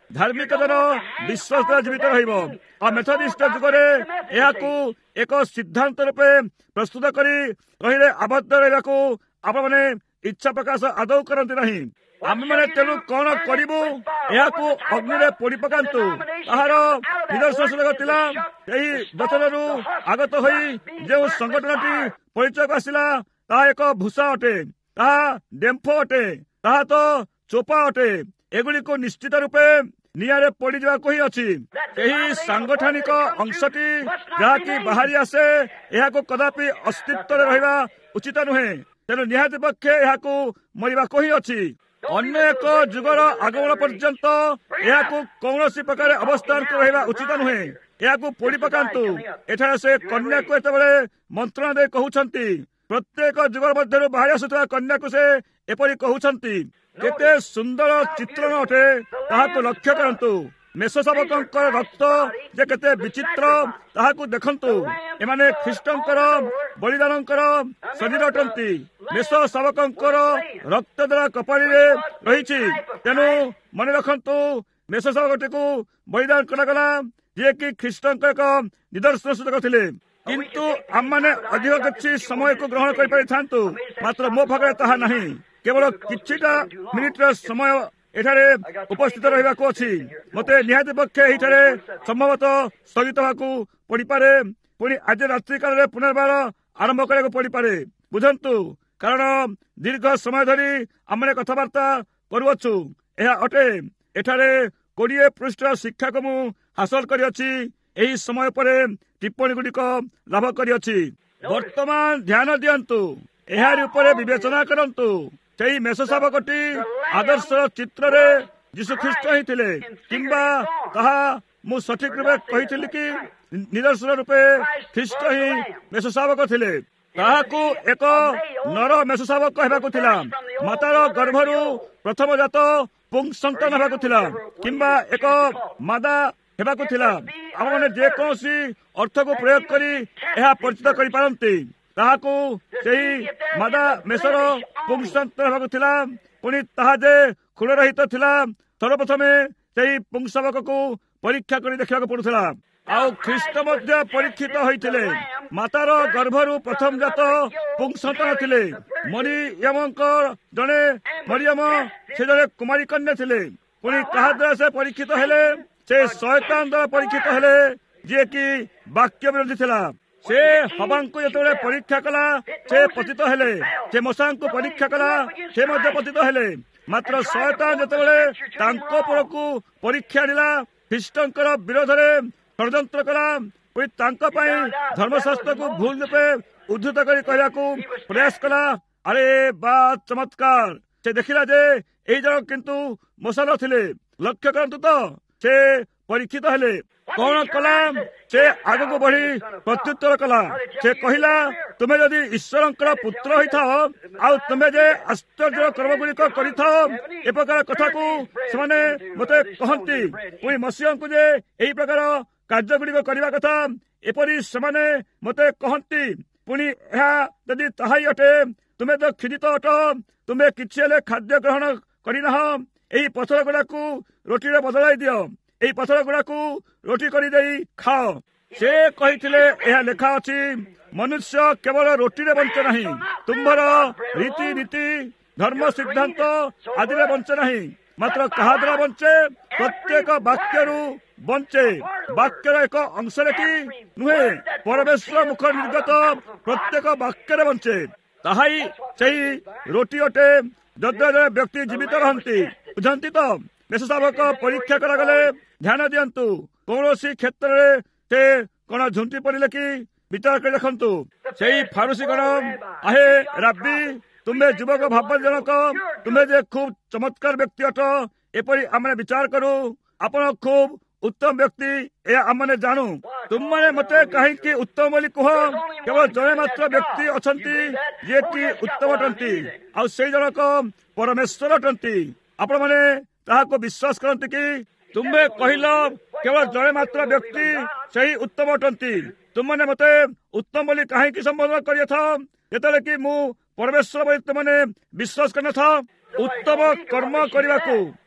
ଧାର୍ମିକ ଜନ ବିଶ୍ୱାସ ଦ୍ୱାରା ଜୀବିତ ରହିବ। ଆଉ ମେଥୋଡିଷ୍ଟ ଯୁଗରେ ଏହାକୁ ଏକ ସିଦ୍ଧାନ୍ତ ରୂପେ ପ୍ରସ୍ତୁତ କରି ରହିଲେ ଆବଦ୍ଧ ରହିବାକୁ ଆପଣମାନେ ଇଚ୍ଛା ପ୍ରକାଶ ଆଦୌ କରନ୍ତି ନାହିଁ। ଆମେମାନେ ତେଣୁ କଣ କରିବୁ? ଏହାକୁ ଅଗ୍ନିରେ ପୋଡ଼ି ପକାନ୍ତୁ। ତାହାର ନିଦର୍ଶନ ଥିଲା ଏହି ବଚନରୁ ଆଗତ ହୋଇ ଯେଉଁ ସଂଗଠନଟି ପରିଚୟକୁ ଆସିଲା ତାହା ଏକ ଭୂଷା ଅଟେ, ତାହା ଡେମ୍ଫ ଅଟେ, ତାହା ତ ଚୋପା ଅଟେ। ଏଗୁଡ଼ିକୁ ନିଶ୍ଚିତ ରୂପେ ନିଆଁରେ ପୋଡ଼ିଯିବାକୁ ହିଁ ଅଛି। ଏହି ସାଂଗଠନିକ ଅଂଶଟି ଯାହାକି ବାହାରି ଆସେ ଏହାକୁ କଦାପି ଅସ୍ତିତ୍ୱରେ ରହିବା ଉଚିତ ନୁହେଁ। ତେଣୁ ନିହାତି ପକ୍ଷେ ଏହାକୁ ମରିବାକୁ ହିଁ ଅଛି। ଅନ୍ୟ ଏକ ଯୁଗର ଆଗମନ ପର୍ଯ୍ୟନ୍ତ ଏହାକୁ କୌଣସି ପ୍ରକାର ଅବସ୍ଥାନ ରହିବା ଉଚିତ ନୁହେଁ। ଏହାକୁ ପୋଡ଼ି ପକାନ୍ତୁ। ଏଠାରେ ସେ କନ୍ୟାକୁ ଯେତେବେଳେ ମନ୍ତ୍ରଣା ଦେଇ କହୁଛନ୍ତି, ପ୍ରତ୍ୟେକ ଯୁଗ ମଧ୍ୟରୁ ବାହାରି ଆସୁଥିବା କନ୍ୟାକୁ ସେ ଏପରି କହୁଛନ୍ତି। କେତେ ସୁନ୍ଦର ଚିତ୍ରଣ ଅଟେ ତାହାକୁ ଲକ୍ଷ୍ୟ କରନ୍ତୁ। ମେଷ ଶାବକଙ୍କର ରକ୍ତ ଯେ କେତେ ବିଚିତ୍ର ତାହାକୁ ଦେଖନ୍ତୁ। ଏମାନେ ଖ୍ରୀଷ୍ଟଙ୍କର ବଳିଦାନଙ୍କର ଶରୀର ଅଟନ୍ତି। ମେଷ ଶାବକଙ୍କର ରକ୍ତ ଦ୍ୱାରା କପାଳିରେ ରହିଛି। ତେଣୁ ମନେ ରଖନ୍ତୁ, ମେଷ ଶାବକଟିକୁ ବଳିଦାନ କରାଗଲା ଯିଏକି ଖ୍ରୀଷ୍ଟଙ୍କ ଏକ ନିଦର୍ଶନ ସୂଚକ ଥିଲେ। କିନ୍ତୁ ଆମମାନେ ଅଧିକ କିଛି ସମୟକୁ ଗ୍ରହଣ କରିପାରିଥାନ୍ତୁ, ମାତ୍ର ମୋ ପାଖରେ ତାହା ନାହିଁ। କେବଳ କିଛିଟା ମିନିଟର ସମୟ ଏଠାରେ ଉପସ୍ଥିତ ରହିବାକୁ ଅଛି। ମୋତେ ନିହାତି ପକ୍ଷେ ଏହିଠାରେ ସମ୍ଭବତଃ ସ୍ଥଗିତ ହେବାକୁ ପଡ଼ିପାରେ। ପୁଣି ଆଜି ରାତ୍ରି କାଳରେ ପୁନର୍ବାର ଆରମ୍ଭ କରିବାକୁ ପଡ଼ିପାରେ। ବୁଝନ୍ତୁ, କାରଣ ଦୀର୍ଘ ସମୟ ଧରି ଆମେ କଥାବାର୍ତ୍ତା କରୁଅଛୁ। ଏହା ଅଟେ, ଏଠାରେ 20 ପୃଷ୍ଠର ଶିକ୍ଷାକୁ ମୁଁ ହାସଲ କରିଅଛି। ଏହି ସମୟ ପରେ ଟିପ୍ପଣୀ ଗୁଡ଼ିକ ଲାଭ କରିଅଛି। ବର୍ତ୍ତମାନ ଧ୍ୟାନ ଦିଅନ୍ତୁ, ଏହାରି ଉପରେ ବିବେଚନା କରନ୍ତୁ। ସେହି ମେଷ ଶାବକଟି ଆଦର୍ଶର ଚିତ୍ରରେ ଯୀଶୁଖ୍ରୀଷ୍ଟ ହିଁ ଥିଲେ, କିମ୍ବା ତାହା ମୁଁ ସଠିକ ରୂପେ କହିଥିଲି କି ନିଦର୍ଶନ ରୂପେ ଖ୍ରୀଷ୍ଟ ହିଁ ମେଷ ଶାବକ ଥିଲେ। ତାହାକୁ ଏକ ନର ମେଷ ଶାବକ ହେବାକୁ ଥିଲା। ମାତାର ଗର୍ଭରୁ ପ୍ରଥମ ଜାତ ପୁଂ ସନ୍ତାନ ହେବାକୁ ଥିଲା, କିମ୍ବା ଏକ ମାଦା ହେବାକୁ ଥିଲା। ଆମମାନେ ଯେକୌଣସି ଅର୍ଥକୁ ପ୍ରୟୋଗ କରି ଏହା ପରିଚିତ କରିପାରନ୍ତି। ତାହାକୁ ସେହି ମାଦା ମେଷର ପୁଂସନ୍ତାନ ହେବାକୁ ଥିଲା। ପୁଣି ତାହା ଯେ ଖୁଣରହିତ ଥିଲା, ସର୍ବପ୍ରଥମେ ସେହି ପୁଂଶାବକକୁ ପରୀକ୍ଷା କରି ଦେଖିବାକୁ ପଡୁଥିଲା। ଆଉ ଖ୍ରୀଷ୍ଟ ମଧ୍ୟ ପରୀକ୍ଷିତ ହୋଇଥିଲେ। ମାତାର ଗର୍ଭରୁ ପ୍ରଥମ ଜାତ ପୁଂସନ୍ତାନ ଥିଲେ। ମରିୟମଙ୍କ ଜଣେ ମରିୟମ ସେ ଜଣେ କୁମାରୀ କନ୍ୟା ଥିଲେ। ପୁଣି କାହା ଦ୍ୱାରା ସେ ପରୀକ୍ଷିତ ହେଲେ? ସେ ଶୟତାନ ଦ୍ୱାରା ପରୀକ୍ଷିତ ହେଲେ, ଯିଏକି ବାକ୍ୟ ବିରୋଧୀ ଥିଲା। ସେ ହବାଙ୍କୁ ଯେତେବେଳେ ପରୀକ୍ଷା କଲା ସେ ପତିତ ହେଲେ। ସେ ମଶାଙ୍କୁ ପରୀକ୍ଷା କଲା, ସେ ମଧ୍ୟ ପତିତ ହେଲେ। ମାତ୍ର ଶୟତାନ ଯେତେବେଳେ ତାଙ୍କ ଉପରକୁ ପରୀକ୍ଷା ଆଣିଲା, ଖ୍ରୀଷ୍ଟଙ୍କର ବିରୋଧରେ ଷଡ଼ଯନ୍ତ୍ର କଲା, ପୁଣି ତାଙ୍କ ପାଇଁ ଧର୍ମଶାସ୍ତ୍ରକୁ ଭୁଲ ରୂପେ ଉଦ୍ଧୃତ କରି କହିବାକୁ ପ୍ରୟାସ କଲା। ଆରେ ବା ଚମତ୍କାର! ସେ ଦେଖିଲା ଯେ ଏଇ ଜଣ କିନ୍ତୁ ମଶା ନଥିଲେ। ଲକ୍ଷ୍ୟ କରନ୍ତୁ ତ, ସେ ପରୀକ୍ଷିତ ହେଲେ। କଣ କଲା? ସେ ଆଗକୁ ବଢି ପ୍ରତ୍ୟୁତ୍ତର କଲା। ସେ କହିଲା, ତୁମେ ଯଦି ଈଶ୍ୱରଙ୍କର ପୁତ୍ର ହୋଇଥାଅ, ଆଉ ତୁମେ ଯେ ଆଶ୍ଚର୍ଯ୍ୟ କର୍ମ ଗୁଡିକ କରିଥାଅ, ଏ ପ୍ରକାର କଥାକୁ ସେମାନେ ମୋତେ କହନ୍ତି। ପୁଣି ମସିହଙ୍କୁ ଯେ ଏହି ପ୍ରକାର କାର୍ଯ୍ୟ ଗୁଡିକ କରିବା କଥା, ଏପରି ସେମାନେ ମୋତେ କହନ୍ତି। ପୁଣି ଏହା ଯଦି ତାହା ହିଁ ଅଟେ, ତୁମେ ତ କ୍ଷୁଧିତ ଅଟ, ତୁମେ କିଛି ହେଲେ ଖାଦ୍ୟ ଗ୍ରହଣ କରିନାହ। ଏହି ପଥର ଗୁଡାକୁ ରୋଟିରେ ବଦଳାଇ ଦିଅ। ଏହି ପଥର ଗୁଡାକୁ ରୋଟି କରିଦେଇ ଖାଅ। ସେ କହିଥିଲେ, ଏହା ଲେଖା ଅଛି, ମନୁଷ୍ୟ କେବଳ ରୋଟିରେ ବଞ୍ଚେ ନାହିଁ, ତୁମ୍ଭର ରୀତିନୀତି ଧର୍ମ ସିଦ୍ଧାନ୍ତ ଆଦିରେ ବଞ୍ଚେ ନାହିଁ, ମାତ୍ର କାହା ଦ୍ୱାରା ବଞ୍ଚେ? ପ୍ରତ୍ୟେକ ବାକ୍ୟରୁ ବଞ୍ଚେ। ବାକ୍ୟର ଏକ ଅଂଶରେ କି ନୁହେଁ, ପରମେଶ୍ୱର ମୁଖ ନିର୍ଗତ ପ୍ରତ୍ୟେକ ବାକ୍ୟରେ ବଞ୍ଚେ। ତାହା ହିଁ ସେହି ରୋଟି ଅଟେ, ଯଦ୍ୱାରା ବ୍ୟକ୍ତି ଜୀବିତ ରହନ୍ତି। ବୁଝନ୍ତି ତ? ମେଷ ଶାବକ ପରୀକ୍ଷା କରାଗଲେ। ଧ୍ୟାନ ଦିଅନ୍ତୁ, କୌଣସି କ୍ଷେତ୍ରରେ ସେ କଣ ଝୁଣ୍ଟି ପଡ଼ିଲେ କି? ବିଚାର କରି ଦେଖନ୍ତୁ। ସେହି ଫାରୁସିଗଣ, ଆହେ ରାବି, ତୁମେ ଯୁବକ ଭାବଜନକ, ତୁମେ ଯେ ଖୁବ୍ ଚମତ୍କାର ବ୍ୟକ୍ତି ଅଟ, ଏପରି ଆମେ ବିଚାର କରୁ। ଆପଣ ଖୁବ୍ ଉତ୍ତମ ବ୍ୟକ୍ତି, ଏହା ଆମେ ଜାଣୁ। ତୁମମାନେ ମୋତେ କାହିଁକି ଉତ୍ତମ ବୋଲି କୁହ? କେବଳ ଜଣେ ମାତ୍ର ବ୍ୟକ୍ତି ଅଛନ୍ତି ଯିଏକି ଉତ୍ତମ ଅଟନ୍ତି, ଆଉ ସେଇ ଜଣକ ପରମେଶ୍ୱର ଅଟନ୍ତି। ଆପଣମାନେ ତାହାକୁ ବିଶ୍ୱାସ କରନ୍ତି କି? ତୁମେ କହିଲ କେବଳ ଜଣେ ମାତ୍ର ବ୍ୟକ୍ତି ସେହି ଉତ୍ତମ ଅଟନ୍ତି। ତୁମମାନେ ମୋତେ ଉତ୍ତମ ବୋଲି କାହିଁକି ସମ୍ବୋଧନ କରିଥାଅ, ଯେତେବେଳେ କି ମୁଁ ପରମେଶ୍ୱର ବୋଲି ତୁମମାନେ ବିଶ୍ୱାସ କରିନଥାଅ? ଉତ୍ତମ କର୍ମ କରିବାକୁ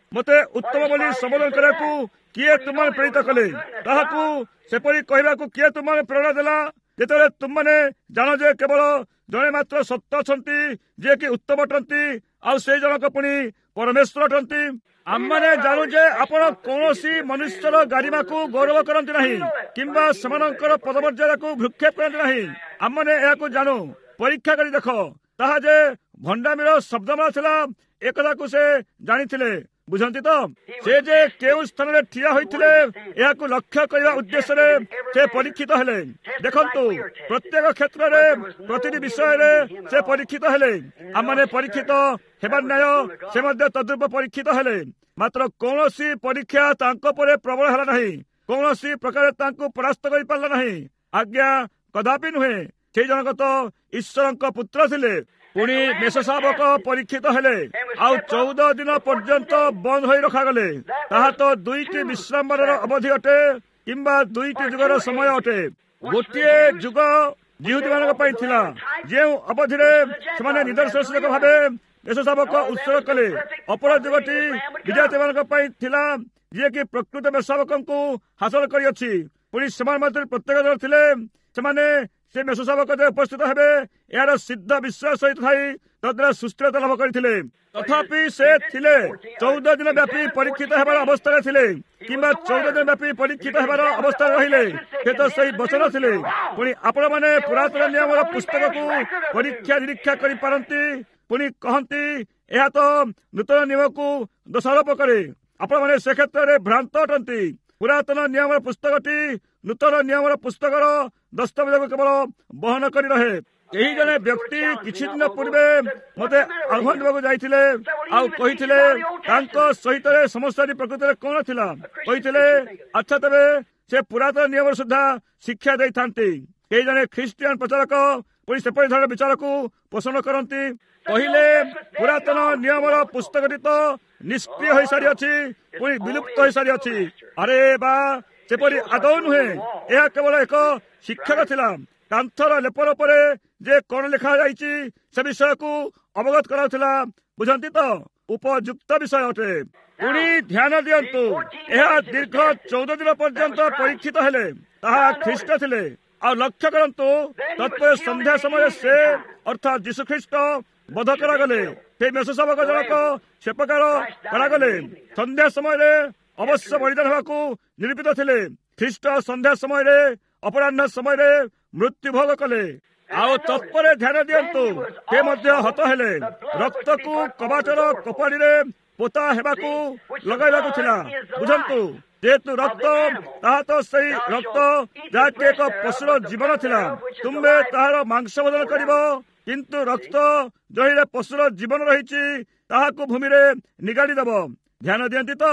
ମୋତେ ଉତ୍ତମ ବୋଲି ସମ୍ବୋଧନ କରିବାକୁ କିଏ ତୁମମାନେ ପ୍ରେରିତ କଲେ? ତାହାକୁ ସେପରି କହିବାକୁ କିଏ ତୁମମାନେ ପ୍ରେରଣା ଦେଲା? ଯେତେବେଳେ ତୁମମାନେ ଜାଣ ଯେ କେବଳ ଜଣେ ମାତ୍ର ସତ୍ୟ ଅଛନ୍ତି, ଯିଏକି ଉତ୍ତମ ଅଟନ୍ତି, ଆଉ ସେଇ ଜଣକ ପୁଣି ପରମେଶ୍ୱର ଅଟନ୍ତି। ଆମମାନେ ଜାଣୁ ଯେ ଆପଣ କୌଣସି ମନୁଷ୍ୟର ଗାରିମାକୁ ଗୌରବ କରନ୍ତି ନାହିଁ କିମ୍ବା ସେମାନଙ୍କର ପଦମର୍ଯ୍ୟାଦାକୁ ଭୃକ୍ଷେପ କରନ୍ତି ନାହିଁ। ଆମମାନେ ଏହାକୁ ଜାଣୁ। ପରୀକ୍ଷା କରି ଦେଖ। ତାହା ଯେ ଭଣ୍ଡାମିର ଶବ୍ଦମାଳା ଥିଲା, ଏକଥାକୁ ସେ ଜାଣିଥିଲେ। ବୁଝନ୍ତି ତ? ସେ ଯେ କେଉଁ ସ୍ଥାନରେ ଠିଆ ହୋଇଥିଲେ ଏହାକୁ ଲକ୍ଷ୍ୟ କରିବା ଉଦ୍ଦେଶ୍ୟରେ ସେ ପରୀକ୍ଷିତ ହେଲେ। ଦେଖନ୍ତୁ, ପ୍ରତ୍ୟେକ କ୍ଷେତ୍ରରେ ପ୍ରତିଟି ବିଷୟରେ ସେ ପରୀକ୍ଷିତ ହେଲେ। ଆମମାନେ ପରୀକ୍ଷିତ ହେବା ନ୍ୟାୟ, ସେ ମଧ୍ୟ ତଦ୍ରୂପ ପରୀକ୍ଷିତ ହେଲେ। ମାତ୍ର କୌଣସି ପରୀକ୍ଷା ତାଙ୍କ ପରେ ପ୍ରବଳ ହେଲା ନାହିଁ। କୌଣସି ପ୍ରକାରେ ତାଙ୍କୁ ପରାସ୍ତ କରିପାରିଲା ନାହିଁ। ଆଜ୍ଞା, କଦାପି ନୁହେଁ। ସେଇ ଜଣକ ତ ଈଶ୍ୱରଙ୍କ ପୁତ୍ର ଥିଲେ। ପୁଣି ମେଷଶାବକ ପରୀକ୍ଷିତ ହେଲେ, ଆଉ 14 ଦିନ ପର୍ଯ୍ୟନ୍ତ ବନ୍ଦ ହୋଇ ରଖାଗଲେ। ତାହା ତ 2ଟି ବିଶ୍ରାମର ଅବଧି ଅଟେ କିମ୍ବା 2ଟି ଯୁଗର ସମୟ ଅଟେ। ଗୋଟିଏ ଯୁଗ ଜିହୁଦୀମାନଙ୍କ ପାଇଁ ଥିଲା, ଯେଉଁ ଅବଧିରେ ସେମାନେ ନିଦର୍ଶନ ସୂଚକ ଭାବେ ମେଷଶାବକ ଉତ୍ସର୍ଗ କଲେ। ଅପର ଯୁଗଟି ବିଜାତିମାନଙ୍କ ପାଇଁ ଥିଲା, ଯିଏକି ପ୍ରକୃତ ମେଷଶାବକଙ୍କୁ ହାସଲ କରିଅଛି। ପୁଣି ସେମାନେ ମଧ୍ୟରେ ପ୍ରତ୍ୟେକ ଜଣ ଥିଲେ, ସେମାନେ ସେ ମେଷଶାବକରେ ଉପସ୍ଥିତ ହେବେ, ଏହାର ସିଦ୍ଧ ବିଶ୍ୱାସ ସହିତ ଥାଇ ତଦ୍ୱାରା ସୁସ୍ଥିରତା ଲାଭ କରିଥିଲେ। ତଥାପି ସେ ଥିଲେ 14 ଦିନ ବ୍ୟାପୀ ପରୀକ୍ଷିତ ହେବାର ଅବସ୍ଥାରେ ଥିଲେ, କିମ୍ବା 14 ଦିନ ବ୍ୟାପୀ ପରୀକ୍ଷିତ ହେବାର ଅବସ୍ଥାରେ ରହିଲେ। ସେ ତ ସେହି ବଚନ ଥିଲେ। ପୁଣି ଆପଣମାନେ ପୁରାତନ ନିୟମର ପୁସ୍ତକକୁ ପରୀକ୍ଷା ନିରୀକ୍ଷା କରିପାରନ୍ତି। ପୁଣି କହନ୍ତି ଏହା ତ ନୂତନ ନିୟମକୁ ଦୋଷାରୋପ କରେ। ଆପଣମାନେ ସେ କ୍ଷେତ୍ରରେ ଭ୍ରାନ୍ତ ଅଟନ୍ତି। ପୁରାତନ ନିୟମର ପୁସ୍ତକଟି ନୂତନ ନିୟମର ପୁସ୍ତକର ଦସ୍ତାବିଜକୁ କେବଳ ବହନ କରି ରହେ। ଏହି ଜଣେ ବ୍ୟକ୍ତି କିଛି ଦିନ ପୂର୍ବେ ମୋତେ ଆହ୍ୱାନ ଦେବାକୁ ଯାଇଥିଲେ, ଆଉ କହିଥିଲେ ତାଙ୍କ ସହିତ ସମସ୍ୟାଟି ପ୍ରକୃତରେ କଣ ଥିଲା। କହିଥିଲେ, ଆଚ୍ଛା, ତେବେ ସେ ପୁରାତନ ନିୟମର ସୁଦ୍ଧା ଶିକ୍ଷା ଦେଇଥାନ୍ତି। କେହି ଜଣେ ଖ୍ରୀଷ୍ଟିଆନ ପ୍ରଚାରକ ପୁଣି ସେପରି ଧରଣର ବିଚାରକୁ ପୋଷଣ କରନ୍ତି। କହିଲେ, ପୁରାତନ ନିୟମର ପୁସ୍ତକଟି ତ ନିଷ୍କ୍ରିୟ ହୋଇସାରିଅଛି, ପୁଣି ବିଲୁପ୍ତ ହୋଇସାରିଅଛି। ଆରେ ବା, ସେପରି ଆଦୌ ନୁହେଁ। ଏହା କେବଳ ଏକ ଶିକ୍ଷକ ଥିଲା। କାନ୍ଥର ଲେପର ଉପରେ ଯେ କଣ ଲେଖାଯାଇଛି ସେ ବିଷୟକୁ ଅବଗତ କରାଉଥିଲା। ବୁଝନ୍ତି ତ? ଉପଯୁକ୍ତ ବିଷୟ ଅଟେ। ପୁଣି ଧ୍ୟାନ ଦିଅନ୍ତୁ, ଏହା ଦୀର୍ଘ 14 ଦିନ ପର୍ଯ୍ୟନ୍ତ ପରୀକ୍ଷିତ ହେଲେ। ତାହା ଖ୍ରୀଷ୍ଟ ଥିଲେ। ଆଉ ଲକ୍ଷ୍ୟ କରନ୍ତୁ, ତତ୍ପରେ ସନ୍ଧ୍ୟା ସମୟରେ ସେ ଅର୍ଥାତ୍ ଯୀଶୁଖ୍ରୀଷ୍ଟ ବଧ କରାଗଲେ। ସେଇ ମେଷଶାବକ ଜଣକ ସେ ପ୍ରକାର କରାଗଲେ। ସନ୍ଧ୍ୟା ସମୟରେ ଅବଶ୍ୟ ବଳିଦାନ ହେବାକୁ ନିରୂପିତ ଥିଲେ। ଖ୍ରୀଷ୍ଟ ସନ୍ଧ୍ୟା ସମୟରେ ଅପରାହ୍ନ ସମୟରେ ମୃତ୍ୟୁଭୋଗ କଲେ। ଆଉ ତତ୍ପରେ ଧ୍ୟାନ ଦିଅନ୍ତୁ, ସେ ମଧ୍ୟ ହତ ହେଲେ। ରକ୍ତକୁ କବାଟର କପାଡ଼ିରେ ପୋତା ହେବାକୁ ଲଗାଇବାକୁ ଥିଲା। ବୁଝନ୍ତୁ, ଯେହେତୁ ରକ୍ତ, ତାହା ତ ସେଇ ରକ୍ତ ଯାହାକି ଏକ ପଶୁର ଜୀବନ ଥିଲା। ତୁମେ ତାହାର ମାଂସ ଭୋଜନ କରିବ, କିନ୍ତୁ ରକ୍ତ ଯହିଁରେ ପଶୁର ଜୀବନ ରହିଛି ତାହାକୁ ଭୂମିରେ ନିଗାଡ଼ି ଦେବ। ଧ୍ୟାନ ଦିଅନ୍ତି ତ?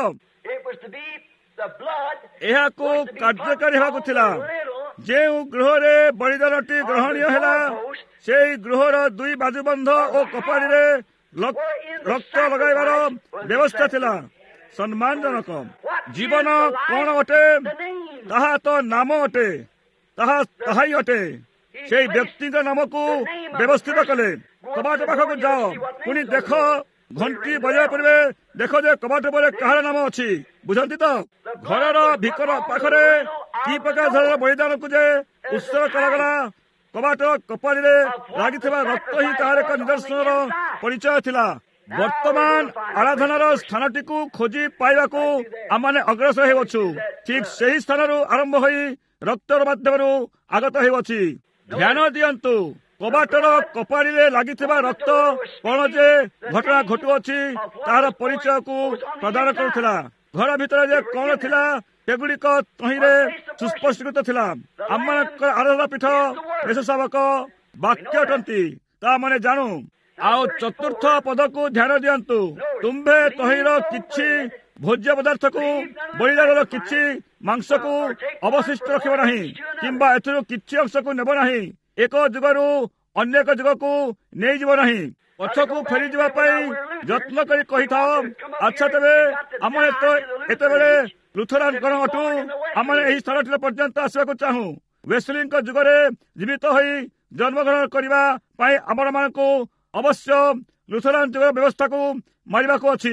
ଏହାକୁ କାର୍ଯ୍ୟକାରୀ ହେବାକୁ ଥିଲା। ଯେଉଁ ଗୃହରେ ବଳିଦାନଟି ଗ୍ରହଣୀୟ ହେଲା, ସେଇ ଗୃହର 2 ବାଜୁବନ୍ଧ ଓ କପାଡ଼ିରେ ରକ୍ତ ଲଗାଇବାର ବ୍ୟବସ୍ଥା ଥିଲା। ସମ୍ମାନଜନକ ଜୀବନ କଣ ଅଟେ? ତାହା ତ ନାମ ଅଟେ। ତାହା ହିଁ ଅଟେ। ସେଇ ବ୍ୟକ୍ତିଙ୍କ ନାମକୁ ବ୍ୟବସ୍ଥିତ କଲେ। କବାଟ ପାଖକୁ ଯାଅ, ପୁଣି ଦେଖ, ଘଣ୍ଟି ବଜାଇବା ପୂର୍ବେ ଦେଖ ଯେ କବାଟ ଉପରେ କାହାର ନାମ ଅଛି। ବୁଝନ୍ତି ତ? ଘରର ଭିତର ପାଖରେ କି ପ୍ରକାର ଧରଣର ବଳିଦାନକୁ ଯେ ଉତ୍ସର୍ଗ କରାଗଲା, କବାଟ କପାଡ଼ିରେ ଲାଗିଥିବା ରକ୍ତ ହିଁ ତାହାର ଏକ ନିଦର୍ଶନର ପରିଚୟ ଥିଲା। ବର୍ତ୍ତମାନ ଆରାଧନାର ସ୍ଥାନଟିକୁ ଖୋଜି ପାଇବାକୁ ଆମମାନେ ଅଗ୍ରସର ହେଉଅଛୁ। ଠିକ୍ ସେହି ସ୍ଥାନରୁ ଆରମ୍ଭ ହୋଇ ରକ୍ତର ମାଧ୍ୟମରୁ ଆଗତ ହେଉଅଛି। ଧ୍ୟାନ ଦିଅନ୍ତୁ, କବାଟର କପାଡ଼ିରେ ଲାଗିଥିବା ରକ୍ତ କଣ ଯେ ଘଟଣା ଘଟୁଅଛି ତାହାର ପରିଚୟକୁ ପ୍ରଦାନ କରୁଥିଲା। ଘର ଭିତରେ ଯେ କଣ ଥିଲା ସେଗୁଡ଼ିକ ତହିଁରେ ସୁସ୍ପଷ୍ଟୀକୃତ ଥିଲା। ଆମମାନଙ୍କର ଆରାଧନା ପୀଠ ମେଷଶାବକ ବାକ୍ୟ ଅଟନ୍ତି, ତା ମାନେ ଜାଣୁ। ଆଉ ଚତୁର୍ଥ ପଦକୁ ଧ୍ୟାନ ଦିଅନ୍ତୁ, ତୁମ୍ଭେ ତହିଁର କିଛି ଭୋଜ୍ୟ ପଦାର୍ଥକୁ, ବଳିଦାନର କିଛି ମାଂସକୁ ଅବଶିଷ୍ଟ ରଖିବ ନାହିଁ, କିମ୍ବା ଏଥିରୁ କିଛି ଅଂଶକୁ ନେବ ନାହିଁ। ଏକ ଯୁଗରୁ ଅନ୍ୟ ଏକ ଯୁଗକୁ ନେଇଯିବ ନାହିଁ। ପଛକୁ ଫେରିଯିବା ପାଇଁ ଯତ୍ନ କରି କହିଥାଅ, ଆଚ୍ଛା, ତେବେ ଆମେ ଏତେବେଳେ ଲୁଥରାନ ଗଣ ଅଟୁ। ଆମେ ଏହି ସ୍ଥାନଟି ପର୍ଯ୍ୟନ୍ତ ଆସିବାକୁ ଚାହୁଁ। ୱେସ୍ଲିଙ୍କ ଯୁଗରେ ଜୀବିତ ହୋଇ ଜନ୍ମଗ୍ରହଣ କରିବା ପାଇଁ ଆମମାନଙ୍କୁ ଅବଶ୍ୟ ଲୁଥରାନ ଯୁଗର ବ୍ୟବସ୍ଥାକୁ ମାରିବାକୁ ଅଛି।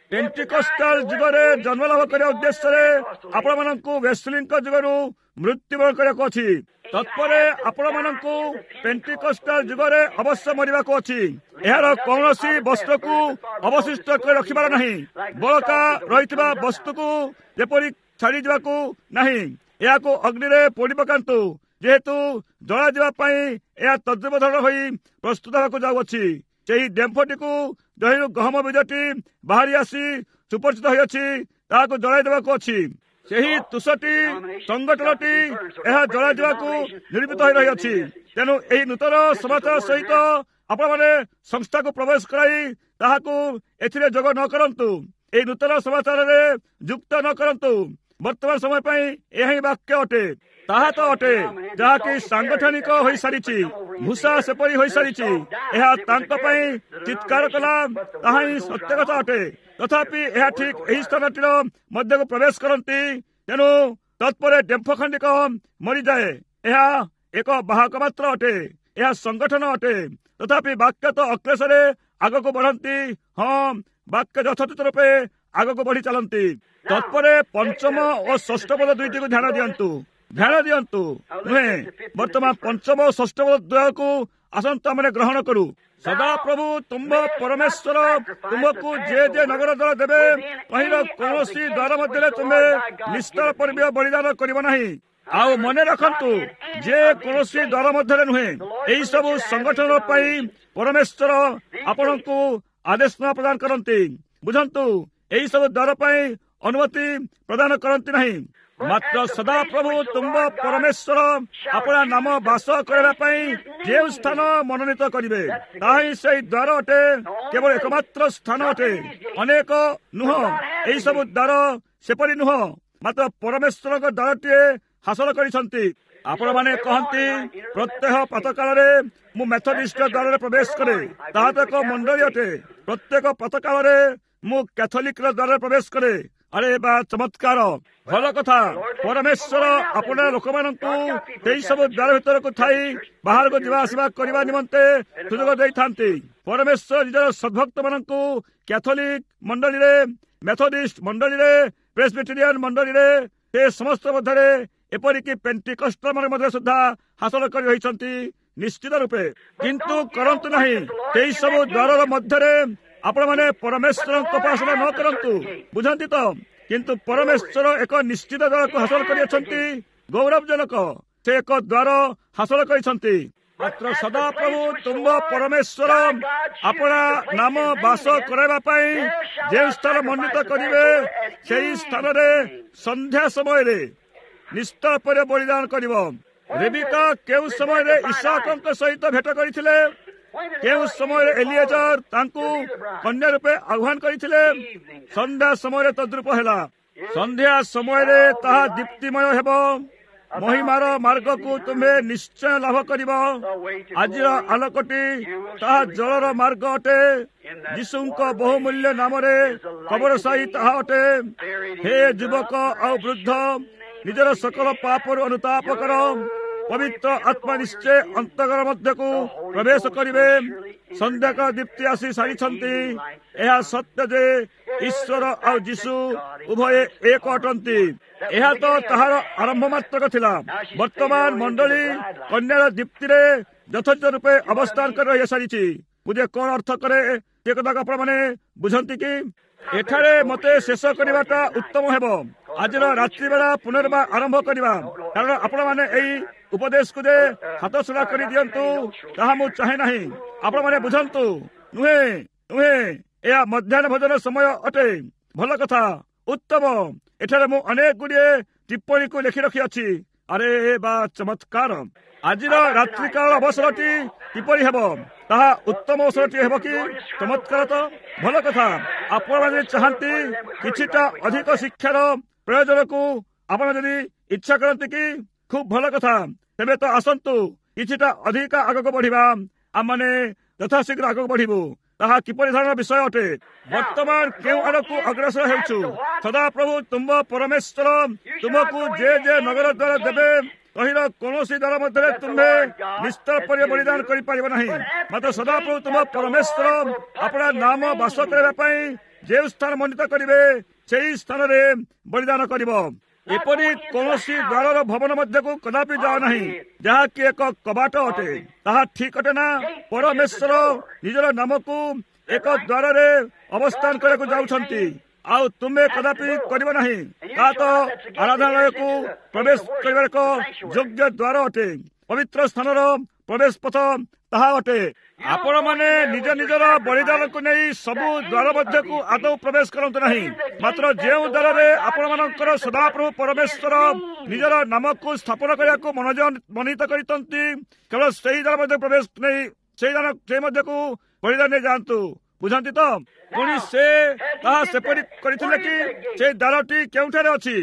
ପେଣ୍ଟିକୋଷ୍ଟାଲ ଯୁଗରେ ଜନ୍ମ ଲାଭ କରିବା ଉଦ୍ଦେଶ୍ୟରେ ଆପଣମାନଙ୍କୁ ୱେସ୍ଲିଙ୍କ ଯୁଗରୁ ମୃତ୍ୟୁବରଣ କରିବାକୁ ଅଛି। ତତ୍ପରେ ଆପଣମାନଙ୍କୁ ପେଣ୍ଟିକୋଷ୍ଟାଲ ଯୁଗରେ ଅବଶ୍ୟ ମରିବାକୁ ଅଛି। ଏହାର କୌଣସି ବସ୍ତୁକୁ ଅବଶିଷ୍ଟ କରି ରଖିବାର ନାହିଁ। ବଳକା ରହିଥିବା ବସ୍ତୁକୁ ଯେପରି ଛାଡ଼ିଯିବାକୁ ନାହିଁ। ଏହାକୁ ଅଗ୍ନିରେ ପୋଡ଼ି ପକାନ୍ତୁ, ଯେହେତୁ ଜଳାଯିବା ପାଇଁ ଏହା ତଦ୍ରୁପ ଧରଣ ହୋଇ ପ୍ରସ୍ତୁତ ହେବାକୁ ଯାଉଅଛି। ସେହି ଡେମ୍ଫଟିକୁ ଯହିଁରୁ ଗହମ ବୀଜଟି ବାହାରି ଆସି ସୁପରିଚିତ ହୋଇଅଛି, ତାହାକୁ ଜଳାଇ ଦେବାକୁ ଅଛି। ସେହି ତୁଷଟି ସଂଗଠନଟି ଏହା ଜଳାଯିବାକୁ ନିର୍ମିତ ହୋଇ ରହିଅଛି। ତେଣୁ ଏହି ନୂତନ ସମାଚାର ସହିତ ଆପଣମାନେ ସଂସ୍ଥାକୁ ପ୍ରବେଶ କରାଇ ତାହାକୁ ଏଥିରେ ଯୋଗ ନ କରନ୍ତୁ। ଏହି ନୂତନ ସମାଚାରରେ ଯୁକ୍ତ ନ କରନ୍ତୁ। ବର୍ତ୍ତମାନ ସମୟ ପାଇଁ ଏହା ହିଁ ବାକ୍ୟ ଅଟେ। ତାହା ତ ଅଟେ ଯାହାକି ସାଂଗଠନିକ ହୋଇସାରିଛି। ମୂଷା ସେପରି ହୋଇସାରିଛି। ଏହା ତାଙ୍କ ପାଇଁ ଚିତ୍କାର କଲା। ତାହା ହିଁ ସତ୍ୟ କଥା ଅଟେ। ତଥାପି ଏହା ଠିକ୍ ଏହି ସ୍ଥାନଟିର ମଧ୍ୟକୁ ପ୍ରବେଶ କରନ୍ତି। ତେଣୁ ତତ୍ପରେ ଡେମ୍ଫ ଖଣ୍ଡିକ ମରିଯାଏ। ଏହା ଏକ ବାହକ ମାତ୍ର ଅଟେ। ଏହା ସଂଗଠନ ଅଟେ। ତଥାପି ବାକ୍ୟ ତ ଅକ୍ଲେଶରେ ଆଗକୁ ବଢ଼ନ୍ତି। ହଁ, ବାକ୍ୟ ଯଥାର୍ଥ ରୂପେ ଆଗକୁ ବଢ଼ି ଚାଲନ୍ତି। ତତ୍ପରେ ପଞ୍ଚମ ଓ ଷଷ୍ଠ ପଦ ଦୁଇଟିକୁ ଧ୍ୟାନ ଦିଅନ୍ତୁ। ନୁହେଁ, ବର୍ତ୍ତମାନ ପଞ୍ଚମ ଓ ଷଷ୍ଠ ପଦ ଦ୍ୱୟକୁ ଆସନ୍ତୁ ଆମେ ଗ୍ରହଣ କରୁ। ସଦାପ୍ରଭୁ ତୁମ୍ଭ ପରମେଶ୍ୱର ତୁମକୁ ଯେ ନଗର ଦ୍ୱାର ଦେବେ, ତହିଁର କୌଣସି ଦ୍ୱାର ମଧ୍ୟରେ ତୁମେ ନିସ୍ତର ପରିବୀୟ ବଳିଦାନ କରିବ ନାହିଁ। ଆଉ ମନେ ରଖନ୍ତୁ, ଯେ କୌଣସି ଦ୍ୱାର ମଧ୍ୟରେ ନୁହେଁ। ଏହି ସବୁ ସଂଗଠନ ପାଇଁ ପରମେଶ୍ୱର ଆପଣଙ୍କୁ ଆଦେଶନାମା ପ୍ରଦାନ କରନ୍ତି। ବୁଝନ୍ତୁ, ଏହି ସବୁ ଦ୍ୱାର ପାଇଁ ଅନୁମତି ପ୍ରଦାନ କରନ୍ତି ନାହିଁ। ମାତ୍ର ସଦାପ୍ରଭୁ ତୁମ୍ଭ ପରମେଶ୍ୱର ଆପଣା ନାମ ବାସ କରିବା ପାଇଁ ଯେଉଁ ସ୍ଥାନ ମନୋନୀତ କରିବେ, ତାହା ହିଁ ସେହି ଦ୍ୱାର ଅଟେ। କେବଳ ଏକମାତ୍ର ସ୍ଥାନ ଅଟେ, ଅନେକ ନୁହଁ। ଏହି ସବୁ ଦ୍ୱାର ସେପରି ନୁହଁ। ମାତ୍ର ପରମେଶ୍ୱରଙ୍କ ଦ୍ୱାରଟିଏ ହାସଲ କରିଛନ୍ତି। ଆପଣମାନେ କହନ୍ତି, ପ୍ରତ୍ୟହ ପ୍ରାତଃକାଳରେ ମୁଁ ମେଥୋଡିଷ୍ଟ ଦ୍ୱାରରେ ପ୍ରବେଶ କରେ। ତାହା ତ ଏକ ମଣ୍ଡଳୀ ଅଟେ। ପ୍ରତ୍ୟେକ ପ୍ରାତଃକାଳରେ ମୁଁ କ୍ୟାଥୋଲିକର ଦ୍ୱାରରେ ପ୍ରବେଶ କରେ। ଆରେ ବା ଚମତ୍କାର, ଭଲ କଥା। ପରମେଶ୍ୱର ଆପଣା ଲୋକମାନଙ୍କୁ ସେହି ସବୁ ଦ୍ୱାର ଭିତରକୁ ଥାଇ ବାହାରକୁ ଯିବା ଆସିବା କରିବା ନିମନ୍ତେ ସୁଯୋଗ ଦେଇଥାନ୍ତି। ପରମେଶ୍ୱର ନିଜର ସଦ୍ଭକ୍ତ ମାନଙ୍କୁ କ୍ୟାଥୋଲିକ ମଣ୍ଡଳୀରେ, ମେଥୋଡିଷ୍ଟ ମଣ୍ଡଳୀରେ, ପ୍ରେସବିଟେରିଆନ ମଣ୍ଡଳୀରେ, ସେ ସମସ୍ତ ମଧ୍ୟରେ, ଏପରିକି ପେଣ୍ଟିକୋଷ୍ଟାଲ ମଧ୍ୟରେ ସୁଦ୍ଧା ହାସଲ କରି ରହିଛନ୍ତି ନିଶ୍ଚିତ ରୂପେ। କିନ୍ତୁ କରନ୍ତୁ ନାହିଁ ସେହି ସବୁ ଦ୍ୱାରର ମଧ୍ୟରେ ଆପଣମାନେ ପରମେଶ୍ୱରଙ୍କ ଉପାସନା ନ କରନ୍ତୁ। ବୁଝନ୍ତି ତ? କିନ୍ତୁ ପରମେଶ୍ୱର ଏକ ନିଶ୍ଚିତ ଦ୍ୱାରକୁ ହାସଲ କରିଅଛନ୍ତି। ଗୌରବଜନକ, ସେ ଏକ ଦ୍ୱାର ହାସଲ କରିଛନ୍ତି। ମାତ୍ର ସଦାପ୍ରଭୁ ତୁମ୍ଭ ପରମେଶ୍ୱର ଆପଣା ନାମ ବାସ କରାଇବା ପାଇଁ ଯେଉଁ ସ୍ଥାନ ମନୋନୀତ କରିବେ, ସେହି ସ୍ଥାନରେ ସନ୍ଧ୍ୟା ସମୟରେ ନିସ୍ତର ପରେ ବଳିଦାନ କରିବ। ରେବିକା କେଉଁ ସମୟରେ ଇସାକଙ୍କ ସହିତ ଭେଟ କରିଥିଲେ? କେଉଁ ସମୟରେ ଏଲିଏଜର ତାଙ୍କୁ କନ୍ୟା ରୂପେ ଆହ୍ୱାନ କରିଥିଲେ? ସନ୍ଧ୍ୟା ସମୟରେ ତଦ୍ରୂପ ହେଲା। ସନ୍ଧ୍ୟା ସମୟରେ ତାହା ଦୀପ୍ତିମୟ ହେବ। ମହିମାର ମାର୍ଗକୁ ତୁମେ ନିଶ୍ଚୟ ଲାଭ କରିବ। ଆଜିର ଆଲୋକଟି ତାହା ଜଳର ମାର୍ଗ ଅଟେ। ଯୀଶୁଙ୍କ ବହୁମୂଲ୍ୟ ନାମରେ କବରସାହି ତାହା ଅଟେ। ହେ ଯୁବକ ଆଉ ବୃଦ୍ଧ, ନିଜର ସକଳ ପାପରୁ ଅନୁତାପ କର। ପବିତ୍ର ଆତ୍ମା ନିଶ୍ଚୟ ଅନ୍ତର ମଧ୍ୟକୁ ପ୍ରବେଶ କରିବେ। ସନ୍ଧ୍ୟାକାଳ ଦୀପ୍ତି ଆସି ସାରିଛନ୍ତି। ଏହା ସତ୍ୟ ଯେ ଈଶ୍ୱର ଆଉ ଯୀଶୁ ଉଭୟ ଏକ ଅଟନ୍ତି। ଏହା ତ ତାହାର ଆରମ୍ଭ ମାତ୍ରକ ଥିଲା। ବର୍ତ୍ତମାନ ମଣ୍ଡଳୀ କନ୍ୟାର ଦୀପ୍ତିରେ ଯଥାର୍ଥ ରୂପେ ଅବସ୍ଥାନ କରି ରହିସାରିଛି। ମୁଁ ଯେ କଣ ଅର୍ଥ କରେ ସେ କଥାକୁ ଆପଣମାନେ ବୁଝନ୍ତି କି? ଏଠାରେ ମତେ ଶେଷ କରିବାଟା ଉତ୍ତମ ହେବ। ଆଜିର ରାତ୍ରି ବେଳା ପୁନର୍ବାର ଆରମ୍ଭ କରିବା। କାରଣ ଆପଣମାନେ ଏହି ଉପଦେଶକୁ ଯେ ହାତଛଡ଼ା କରି ଦିଅନ୍ତୁ, ତାହା ମୁଁ ଚାହେଁ ନାହିଁ। ଆପଣମାନେ ବୁଝନ୍ତୁ। ନୁହେଁ, ଏହା ମଧ୍ୟାହ୍ନ ଭୋଜନ ସମୟ ଅଟେ। ଭଲ କଥା, ଉତ୍ତମ। ଏଠାରେ ମୁଁ ଅନେକ ଗୁଡ଼ିଏ ଟିପ୍ପଣୀକୁ ଲେଖି ରଖିଅଛି। ଆରେ ବା ଚମତ୍କାର। ଆଜିର ରାତ୍ରିକାଳ ଅବସରଟି କିପରି ହେବ? ତାହା ଉତ୍ତମ ଅବସରଟି ହେବ କି? ଚମତ୍କାର ତ, ଭଲ କଥା। ଆପଣମାନେ ଚାହାନ୍ତି କିଛିଟା ଅଧିକ ଶିକ୍ଷାର ପ୍ରୟୋଜନକୁ ଆପଣ ଯଦି ଇଚ୍ଛା କରନ୍ତି କି? ଖୁବ୍ ଭଲ କଥା। ତେବେ ତ ଆସନ୍ତୁ କିଛିଟା ଅଧିକ ଆଗକୁ ବଢିବା। ଆମମାନେ ଯଥାଶୀଘ୍ର ଆଗକୁ ବଢିବୁ। ତାହା କିପରି ଧରଣର ବିଷୟ ଅଟେ। ବର୍ତ୍ତମାନ କେଉଁ ଆଡ଼କୁ ଅଗ୍ରସର ହେଉଛୁ? ସଦାପ୍ରଭୁ ତୁମ ପରମେଶ୍ୱର ତୁମକୁ ଯେ ନଗର ଦ୍ୱାର ଦେବେ ତହିଁର କୌଣସି ଦ୍ୱାର ମଧ୍ୟରେ ତୁମ୍ଭେ ନିସ୍ତରପରି ବଳିଦାନ କରିପାରିବ ନାହିଁ। ମାତ୍ର ସଦାପ୍ରଭୁ ତୁମ ପରମେଶ୍ୱର ଆପଣା ନାମ ବାସ କରିବା ପାଇଁ ଯେଉଁ ସ୍ଥାନ ମଣ୍ଡିତ କରିବେ ସେହି ସ୍ଥାନରେ ବଳିଦାନ କରିବ। ଏପରି କୌଣସି ଦ୍ୱାରର ଭବନ ମଧ୍ୟକୁ କଦାପି ଯାଅ ନାହିଁ ଯାହାକି ଏକ କବାଟ ଅଟେ। ତାହା ଠିକ ଅଟେ ନା? ପରମେଶ୍ୱର ନିଜର ନାମକୁ ଏକ ଦ୍ୱାରରେ ଅବସ୍ଥାନ କରିବାକୁ ଯାଉଛନ୍ତି, ଆଉ ତୁମେ କଦାପି କରିବ ନାହିଁ। ତାହା ତ ଆରାଧନାଳୟକୁ ପ୍ରବେଶ କରିବାର ଏକ ଯୋଗ୍ୟ ଦ୍ୱାର ଅଟେ। ପବିତ୍ର ସ୍ଥାନର ପ୍ରବେଶ ପଥ ତାହା ଅଟେ। ଆପଣମାନେ ନିଜ ନିଜର ବଳିଦାନକୁ ନେଇ ସବୁ ଦ୍ୱାର ମଧ୍ୟକୁ ଆଦୌ ପ୍ରବେଶ କରନ୍ତୁ ନାହିଁ। ମାତ୍ର ଯେଉଁ ଦ୍ୱାରରେ ଆପଣମାନଙ୍କର ସଦାପ୍ରଭୁ ପରମେଶ୍ୱର ନିଜର ନାମକୁ ସ୍ଥାପନ କରିବାକୁ ମନୋନୀତ କରିଛନ୍ତି, କେବଳ ସେହି ଦ୍ୱାର ମଧ୍ୟ ପ୍ରବେଶ ନେଇ ସେହି ମଧ୍ୟକୁ ବଳିଦାନ ନେଇ ଯାଆନ୍ତୁ। ବୁଝନ୍ତି ତ? ପୁଣି ସେ ତାହା ସେପରି କରିଥିଲେ କି ସେହି ଦ୍ୱାରଟି କେଉଁଠାରେ ଅଛି?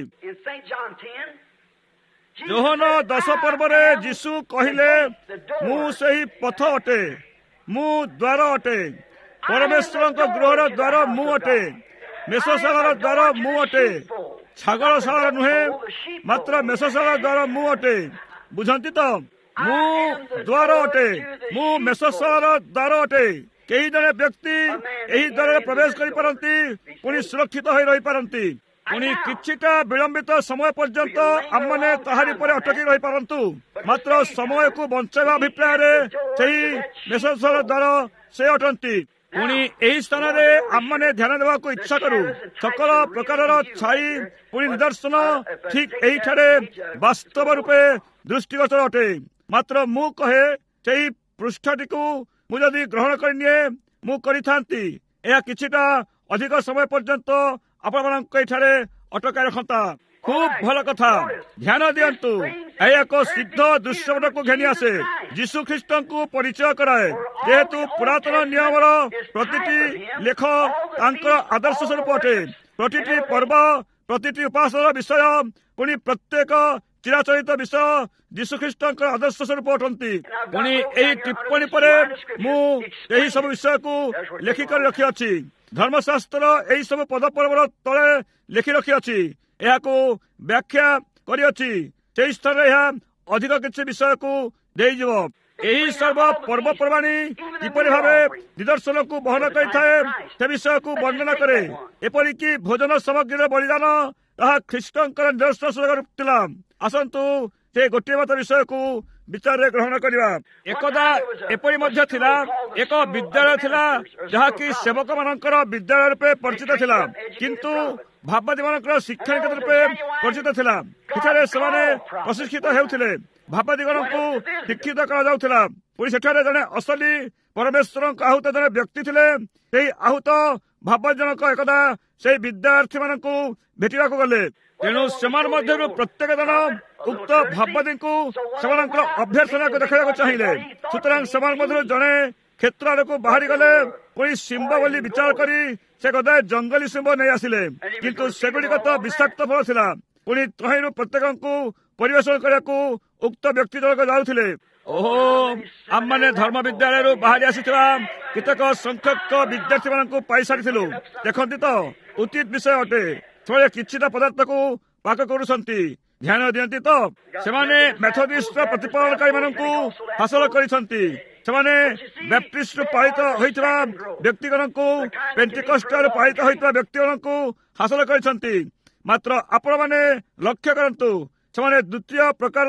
ଯୋହନ 10 ପର୍ବରେ ଯୀଶୁ କହିଲେ, ମୁଁ ସେହି ପଥ ଅଟେ, ମୁଁ ଦ୍ୱାର ଅଟେ। ପରମେଶ୍ୱରଙ୍କ ଗୃହର ଦ୍ୱାର ମୁଁ ଅଟେ। ମେଷଶାଳାର ଦ୍ୱାର ମୁଁ ଅଟେ। ଛାଗଳଶାଳାର ନୁହେଁ, ମାତ୍ର ମେଷଶାଳାର ଦ୍ୱାର ମୁଁ ଅଟେ। ବୁଝନ୍ତି ତ? ମୁଁ ଦ୍ୱାର ଅଟେ, ମୁଁ ମେଷଶାଳାର ଦ୍ୱାର ଅଟେ। କେହି ଜଣେ ବ୍ୟକ୍ତି ଏହି ଦ୍ୱାରରେ ପ୍ରବେଶ କରିପାରନ୍ତି, ପୁଣି ସୁରକ୍ଷିତ ହୋଇ ରହିପାରନ୍ତି। ପୁଣି କିଛିଟା ବିଳମ୍ବିତ ସମୟ ପର୍ଯ୍ୟନ୍ତ ଆମମାନେ ତାହାରି ଉପରେ ଅଟକି ରହିପାରନ୍ତୁ। ମାତ୍ର ସମୟକୁ ବଞ୍ଚାଇବା ଅଭିପ୍ରାୟରେ ସେହି ମେଷଶାଳାର ଦ୍ୱାର ସେ ଅଟନ୍ତି। ପୁଣି ଏହି ସ୍ଥାନରେ ଆମମାନେ ଧ୍ୟାନ ଦେବାକୁ ଇଚ୍ଛା କରୁ। ସକଳ ପ୍ରକାରର ଛାଇ ପୁଣି ନିଦର୍ଶନ ଠିକ ଏହିଠାରେ ବାସ୍ତବ ରୂପେ ଦୃଷ୍ଟିଗୋଚର ଅଟେ। ମାତ୍ର ମୁଁ କହେ, ସେହି ପୃଷ୍ଠଟିକୁ ମୁଁ ଯଦି ଗ୍ରହଣ କରିନିଏ, ମୁଁ କରିଥାନ୍ତି ଏହା କିଛିଟା ଅଧିକ ସମୟ ପର୍ଯ୍ୟନ୍ତ ଆପଣମାନଙ୍କ ଏଠାରେ ଅଟକାଇ ରଖନ୍ତା। ଖୁବ୍ ଭଲ କଥା। ଧ୍ୟାନ ଦିଅନ୍ତୁ, ଏହା ଏକ ସିଦ୍ଧ ଦୃଶ୍ୟକୁ ଘେନି ଆସେ। ଯୀଶୁ ଖ୍ରୀଷ୍ଟଙ୍କୁ ପରିଚୟ କରାଏ। ଯେହେତୁ ପୁରାତନ ନିୟମର ପ୍ରତିଟି ଲେଖ ତାଙ୍କର ଆଦର୍ଶ ସ୍ୱରୂପ ଅଟେ। ପ୍ରତିଟି ପର୍ବ, ପ୍ରତିଟି ଉପାସନାର ବିଷୟ, ପୁଣି ପ୍ରତ୍ୟେକ ଚିରାଚରିତ ବିଷୟ ଯୀଶୁଖ୍ରୀଷ୍ଟଙ୍କର ଆଦର୍ଶ ସ୍ୱରୂପ ଅଟନ୍ତି। ପୁଣି ଏହି ଟିପ୍ପଣୀ ପରେ ମୁଁ ଏହି ସବୁ ବିଷୟକୁ ଲେଖିକରି ରଖିଅଛି। ଧର୍ମଶାସ୍ତ୍ର ଏହି ସବୁ ପଦପର୍ବର ତଳେ ଲେଖି ରଖିଅଛି, ଏହାକୁ ବ୍ୟାଖ୍ୟା କରିଅଛି। ସେହି ସ୍ତରରେ ଏହା ଅଧିକ କିଛି ବିଷୟକୁ ଦେଇଯିବ। ଏହି ସର୍ବ ପର୍ବପର୍ବାଣୀ କିପରି ଭାବେ ନିଦର୍ଶନକୁ ବହନ କରିଥାଏ ସେ ବିଷୟକୁ ବର୍ଣ୍ଣନା କରେ। ଏପରିକି ଭୋଜନ ସାମଗ୍ରୀର ବଳିଦାନ ତାହା ଖ୍ରୀଷ୍ଟଙ୍କର ନିଦର୍ଶନ ସ୍ୱରୂପ ଥିଲା। ଆସନ୍ତୁ ସେ ଗୋଟିଏ ମାତ୍ର ବିଷୟକୁ ବିଚାରରେ ଗ୍ରହଣ କରିବା। ଏକଦା ଏପରି ମଧ୍ୟ ଥିଲା, ଏକ ବିଦ୍ୟାଳୟ ଥିଲା ଯାହାକି ସେବକ ମାନଙ୍କର ବିଦ୍ୟାଳୟ ରୂପେ ପରିଚିତ ଥିଲା, କିନ୍ତୁ ଭାବବାଦୀମାନଙ୍କର ଶିକ୍ଷାନିକେତନ ରୂପେ ପରିଚିତ ଥିଲା। ସେଠାରେ ସେମାନେ ପ୍ରଶିକ୍ଷିତ ହେଉଥିଲେ, ଭାବବାଦୀଗଣଙ୍କୁ ଶିକ୍ଷିତ କରାଯାଉଥିଲା। ପୁଣି ସେଠାରେ ଜଣେ ଅସଲି ପରମେଶ୍ୱରଙ୍କ ଆହୁତ ଜଣେ ବ୍ୟକ୍ତି ଥିଲେ। ସେହି ଆହୁତ ଭାବବାଦୀ ଜଣକ ଏକଦା ସେହି ବିଦ୍ୟାର୍ଥୀ ମାନଙ୍କୁ ଭେଟିବାକୁ ଗଲେ। ତେଣୁ ସେମାନେ ମଧ୍ୟରୁ ପ୍ରତ୍ୟେକ ଜଣ ଉକ୍ତ ଭାବବାଦୀଙ୍କୁ ସେମାନଙ୍କର ଅଭ୍ୟର୍ଥନାକୁ ଦେଖାଇବାକୁ ଚାହିଁଲେ। ସୁତରାଂ ସେମାନେ ମଧ୍ୟରୁ ଜଣେ କ୍ଷେତ୍ର ଆଡ଼କୁ ବାହାରିଗଲେ। ପୁଣି ଶିମ୍ବ ବୋଲି ବିଚାର କରି ସେ ଗୋଟାଏ ଜଙ୍ଗଲୀ ଶିମ୍ବ ନେଇ ଆସିଲେ, କିନ୍ତୁ ସେଗୁଡ଼ିକ ତ ବିଷାକ୍ତ ଫଳ ଥିଲା। ପୁଣି ତହିଁରୁ ପ୍ରତ୍ୟେକଙ୍କୁ ପରିବେଷଣ କରିବାକୁ ଉକ୍ତ ବ୍ୟକ୍ତି ଜଣକ ଯାଉଥିଲେ। ଓହୋ, ଆମମାନେ ଧର୍ମ ବିଦ୍ୟାଳୟରୁ ବାହାରି ଆସିଥିବା କେତେକ ସଂଖ୍ୟକ ବିଦ୍ୟାର୍ଥୀ ମାନଙ୍କୁ ପାଇସାରିଥିଲୁ। ଦେଖନ୍ତି ତ, ଉଚିତ ବିଷୟ ଅଟେ। ସେମାନେ କିଛିଟା ପଦାର୍ଥକୁ ପାକ କରୁଛନ୍ତି। ଧ୍ୟାନ ଦିଅନ୍ତି ତ, ସେମାନେ ମେଥୋଡିଷ୍ଟର ପ୍ରତିପାଳନକାରୀ ମାନଙ୍କୁ ହାସଲ କରିଛନ୍ତି। ସେମାନେ ବ୍ୟାପ୍ଟିଷ୍ଟରୁ ପାଳିତ ହୋଇଥିବା ବ୍ୟକ୍ତିଗଣଙ୍କୁ, ପେଣ୍ଟିକଷ୍ଟାଲରୁ ପାଳିତ ହୋଇଥିବା ବ୍ୟକ୍ତିଗଣଙ୍କୁ ହାସଲ କରିଛନ୍ତି। ମାତ୍ର ଆପଣମାନେ ଲକ୍ଷ୍ୟ କରନ୍ତୁ, ସେମାନେ ଦ୍ୱିତୀୟ ପ୍ରକାରର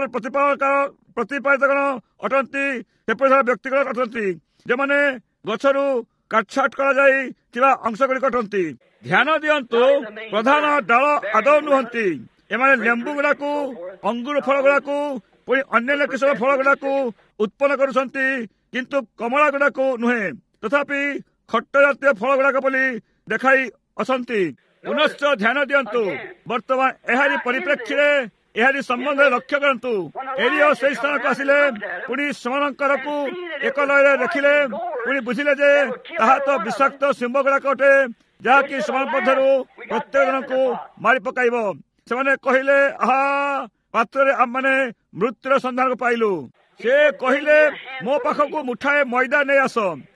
ପ୍ରତିପାଳିତଗଣ ଅଟନ୍ତି। ସେପରି ବ୍ୟକ୍ତିଗଣ ଅଟନ୍ତି ଯେଉଁମାନେ ଗଛରୁ କାଟଛାଟ କରାଯାଇ ଥିବା ଅଂଶଗୁଡ଼ିକ ଅଟନ୍ତି। ଧ୍ୟାନ ଦିଅନ୍ତୁ, ପ୍ରଧାନ ଡାଳ ଆଦୌ ନୁହନ୍ତି। ଏମାନେ ଲେମ୍ବୁ ଗୁଡାକୁ, ଅଙ୍ଗୁର ଫଳ ଗୁଡାକୁ, ପୁଣି ଅନ୍ୟାନ୍ୟ କିଶୋର ଫଳ ଗୁଡାକୁ ଉତ୍ପନ୍ନ କରୁଛନ୍ତି, କିନ୍ତୁ କମଳା ଗୁଡାକୁ ନୁହେଁ। ତଥାପି ଖଟ ଜାତୀୟ ଫଳ ଗୁଡାକ ବୋଲି ଦେଖାଇ ଅଛନ୍ତି। ପୁନଶ୍ଚ ଧ୍ୟାନ ଦିଅନ୍ତୁ, ବର୍ତ୍ତମାନ ଏହାରି ପରିପ୍ରେକ୍ଷୀରେ ଏହାରି ସମ୍ବନ୍ଧରେ ଲକ୍ଷ୍ୟ କରନ୍ତୁ। ଏଲିୟ ସେହି ସ୍ଥାନକୁ ଆସିଲେ, ପୁଣି ସେମାନଙ୍କରକୁ ଏକ ଲୟରେ ଦେଖିଲେ, ପୁଣି ବୁଝିଲେ ଯେ ତାହା ତ ବିଷାକ୍ତ ଶିମ୍ବ ଗୁଡାକ ଅଟେ, ଯାହାକି ସେମାନଙ୍କ ମଧ୍ୟରୁ ପ୍ରତ୍ୟେକ ଜଣଙ୍କୁ ମାରି ପକାଇବ। ସେମାନେ କହିଲେ, ଆହା, ପାତ୍ରରେ ଆମମାନେ ମୃତ୍ୟୁର ସନ୍ଧାନକୁ ପାଇଲୁ। ସେ କହିଲେ, ମୋ ପାଖକୁ ମୁଠାଏ ମଇଦା ନେଇ ଆସ।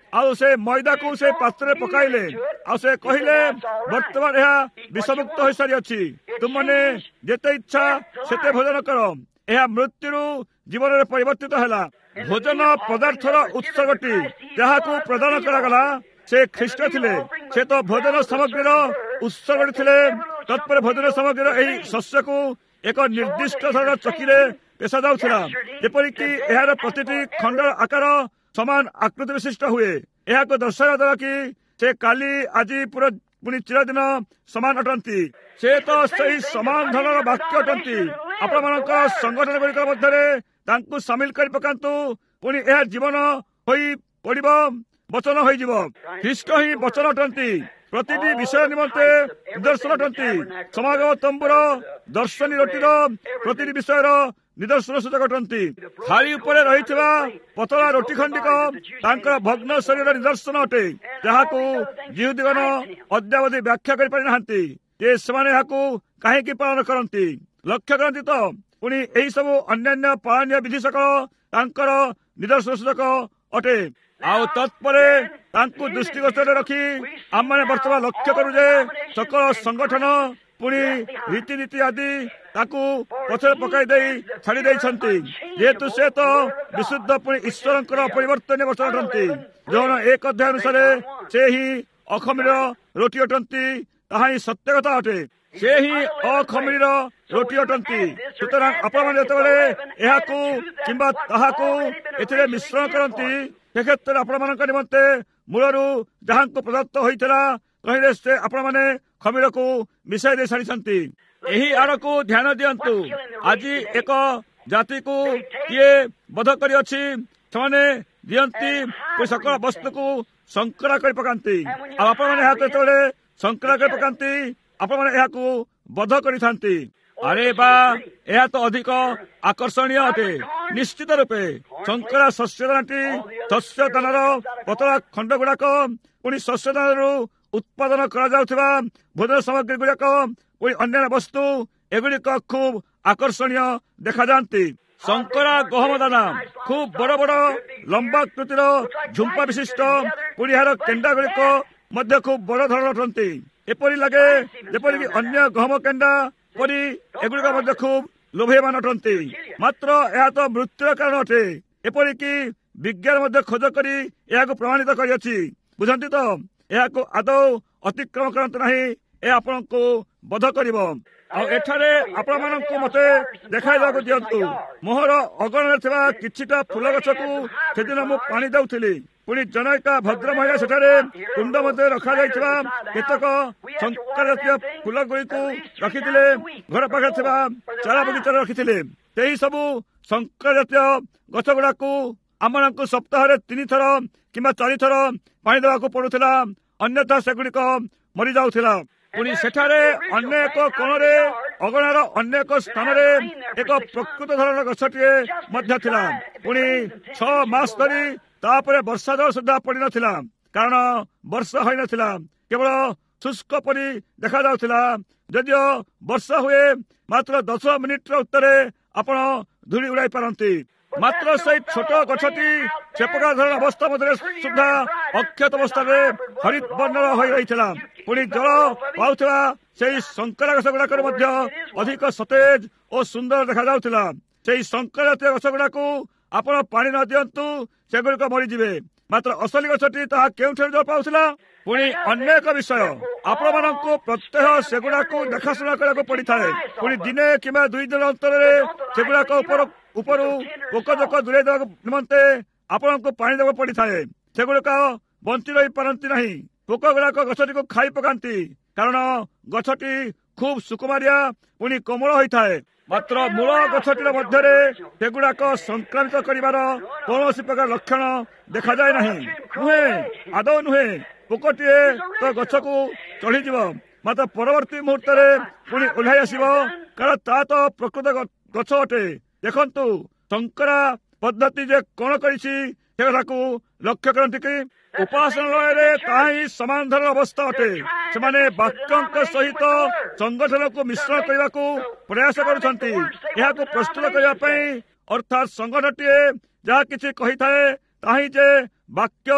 ଆଉ ସେ ମଇଦାକୁ ସେ ପାତ୍ରରେ ପକାଇଲେ ଆଉ ସେ କହିଲେ ବର୍ତ୍ତମାନ ଏହା ବିଷମୁକ୍ତ ହୋଇସାରିଅଛି, ତୁମମାନେ ଯେତେ ଇଚ୍ଛା ସେତେ ଭୋଜନ କର। ଏହା ମୃତ୍ୟୁରୁ ଜୀବନରେ ପରିବର୍ତ୍ତିତ ହେଲା। ଭୋଜନ ପଦାର୍ଥର ଉତ୍ସର୍ଗଟି ଯାହାକୁ ପ୍ରଦାନ କରାଗଲା ସେ ଖ୍ରୀଷ୍ଟ ଥିଲେ। ସେ ତ ଭୋଜନ ସାମଗ୍ରୀର ଉତ୍ସର୍ଗ ଥିଲେ। ତତ୍ପରେ ଭୋଜନ ସାମଗ୍ରୀର ଏହି ଶସ୍ୟକୁ ଏକ ନିର୍ଦ୍ଦିଷ୍ଟ ଧରଣର ଚକିରେ ପେଶା ଯାଉଥିଲା, ଯେପରିକି ଏହାର ପ୍ରତିଟି ଖଣ୍ଡର ଆକାର ସମାନ ଆକୃତି ବିଶିଷ୍ଟ ହୁଏ। ଏହାକୁ ଦର୍ଶାଇବା ଦ୍ୱାରା କି ସେ କାଲି ଆଜି ପୁଣି ଚିରଦିନ ସମାନ ଅଟନ୍ତି। ସେ ତ ସେହି ସମାନ ଧରଣର ବାକ୍ୟ ଅଟନ୍ତି। ଆପଣମାନଙ୍କ ସଂଗଠନ ଗୁଡ଼ିକ ମଧ୍ୟରେ ତାଙ୍କୁ ସାମିଲ କରି ପକାନ୍ତୁ, ପୁଣି ଏହା ଜୀବନ ହୋଇ ପଡ଼ିବ, ବଚନ ହୋଇଯିବ। ଖ୍ରୀଷ୍ଟ ହିଁ ବଚନ ଅଟନ୍ତି। ପ୍ରତିଟି ବିଷୟ ନିମନ୍ତେ ନିଦର୍ଶନ ଅଟନ୍ତି। ସମାଗମ ତମ୍ବୁର ଦର୍ଶନୀ ରୋଟିର ପ୍ରତିଟି ବିଷୟର ନିଦର୍ଶନ ସୂଚକ ଅଟନ୍ତି। ଥାଳି ଉପରେ ରହିଥିବା ପତଳା ରୋଟି ଖଣ୍ଡିକ ତାଙ୍କର ଭଗ୍ନ ଶରୀରର ନିଦର୍ଶନ ଅଟେ, ଯାହାକୁ ଜିହୁଦୀଗଣ ଅଦ୍ୟାବଧି ବ୍ୟାଖ୍ୟା କରିପାରି ନାହାନ୍ତି ଯେ ସେମାନେ ଏହାକୁ କାହିଁକି ପାଳନ କରନ୍ତି। ଲକ୍ଷ୍ୟ କରନ୍ତି ତ, ପୁଣି ଏହି ସବୁ ଅନ୍ୟାନ୍ୟ ପାଳନୀୟ ବିଧି ସକଳ ତାଙ୍କର ନିଦର୍ଶନ ସୂଚକ ଅଟେ। ଆଉ ତତ୍ପରେ ତାଙ୍କୁ ଦୃଷ୍ଟିଗୋଚରରେ ରଖି ଆମମାନେ ବର୍ତ୍ତମାନ ଲକ୍ଷ୍ୟ କରୁ ଯେ ସକଳ ସଂଗଠନ ପୁଣି ରୀତିନୀତି ଆଦି ତାକୁ ପଛରେ ପକାଇ ଦେଇ ଛାଡ଼ି ଦେଇଛନ୍ତି, ଯେହେତୁ ସେ ତ ବିଶୁଦ୍ଧ ପୁଣି ଈଶ୍ୱରଙ୍କର ପରିବର୍ତ୍ତନୀୟ ବଚନ ଅଟନ୍ତି। ଯୌନ 1 ଅଧ୍ୟାୟ ଅନୁସାରେ ସେ ହିଁ ଅଖମିର ରୋଟି ଅଟନ୍ତି। ତାହା ହିଁ ସତ୍ୟ କଥା ଅଟେ। ସେ ହିଁ ଅଖମିର ରୋଟି ଅଟନ୍ତି। ସୁତରାଂ ଆପଣମାନେ ଯେତେବେଳେ ଏହାକୁ କିମ୍ବା ତାହାକୁ ଏଥିରେ ମିଶ୍ରଣ କରନ୍ତି, ସେ କ୍ଷେତ୍ରରେ ଆପଣମାନଙ୍କ ନିମନ୍ତେ ମୂଳରୁ ଯାହାଙ୍କୁ ପ୍ରଦତ୍ତ ହୋଇଥିଲା କହିଲେ ସେ ଆପଣମାନେ ଖମିରକୁ ମିଶାଇ ଦେଇ ସାରିଛନ୍ତି। ଏହି ଆଡ଼କୁ ଧ୍ୟାନ ଦିଅନ୍ତୁ। ଆଜି ଏକ ଜାତିକୁ କିଏ ବଧ କରିଅଛି, ସେମାନେ ଦିଅନ୍ତି ସକଳ ବସ୍ତୁକୁ ସଂକରା କରି ପକାନ୍ତି। ଆଉ ଆପଣମାନେ ଏହାକୁ ଯେତେବେଳେ ସଂକରା କରି ପକାନ୍ତି, ଆପଣମାନେ ଏହାକୁ ବଧ କରିଥାନ୍ତି। ଆରେ ବା, ଏହା ତ ଅଧିକ ଆକର୍ଷଣୀୟ ଅଟେ। ନିଶ୍ଚିତ ରୂପେ ଶଙ୍କରା ଶସ୍ୟଦାନଟି, ଶସ୍ୟଦାନର ପତଳା ଖଣ୍ଡ ଗୁଡାକ, ପୁଣି ଶସ୍ୟଦାନରୁ ଉତ୍ପାଦନ କରାଯାଉଥିବା ଭୋଜନ ସାମଗ୍ରୀ ଗୁଡାକ, ପୁଣି ଅନ୍ୟାନ୍ୟ ବସ୍ତୁ, ଏଗୁଡିକ ଖୁବ୍ ଆକର୍ଷଣୀୟ ଦେଖାଯାଆନ୍ତି। ଶଙ୍କରା ଗହମ ଦାନା ଖୁବ୍ ବଡ ବଡ ଲମ୍ବା କୃତିର ଝୁମ୍ପା ବିଶିଷ୍ଟ, ପୁଣି ଏହାର କେଣ୍ଡା ଗୁଡିକ ମଧ୍ୟ ଖୁବ୍ ବଡ ଧରଣର ଅଟନ୍ତି। ଏପରି ଲାଗେ ଯେପରିକି ଅନ୍ୟ ଗହମ କେଣ୍ଡା ପରି ଏଗୁଡିକ ମଧ୍ୟ ଖୁବ୍ ଲୋଭ୍ୟମାନ ଅଟନ୍ତି। ମାତ୍ର ଏହା ତ ମୃତ୍ୟୁର କାରଣ ଅଟେ। ଏପରିକି ବିଜ୍ଞାନ ମଧ୍ୟ ଖୋଜ କରି ଏହାକୁ ପ୍ରମାଣିତ କରିଅଛି। ବୁଝନ୍ତି ତ, ଏହାକୁ ଆଦୌ ଅତିକ୍ରମ କରନ୍ତୁ ନାହିଁ, ଏହା ଆପଣଙ୍କୁ ବଧ କରିବ। ଆଉ ଏଠାରେ ଆପଣମାନଙ୍କୁ ମତେ ଦେଖାଇବାକୁ ଦିଅନ୍ତୁ। ମୋହର ଅଗଣରେ ଥିବା କିଛିଟା ଫୁଲ ଗଛକୁ ସେଦିନ ମୁଁ ପାଣି ଦେଉଥିଲି। ପୁଣି ଜଣେ ଏକ ଭଦ୍ର ମହିଳା ସେଠାରେ କୁଣ୍ଡ ମଧ୍ୟରେ ରଖାଯାଇଥିବା କେତେକ ଶଙ୍କରା ଜାତୀୟ ଫୁଲ ଗୁଡ଼ିକୁ ରଖିଥିଲେ। ଘର ପାଖରେ ଥିବା ଚାରା ବଗିଚାରେ ରଖିଥିଲେ। ସେହି ସବୁ ଶଙ୍କରା ଜାତୀୟ ଗଛ ଗୁଡାକୁ ଆମମାନଙ୍କୁ ସପ୍ତାହରେ 3 ଥର କିମ୍ବା 4 ଥର ପାଣି ଦେବାକୁ ପଡୁଥିଲା, ଅନ୍ୟଥା ସେଗୁଡିକ ମରିଯାଉଥିଲା। ପୁଣି ସେଠାରେ ଅନ୍ୟ ଏକ କୋଣରେ, ଅଗଣାର ଅନ୍ୟ ଏକ ସ୍ଥାନରେ ଏକ ପ୍ରକୃତ ଧରଣର ଗଛଟିଏ ମଧ୍ୟ ଥିଲା। ପୁଣି 6 ମାସ ଧରି ତାପରେ ବର୍ଷା ଜଳ ସୁଦ୍ଧା ପଡିନଥିଲା, କାରଣ ବର୍ଷା ହୋଇନଥିଲା, କେବଳ ଶୁଷ୍କ ପରି ଦେଖାଯାଉଥିଲା। ଯଦିଓ ବର୍ଷା ହୁଏ, ମାତ୍ର 10 ମିନିଟର ଉତ୍ତରେ ଆପଣ ଧୂଳି ଉଡାଇ ପାରନ୍ତି। ମାତ୍ର ସେଇ ଛୋଟ ଗଛଟି ସେପ୍ରକାର ଧରଣ ଅବସ୍ଥା ମଧ୍ୟରେ ସୁଦ୍ଧା ଅକ୍ଷତ ଅବସ୍ଥାରେ ହରିତ ବର୍ଣ୍ଣର ହୋଇ ରହିଥିଲା। ପୁଣି ଜଳ ପାଉଥିବା ସେଇ ଶଙ୍କରା ଗଛ ଗୁଡାକରେ ମଧ୍ୟ ଅଧିକ ସତେଜ ଓ ସୁନ୍ଦର ଦେଖାଯାଉଥିଲା। ସେଇ ଶଙ୍କରା ଜାତୀୟ ଗଛ ଗୁଡାକୁ ଆପଣ ପାଣି ନ ଦିଅନ୍ତୁ, ସେଗୁଡିକ ମରିଯିବେ। ମାତ୍ର ଅସଲି ଗଛଟି ତାହା କେଉଁଠାରୁ ଜଳ ପାଉଥିଲା? ପୁଣି ଅନ୍ୟ ଏକ ବିଷୟ, ଆପଣମାନଙ୍କୁ ପ୍ରତ୍ୟହ ସେଗୁଡାକୁ ଦେଖାଶୁଣା କରିବାକୁ ପଡିଥାଏ। ପୁଣି ଦିନେ କିମ୍ବା 2 ଦିନ ଅନ୍ତରରେ ସେଗୁଡାକ ଉପରୁ ପୋକଜୋକ ଦୂରେଇ ଦେବାକୁ ନିମନ୍ତେ ଆପଣଙ୍କୁ ପାଣି ଦେବାକୁ ପଡିଥାଏ। ସେଗୁଡିକ ବଞ୍ଚି ରହିପାରନ୍ତି ନାହିଁ। ପୋକ ଗୁଡାକ ଗଛଟିକୁ ଖାଇ ପକାନ୍ତି, କାରଣ ଗଛଟି ଖୁବ୍ ସୁକୁମାରିଆ ପୁଣି କୋମଳ ହୋଇଥାଏ। ମାତ୍ର ମୂଳ ଗଛଟିର ମଧ୍ୟରେ ସେଗୁଡାକ ସଂକ୍ରାମିତ କରିବାର କୌଣସି ପ୍ରକାର ଲକ୍ଷଣ ଦେଖାଯାଏ ନାହିଁ। ନୁହେଁ, ଆଦୌ ନୁହେଁ। ପୋକଟିଏ ତ ଗଛକୁ ଚଢିଯିବ, ମାତ୍ର ପରବର୍ତ୍ତୀ ମୁହୂର୍ତ୍ତରେ ପୁଣି ଓହ୍ଲାଇ ଆସିବ, କାରଣ ତାହା ତ ପ୍ରକୃତ ଗଛ ଅଟେ। ଦେଖନ୍ତୁ ଶଙ୍କରା ପଦ୍ଧତି ଯେ କଣ କରିଛି ସେ କଥାକୁ ଲକ୍ଷ୍ୟ କରନ୍ତି କି? ଉପାସନାଳୟରେ ତାହା ହିଁ ସମାନ ଧରଣର ଅବସ୍ଥା ଅଟେ। ସେମାନେ ବାକ୍ୟଙ୍କ ସହିତ ସଂଗଠନକୁ ମିଶ୍ରଣ କରିବାକୁ ପ୍ରୟାସ କରୁଛନ୍ତି, ଏହାକୁ ପ୍ରସ୍ତୁତ କରିବା ପାଇଁ। ଅର୍ଥାତ୍ ସଂଗଠନଟିଏ ଯାହା କିଛି କହିଥାଏ ତାହା ହିଁ ଯେ ବାକ୍ୟ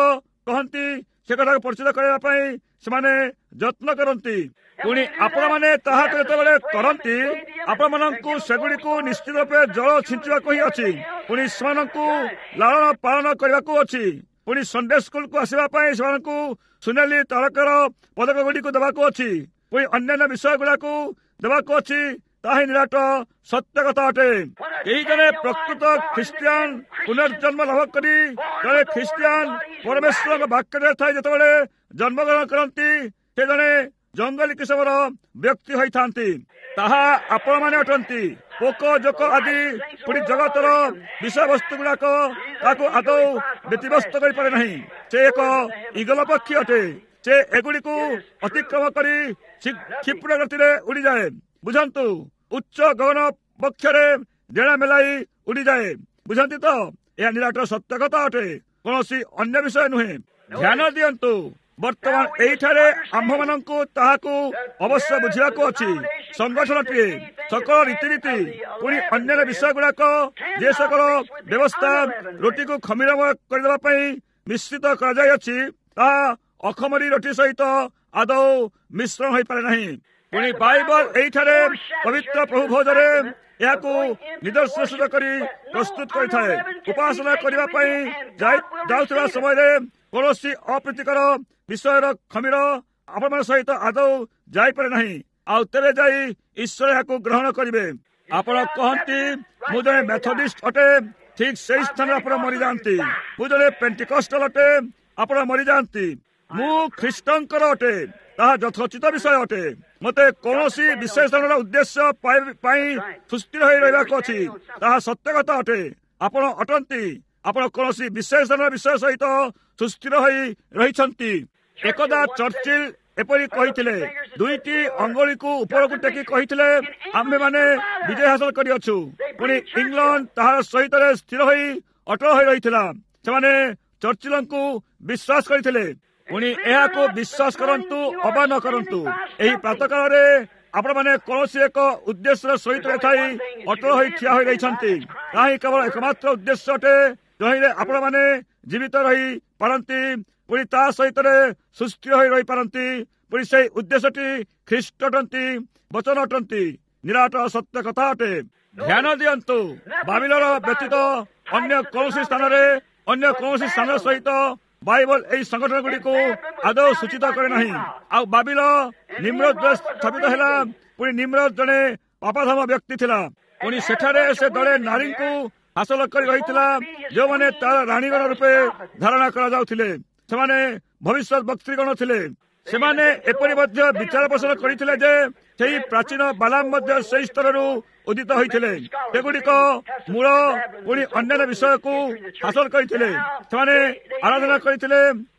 କହନ୍ତି ସେ କଥାକୁ ପରିଚିତ କରିବା ପାଇଁ ସେମାନେ ଯତ୍ନ କରନ୍ତି। ପୁଣି ଆପଣମାନେ ତାହାକୁ ଯେତେବେଳେ କରନ୍ତି ଆପଣମାନଙ୍କୁ ସେଗୁଡ଼ିକୁ ନିଶ୍ଚିତ ରୂପେ ଜଳ ଛିଞ୍ଚିବାକୁ ହିଁ ଅଛି। ପୁଣି ସେମାନଙ୍କୁ ଲାଳନ ପାଳନ କରିବାକୁ ଅଛି। ପୁଣି ସଣ୍ଡେ ସ୍କୁଲକୁ ଆସିବା ପାଇଁ ସେମାନଙ୍କୁ ସୁନେଲି ତାରକାର ପଦକ ଗୁଡ଼ିକୁ ଦେବାକୁ ଅଛି। ପୁଣି ଅନ୍ୟାନ୍ୟ ବିଷୟ ଗୁଡ଼ାକୁ ଦେବାକୁ ଅଛି। ତାହା ହିଁ ନିରାଟ ସତ୍ୟ କଥା ଅଟେ। କେହି ଜଣେ ପ୍ରକୃତ ଖ୍ରୀଷ୍ଟିଆନ ପୁନର୍ଜନ୍ମ ଲାଭ କରି ଜଣେ ଖ୍ରୀଷ୍ଟିଆନ ପରମେଶ୍ୱରଙ୍କ ବାକ୍ୟରେ ଥାଏ ଯେତେବେଳେ ଜନ୍ମଗ୍ରହଣ କରନ୍ତି ସେ ଜଣେ ଜଙ୍ଗଲୀ କିସମର ବ୍ୟକ୍ତି ହୋଇଥାନ୍ତି। ତାହା ଆପଣମାନେ ଅଟନ୍ତି। ପୋକ ଜୋକ ଆଦି ପୁଣି ଜଗତର ବିଷୟବସ୍ତୁ ଗୁଡାକ ତାକୁ ଆଦୌ ବ୍ୟତିବ୍ୟସ୍ତ କରିପାରେ ନାହିଁ। ସେ ଏକ ଇଗଲ ପକ୍ଷୀ ଅଟେ। ସେ ଏଗୁଡ଼ିକୁ ଅତିକ୍ରମ କରି କ୍ଷିପ୍ର ଗତିରେ ଉଡ଼ିଯାଏ। ବୁଝନ୍ତୁ, ଉଚ୍ଚ ଗଗନ ବକ୍ଷରେ ଡେଣା ମେଲାଇ ଉଡ଼ିଯାଏ। ବୁଝନ୍ତି ତ? ଏହା ନିରାଟ ସତ୍ୟ କଥା ଅଟେ, କୌଣସି ଅନ୍ୟ ବିଷୟ ନୁହେଁ। ଧ୍ୟାନ ଦିଅନ୍ତୁ, ବର୍ତ୍ତମାନ ଏଇଠାରେ ଆମ୍ଭମାନଙ୍କୁ ତାହାକୁ ଅବଶ୍ୟ ବୁଝିବାକୁ ଅଛି। ସଂଗଠନଟିଏ ସକଳ ରୀତିନୀତି ପୁଣି ଅନ୍ୟାନ୍ୟ ବିଷୟ ଗୁଡାକ ଯେ ସକଳ ବ୍ୟବସ୍ଥା ରୁଟିକୁ ଖମିରମୟ କରିଦେବା ପାଇଁ ମିଶ୍ରିତ କରାଯାଇଅଛି ତାହା ଅଖମରୀ ରୁଟି ସହିତ ଆଦୌ ମିଶ୍ରଣ ହୋଇପାରେ ନାହିଁ। ପୁଣି ବାଇବଲ ଏଇଠାରେ ପବିତ୍ର ପ୍ରଭୁ ଭୋଜରେ ଏହାକୁ ନିଦର୍ଶନ କରି ପ୍ରସ୍ତୁତ କରିଥାଏ। ଉପାସନା କରିବା ପାଇଁ ଯାଉଥିବା ସମୟରେ କୌଣସି ଅପ୍ରୀତିକର ବିଷୟର ଖମିର ଆପଣମାନଙ୍କ ସହିତ ଆଦୌ ଯାଇପାରେ ନାହିଁ। ଆଉ ତେବେ ଯାଇ ଈଶ୍ୱର ଏହାକୁ ଗ୍ରହଣ କରିବେ। ଆପଣ କହନ୍ତି ମୁଁ ଜଣେ ମେଥୋଡିଷ୍ଟ ଅଟେ, ଠିକ୍ ସେହି ସ୍ଥାନରେ ଆପଣ ମରିଯାଆନ୍ତି। ମୁଁ ଜଣେ ପେଣ୍ଟିକଷ୍ଟଲ ଅଟେ, ଆପଣ ମରିଯାଆନ୍ତି। ମୁଁ ଖ୍ରୀଷ୍ଟଙ୍କର ଅଟେ, ତାହା ଯଥୋଚିତ ବିଷୟ ଅଟେ। ମୋତେ କୌଣସି ବିଶେଷଣର ଉଦ୍ଦେଶ୍ୟ ପାଇଁ ସୁସ୍ଥିର ହୋଇ ରହିବାକୁ ଅଛି, ତାହା ସତ୍ୟ କଥା ଅଟେ। ଆପଣ ଅଟନ୍ତି। ଆପଣ କୌଣସି ବିଶେଷଣର ବିଷୟ ସହିତ ସୁସ୍ଥିର ହୋଇ ରହିଛନ୍ତି। ଏକଦା ଚର୍ଚ୍ଚିଲ ଏପରି କହିଥିଲେ, ଦୁଇଟି ଅଙ୍ଗୁଳିକୁ ଉପରକୁ ଟେକି କହିଥିଲେ ଆମ୍ଭେମାନେ ବିଜୟ ହାସଲ କରିଅଛୁ। ପୁଣି ଇଂଲଣ୍ଡ ତାହାର ସହିତ ସ୍ଥିର ହୋଇ ଅଟଳ ହୋଇ ରହିଥିଲା। ସେମାନେ ଚର୍ଚ୍ଚିଲଙ୍କୁ ବିଶ୍ୱାସ କରିଥିଲେ। ପୁଣି ଏହାକୁ ବିଶ୍ୱାସ କରନ୍ତୁ ଅବା ନ କରନ୍ତୁ, ଏହି ପ୍ରାତଃକାଳରେ ଆପଣମାନେ କୌଣସି ଏକ ଉଦ୍ଦେଶ୍ୟର ସହିତ ଥାଇ ଅଟଳ ହୋଇ ଠିଆ ହୋଇ ରହିଛନ୍ତି। ତାହା ହିଁ କେବଳ ଏକମାତ୍ର ଉଦ୍ଦେଶ୍ୟ ଅଟେ ଯହିଁରେ ଆପଣମାନେ ଜୀବିତ ରହି ପାରନ୍ତି, ପୁଣି ତା ସହିତ ସୁସ୍ଥିର ହୋଇ ରହିପାରନ୍ତି। ପୁଣି ସେହି ଉଦ୍ଦେଶ୍ୟଟି ଖ୍ରୀଷ୍ଟ ଅଟନ୍ତି, ବଚନ ଅଟନ୍ତି। ନିରାଟ ସତ୍ୟ କଥା ଅଟେ। ଧ୍ୟାନ ଦିଅନ୍ତୁ, ବାବିଲର ବ୍ୟତୀତ ଅନ୍ୟ କୌଣସି ସ୍ଥାନରେ ଅନ୍ୟ କୌଣସି ସ୍ଥାନ ସହିତ ବାଇବଲ ଏହି ସଂଗଠନ ଗୁଡ଼ିକୁ ଆଦୌ ସୂଚିତ କରେ ନାହିଁ। ଆଉ ବାବିଲ ନିମ୍ରୋଦ ସ୍ଥାପିତ ହେଲା। ପୁଣି ନିମ୍ରୋଦ ଜଣେ ପାପଧାମ ବ୍ୟକ୍ତି ଥିଲା। ପୁଣି ସେଠାରେ ସେ ଦଳେ ନାରୀଙ୍କୁ ହାସଲ କରି ରହିଥିଲା ଯେଉଁମାନେ ତାର ରାଣୀଗଣ ରୂପେ ଧାରଣା କରାଯାଉଥିଲେ। ସେମାନେ ଭବିଷ୍ୟତ ବକ୍ତୃଗଣ ଥିଲେ। ସେମାନେ ଏପରି ମଧ୍ୟ ବିଚାର ପୋଷଣ କରିଥିଲେ ଯେ ସେହି ପ୍ରାଚୀନ ବାଲାମ ମଧ୍ୟ ସେହି ସ୍ତରରୁ ଉଦିତ ହୋଇଥିଲେ। ସେଗୁଡ଼ିକ ମୂଳ ପୁଣି ଅନ୍ୟାନ୍ୟ ବିଷୟକୁ ହାସଲ କରିଥିଲେ। ସେମାନେ ଆରାଧନା କରିଥିଲେ।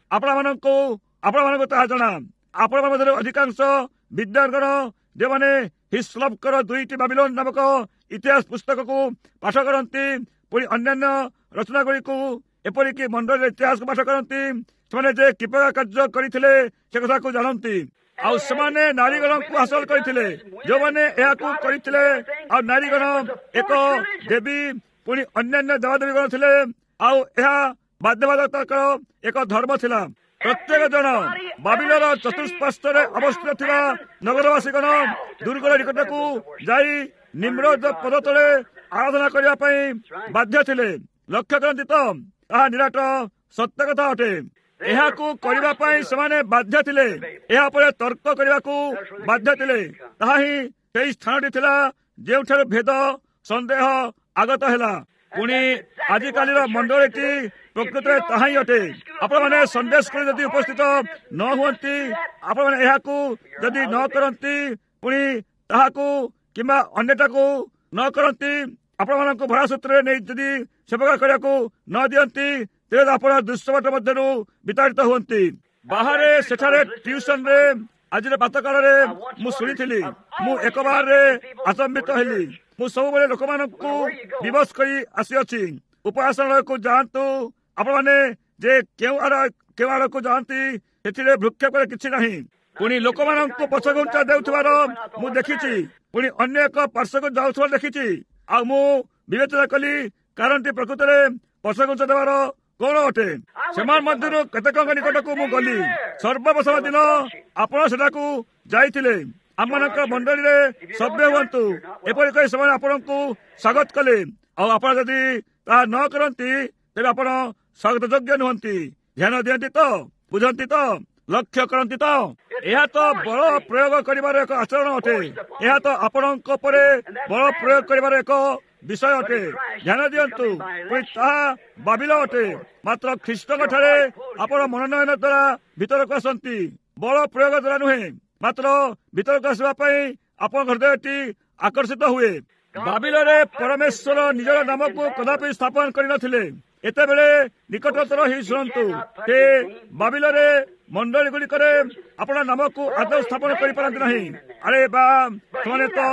ଆପଣମାନଙ୍କୁ ତାହା ଜଣା। ଆପଣଙ୍କ ମଧ୍ୟରେ ଅଧିକାଂଶ ବିଦ୍ୱାନଗଣ ଯେଉଁମାନେ ହିସ୍ଲପଙ୍କର 2ଟି ବାବିଲୋନ ନାମକ ଇତିହାସ ପୁସ୍ତକକୁ ପାଠ କରନ୍ତି, ପୁଣି ଅନ୍ୟାନ୍ୟ ରଚନା ଗୁଡ଼ିକୁ ଏପରିକି ମଣ୍ଡଳୀର ଇତିହାସକୁ ପାଠ କରନ୍ତି, ସେମାନେ ଯେ କିପରି କାର୍ଯ୍ୟ କରିଥିଲେ ସେ କଥାକୁ ଜାଣନ୍ତି। ଆଉ ସେମାନେ ନାରୀଗଣଙ୍କୁ ହାସଲ କରିଥିଲେ ଯେଉଁମାନେ ଏହାକୁ କରିଥିଲେ। ଆଉ ନାରୀଗଣ ଏକ ଦେବୀ ପୁଣି ଅନ୍ୟାନ୍ୟ ଦେବାଦେବୀଗଣ ଥିଲେ। ଆଉ ଏହା ବାଧ୍ୟବାଧକତାର ଏକ ଧର୍ମ ଥିଲା। ପ୍ରତ୍ୟେକ ଜଣ ବାବିଲର ଚତୁଃପାର୍ଶ୍ୱରେ ଅବସ୍ଥିତ ଥିବା ନଗରବାସୀଗଣ ଦୁର୍ଗର ନିକଟକୁ ଯାଇ ନିମ୍ରୋଦ ପଦ ତଳେ ଆରାଧନା କରିବା ପାଇଁ ବାଧ୍ୟ ଥିଲେ। ଲକ୍ଷ୍ୟ କରନ୍ତି ତ, ତାହା ନିରାଟ ସତ୍ୟ କଥା ଅଟେ। ଏହାକୁ କରିବା ପାଇଁ ସେମାନେ ବାଧ୍ୟ ଥିଲେ। ଏହା ଉପରେ ତର୍କ କରିବାକୁ ବାଧ୍ୟ ଥିଲେ। ତାହା ହିଁ ସେହି ସ୍ଥାନଟି ଥିଲା ଯେଉଁଠାରୁ ଭେଦ ସନ୍ଦେହ ଆଗତ ହେଲା। ପୁଣି ଆଜିକାଲିର ମଣ୍ଡଳୀଟି ପ୍ରକୃତରେ ତାହା ହିଁ ଅଟେ। ଆପଣମାନେ ସଣ୍ଡେ ସ୍କୁଲରେ ଯଦି ଉପସ୍ଥିତ ନ ହୁଅନ୍ତି, ଆପଣମାନେ ଏହାକୁ ଯଦି ନ କରନ୍ତି, ପୁଣି ତାହାକୁ କିମ୍ବା ଅନ୍ୟଟାକୁ ନ କରନ୍ତି, ଆପଣମାନଙ୍କୁ ଭଡ଼ା ସୂତ୍ରରେ ନେଇ ଯଦି ସେବା କରିବାକୁ ନ ଦିଅନ୍ତି, ତେବେ ଆପଣ ଦୁଃସବାଟ ମଧ୍ୟରୁ ବିତାଡ଼ିତ ହୁଅନ୍ତି। ବାହାରେ ସେଠାରେ ଟ୍ୟୁସନରେ ଆଜିର ପ୍ରାତଃକାଳରେ ମୁଁ ଶୁଣିଥିଲି। ମୁଁ ଏକବାରରେ ଆଚମ୍ବିତ ହେଲି। ମୁଁ ସବୁବେଳେ ଲୋକମାନଙ୍କୁ ବିବଶ କରି ଆସିଅଛି, ଉପାସନାଳୟକୁ ଯାଆନ୍ତୁ। ଆପଣମାନେ ଯେ କେଉଁ ଆଡ଼କୁ ଯାଆନ୍ତି ସେଥିରେ ଭ୍ରୂକ୍ଷେପରେ କିଛି ନାହିଁ। ପୁଣି ଲୋକମାନଙ୍କୁ ପଛଘୁଞ୍ଚା ଦେଉଥିବାର ମୁଁ ଦେଖିଛି। ପୁଣି ଅନ୍ୟ ଏକ ପାର୍ଶ୍ୱକୁ ଯାଉଥିବାର ଦେଖିଛି। ଆଉ ମୁଁ ବିବେଚନା କଲି କାରଣଟି ପ୍ରକୃତରେ ପଛଘୁଞ୍ଚା ଦେବାର କଣ ଅଟେ। ସେମାନେ ମଧ୍ୟରୁ କେତେକଙ୍କ ନିକଟକୁ ମୁଁ ଗଲି। ସର୍ବପ୍ରଥମ ଦିନ ଆପଣ ସେଠାକୁ ଯାଇଥିଲେ। ଆମମାନଙ୍କ ମଣ୍ଡଳୀରେ ସଭ୍ୟ ହୁଅନ୍ତୁ, ଏପରି କହି ସେମାନେ ଆପଣଙ୍କୁ ସ୍ୱାଗତ କଲେ। ଆଉ ଆପଣ ଯଦି ତାହା ନ କରନ୍ତି ତେବେ ଆପଣ ସ୍ୱାଗତ ଯୋଗ୍ୟ ନୁହନ୍ତି। ଧ୍ୟାନ ଦିଅନ୍ତି ତ, ବୁଝନ୍ତି ତ, ଲକ୍ଷ୍ୟ କରନ୍ତି ତ। ଏହା ତ ବଳ ପ୍ରୟୋଗ କରିବାର ଏକ ଆଚରଣ ଅଟେ। ଏହା ତ ଆପଣଙ୍କ ଉପରେ ବଳ ପ୍ରୟୋଗ କରିବାର ଏକ ବିଷୟ ଅଟେ। ଧ୍ୟାନ ଦିଅନ୍ତୁ, ତାହା ବାବିଲ ଅଟେ। ମାତ୍ର ଖ୍ରୀଷ୍ଟଙ୍କ ଠାରେ ଆପଣ ମନୋନୟନ ଦ୍ୱାରା ଭିତରକୁ ଆସନ୍ତି, ବଳ ପ୍ରୟୋଗ ଦ୍ୱାରା ନୁହେଁ। ମାତ୍ର ଭିତରକୁ ଆସିବା ପାଇଁ ଆପଣଙ୍କ ହୃଦୟଟି ଆକର୍ଷିତ ହୁଏ। ବାବିଲରେ ପରମେଶ୍ୱର ନିଜର ନାମକୁ କଦାପି ସ୍ଥାପନ କରିନଥିଲେ। ଏତେବେଳେ ନିକଟତର ହେଇ ଶୁଣନ୍ତୁ, ସେ ବାବିଲରେ ମଣ୍ଡଳୀ ଗୁଡ଼ିକରେ ଆପଣ ନାମକୁ ଆଦୌ ସ୍ଥାପନ କରିପାରନ୍ତି ନାହିଁ। ଆରେ ବା, ସେମାନେ ତ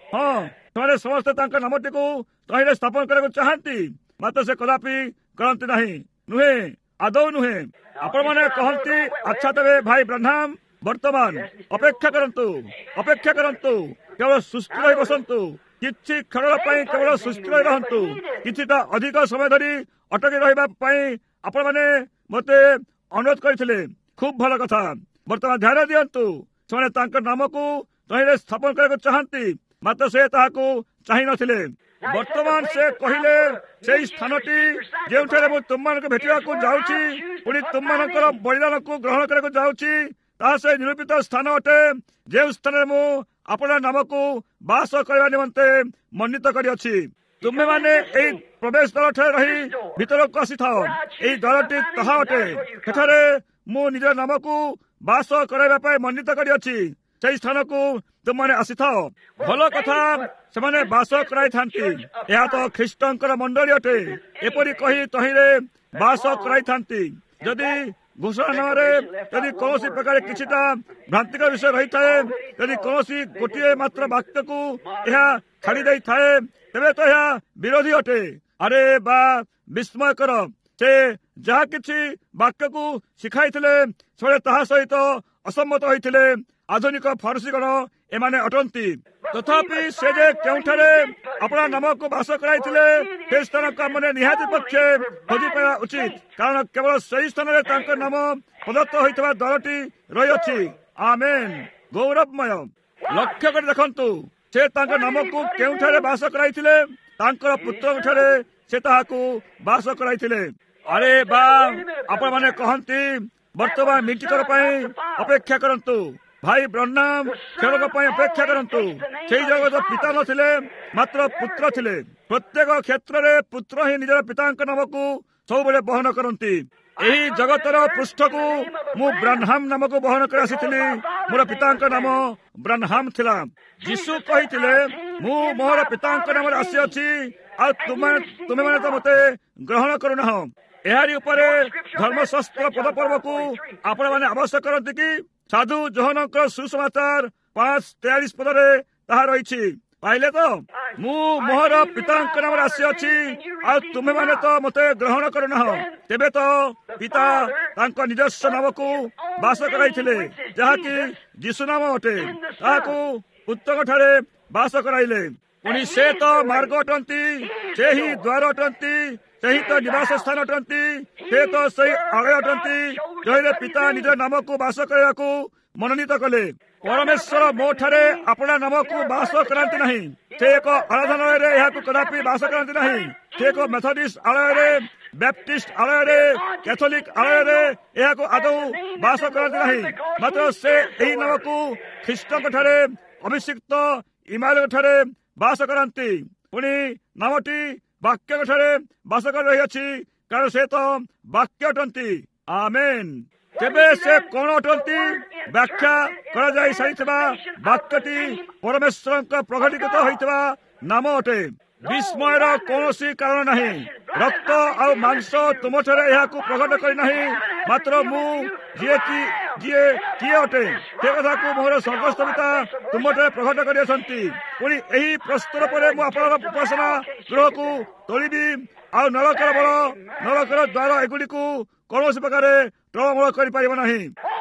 ସେମାନେ ସମସ୍ତେ ତାଙ୍କ ନାମଟିକୁ ତହିଁରେ ସ୍ଥାପନ କରିବାକୁ ଚାହାନ୍ତି, ମାତ୍ର ସେ କଦାପି କରନ୍ତି ନାହିଁ। ନୁହେଁ, ଆଦୌ ନୁହେଁ। ଆପଣମାନେ କହନ୍ତି, ଆଚ୍ଛା ତେବେ ଭାଇ ବ୍ରାହ୍ମଣ ବର୍ତ୍ତମାନ ଅପେକ୍ଷା କରନ୍ତୁ, ଅପେକ୍ଷା କରନ୍ତୁ, କେବଳ ସୁସ୍ଥ ରହି ବସନ୍ତୁ। କିଛି କ୍ଷଣ ପାଇଁ କେବଳ ସୁସ୍ଥ ରହି ରହନ୍ତୁ। କିଛିଟା ଅଧିକ ସମୟ ଧରି ଅଟକି ରହିବା ପାଇଁ ଆପଣମାନେ ମୋତେ ଅନୁରୋଧ କରିଥିଲେ। ଖୁବ୍ ଭଲ କଥା। ବର୍ତ୍ତମାନ ଧ୍ୟାନ ଦିଅନ୍ତୁ, ସେମାନେ ତାଙ୍କ ନାମକୁ ତହିଁରେ ସ୍ଥାପନ କରିବାକୁ ଚାହାନ୍ତି, ମାତ୍ର ସେ ତାହାକୁ ଚାହିଁନଥିଲେ। ବର୍ତ୍ତମାନ ସେ କହିଲେ, ସେଇ ସ୍ଥାନଟି ଯେଉଁଠାରେ ମୁଁ ତୁମମାନଙ୍କୁ ଭେଟିବାକୁ ଯାଉଛି, ପୁଣି ତୁମମାନଙ୍କର ବଳିଦାନକୁ ଗ୍ରହଣ କରିବାକୁ ଯାଉଛି, ତାହା ସେ ନିରୂପିତ ସ୍ଥାନ ଅଟେ, ଯେଉଁ ସ୍ଥାନରେ ମୁଁ ଆପଣଙ୍କ ନାମକୁ ବାସ କରିବା ନିମନ୍ତେ ମନୋନୀତ କରିଅଛି। ତୁମେମାନେ ଏହି ପ୍ରବେଶ ଦ୍ୱାରଠାରେ ରହି ଭିତରକୁ ଆସିଥାଅ। ଏହି ଦ୍ୱାରଟି ତାହା ଅଟେ, ସେଠାରେ ମୁଁ ନିଜର ନାମକୁ ବାସ କରାଇବା ପାଇଁ ମନୋନୀତ କରିଅଛି। ସେହି ସ୍ଥାନକୁ ତୁମମାନେ ଆସିଥାଅ। ଭଲ କଥା, ସେମାନେ ବାସ କରାଇଥାନ୍ତି। ଏହା ତ ଖ୍ରୀଷ୍ଟଙ୍କର ମଣ୍ଡଳୀ ଅଟେ। ଏପରି କହି ତହିଁରେ ବାସ କରାଇଥାନ୍ତି। ଯଦି ଘୋଷଣାନାମାରେ ଯଦି କୌଣସି ପ୍ରକାର କିଛିଟା ଭ୍ରାନ୍ତିକର ବିଷୟ ରହିଥାଏ, ଯଦି କୌଣସି ଗୋଟିଏ ମାତ୍ର ବାକ୍ୟକୁ ଏହା ଛାଡ଼ି ଦେଇଥାଏ, ତେବେ ତ ଏହା ବିରୋଧୀ ଅଟେ। ଆରେ ବା, ବିସ୍ମୟକର। ସେ ଯାହା କିଛି ବାକ୍ୟକୁ ଶିଖାଇଥିଲେ, ସେମାନେ ତାହା ସହିତ ଅସମ୍ମତ ହୋଇଥିଲେ। ଆଧୁନିକ ଫାରୁସିଗଣ ଏମାନେ ଅଟନ୍ତି। ତଥାପି ସେ ଯେ କେଉଁଠାରେ ଆପଣ ନାମକୁ ବାସ କରାଇଥିଲେ, ସେ ସ୍ଥାନକୁ ଆମମାନେ ନିହାତି ପକ୍ଷେ ଖୋଜି ପାଇବା ଉଚିତ। କାରଣ କେବଳ ସେହି ସ୍ଥାନରେ ତାଙ୍କ ନାମ ପ୍ରଦତ୍ତ ହୋଇଥିବା ଦ୍ୱାରଟି ରହିଅଛି। ଆମେନ୍। ଗୌରବମୟ। ଲକ୍ଷ୍ୟ କରି ଦେଖନ୍ତୁ, ସେ ତାଙ୍କ ନାମକୁ କେଉଁଠାରେ ବାସ କରାଇଥିଲେ? ତାଙ୍କର ପୁତ୍ରଙ୍କଠାରେ ସେ ତାହାକୁ ବାସ କରାଇଥିଲେ। ଆରେ ବା, ଆପଣମାନେ କହନ୍ତି, ବର୍ତ୍ତମାନ ମିନିଟକର ପାଇଁ ଅପେକ୍ଷା କରନ୍ତୁ। ଭାଇ ବ୍ରହ୍ନାମ କ୍ଷଣକ ପାଇଁ ଅପେକ୍ଷା କରନ୍ତୁ। ସେହି ଜଗତ ପିତା ନଥିଲେ, ମାତ୍ର ପୁତ୍ର ଥିଲେ। ପ୍ରତ୍ୟେକ କ୍ଷେତ୍ରରେ ପୁତ୍ର ହିଁ ନିଜର ପିତାଙ୍କ ନାମକୁ ସବୁବେଳେ ବହନ କରନ୍ତି। ଏହି ଜଗତର ପୃଷ୍ଠକୁ ମୁଁ ବ୍ରାହ୍ମଣ ନାମକୁ ବହନ କରି ଆସିଥିଲି। ମୋର ପିତାଙ୍କ ନାମ ବ୍ରାହ୍ମଣ ଥିଲା। ଯୀଶୁ କହିଥିଲେ, ମୁଁ ମୋର ପିତାଙ୍କ ନାମରେ ଆସିଅଛି, ଆଉ ତୁମେମାନେ ତ ମୋତେ ଗ୍ରହଣ କରୁନାହ। ଏହାରି ଉପରେ ଧର୍ମଶାସ୍ତ୍ର ପଦପର୍ବକୁ ଆପଣମାନେ ଆବଶ୍ୟକ କରନ୍ତି କି? ସାଧୁ ଯୋହନଙ୍କର ସୁସମାଚାର 5:43 ପଦରେ ତାହା ରହିଛି। ପାଇଲେ ତ? ମୁଁ ମୋର ପିତାଙ୍କ ନାମରେ ଆସିଅଛି, ଆଉ ତୁମେମାନେ ତ ମୋତେ ଗ୍ରହଣ କରୁନାହ। ତେବେ ତ ପିତା ତାଙ୍କ ନିଜସ୍ୱ ନାମକୁ ବାସ କରାଇଥିଲେ, ଯାହାକି ଯୀଶୁ ନାମ ଅଟେ। ତାହାକୁ ପୁତ୍ରଙ୍କଠାରେ ବାସ କରାଇଲେ। ପୁଣି ସେ ତ ମାର୍ଗ ଅଟନ୍ତି, ସେ ହିଁ ଦ୍ୱାର ଅଟନ୍ତି, ସେହି ତ ନିବାସ ସ୍ଥାନ ଅଟନ୍ତି, ସେ ତ ସେହି ଆଳୟ ଅଟନ୍ତି, ଯହିଁରେ ପିତା ନିଜ ନାମକୁ ବାସ କରିବାକୁ ମନୋନୀତ କଲେ। ପରମେଶ୍ୱର ମୋ ଠାରେ ଆପଣା ନାମକୁ ବାସ କରାନ୍ତି ନାହିଁ। ସେ ଏକ ଆରାଧନାଳୟରେ ଏହାକୁ କଦାପି ବାସ କରାନ୍ତି ନାହିଁ। ସେ ଏକ ମେଥୋଡିଷ୍ଟ ଆଳୟରେ, ବ୍ୟାପ୍ଟିଷ୍ଟ ଆଳୟରେ, କ୍ୟାଥୋଲିକ ଆଳୟରେ ଏହାକୁ ଆଦୌ ବାସ କରାନ୍ତି ନାହିଁ। ମାତ୍ର ସେ ଏହି ନାମକୁ ଖ୍ରୀଷ୍ଟଙ୍କ ଠାରେ, ଅଭିଷିକ୍ତ ଇମାଲଙ୍କ ଠାରେ ବାସ କରାନ୍ତି। ପୁଣି ନାମଟି ବାକ୍ୟଙ୍କ ଠାରେ ବାସ କରି ରହିଅଛି, କାରଣ ସେ ତ ବାକ୍ୟ ଅଟନ୍ତି। ଆମେନ୍। ତେବେ ସେ କଣ ଅଟନ୍ତି? ବ୍ୟାଖ୍ୟା କରାଯାଇ ସାରିଥିବା ବାକ୍ୟଟି ପରମେଶ୍ୱରଙ୍କ ପ୍ରଘଟିତ ହୋଇଥିବା ନାମ ଅଟେ। ବିସ୍ମୟର କୌଣସି କାରଣ ନାହିଁ। ରକ୍ତ ଆଉ ମାଂସ ତୁମଠାରେ ଏହାକୁ ପ୍ରଘଟ କରିନାହିଁ, ମାତ୍ର ମୁଁ ଯିଏ କିଏ ଅଟେ ସେ କଥାକୁ ମୋର ସ୍ୱର୍ଗସ୍ଥ ପିତା ତୁମଠାରେ ପ୍ରଘଟ କରିଅଛନ୍ତି। ପୁଣି ଏହି ପ୍ରସ୍ତୁର ପରେ ମୁଁ ଆପଣଙ୍କ ଉପାସନା ଗୃହକୁ ତୋଳିବି, ଆଉ ନରକର ଦ୍ୱାର ଏଗୁଡ଼ିକୁ କୌଣସି ପ୍ରକାରେ ଟଳମଳ କରିପାରିବ ନାହିଁ।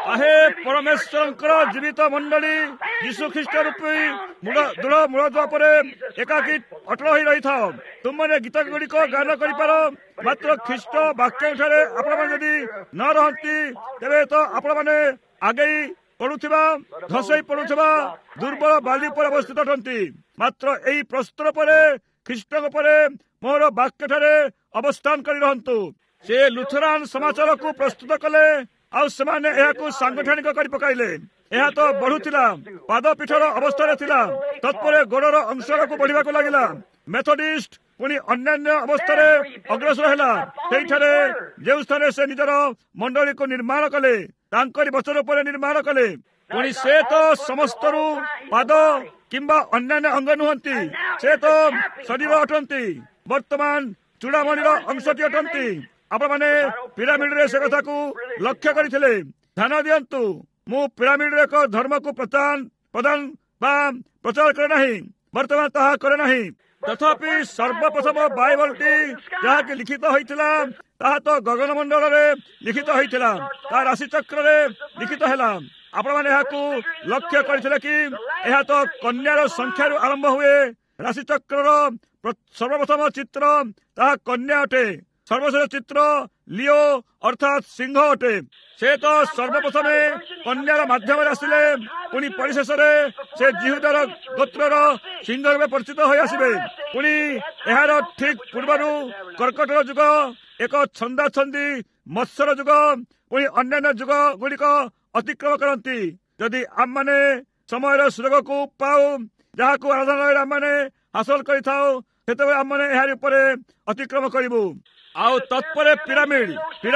आहे परमेश्वरଙ୍କର ଜୀବିତ ମଣ୍ଡଳୀ ଯୀଶୁ ଖ୍ରୀଷ୍ଟ ରୂପୀ ଦୃଢ଼ ମୂଳଦୁଆ ଉପରେ ଏକାକୀ ଅଟଳ ହୋଇ ରହିଥାଅ। ତୁମମାନେ ଗୀତ ଗୁଡ଼ିକ ଗାନ କରିପାର, ମାତ୍ର ଖ୍ରୀଷ୍ଟ ବାକ୍ୟଠାରେ ଆପଣମାନେ ଯଦି ନ ରହନ୍ତି ତେବେ ତ ଆପଣମାନେ ଆଗେଇ ପଡୁଥିବା ଧସେଇ ପଡୁଥିବା ଦୁର୍ବଳ ବାଲି ଉପରେ ଅବସ୍ଥିତ ଅଟନ୍ତି। ମାତ୍ର ଏହି ପ୍ରସ୍ତର ପରେ ଖ୍ରୀଷ୍ଟଙ୍କ ପରେ ମୋର ବାକ୍ୟଠାରେ ଅବସ୍ଥାନ କରି ରହନ୍ତୁ। ସେ ଲୁଥରାନ ସମାଚାରକୁ ପ୍ରସ୍ତୁତ କଲେ ଆଉ ସେମାନେ ଏହାକୁ ସାଂଗଠନିକ କରି ପକାଇଲେ। ଏହା ତ ବଢୁଥିଲା, ପାଦ ପିଠର ଅବସ୍ଥାରେ ଥିଲା, ତତ୍ପରେ ଗୋଡର ଅଂଶକୁ ବଢିବାକୁ ଲାଗିଲା। ମେଥୋଡିଷ୍ଟ ପୁଣି ଅନ୍ୟାନ୍ୟ ଅବସ୍ଥାରେ ଅଗ୍ରସର ହେଲା। ସେଇଠାରେ ଯେଉଁ ସ୍ଥାନରେ ସେ ନିଜର ମଣ୍ଡଳୀକୁ ନିର୍ମାଣ କଲେ, ତାଙ୍କରି ବଚନ ଉପରେ ନିର୍ମାଣ କଲେ। ପୁଣି ସେ ତ ସମସ୍ତରୁ ପାଦ କିମ୍ବା ଅନ୍ୟାନ୍ୟ ଅଙ୍ଗ ନୁହନ୍ତି, ସେ ତ ଶରୀର ଅଟନ୍ତି, ବର୍ତ୍ତମାନ ଚୂଡାମଣିର ଅଂଶଟି ଅଟନ୍ତି। ଆପଣମାନେ ପିରାମିଡରେ ସେ କଥାକୁ ଲକ୍ଷ୍ୟ କରିଥିଲେ। ଧ୍ୟାନ ଦିଅନ୍ତୁ, ମୁଁ ପିରାମିଡର ଏକ ଧର୍ମକୁ ପ୍ରଦାନ ବା ପ୍ରଚାର କରେ ନାହିଁ, ବର୍ତ୍ତମାନ ତାହା କରେ ନାହିଁ। ତଥାପି ସର୍ବପ୍ରଥମ ବାଇବଲଟି ଯାହାକି ଲିଖିତ ହୋଇଥିଲା ତାହା ତ ଗଗନମଣ୍ଡଳରେ ଲିଖିତ ହୋଇଥିଲା, ତାହା ରାଶିଚକ୍ରରେ ଲିଖିତ ହେଲା। ଆପଣମାନେ ଏହାକୁ ଲକ୍ଷ୍ୟ କରିଥିଲେ କି ଏହା ତ କନ୍ୟାର ସଂଖ୍ୟାରୁ ଆରମ୍ଭ ହୁଏ। ରାଶିଚକ୍ରର ସର୍ବପ୍ରଥମ ଚିତ୍ର ତାହା କନ୍ୟା ଅଟେ। ସର୍ବଶେଷ ଚିତ୍ର ଲିଓ ଅର୍ଥାତ୍ ସିଂହ ଅଟେ। ସେ ତ ସର୍ବପ୍ରଥମେ କନ୍ୟାର ମାଧ୍ୟମରେ ଆସିଲେ, ପୁଣି ପରିଶେଷରେ ସେ ଜିହୁଦାର ଗୋତ୍ରର ସିଂହ ରୂପେ ପରିଚିତ ହୋଇ ଆସିବେ। ପୁଣି ଏହାର ଠିକ୍ ପୂର୍ବରୁ କର୍କଟର ଯୁଗ, ଏକ ଛନ୍ଦାଛନ୍ଦି ମତ୍ସ୍ୟର ଯୁଗ, ପୁଣି ଅନ୍ୟାନ୍ୟ ଯୁଗ ଗୁଡ଼ିକ ଅତିକ୍ରମ କରନ୍ତି। ଯଦି ଆମମାନେ ସମୟର ସୁଯୋଗକୁ ପାଉ, ଯାହାକୁ ଆରାଧନାରେ ଆମମାନେ ହାସଲ କରିଥାଉ, ସେତେବେଳେ ଆମମାନେ ଏହାରି ଉପରେ ଅତିକ୍ରମ କରିବୁ। ଆଉ ତତ୍ପରେ ପିରାମିଡ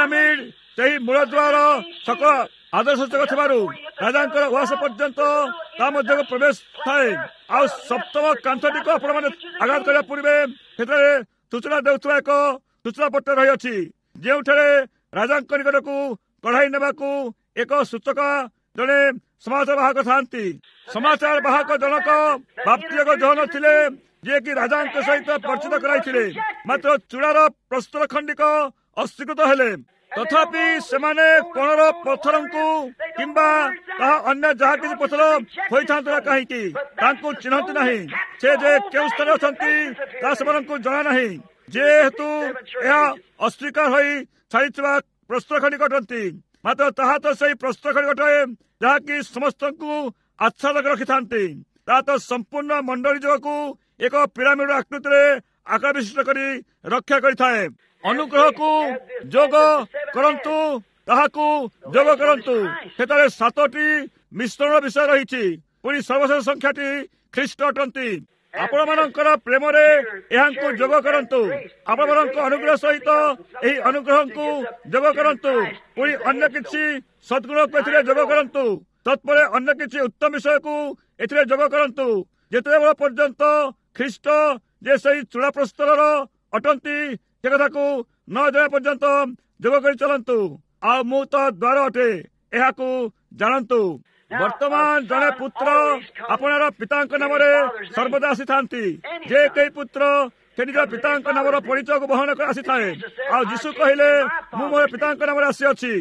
ସେହି ମୂଳଦୁଆର ସକଳ ଆଦର୍ଶ ସୂଚକ ଥିବାରୁ ରାଜାଙ୍କର ଉଆସ ପର୍ଯ୍ୟନ୍ତ ତା ମଧ୍ୟକୁ ପ୍ରବେଶ ଥାଏ। ଆଉ ସପ୍ତମ କାନ୍ଥଟିକୁ ଆପଣମାନେ ଆଘାତ କରିବା ପୂର୍ବେ ସେଥିରେ ସୂଚନା ଦେଉଥିବା ଏକ ସୂଚନା ପତ୍ର ରହିଅଛି, ଯେଉଁଠାରେ ରାଜାଙ୍କ ନିକଟକୁ କଢାଇ ନେବାକୁ ଏକ ସୂଚକ ଜଣେ ସମାଚାର ବାହକ ଥାନ୍ତି। ସମାଚାର ବାହକ ଜଣକ ବାପ୍ତିଜକ ଜୋହନ ଥିଲେ, ଯିଏକି ରାଜାଙ୍କ ସହିତ ପରିଚିତ କରାଇଥିଲେ। ମାତ୍ର ଚୂଡ଼ାର ପ୍ରସ୍ତର ଖଣ୍ଡିକ ଅସ୍ୱୀକୃତ ହେଲେ। ତଥାପି ସେମାନେ କୋଣର ପଥରଙ୍କୁ କିମ୍ବା ତାହା ଅନ୍ୟ ଯାହା କିଛି ପଥର ହୋଇଥାନ୍ତୁ ନା କାହିଁକି ତାଙ୍କୁ ଚିହ୍ନନ୍ତି ନାହିଁ। ସେ ଯେ କେଉଁ ସ୍ଥାନରେ ଅଛନ୍ତି ତାହା ସେମାନଙ୍କୁ ଜଣା ନାହିଁ, ଯେହେତୁ ଏହା ଅସ୍ୱୀକାର ହୋଇ ଛାଡ଼ିଥିବା ପ୍ରସ୍ତର ଖଣ୍ଡିକ ଅଟନ୍ତି। ମାତ୍ର ତାହା ତ ସେହି ପ୍ରସ୍ତର ଖଣ୍ଡିକ ଅଟେ ଯାହାକି ସମସ୍ତଙ୍କୁ ଆଚ୍ଛାଦକ ରଖିଥାନ୍ତି। ତାହା ତ ସମ୍ପୂର୍ଣ୍ଣ ମଣ୍ଡଳୀ ଯୋଗକୁ ଏକ ପିରାମିଡ ଆକୃତିରେ ଆକାର ବିଶିଷ୍ଟ କରି ରକ୍ଷା କରିଥାଏ। ଅନୁଗ୍ରହକୁ ଯୋଗ କରନ୍ତୁ, ତାହାକୁ ଯୋଗ କରନ୍ତୁ। ସେଠାରେ 7ଟି ମିଶ୍ରଣ ବିଷୟ ରହିଛି। ପୁଣି ସର୍ବଶେଷ ସଂଖ୍ୟାଟି ଖ୍ରୀଷ୍ଟ ଅଟନ୍ତି। ଆପଣମାନଙ୍କର ପ୍ରେମରେ ଏହାଙ୍କୁ ଯୋଗ କରନ୍ତୁ। ଆପଣମାନଙ୍କ ଅନୁଗ୍ରହ ସହିତ ଏହି ଅନୁଗ୍ରହକୁ ଯୋଗ କରନ୍ତୁ। ପୁଣି ଅନ୍ୟ କିଛି ସଦ୍ଗୁଣକୁ ଏଥିରେ ଯୋଗ କରନ୍ତୁ। ତତ୍ପରେ ଅନ୍ୟ କିଛି ଉତ୍ତମ ବିଷୟକୁ ଏଥିରେ ଯୋଗ କରନ୍ତୁ। ଯେତେବେଳେ ପର୍ଯ୍ୟନ୍ତ ଖ୍ରୀଷ୍ଟ ଯେ ସେହି ଚୂଡ଼ା ପ୍ରସ୍ତରର ଅଟନ୍ତି ସେ କଥାକୁ ନ ଜଣା ପର୍ଯ୍ୟନ୍ତ ଯୋଗ କରି ଚାଲନ୍ତୁ। ଆଉ ମୁଁ ତ ଦ୍ୱାର ଅଟେ, ଏହାକୁ ଜାଣନ୍ତୁ। ବର୍ତ୍ତମାନ ଜଣେ ପୁତ୍ର ଆପଣର ପିତାଙ୍କ ନାମରେ ସର୍ବଦା ଆସିଥାନ୍ତି। ଯେ କେହି ପୁତ୍ର ସେ ନିଜ ପିତାଙ୍କ ନାମର ପରିଚୟକୁ ବହନ କରି ଆସିଥାଏ। ଆଉ ଯୀଶୁ କହିଲେ, ମୁଁ ମୋର ପିତାଙ୍କ ନାମରେ ଆସିଅଛି।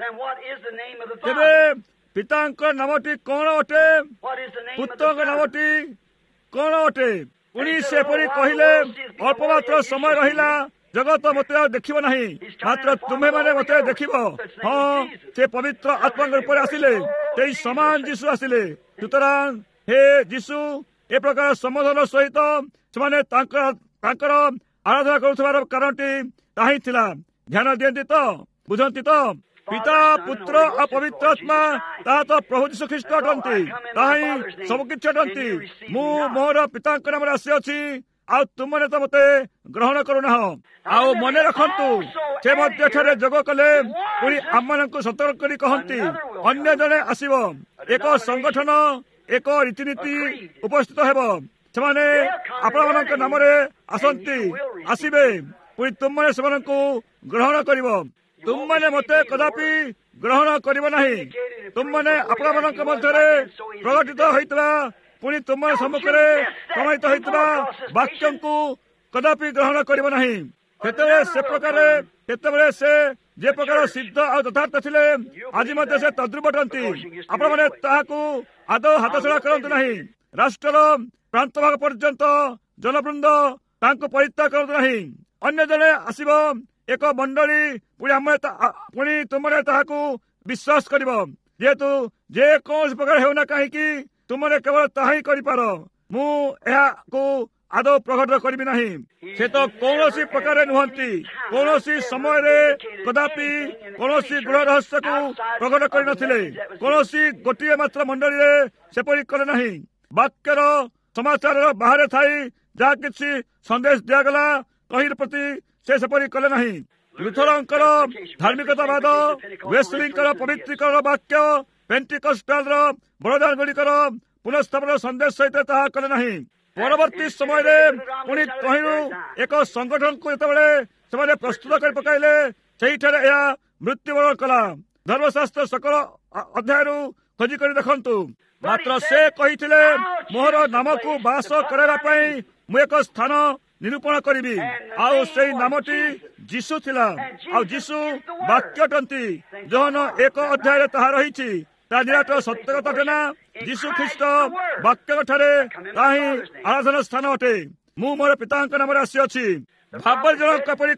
ତେବେ ପିତାଙ୍କ ନାମଟି କଣ ଅଟେ? ପୁତ୍ରଙ୍କ ନାମଟି କଣ ଅଟେ? ପୁଣି ସେପରି କହିଲେ, ଅଳ୍ପ ମାତ୍ର ସମୟ ରହିଲା, ଜଗତ ମୋତେ ଆଉ ଦେଖିବ ନାହିଁ, ମାତ୍ର ତୁମେମାନେ ମୋତେ ଦେଖିବ। ହଁ, ସେ ପବିତ୍ର ଆତ୍ମାଙ୍କ ରୂପରେ ଆସିଲେ, ସେଇ ସମାନ ଯୀଶୁ ଆସିଲେ। ସୁତରାଂ ହେ ଯୀଶୁ, ଏ ପ୍ରକାର ସମ୍ବୋଧନ ସହିତ ସେମାନେ ତାଙ୍କର ଆରାଧନା କରୁଥିବାର କାରଣଟି ତାହିଁ ଥିଲା। ଧ୍ୟାନ ଦିଅନ୍ତି ତ, ବୁଝନ୍ତି ତ? ପିତା, ପୁତ୍ର ଆଉ ପବିତ୍ର ଆତ୍ମା ତାହା ତ ପ୍ରଭୁ ଯୀଶୁ ଖ୍ରୀଷ୍ଟ ଅଟନ୍ତି। ତାହା ହିଁ ସବୁ କିଛି ଅଟନ୍ତି। ମୁଁ ମୋର ପିତାଙ୍କ ନାମରେ ଆସିଅଛି, ଆଉ ତୁମମାନେ ତ ମୋତେ ଗ୍ରହଣ କରୁନାହ। ଆଉ ମନେ ରଖନ୍ତୁ, ସେ ମଧ୍ୟ ଏଠାରେ ଯୋଗ କଲେ। ପୁଣି ଆମମାନଙ୍କୁ ସତର୍କ କରି କହନ୍ତି, ଅନ୍ୟ ଜଣେ ଆସିବ, ଏକ ସଂଗଠନ, ଏକ ରୀତିନୀତି ଉପସ୍ଥିତ ହେବ। ସେମାନେ ଆପଣମାନଙ୍କ ନାମରେ ଆସିବେ। ପୁଣି ତୁମମାନେ ସେମାନଙ୍କୁ ଗ୍ରହଣ କରିବ। ତୁମମାନେ ମୋତେ କଦାପି ଗ୍ରହଣ କରିବ ନାହିଁ। ତୁମମାନେ ଆପଣମାନଙ୍କ ମଧ୍ୟରେ ପ୍ରକଟିତ ହୋଇଥିବା, ପୁଣି ତୁମ ସମ୍ମୁଖରେ ପ୍ରମାଣିତ ହୋଇଥିବା ବାକ୍ୟଙ୍କୁ କଦାପି ଗ୍ରହଣ କରିବ ନାହିଁ। ସେତେବେଳେ ସେ जे प्रकार सिद्ध और यथार्थ थिले आज मध्य से तद्रुप अटंती आपण माने ताहाकू आदौ हाथछड़ा करंतु नहीं राष्ट्र प्रांत भाग पर्यंत जनवृंद तांको परित्याग करंतु नहीं अन्य जने आसीबो एक मंडली पुणी तुमने ताहाकू विश्वास करिबो जेतु जे कौन प्रकार हेउना कहीं तुमने केवल ताहा ही करिपार मु एहाकू आदौ प्रकट करी ना से तो कौन प्रकार नुहति कौन समय कदापि कौन गृह रहस्य को प्रकट कर कौन गोटे मात्र मंडली सेपरी कले ना वाक्यर समाचार बाहर थाई जहाँ किसी संदेश दिगला कही प्रति से सेपरी कले ना लुथरंकर धार्मिकतावाद वेस्लिंकर पवित्रीकरण वाक्य पेंटिकस्टाल बरदान गुड़िकर पुनस्थापन संदेश सहित ताहा कले ना परवर्ती समय पुणी कहिनु एक संगठन को जिते प्रस्तुत कर पकाइले मृत्युवरण कला धर्मशास्त्र सकल अध्याय खोजिक देखु मात्र से कही मोहर नाम को बास कराई मु एक स्थान निरूपण करी आउ से नामटी जीशु थिला आउ जीशु वाक्य टंती जहन एक अध्याय ताहा रही निराट सत्यकता टेना जीशु ख्रीष्ट वाक्य ठारे आराधना स्थान अटे मु मोर पिता नाम आसी भाबर जनक परी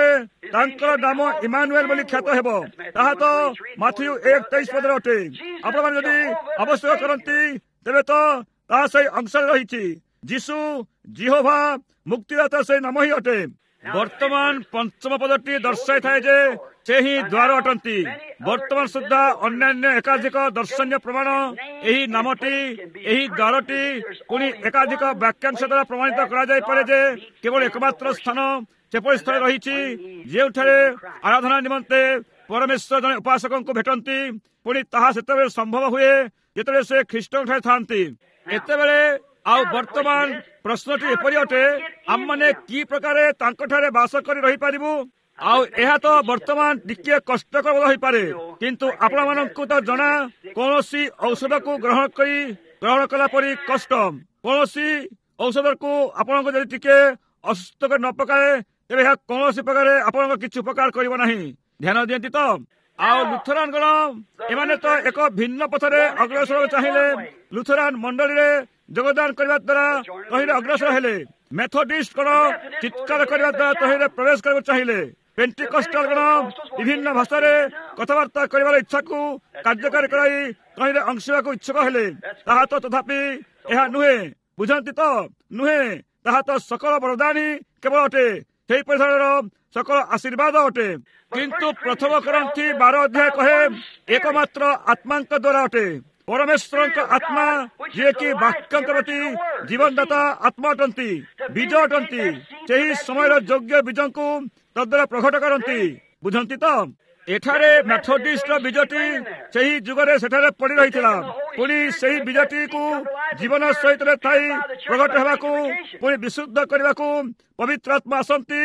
कही नाम इमानुएल बोली ख्यात हेबो ताहा तो माथ्यू 1:23 पदर अटे आपण माने जदि आवश्यक करंती तेबे तो ता सही अंश रही जीशु जिहोवा मुक्तिदाता से नाम ही अटे वर्तमान पंचम पदटी दर्शाई थाए जे से ही द्वार अटंती वर्तमान सुधा अन्य एकाधिक दर्शनीय प्रमाण यही नामटी यही द्वारटी पुणी एकाधिक वाक्यांश द्वारा प्रमाणित करा जे केवल एकमात्र स्थान सेपरी स्थल रही जेउठारे आराधना निमंते परमेश्वर जने उपासक को भेटंती पुणी ताहा सेतेबेले संभव हुए जेतेबेले से ख्रीष्ट ठारे थांती एतेबेले आउ वर्तमान प्रश्नटी एपरी अटे आम माने की प्रकारे तांको ठारे वास करी रही पारिबु आउ एहा तो वर्तमान टिके कष्टकर हो पारे किंतु आपण मानकु तो जना कोनोसी औषध को ग्रहण कला परी कष्ट कोनोसी औषध को आपण को जदि टिके असुस्थ कर न पकाए तेबे एहा कोनोसी प्रकार आपण को किछु उपकार करिवो नाही ध्यान दियंती तो आउ लुथरान गण एमाने तो एक भिन्न पथरे अग्रसर चाहिए लुथरान मंडली रे योगदान करने द्वारा कहीं अग्रसर हेले मेथोडिस्ट गण चित्कार करने द्वारा कहीं प्रवेश कर चाहिए पेंटिकस्टाल गण विभिन्न भाषा कथबार्ता कर इच्छा को कार्यकारी कराई कहीं अंशा को इच्छुक हेले ताहा तो तथापि यह नुहे बुझंती तो नुहे ताहा तो सकल वरदान ही केवल अटे से परिसर सकल आशीर्वाद अटे किंतु प्रथम करंथी 12 अध्याय कहे एकमात्र आत्मा द्वारा अटे परमेश्वर आत्मा जे कि वाक्य प्रति जीवनदाता आत्मा अटंती बीज अटंती से समय योग्य बीज को तद्वारा प्रकट करती बुझंती तो एठारे मेथोडिस्ट बीजटी से जुगरे सेठारे पड़ी रही पुणी से बीजटी को जीवन सहित प्रकट होगाकू पुणी विशुद्ध करने को पवित्र आत्मा आसती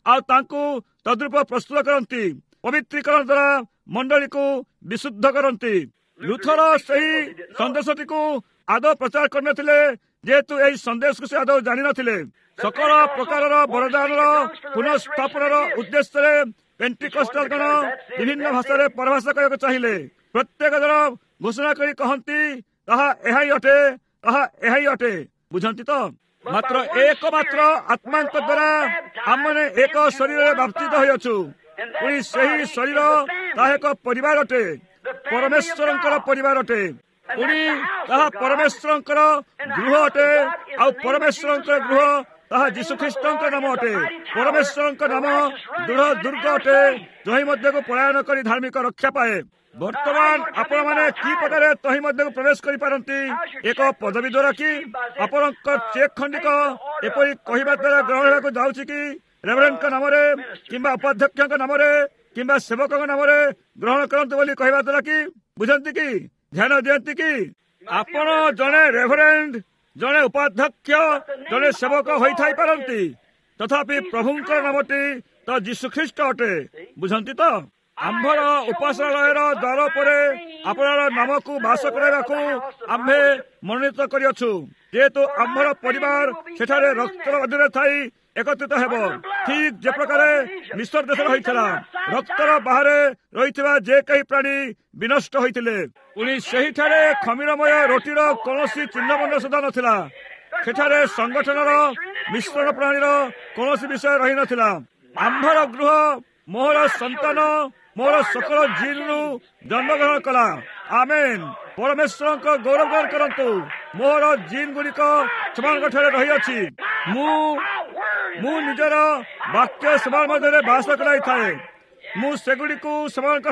तद्रूप प्रस्तुत करती पवित्रीकरण द्वारा मंडली को विशुद्ध करती लुथर सही संदेशटी को आदौ प्रचार करने जेहेतु यही संदेश को से आदौ जानी नथिले सकल प्रकार वरदान पुनस्थापन उद्देश्य पेंटिकस्टाल गण विभिन्न भाषा परभाषा करने चाहिए प्रत्येक जन घोषणा करी कहती ताहा एहाई अटे ताहा एहाई अटे बुझंती तो मात्र एकमात्र आत्मा द्वारा आम मैंने एक शरीर बाप्तित होइछु पुणी सही शरीर ताहा एक परिवार अटे परमेश्वर परिवार अटे पुणी ताहा परमेश्वर गृह अटे आ परमेश्वर गृह ताहा जीशुख्रीष्ट नाम अटे परमेश्वर नाम दृढ़ दुर्ग अटे जही मध्य को पलायन कर धार्मिक रक्षा पाए वर्तमान आपण माने की प्रकार तही मध्य को प्रवेश करि पारंती एक पदवी द्वारा कि आपण चेक खंडिक एपरी कहवा द्वारा ग्रहण होगा जाऊँगी कि रेवरेंड का नाम किंबा उपाध्यक्ष नाम किंबा सेवक नाम ग्रहण करंतु बोली कहवा द्वारा कि बुझंती कि ध्यान दियंती कि आपण जने रेवरेंड जने उपाध्यक्ष जने सेवक होई थाई पारंती तथापि प्रभुंकर नामटी तो जीशुख्रीष्ट अटे बुझंती तो आम्भर उपासनालयर द्वार पर आपणार नाम को बास कराइबाकू आम्भे मनोनीत करियछु जेहेतु आम्भर परिवार सेठारे रक्त अधीन थाई একত্রিত ହେବ। ଠିକ ଯେ ପ୍ରକାର ମିଶ୍ର ଦେଶରେ ହୋଇଥିଲା, ରକ୍ତର ବାହାରେ ରହିଥିବା ଯେ କେହି ପ୍ରାଣୀ ବିନଷ୍ଟ ହୋଇଥିଲେ। ପୁଣି ସେହିଠାରେ ଖମିରମୟ ରୋଟିର କୌଣସି ଚିହ୍ନବର୍ଣ୍ଣ ସୁଦ୍ଧା ନଥିଲା। ସେଠାରେ ସଂଗଠନର ମିଶ୍ରଣ ପ୍ରାଣୀର କୌଣସି ବିଷୟ ରହିନଥିଲା। ଆମ୍ଭର ଗୃହ ମୋର ସନ୍ତାନ ମୋର ସକଳ ଜିନ୍ରୁ ଜନ୍ମଗ୍ରହଣ କଲା। ଆମେନ୍। ପରମେଶ୍ୱରଙ୍କ ଗୌରବ ଗାନ କରନ୍ତୁ। ମୋର ଜିନ୍ ଗୁଡ଼ିକ ସେମାନଙ୍କ ଠାରେ ରହିଅଛି। ମୁଁ ନିଜର ବାକ୍ୟ ସେମାନଙ୍କ ମଧ୍ୟରେ ବାସ କରାଇଥାଏ। ମୁଁ ସେଗୁଡ଼ିକୁ ସେମାନଙ୍କ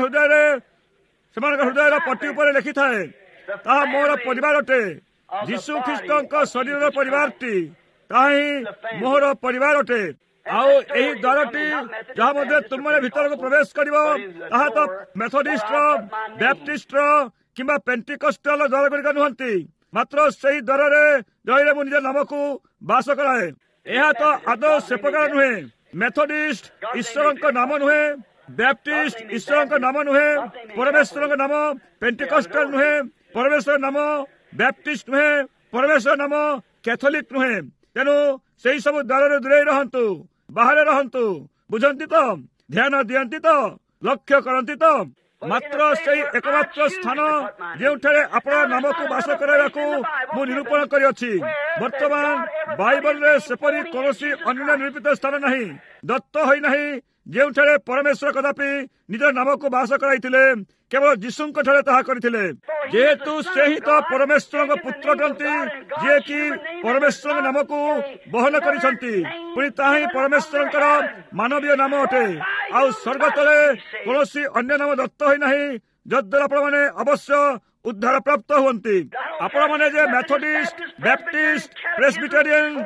ହୃଦୟର ପଟି ଉପରେ ଲେଖିଥାଏ। ତାହା ମୋର ପରିବାର ଅଟେ। ଯୀଶୁ ଖ୍ରୀଷ୍ଟଙ୍କ ଶରୀରର ପରିବାରଟି, ତାହା ହିଁ ମୋର ପରିବାର ଅଟେ। ଆଉ ଏହି ଦ୍ୱାରଟି ଯାହା ମଧ୍ୟ ତୁମମାନେ ଭିତରକୁ ପ୍ରବେଶ କରିବ, ତାହା ତ ମେଥୋଡିଷ୍ଟର, ବ୍ୟାପ୍ଟିଷ୍ଟର କିମ୍ବା ପେଣ୍ଟିକଷ୍ଟାଲ ଦ୍ୱାର ଗୁଡ଼ିକ ନୁହନ୍ତି। ମାତ୍ର ସେହି ଦ୍ୱାରରେ ରହିଲେ ମୁଁ ନିଜ ନାମକୁ ବାସ କରାଏ। ଏହା ତ ଆଦୌ ସେ ପ୍ରକାର ନୁହେଁ। ମେଥୋଡିଷ୍ଟ ଈଶ୍ୱରଙ୍କ ନାମ ନୁହେଁ, ବ୍ୟାପ୍ଟିଷ୍ଟ ଈଶ୍ୱରଙ୍କ ନାମ ନୁହେଁ, ପରମେଶ୍ୱରଙ୍କ ନାମ ପେଣ୍ଟିକଷ୍ଟାଲ ନୁହେଁ, ପରମେଶ୍ୱର ନାମ ବ୍ୟାପ୍ଟିଷ୍ଟ ନୁହେଁ, ପରମେଶ୍ୱର ନାମ କ୍ୟାଥୋଲିକ ନୁହେଁ। ତେଣୁ ସେହି ସବୁ ଦ୍ୱାରରେ ଦୂରେଇ ରହନ୍ତୁ, ବାହାରେ ରହନ୍ତୁ। ବୁଝନ୍ତି ତ? ଧ୍ୟାନ ଦିଅନ୍ତି ତ? ଲକ୍ଷ୍ୟ କରନ୍ତି ତ? ମାତ୍ର ସେହି ଏକମାତ୍ର ସ୍ଥାନ ଯେଉଁଠାରେ ଆପଣ ନାମକୁ ବାସ କରାଇବାକୁ ମୁଁ ନିରୂପଣ କରିଅଛି। ବର୍ତ୍ତମାନ ବାଇବଲରେ ସେପରି କୌଣସି ଅନ୍ୟ ନିରୂପିତ ସ୍ଥାନ ନାହିଁ, ଦତ୍ତ ହୋଇନାହିଁ, ଯେଉଁଠାରେ ପରମେଶ୍ୱର କଦାପି ନିଜ ନାମକୁ ବାସ କରାଇଥିଲେ। କେବଳ ଯୀଶୁଙ୍କ ଠାରେ ତାହା କରିଥିଲେ। ଯେହେତୁ ସେହି ତ ପରମେଶ୍ୱରଙ୍କ ପୁତ୍ର ଅଟନ୍ତି, ଯିଏକି ପରମେଶ୍ୱରଙ୍କ ନାମକୁ ବହନ କରିଛନ୍ତି। ପୁଣି ତାହା ହିଁ ପରମେଶ୍ୱରଙ୍କର ମାନବୀୟ ନାମ ଅଟେ। ଆଉ ସ୍ୱର୍ଗ ତଳେ କୌଣସି ଅନ୍ୟ ନାମ ଦତ୍ତ ହୋଇନାହିଁ, ଯଦ୍ୱାରା ଆପଣମାନେ ଅବଶ୍ୟ ଉଦ୍ଧାର ପ୍ରାପ୍ତ ହୁଅନ୍ତି। ଆପଣମାନେ ଯେ ମେଥୋଡିଷ୍ଟ, ବ୍ୟାପ୍ଟିଷ୍ଟ, ପ୍ରେସବିଟେରିଆନ,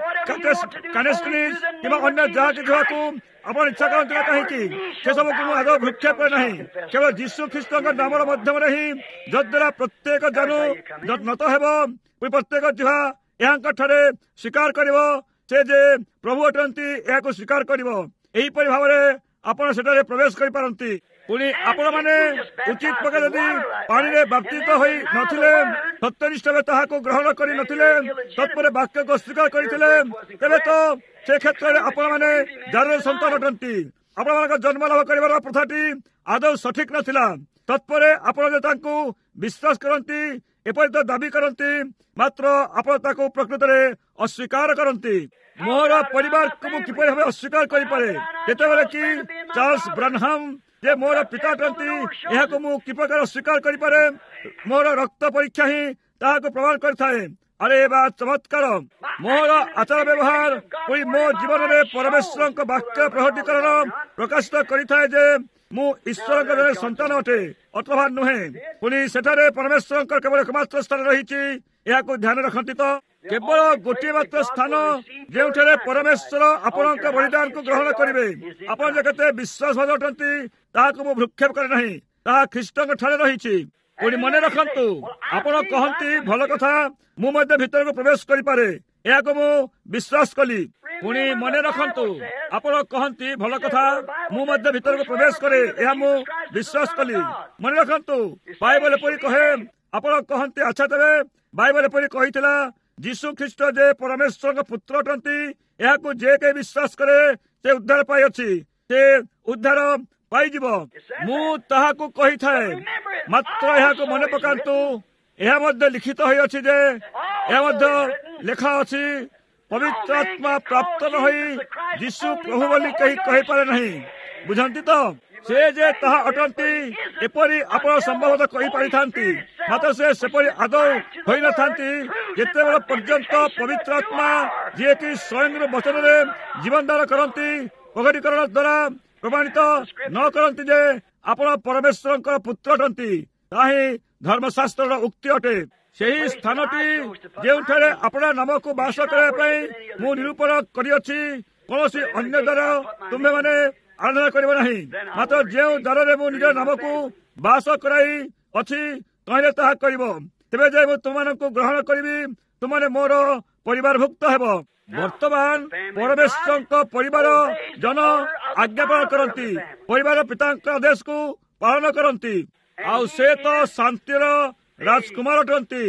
କାନେଷ୍ଟ୍ରିଜ କିମ୍ବା ଅନ୍ୟ ଯାହା କିଛି ହେବାକୁ ଆପଣ ଇଚ୍ଛା କରନ୍ତି ନା କାହିଁକି, ସେସବୁକୁ ମୁଁ ଆଦୌ ଭୃକ୍ଷେପ କରେ ନାହିଁ। କେବଳ ଯୀଶୁ ଖ୍ରୀଷ୍ଟଙ୍କ ନାମର ମାଧ୍ୟମରେ ହିଁ, ଯଦ୍ୱାରା ପ୍ରତ୍ୟେକ ଜାନୁ ନତ ହେବ, ପ୍ରତ୍ୟେକ ଜିହ୍ୱା ଏହାଙ୍କ ଠାରେ ସ୍ୱୀକାର କରିବ ସେ ଯେ ପ୍ରଭୁ ଅଟନ୍ତି, ଏହାକୁ ସ୍ୱୀକାର କରିବ। ଏହିପରି ଭାବରେ ଆପଣ ସେଠାରେ ପ୍ରବେଶ କରିପାରନ୍ତି। ପୁଣି ଆପଣମାନେ ଉଚିତ ପ୍ରକାର ଯଦି ପାଣିରେ ବାପ୍ତିତ ହୋଇ ନଥିଲେ, ସତ୍ୟନିଷ୍ଠ ଭାବେ ତାହାକୁ ଗ୍ରହଣ କରି ନଥିଲେ, ତତ୍ପରେ ବାକ୍ୟକୁ ଅସ୍ୱୀକାର କରିଥିଲେ, ତେବେ ତ ସେ କ୍ଷେତ୍ରରେ ଆପଣମାନେ ଜାରର ସନ୍ତାନ ଅଟନ୍ତି। ଆପଣମାନଙ୍କ ଜନ୍ମ ଲାଭ କରିବାର ପ୍ରଥାଟି ଆଦୌ ସଠିକ ନଥିଲା। ତତ୍ପରେ ଆପଣ ଯେ ତାଙ୍କୁ ବିଶ୍ୱାସ କରନ୍ତି, ଏପରି ତ ଦାବି କରନ୍ତି, ମାତ୍ର ଆପଣ ତାକୁ ପ୍ରକୃତରେ ଅସ୍ୱୀକାର କରନ୍ତି। ମୋର ପରିବାରକୁ ମୁଁ କିପରି ଭାବେ ଅସ୍ୱୀକାର କରିପାରେ, ଯେତେବେଳେ କି ଚାର୍ଲସ ବ୍ରାନହାମ ଯେ ମୋର ପିତା ଅଟନ୍ତି, ଏହାକୁ ମୁଁ କି ପ୍ରକାର ଅସ୍ୱୀକାର କରିପାରେ? ମୋର ରକ୍ତ ପରୀକ୍ଷା ହିଁ ତାହାକୁ ପ୍ରମାଣ କରିଥାଏ। ଆରେ ବା ଚମତ୍କାର! ମୋର ଆଚାର ବ୍ୟବହାର ପୁଣି ମୋ ଜୀବନରେ ପରମେଶ୍ୱରଙ୍କ ବାକ୍ୟ ପ୍ରହଟିକରଣ ପ୍ରକାଶିତ କରିଥାଏ ଯେ ମୁଁ ଈଶ୍ୱରଙ୍କ ଜଣେ ସନ୍ତାନ ଅଟେ, ଅଥବା ନୁହେଁ। ପୁଣି ସେଠାରେ ପରମେଶ୍ୱରଙ୍କର କେବଳ ଏକମାତ୍ର ସ୍ଥାନ ରହିଛି। ଏହାକୁ ଧ୍ୟାନ ରଖନ୍ତି ତ? କେବଳ ଗୋଟିଏ ମାତ୍ର ସ୍ଥାନ ଯେଉଁଠାରେ ପରମେଶ୍ୱର ଆପଣଙ୍କ ବଳିଦାନକୁ ଗ୍ରହଣ କରିବେ। ଆପଣ ଯେ କେତେ ବିଶ୍ୱାସବାଦ ଅଟନ୍ତି, ତାହାକୁ ମୁଁ ଭୃକ୍ଷେପ କରେ ନାହିଁ। ତାହା ଖ୍ରୀଷ୍ଟଙ୍କ ଠାରେ ରହିଛି। ପୁଣି ମନେ ରଖନ୍ତୁ, ଆପଣ କହନ୍ତି ଭଲ କଥା, ମୁଁ ମଧ୍ୟ ଭିତରକୁ ପ୍ରବେଶ କରିପାରେ, ଏହାକୁ ମୁଁ ବିଶ୍ୱାସ କଲି। ପୁଣି ମନେ ରଖନ୍ତୁ, ଆପଣ କହନ୍ତି ଭଲ କଥା, ମୁଁ ମଧ୍ୟ ଭିତରକୁ ପ୍ରବେଶ କରେ, ଏହା ମୁଁ ବିଶ୍ୱାସ କଲି। ମନେ ରଖନ୍ତୁ, ବାଇବଲ ଏପରି କହେ। ଆପଣ କହନ୍ତି ଆଚ୍ଛା, ତେବେ ବାଇବଲ ଏପରି କହିଥିଲା ଯୀଶୁ ଖ୍ରୀଷ୍ଟ ଯେ ପରମେଶ୍ୱରଙ୍କ ପୁତ୍ର ଅଟନ୍ତି, ଏହାକୁ ଯେ କେହି ବିଶ୍ୱାସ କରେ ସେ ଉଦ୍ଧାର ପାଇଅଛି, ସେ ଉଦ୍ଧାର ପାଇଯିବ। ମୁଁ ତାହାକୁ କହିଥାଏ, ମାତ୍ର ଏହାକୁ ମନେ ପକାନ୍ତୁ, ଏହା ମଧ୍ୟ ଲିଖିତ ହୋଇଅଛି ଯେ, ଏହା ମଧ୍ୟ ଲେଖା ଅଛି, ପବିତ୍ର ଆତ୍ମା ପ୍ରାପ୍ତ ନ ହୋଇ ଯୀଶୁ ପ୍ରଭୁ ବୋଲି କେହି କହିପାରେ ନାହିଁ। ବୁଝନ୍ତି ତ? ସେ ଯେ ତାହା ଅଟନ୍ତି, ଏପରି ଆପଣ ସମ୍ଭବତଃ କହିପାରିଥାନ୍ତି, ମାତ୍ର ସେ ସେପରି ଆଦୌ ହୋଇନଥାନ୍ତି ଯେତେବେଳେ ପର୍ଯ୍ୟନ୍ତ ପବିତ୍ର ଆତ୍ମା ଯିଏକି ସ୍ୱୟଂର ବଚନରେ ଜୀବନଦାନ କରନ୍ତି, ପ୍ରକଟୀକରଣ ଦ୍ୱାରା ପ୍ରମାଣିତ ନ କରନ୍ତି ଯେ ଆପଣ ପରମେଶ୍ୱରଙ୍କର ପୁତ୍ର ଅଟନ୍ତି। ତାହା ହିଁ ଧର୍ମଶାସ୍ତ୍ରର ଉକ୍ତି ଅଟେ। ସେହି ସ୍ଥାନଟି ଯେଉଁଠାରେ ଆପଣ ନାମକୁ ବାସ କରିବା ପାଇଁ ମୁଁ ନିରୂପଣ କରିଅଛି, କୌଣସି ଅନ୍ୟ ଦ୍ୱାର ତୁମ୍ଭେମାନେ ଆରାଧନା କରିବ ନାହିଁ। ମାତ୍ର ଯେଉଁ ଦ୍ୱାରରେ ମୁଁ ନିଜ ନାମକୁ ବାସ କରାଇ ଅଛି, କହିଲେ ତାହା କରିବ। ତେବେ ଯାଇ ମୁଁ ତୁମମାନଙ୍କୁ ଗ୍ରହଣ କରିବି, ତୁମମାନେ ମୋର ପରିବାରଭୁକ୍ତ ହେବ। ବର୍ତ୍ତମାନ ପରମେଶ୍ୱରଙ୍କ ପରିବାର ଜନ ଆଜ୍ଞାପାଳନ କରନ୍ତି, ପରିବାର ପିତାଙ୍କ ଆଦେଶକୁ ପାଳନ କରନ୍ତି। ଆଉ ସେ ତ ଶାନ୍ତିର ରାଜକୁମାର ଅଟନ୍ତି।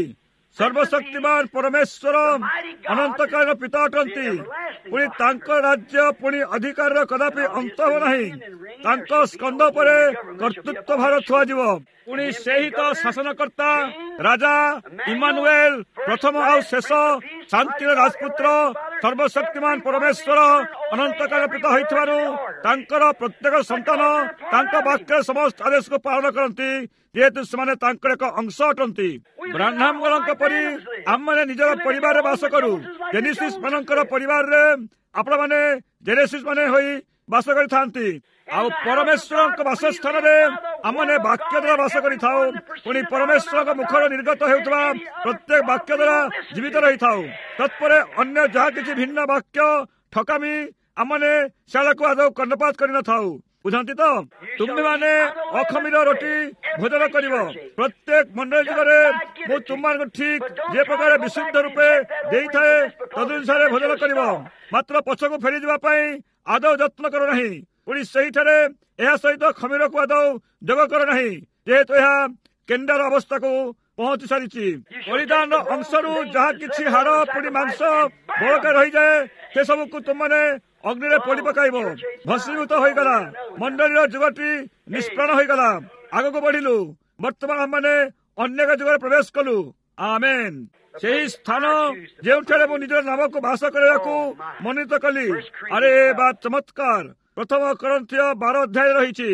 ସର୍ବଶକ୍ତିମାନ ପରମେଶ୍ୱର ଅନନ୍ତକାଳୀନ ପିତା ଅଟନ୍ତି। ପୁଣି ତାଙ୍କ ରାଜ୍ୟ ପୁଣି ଅଧିକାରର କଦାପି ଅନ୍ତ ହେବ ନାହିଁ। ତାଙ୍କ ସ୍କନ୍ଧ ଉପରେ କର୍ତ୍ତୃତ୍ୱ ଭାର ଥୁଆଯିବ। ପୁଣି ସେହି ତ ଶାସନକର୍ତ୍ତା ରାଜା ଇମାନୁଏଲ, ପ୍ରଥମ ଆଉ ଶେଷ, ଶାନ୍ତିର ରାଜପୁତ୍ର, ସର୍ବଶକ୍ତିମାନ ପରମେଶ୍ୱର ଅନନ୍ତକାଳୀନ ପିତା ହୋଇଥିବାରୁ ତାଙ୍କର ପ୍ରତ୍ୟେକ ସନ୍ତାନ ତାଙ୍କ ବାକ୍ୟରେ ସମସ୍ତ ଆଦେଶକୁ ପାଳନ କରନ୍ତି, ଯେହେତୁ ସେମାନେ ତାଙ୍କର ଏକ ଅଂଶ ଅଟନ୍ତି। ବ୍ରାହ୍ମଣଙ୍କ ପରି ଆମମାନେ ନିଜର ପରିବାରରେ ବାସ କରୁ। ଜେନେସିସ୍ ମାନଙ୍କର ପରିବାରରେ ଆପଣମାନେ ଜେନେସିସ୍ ମାନେ ହୋଇ ବାସ କରିଥାନ୍ତି। ଆଉ ପରମେଶ୍ୱରଙ୍କ ବାସସ୍ଥାନରେ ଆମମାନେ ବାକ୍ୟ ଦ୍ୱାରା ବାସ କରିଥାଉ। ପୁଣି ପରମେଶ୍ୱରଙ୍କ ମୁଖରୁ ନିର୍ଗତ ହେଉଥିବା ପ୍ରତ୍ୟେକ ବାକ୍ୟ ଦ୍ୱାରା ଜୀବିତ ରହିଥାଉ। ତତ୍ପରେ ଅନ୍ୟ ଯାହା କିଛି ଭିନ୍ନ ବାକ୍ୟ ଠକାମି ଆମମାନେ ସେଗୁଡ଼ାକୁ ଆଦୌ କର୍ଣ୍ଣପାତ କରିନଥାଉ। ବୁଝନ୍ତି ତ? ତୁମେମାନେ ଅଖମିର ରୋଟି ଭୋଜନ କରିବ। ପ୍ରତ୍ୟେକ ମଣ୍ଡଳ ଯୁଗରେ ମୁଁ ତୁମମାନଙ୍କୁ ଠିକ୍ ଯେ ପ୍ରକାର ବିଶୁଦ୍ଧ ରୂପେ ଦେଇଥାଏ ତଦନୁସାରେ ଭୋଜନ କରିବ। ମାତ୍ର ପଛକୁ ଫେରିଯିବା ପାଇଁ ଆଦୌ ଯତ୍ନ କର ନାହିଁ। ପୁଣି ସେହିଠାରେ ଏହା ସହିତ ଖମିରକୁ ଆଦୌ ଯୋଗ କର ନାହିଁ, ଯେହେତୁ ଏହା କେଣ୍ଡାର ଅବସ୍ଥାକୁ ପହଞ୍ଚି ସାରିଛି। ପରିଧାନର ଅଂଶରୁ ଯାହା କିଛି ହାଡ଼ ପୁଣି ମାଂସ ବଳକା ରହିଯାଏ, ସେସବୁକୁ ତୁମମାନେ ଅଗ୍ନିରେ ପୋଡ଼ି ପକାଇବ। ଭସ୍ମୀଭୂତ ହୋଇଗଲା। ମଣ୍ଡଳୀର ଯୁଗଟି ନିଷ୍ପ୍ରାଣ ହୋଇଗଲା। ଆଗକୁ ବଢିଲୁ। ବର୍ତ୍ତମାନ ଆମମାନେ ଅନେକ ଯୁଗରେ ପ୍ରବେଶ କଲୁ। ଆମେନ୍। ସେହି ସ୍ଥାନ ଯେଉଁଠାରେ ମୁଁ ନିଜର ନାମକୁ ବାସ କରିବାକୁ ମନୋନୀତ କଲି। ଆରେ ବା ଚମତ୍କାର! ପ୍ରଥମ କରନ୍ଥୀୟ 12 ଅଧ୍ୟାୟ ରହିଛି।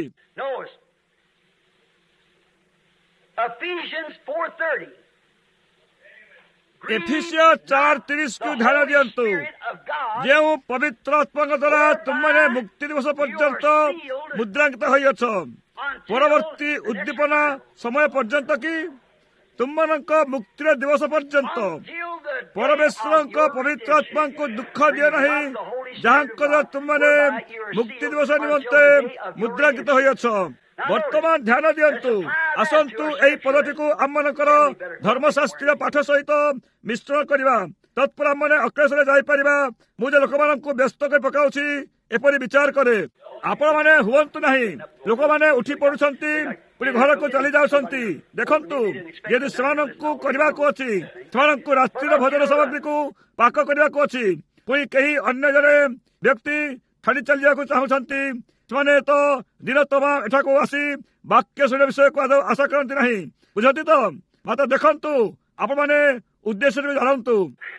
ଏଫିସିୟ 4:30କୁ ଧ୍ୟାନ ଦିଅନ୍ତୁ। ଯେଉଁ ପବିତ୍ର ଆତ୍ମାଙ୍କ ଦ୍ୱାରା ତୁମମାନେ ମୁକ୍ତି ଦିବସ ପର୍ଯ୍ୟନ୍ତ ମୁଦ୍ରାଙ୍କିତ ହୋଇଅଛ, ପରବର୍ତ୍ତୀ ଉଦ୍ଦୀପନା ସମୟ ପର୍ଯ୍ୟନ୍ତ କି ତୁମମାନଙ୍କ ମୁକ୍ତିର ଦିବସ ପର୍ଯ୍ୟନ୍ତ ପରମେଶ୍ୱରଙ୍କ ପବିତ୍ର ଆତ୍ମାଙ୍କୁ ଦୁଃଖ ଦିଅ ନାହିଁ, ଯାହାଙ୍କ ଦ୍ୱାରା ତୁମମାନେ ମୁକ୍ତି ଦିବସ ନିମନ୍ତେ ମୁଦ୍ରାଙ୍କିତ ହୋଇଅଛ। ବର୍ତ୍ତମାନ ଧ୍ୟାନ ଦିଅନ୍ତୁ। ଆସନ୍ତୁ ଏହି ପଦଟିକୁ ଆମମାନଙ୍କର ଧର୍ମଶାସ୍ତ୍ରୀୟ ପାଠ ସହିତ ମିଶ୍ରଣ କରିବା। ତତ୍ପରେ ଆମମାନେ ଅକ୍ଲେଶରେ ଯାଇପାରିବା। ମୁଁ ଯେ ଲୋକମାନଙ୍କୁ ବ୍ୟସ୍ତ କରି ପକାଉଛି ଏପରି ବିଚାର କରେ। ଆପଣମାନେ ହୁଅନ୍ତୁ ନାହିଁ। ଲୋକମାନେ ଉଠି ପଡୁଛନ୍ତି, ପୁଣି ଘରକୁ ଚାଲି ଯାଉଛନ୍ତି। ଦେଖନ୍ତୁ, ଯଦି ସେମାନଙ୍କୁ କରିବାକୁ ଅଛି, ସେମାନଙ୍କୁ ରାତ୍ରିର ଭୋଜନ ସାମଗ୍ରୀକୁ ପାକ କରିବାକୁ ଅଛି, ପୁଣି କେହି ଅନ୍ୟ ଜଣେ ବ୍ୟକ୍ତି ଛାଡ଼ି ଚାଲିବାକୁ ଚାହୁଁଛନ୍ତି, ସେମାନେ ତ ଦିନ ତମା ଏଠାକୁ ଆସି ବାକ୍ୟ ଶୁଣିବା ବିଷୟକୁ ଆଦୌ ଆଶା କରନ୍ତି ନାହିଁ। ବୁଝନ୍ତି ତ? ମାତ୍ର ଦେଖନ୍ତୁ, ଆପଣମାନେ ଉଦ୍ଦେଶ୍ୟରେ ଜାଣନ୍ତୁ।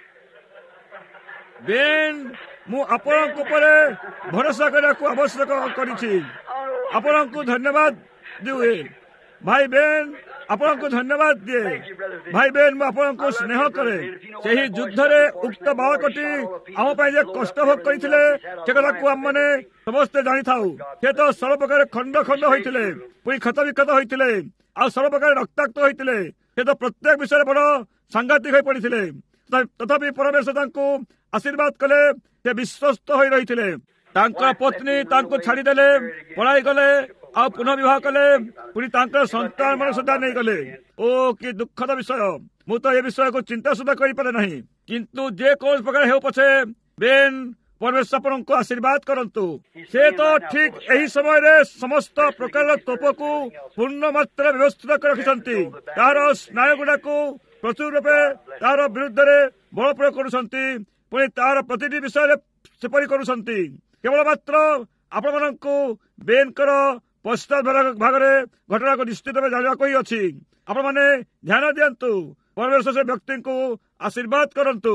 ବେନ୍, ମୁଁ ଆପଣଙ୍କ ଉପରେ ଭରସା କରିବାକୁ ଆବଶ୍ୟକ କରିଛି। ଆପଣଙ୍କୁ ଧନ୍ୟବାଦ ଦିଏ ଭାଇ ବେନ୍, ଆପଣଙ୍କୁ ଧନ୍ୟବାଦ ଦିଏ ଭାଇ ବେନ୍। ମୁଁ ଆପଣଙ୍କୁ ସ୍ନେହ କରେ। ସେହି ଯୁଦ୍ଧରେ ଉକ୍ତ ବାଳକଟି ଆମ ପାଇଁ ଯେ କଷ୍ଟ ଭୋଗ କରିଥିଲେ, ସେ କଥାକୁ ଆମମାନେ ସମସ୍ତେ ଜାଣିଥାଉ। ସେ ତ ସର୍ବପ୍ରକାର ଖଣ୍ଡ ଖଣ୍ଡ ହୋଇଥିଲେ, ପୁଣି କ୍ଷତ ବିକ୍ଷତ ହୋଇଥିଲେ, ଆଉ ସର୍ବପ୍ରକାର ରକ୍ତାକ୍ତ ହୋଇଥିଲେ। ସେ ତ ପ୍ରତ୍ୟେକ ବିଷୟରେ ବଡ଼ ସାଂଘାତିକ ହୋଇ ପଡ଼ିଥିଲେ। ତଥାପି ପରମେଶ୍ୱର ତାଙ୍କୁ ଆଶୀର୍ବାଦ କଲେ। ସେ ବିଶ୍ୱସ୍ତ ହୋଇ ରହିଥିଲେ। ତାଙ୍କ ପତ୍ନୀ ତାଙ୍କୁ ଛାଡ଼ିଦେଲେ, ପଳାଇଗଲେ, ଆଉ ପୁନଃ ବିବାହ କଲେ, ପୁଣି ତାଙ୍କର ସନ୍ତାନ ମାନ ସୁଦ୍ଧା ନେଇଗଲେ। ଓ କି ଦୁଃଖଦ ବିଷୟ! ମୁଁ ତ ଏ ବିଷୟକୁ ଚିନ୍ତା ସୁଦ୍ଧା କରିପାରେ ନାହିଁ। କିନ୍ତୁ ଯେ କୌଣସି ପ୍ରକାର ହେଉ ପଛେ, ବେନ୍, ପରମେଶ୍ୱର ଆପଣଙ୍କୁ ଆଶୀର୍ବାଦ କରନ୍ତୁ। ସେ ତ ଠିକ୍ ଏହି ସମୟରେ ସମସ୍ତ ପ୍ରକାରର ତୋପକୁ ପୂର୍ଣ୍ଣ ମାତ୍ରାରେ ବ୍ୟବସ୍ଥିତ କରି ରଖିଛନ୍ତି। ତାହାର ସ୍ନାୟୁ ଗୁଡ଼ାକୁ ପ୍ରଚୁର ରୂପେ ତାହାର ବିରୁଦ୍ଧରେ ବଳ ପ୍ରୟୋଗ କରୁଛନ୍ତି। ପୁଣି ତାହାର ପ୍ରତିଟି ବିଷୟରେ ସେପରି କରୁଛନ୍ତି। କେବଳ ମାତ୍ର ଆପଣମାନଙ୍କୁ ବେନ୍ଙ୍କର ପଶ୍ଚାତ ଭାଗରେ ଘଟଣାକୁ ନିଶ୍ଚିତ ଭାବେ ଜାଣିବାକୁ ହିଁ ଅଛି। ଆପଣମାନେ ଧ୍ୟାନ ଦିଅନ୍ତୁ। ପରମେଶ୍ୱର ସେ ବ୍ୟକ୍ତିଙ୍କୁ ଆଶୀର୍ବାଦ କରନ୍ତୁ।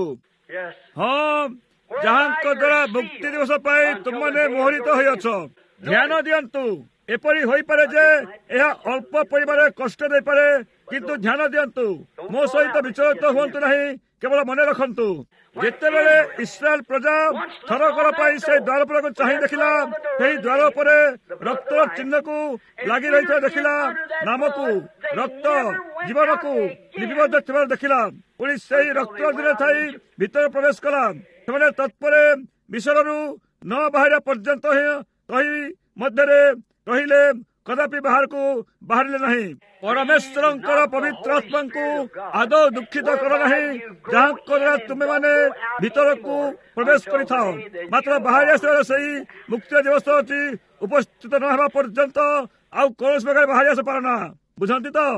ହଁ, ଯାହାଙ୍କ ଦ୍ୱାରା ମୁକ୍ତି ଦିବସ ପାଇଁ ତୁମମାନେ ମୋହରିତ ହୋଇଅଛ। ଧ୍ୟାନ ଦିଅନ୍ତୁ। ଏପରି ହୋଇପାରେ ଯେ ଏହା ଅଳ୍ପ ପରିମାଣରେ କଷ୍ଟ ଦେଇପାରେ, କିନ୍ତୁ ଧ୍ୟାନ ଦିଅନ୍ତୁ। ମୋ ସହିତ ବିଚଳିତ ହୁଅନ୍ତୁ ନାହିଁ। କେବଳ ମନେ ରଖନ୍ତୁ, ଯେତେବେଳେ ଇସ୍ରାଏଲ ପ୍ରଜା ଥରକର ପାଇଁ ସେ ଦ୍ୱାର ଉପରକୁ ଚାହିଁ ଦେଖିଲା, ସେହି ଦ୍ୱାର ଉପରେ ରକ୍ତର ଚିହ୍ନକୁ ଲାଗି ରହିଥିବା ଦେଖିଲା, ନାମକୁ, ରକ୍ତ, ଜୀବନକୁ ଲିପିବଦ୍ଧ ଥିବାର ଦେଖିଲା। ପୁଣି ସେହି ରକ୍ତ ଦିନେ ଥାଇ ଭିତରେ ପ୍ରବେଶ କଲା। ସେମାନେ ତତ୍ପରେ ମିଶରରୁ ନ ବାହାରିବା ପର୍ଯ୍ୟନ୍ତ ତହି ମଧ୍ୟରେ ରହିଲେ, କଦାପି ବାହାରକୁ ବାହାରିଲେ ନାହିଁ। ପରମେଶ୍ୱରଙ୍କର ପବିତ୍ର ଆତ୍ମାଙ୍କୁ ଆଦୌ ଦୁଃଖିତ କର ନାହିଁ, ଯାହାଙ୍କ ଦ୍ୱାରା ତୁମେମାନେ ଭିତରକୁ ପ୍ରବେଶ କରିଥାଅ। ମାତ୍ର ବାହାରି ଆସିବାର ସେହି ମୁକ୍ତିର ଦିବସ ଉପସ୍ଥିତ ନ ହେବା ପର୍ଯ୍ୟନ୍ତ ଆଉ କୌଣସି ପ୍ରକାର ବାହାରି ଆସିପାର ନା। ବୁଝନ୍ତି ତ?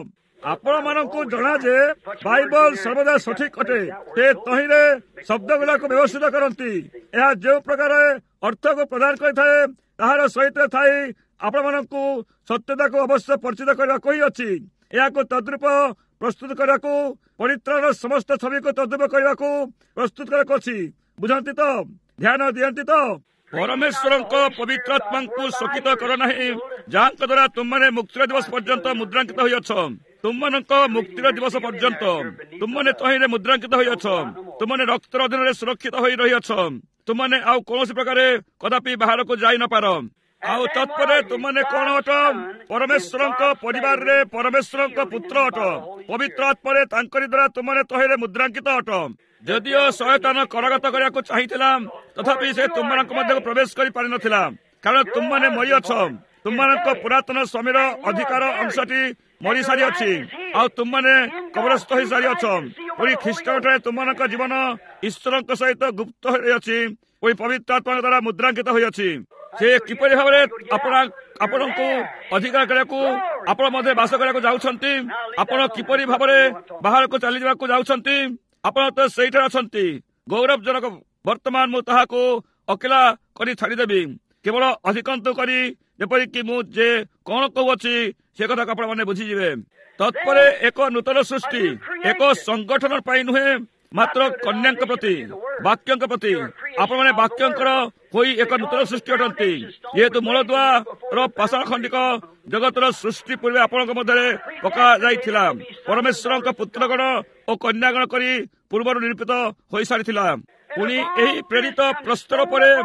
ଆପଣ ମାନଙ୍କୁ ଜଣା ଯେ ବାଇବଲ ସର୍ବଦା ସଠିକ ଅଟେ। ସେ ତହିଁରେ ଶବ୍ଦ ଗୁଡାକୁ ବ୍ୟବସ୍ଥିତ କରନ୍ତି। ଏହା ଯେଉଁ ପ୍ରକାର ଅର୍ଥକୁ ପ୍ରଦାନ କରିଥାଏ ତାହାର ସହିତ ଥାଇ ଆପଣମାନଙ୍କୁ ସତ୍ୟତାକୁ ଅବଶ୍ୟ ପରିଚିତ କରିବାକୁ ହିଁ ଅଛି। ଏହାକୁ ତଦ୍ରୂପ ପ୍ରସ୍ତୁତ କରିବାକୁ ପରିତ୍ରାଣ ସମସ୍ତ ଛବିକୁ ତଦ୍ରୂପ କରିବାକୁ ପ୍ରସ୍ତୁତ କରିବାକୁ ଅଛି। ବୁଝନ୍ତି ତ? ଧ୍ୟାନ ଦିଅନ୍ତି ତ? ପରମେଶ୍ୱରଙ୍କ ପବିତ୍ର ଆତ୍ମାଙ୍କୁ ଶୋକିତ କର ନାହିଁ, ଯାହାଙ୍କ ଦ୍ୱାରା ତୁମମାନେ ମୁକ୍ତିର ଦିବସ ପର୍ଯ୍ୟନ୍ତ ମୁଦ୍ରାଙ୍କିତ ହୋଇଅଛ। ତୁମମାନଙ୍କ ମୁକ୍ତିର ଦିବସ ପର୍ଯ୍ୟନ୍ତ ତୁମମାନେ ତହିଁରେ ମୁଦ୍ରାଙ୍କିତ ହୋଇଅଛ। ତୁମମାନେ ରକ୍ତର ଅଧୀନରେ ସୁରକ୍ଷିତ ହୋଇ ରହିଅଛ। ତୁମମାନେ ଆଉ କୌଣସି ପ୍ରକାର କଦାପି ବାହାରକୁ ଯାଇ ନପାର। ଆଉ ତତ୍ପରେ ତୁମମାନେ କଣ ଅଟ? ପରମେଶ୍ୱରଙ୍କ ପରିବାରରେ ପରମେଶ୍ୱରଙ୍କ ପୁତ୍ର ଅଟ। ପବିତ୍ର ଆତ୍ମାରେ ତାଙ୍କରି ଦ୍ୱାରା ତୁମମାନେ ତହିଁରେ ମୁଦ୍ରାଙ୍କିତ ଅଟ। ଯଦିଓ ଶୟତାନ କରାଗତ କରିବାକୁ ଚାହିଁଥିଲା, ତଥାପି ସେ ତୁମମାନଙ୍କ ମଧ୍ୟକୁ ପ୍ରବେଶ କରିପାରିନଥିଲା, କାରଣ ତୁମମାନେ ମରିଅଛ। ତୁମମାନଙ୍କ ପୁରାତନ ସ୍ୱାମୀର ଅଧିକାର ଅଂଶଟି ମରିସାରିଅଛି, ଆଉ ତୁମମାନେ କବରସ୍ଥ ହୋଇସାରିଅଛ। ପୁଣି ଖ୍ରୀଷ୍ଟଠାରେ ତୁମମାନଙ୍କ ଜୀବନ ଈଶ୍ୱରଙ୍କ ସହିତ ଗୁପ୍ତ ହୋଇଅଛି, ପୁଣି ପବିତ୍ର ଆତ୍ମାଙ୍କ ଦ୍ୱାରା ମୁଦ୍ରାଙ୍କିତ ହୋଇଅଛି। ସେ କିପରି ଭାବରେ ଆପଣଙ୍କୁ ଅଧିକାର କରିବାକୁ, ଆପଣ ମଧ୍ୟ ବାସ କରିବାକୁ ଯାଉଛନ୍ତି। ଆପଣ କିପରି ଭାବରେ ବାହାରକୁ ଚାଲିଯିବାକୁ ଯାଉଛନ୍ତି? ଆପଣ ତ ସେଇଠାରେ ଅଛନ୍ତି। ଗୌରବଜନକ। ବର୍ତ୍ତମାନ ମୁଁ ତାହାକୁ ଅକେଲା କରି ଛାଡ଼ିଦେବି, କେବଳ ଅଧିକନ୍ତୁ କରି, ଯେପରିକି ମୁଁ ଯେ କଣ କହୁଅଛି ସେ କଥାକୁ ଆପଣମାନେ ବୁଝିଯିବେ। ତତ୍ପରେ ଏକ ନୂତନ ସୃଷ୍ଟି, ଏକ ସଂଗଠନ ପାଇଁ ନୁହେଁ, ମାତ୍ର କନ୍ୟାଙ୍କ ପ୍ରତି, ବାକ୍ୟଙ୍କ ପ୍ରତି। ଆପଣମାନେ ବାକ୍ୟଙ୍କର ହୋଇ ଏକ ନୂତନ ସୃଷ୍ଟି ଅଟନ୍ତି। ଯେହେତୁ ମୂଳଦୁଆର ପାଷାଣ ଖଣ୍ଡିକ ଜଗତର ସୃଷ୍ଟି ପୂର୍ବେ ଆପଣଙ୍କ ମଧ୍ୟରେ ପକାଯାଇଥିଲା, ପରମେଶ୍ୱରଙ୍କ ପୁତ୍ରଗଣ ଓ କନ୍ୟାଗଣ କରି ପୂର୍ବରୁ ନିରୂପିତ ହୋଇସାରିଥିଲା। ପୁଣି ଏହି ପ୍ରେରିତ ପ୍ରସ୍ତର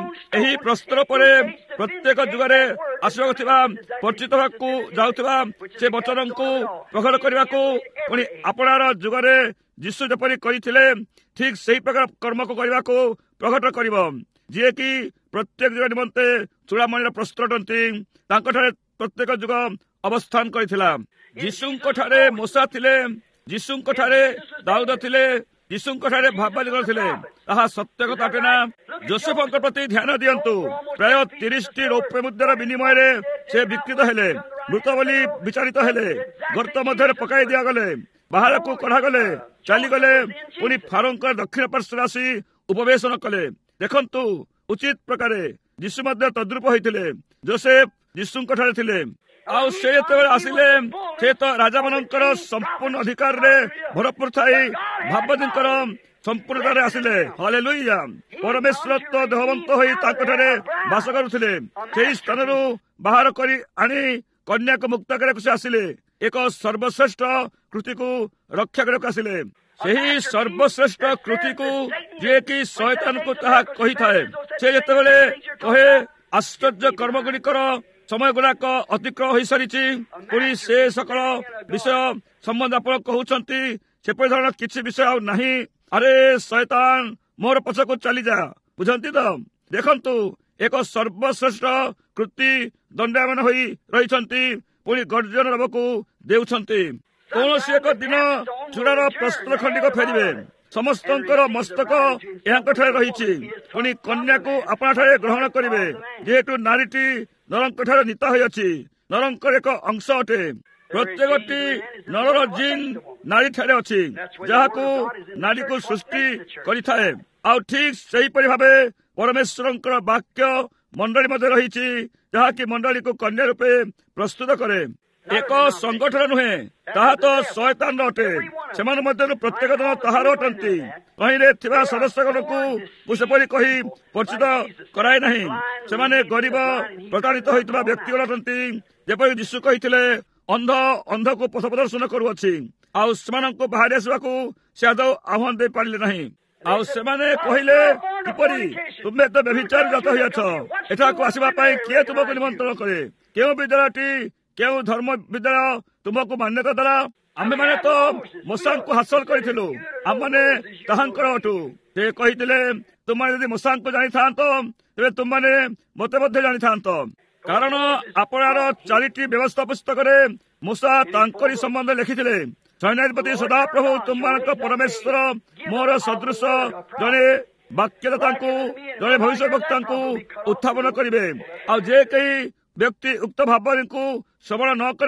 ପରେ ପ୍ରତ୍ୟେକ ଯୁଗରେ ଆସିବାକୁ ଥିବା, ପରିଚିତ ହେବାକୁ ଯାଉଥିବା ସେ ବଚନଙ୍କୁ ପ୍ରକଟ କରିବାକୁ, ପୁଣି ଆପଣାର ଯୁଗରେ ଯୀଶୁ ଯେପରି କରିଥିଲେ ଠିକ ସେହି ପ୍ରକାର କର୍ମକୁ କରିବାକୁ ପ୍ରକଟ କରିବ, ଯିଏକି ପ୍ରତ୍ୟେକ ଯୁଗ ନିମନ୍ତେ ଚୂଡ଼ାମଣିର ପ୍ରସ୍ତର ଅଟନ୍ତି। ତାଙ୍କଠାରେ ପ୍ରତ୍ୟେକ ଯୁଗ ଅବସ୍ଥାନ କରିଥିଲା। ଯୀଶୁଙ୍କଠାରେ ମୋଶା ଥିଲେ, ଯୀଶୁଙ୍କଠାରେ ଦାଉଦ ଥିଲେ, ଯୀଶୁଙ୍କଠାରେ ଭାବାଦିଗର ଥିଲେ। ତାହା ସତ୍ୟ କଥା ଅଟେ ନା? ଯୋସେଫଙ୍କ ପ୍ରତି ଧ୍ୟାନ ଦିଅନ୍ତୁ। ପ୍ରାୟ 30ଟି ରୌପ୍ୟ ମୁଦ୍ରାର ବିନିମୟରେ ସେ ବିକୃତ ହେଲେ, ମୃତ ବୋଲି ବିଚାରିତ ହେଲେ, ଗର୍ତ୍ତ ମଧ୍ୟରେ ପକାଇ ଦିଆଗଲେ, ବାହାରକୁ କଢାଗଲେ, ଚାଲିଗଲେ। ପୁଣି ଫାରୋଙ୍କ ଦକ୍ଷିଣ ପାର୍ଶ୍ୱରେ ଆସି ଉପବେଶନ କଲେ। ଦେଖନ୍ତୁ, ଉଚିତ ପ୍ରକାରେ ଯୀଶୁ ମଧ୍ୟ ତଦ୍ରୂପ ହୋଇଥିଲେ। ଯୋସେଫ ଯୀଶୁଙ୍କଠାରେ ଥିଲେ, ଆଉ ସେ ଯେତେବେଳେ ଆସିଲେ, ସେ ତ ରାଜାମାନଙ୍କର ସମ୍ପୂର୍ଣ୍ଣ ଅଧିକାରରେ ଭରପୁର ଥାଇ ଭାବଦୀଙ୍କର ସମ୍ପୂର୍ଣ୍ଣତାରେ ଆସିଲେ। ହାଲେଲୁୟା। ପରମେଶ୍ୱର ତ ଦେହବନ୍ତ ହୋଇ ତାଙ୍କଠାରେ ବାସ କରୁଥିଲେ। ସେହି ସ୍ଥାନରୁ ବାହାର କରି ଆଣି କନ୍ୟାକୁ ମୁକ୍ତ କରିବାକୁ ସେ ଆସିଲେ। ଏକ ସର୍ବଶ୍ରେଷ୍ଠ କୃତିକୁ ରକ୍ଷା କରିବାକୁ ଆସିଲେ। ସେହି ସର୍ବଶ୍ରେଷ୍ଠ କୃତିକୁ ଯିଏକି ଶୟତାନକୁ ତାହା କହିଥାଏ। ସେ ଯେତେବେଳେ କହେ ଆଶ୍ଚର୍ଯ୍ୟ କର୍ମ ଗୁଡ଼ିକର ସମୟ ଗୁଡାକ ଅତିକ୍ରମ ହୋଇସାରିଛି, ପୁଣି ସେ ସକଳ ବିଷୟ ସମ୍ବନ୍ଧ ଆପଣ କହୁଛନ୍ତି, ସେପରି ଧରଣ କିଛି ବିଷୟ ଆଉ ନାହିଁ। ଆରେ ଶୟତାନ, ମୋର ପଛକୁ ଚାଲିଯା। ବୁଝନ୍ତି ତ? ଦେଖନ୍ତୁ, ଏକ ସର୍ବଶ୍ରେଷ୍ଠ କୃତି ଦଣ୍ଡାୟମାନ ହୋଇ ରହିଛନ୍ତି, ପୁଣି ଗର୍ଜନ ରବକୁ ଦେଉଛନ୍ତି। କୌଣସି ଏକ ଦିନ ଚୂଡ଼ାର ପ୍ରସ୍ତର ଖଣ୍ଡିକ ଫେରିବେ। ସମସ୍ତଙ୍କର ମସ୍ତକ ଏହାଙ୍କଠାରେ ରହିଛି। ପୁଣି କନ୍ୟାକୁ ଆପଣଠାରେ ଗ୍ରହଣ କରିବେ, ଯେହେତୁ ନାରୀଟି ନରଙ୍କଠାରେ ନିତା ହୋଇଅଛି। ନରଙ୍କର ଏକ ଅଂଶ ଅଟେ। ପ୍ରତ୍ୟେକଟି ନରର ଜିନ୍ ନାରୀଠାରେ ଅଛି, ଯାହାକୁ ନାରୀକୁ ସୃଷ୍ଟି କରିଥାଏ। ଆଉ ଠିକ ସେହିପରି ଭାବେ ପରମେଶ୍ୱରଙ୍କର ବାକ୍ୟ ମଣ୍ଡଳୀ ମଧ୍ୟ ରହିଛି, ଯାହାକି ମଣ୍ଡଳୀକୁ କନ୍ୟା ରୂପେ ପ୍ରସ୍ତୁତ କରେ। ଏକ ସଂଗଠନ ନୁହେଁ, ତାହା ତ ଶୟତାନର ଅଟେ। ସେମାନେ ମଧ୍ୟରୁ ପ୍ରତ୍ୟେକ ଜଣ ତାହାର ଅଟନ୍ତି। ତହିଁରେ ଥିବା ସଦସ୍ୟମାନଙ୍କୁ ମୁଁ ସେପରି କହି ପରିଚିତ କରାଏ ନାହିଁ। ସେମାନେ ଗରିବ ପ୍ରତାଡ଼ିତ ହୋଇଥିବା ବ୍ୟକ୍ତିଗଣ ଅଟନ୍ତି। ଯେପରି ଯୀଶୁ କହିଥିଲେ, ଅନ୍ଧ ଅନ୍ଧକୁ ପଥ ପ୍ରଦର୍ଶନ କରୁଅଛି। ଆଉ ସେମାନଙ୍କୁ ବାହାରି ଆସିବାକୁ ସେ ଆଦୌ ଆହ୍ୱାନ ଦେଇପାରିଲେ ନାହିଁ। ଆଉ ସେମାନେ କହିଲେ, କିପରି ତୁମେ ତ ବ୍ୟଭିଚାରୀ ଜାତ ହୋଇଅଛ, ଏଠାକୁ ଆସିବା ପାଇଁ କିଏ ତୁମକୁ ନିମନ୍ତ୍ରଣ କରେ? କେଉଁ ବିଦ୍ୟାଳୟଟି, କେଉଁ ଧର୍ମ ବିଦ୍ୟାଳୟ ତୁମକୁ ମାନ୍ୟତା ଦେଲା? ଆମେମାନେ ତ ମୋଶାଙ୍କୁ ହାସଲ କରିଥିଲୁ, ଆମମାନେ ତାହାଙ୍କର ଅଟୁ। ସେ କହିଥିଲେ, ତୁମମାନେ ଯଦି ମୋଶାଙ୍କୁ ଜାଣିଥାନ୍ତ, ତେବେ ତୁମମାନେ ମୋତେ ମଧ୍ୟ ଜାଣିଥାନ୍ତ, କାରଣ ଆପଣାର 4ଟି ବ୍ୟବସ୍ଥା ପୁସ୍ତକରେ ମୋଶା ତାଙ୍କରି ସମ୍ବନ୍ଧରେ ଲେଖିଥିଲେ। ସୈନ୍ୟାଧିପତି ସଦାପ୍ରଭୁ ତୁମମାନଙ୍କ ପରମେଶ୍ୱର ମୋର ସଦୃଶ ଜଣେ ବାକ୍ୟଦାତାଙ୍କୁ, ଜଣେ ଭବିଷ୍ୟବକ୍ତାଙ୍କୁ ଉତ୍ଥାପନ କରିବେ। ଆଉ ଯେ କେହି ବ୍ୟକ୍ତି ଉକ୍ତ ଭାବକୁ ଶ୍ରବଣ ନ କରେ,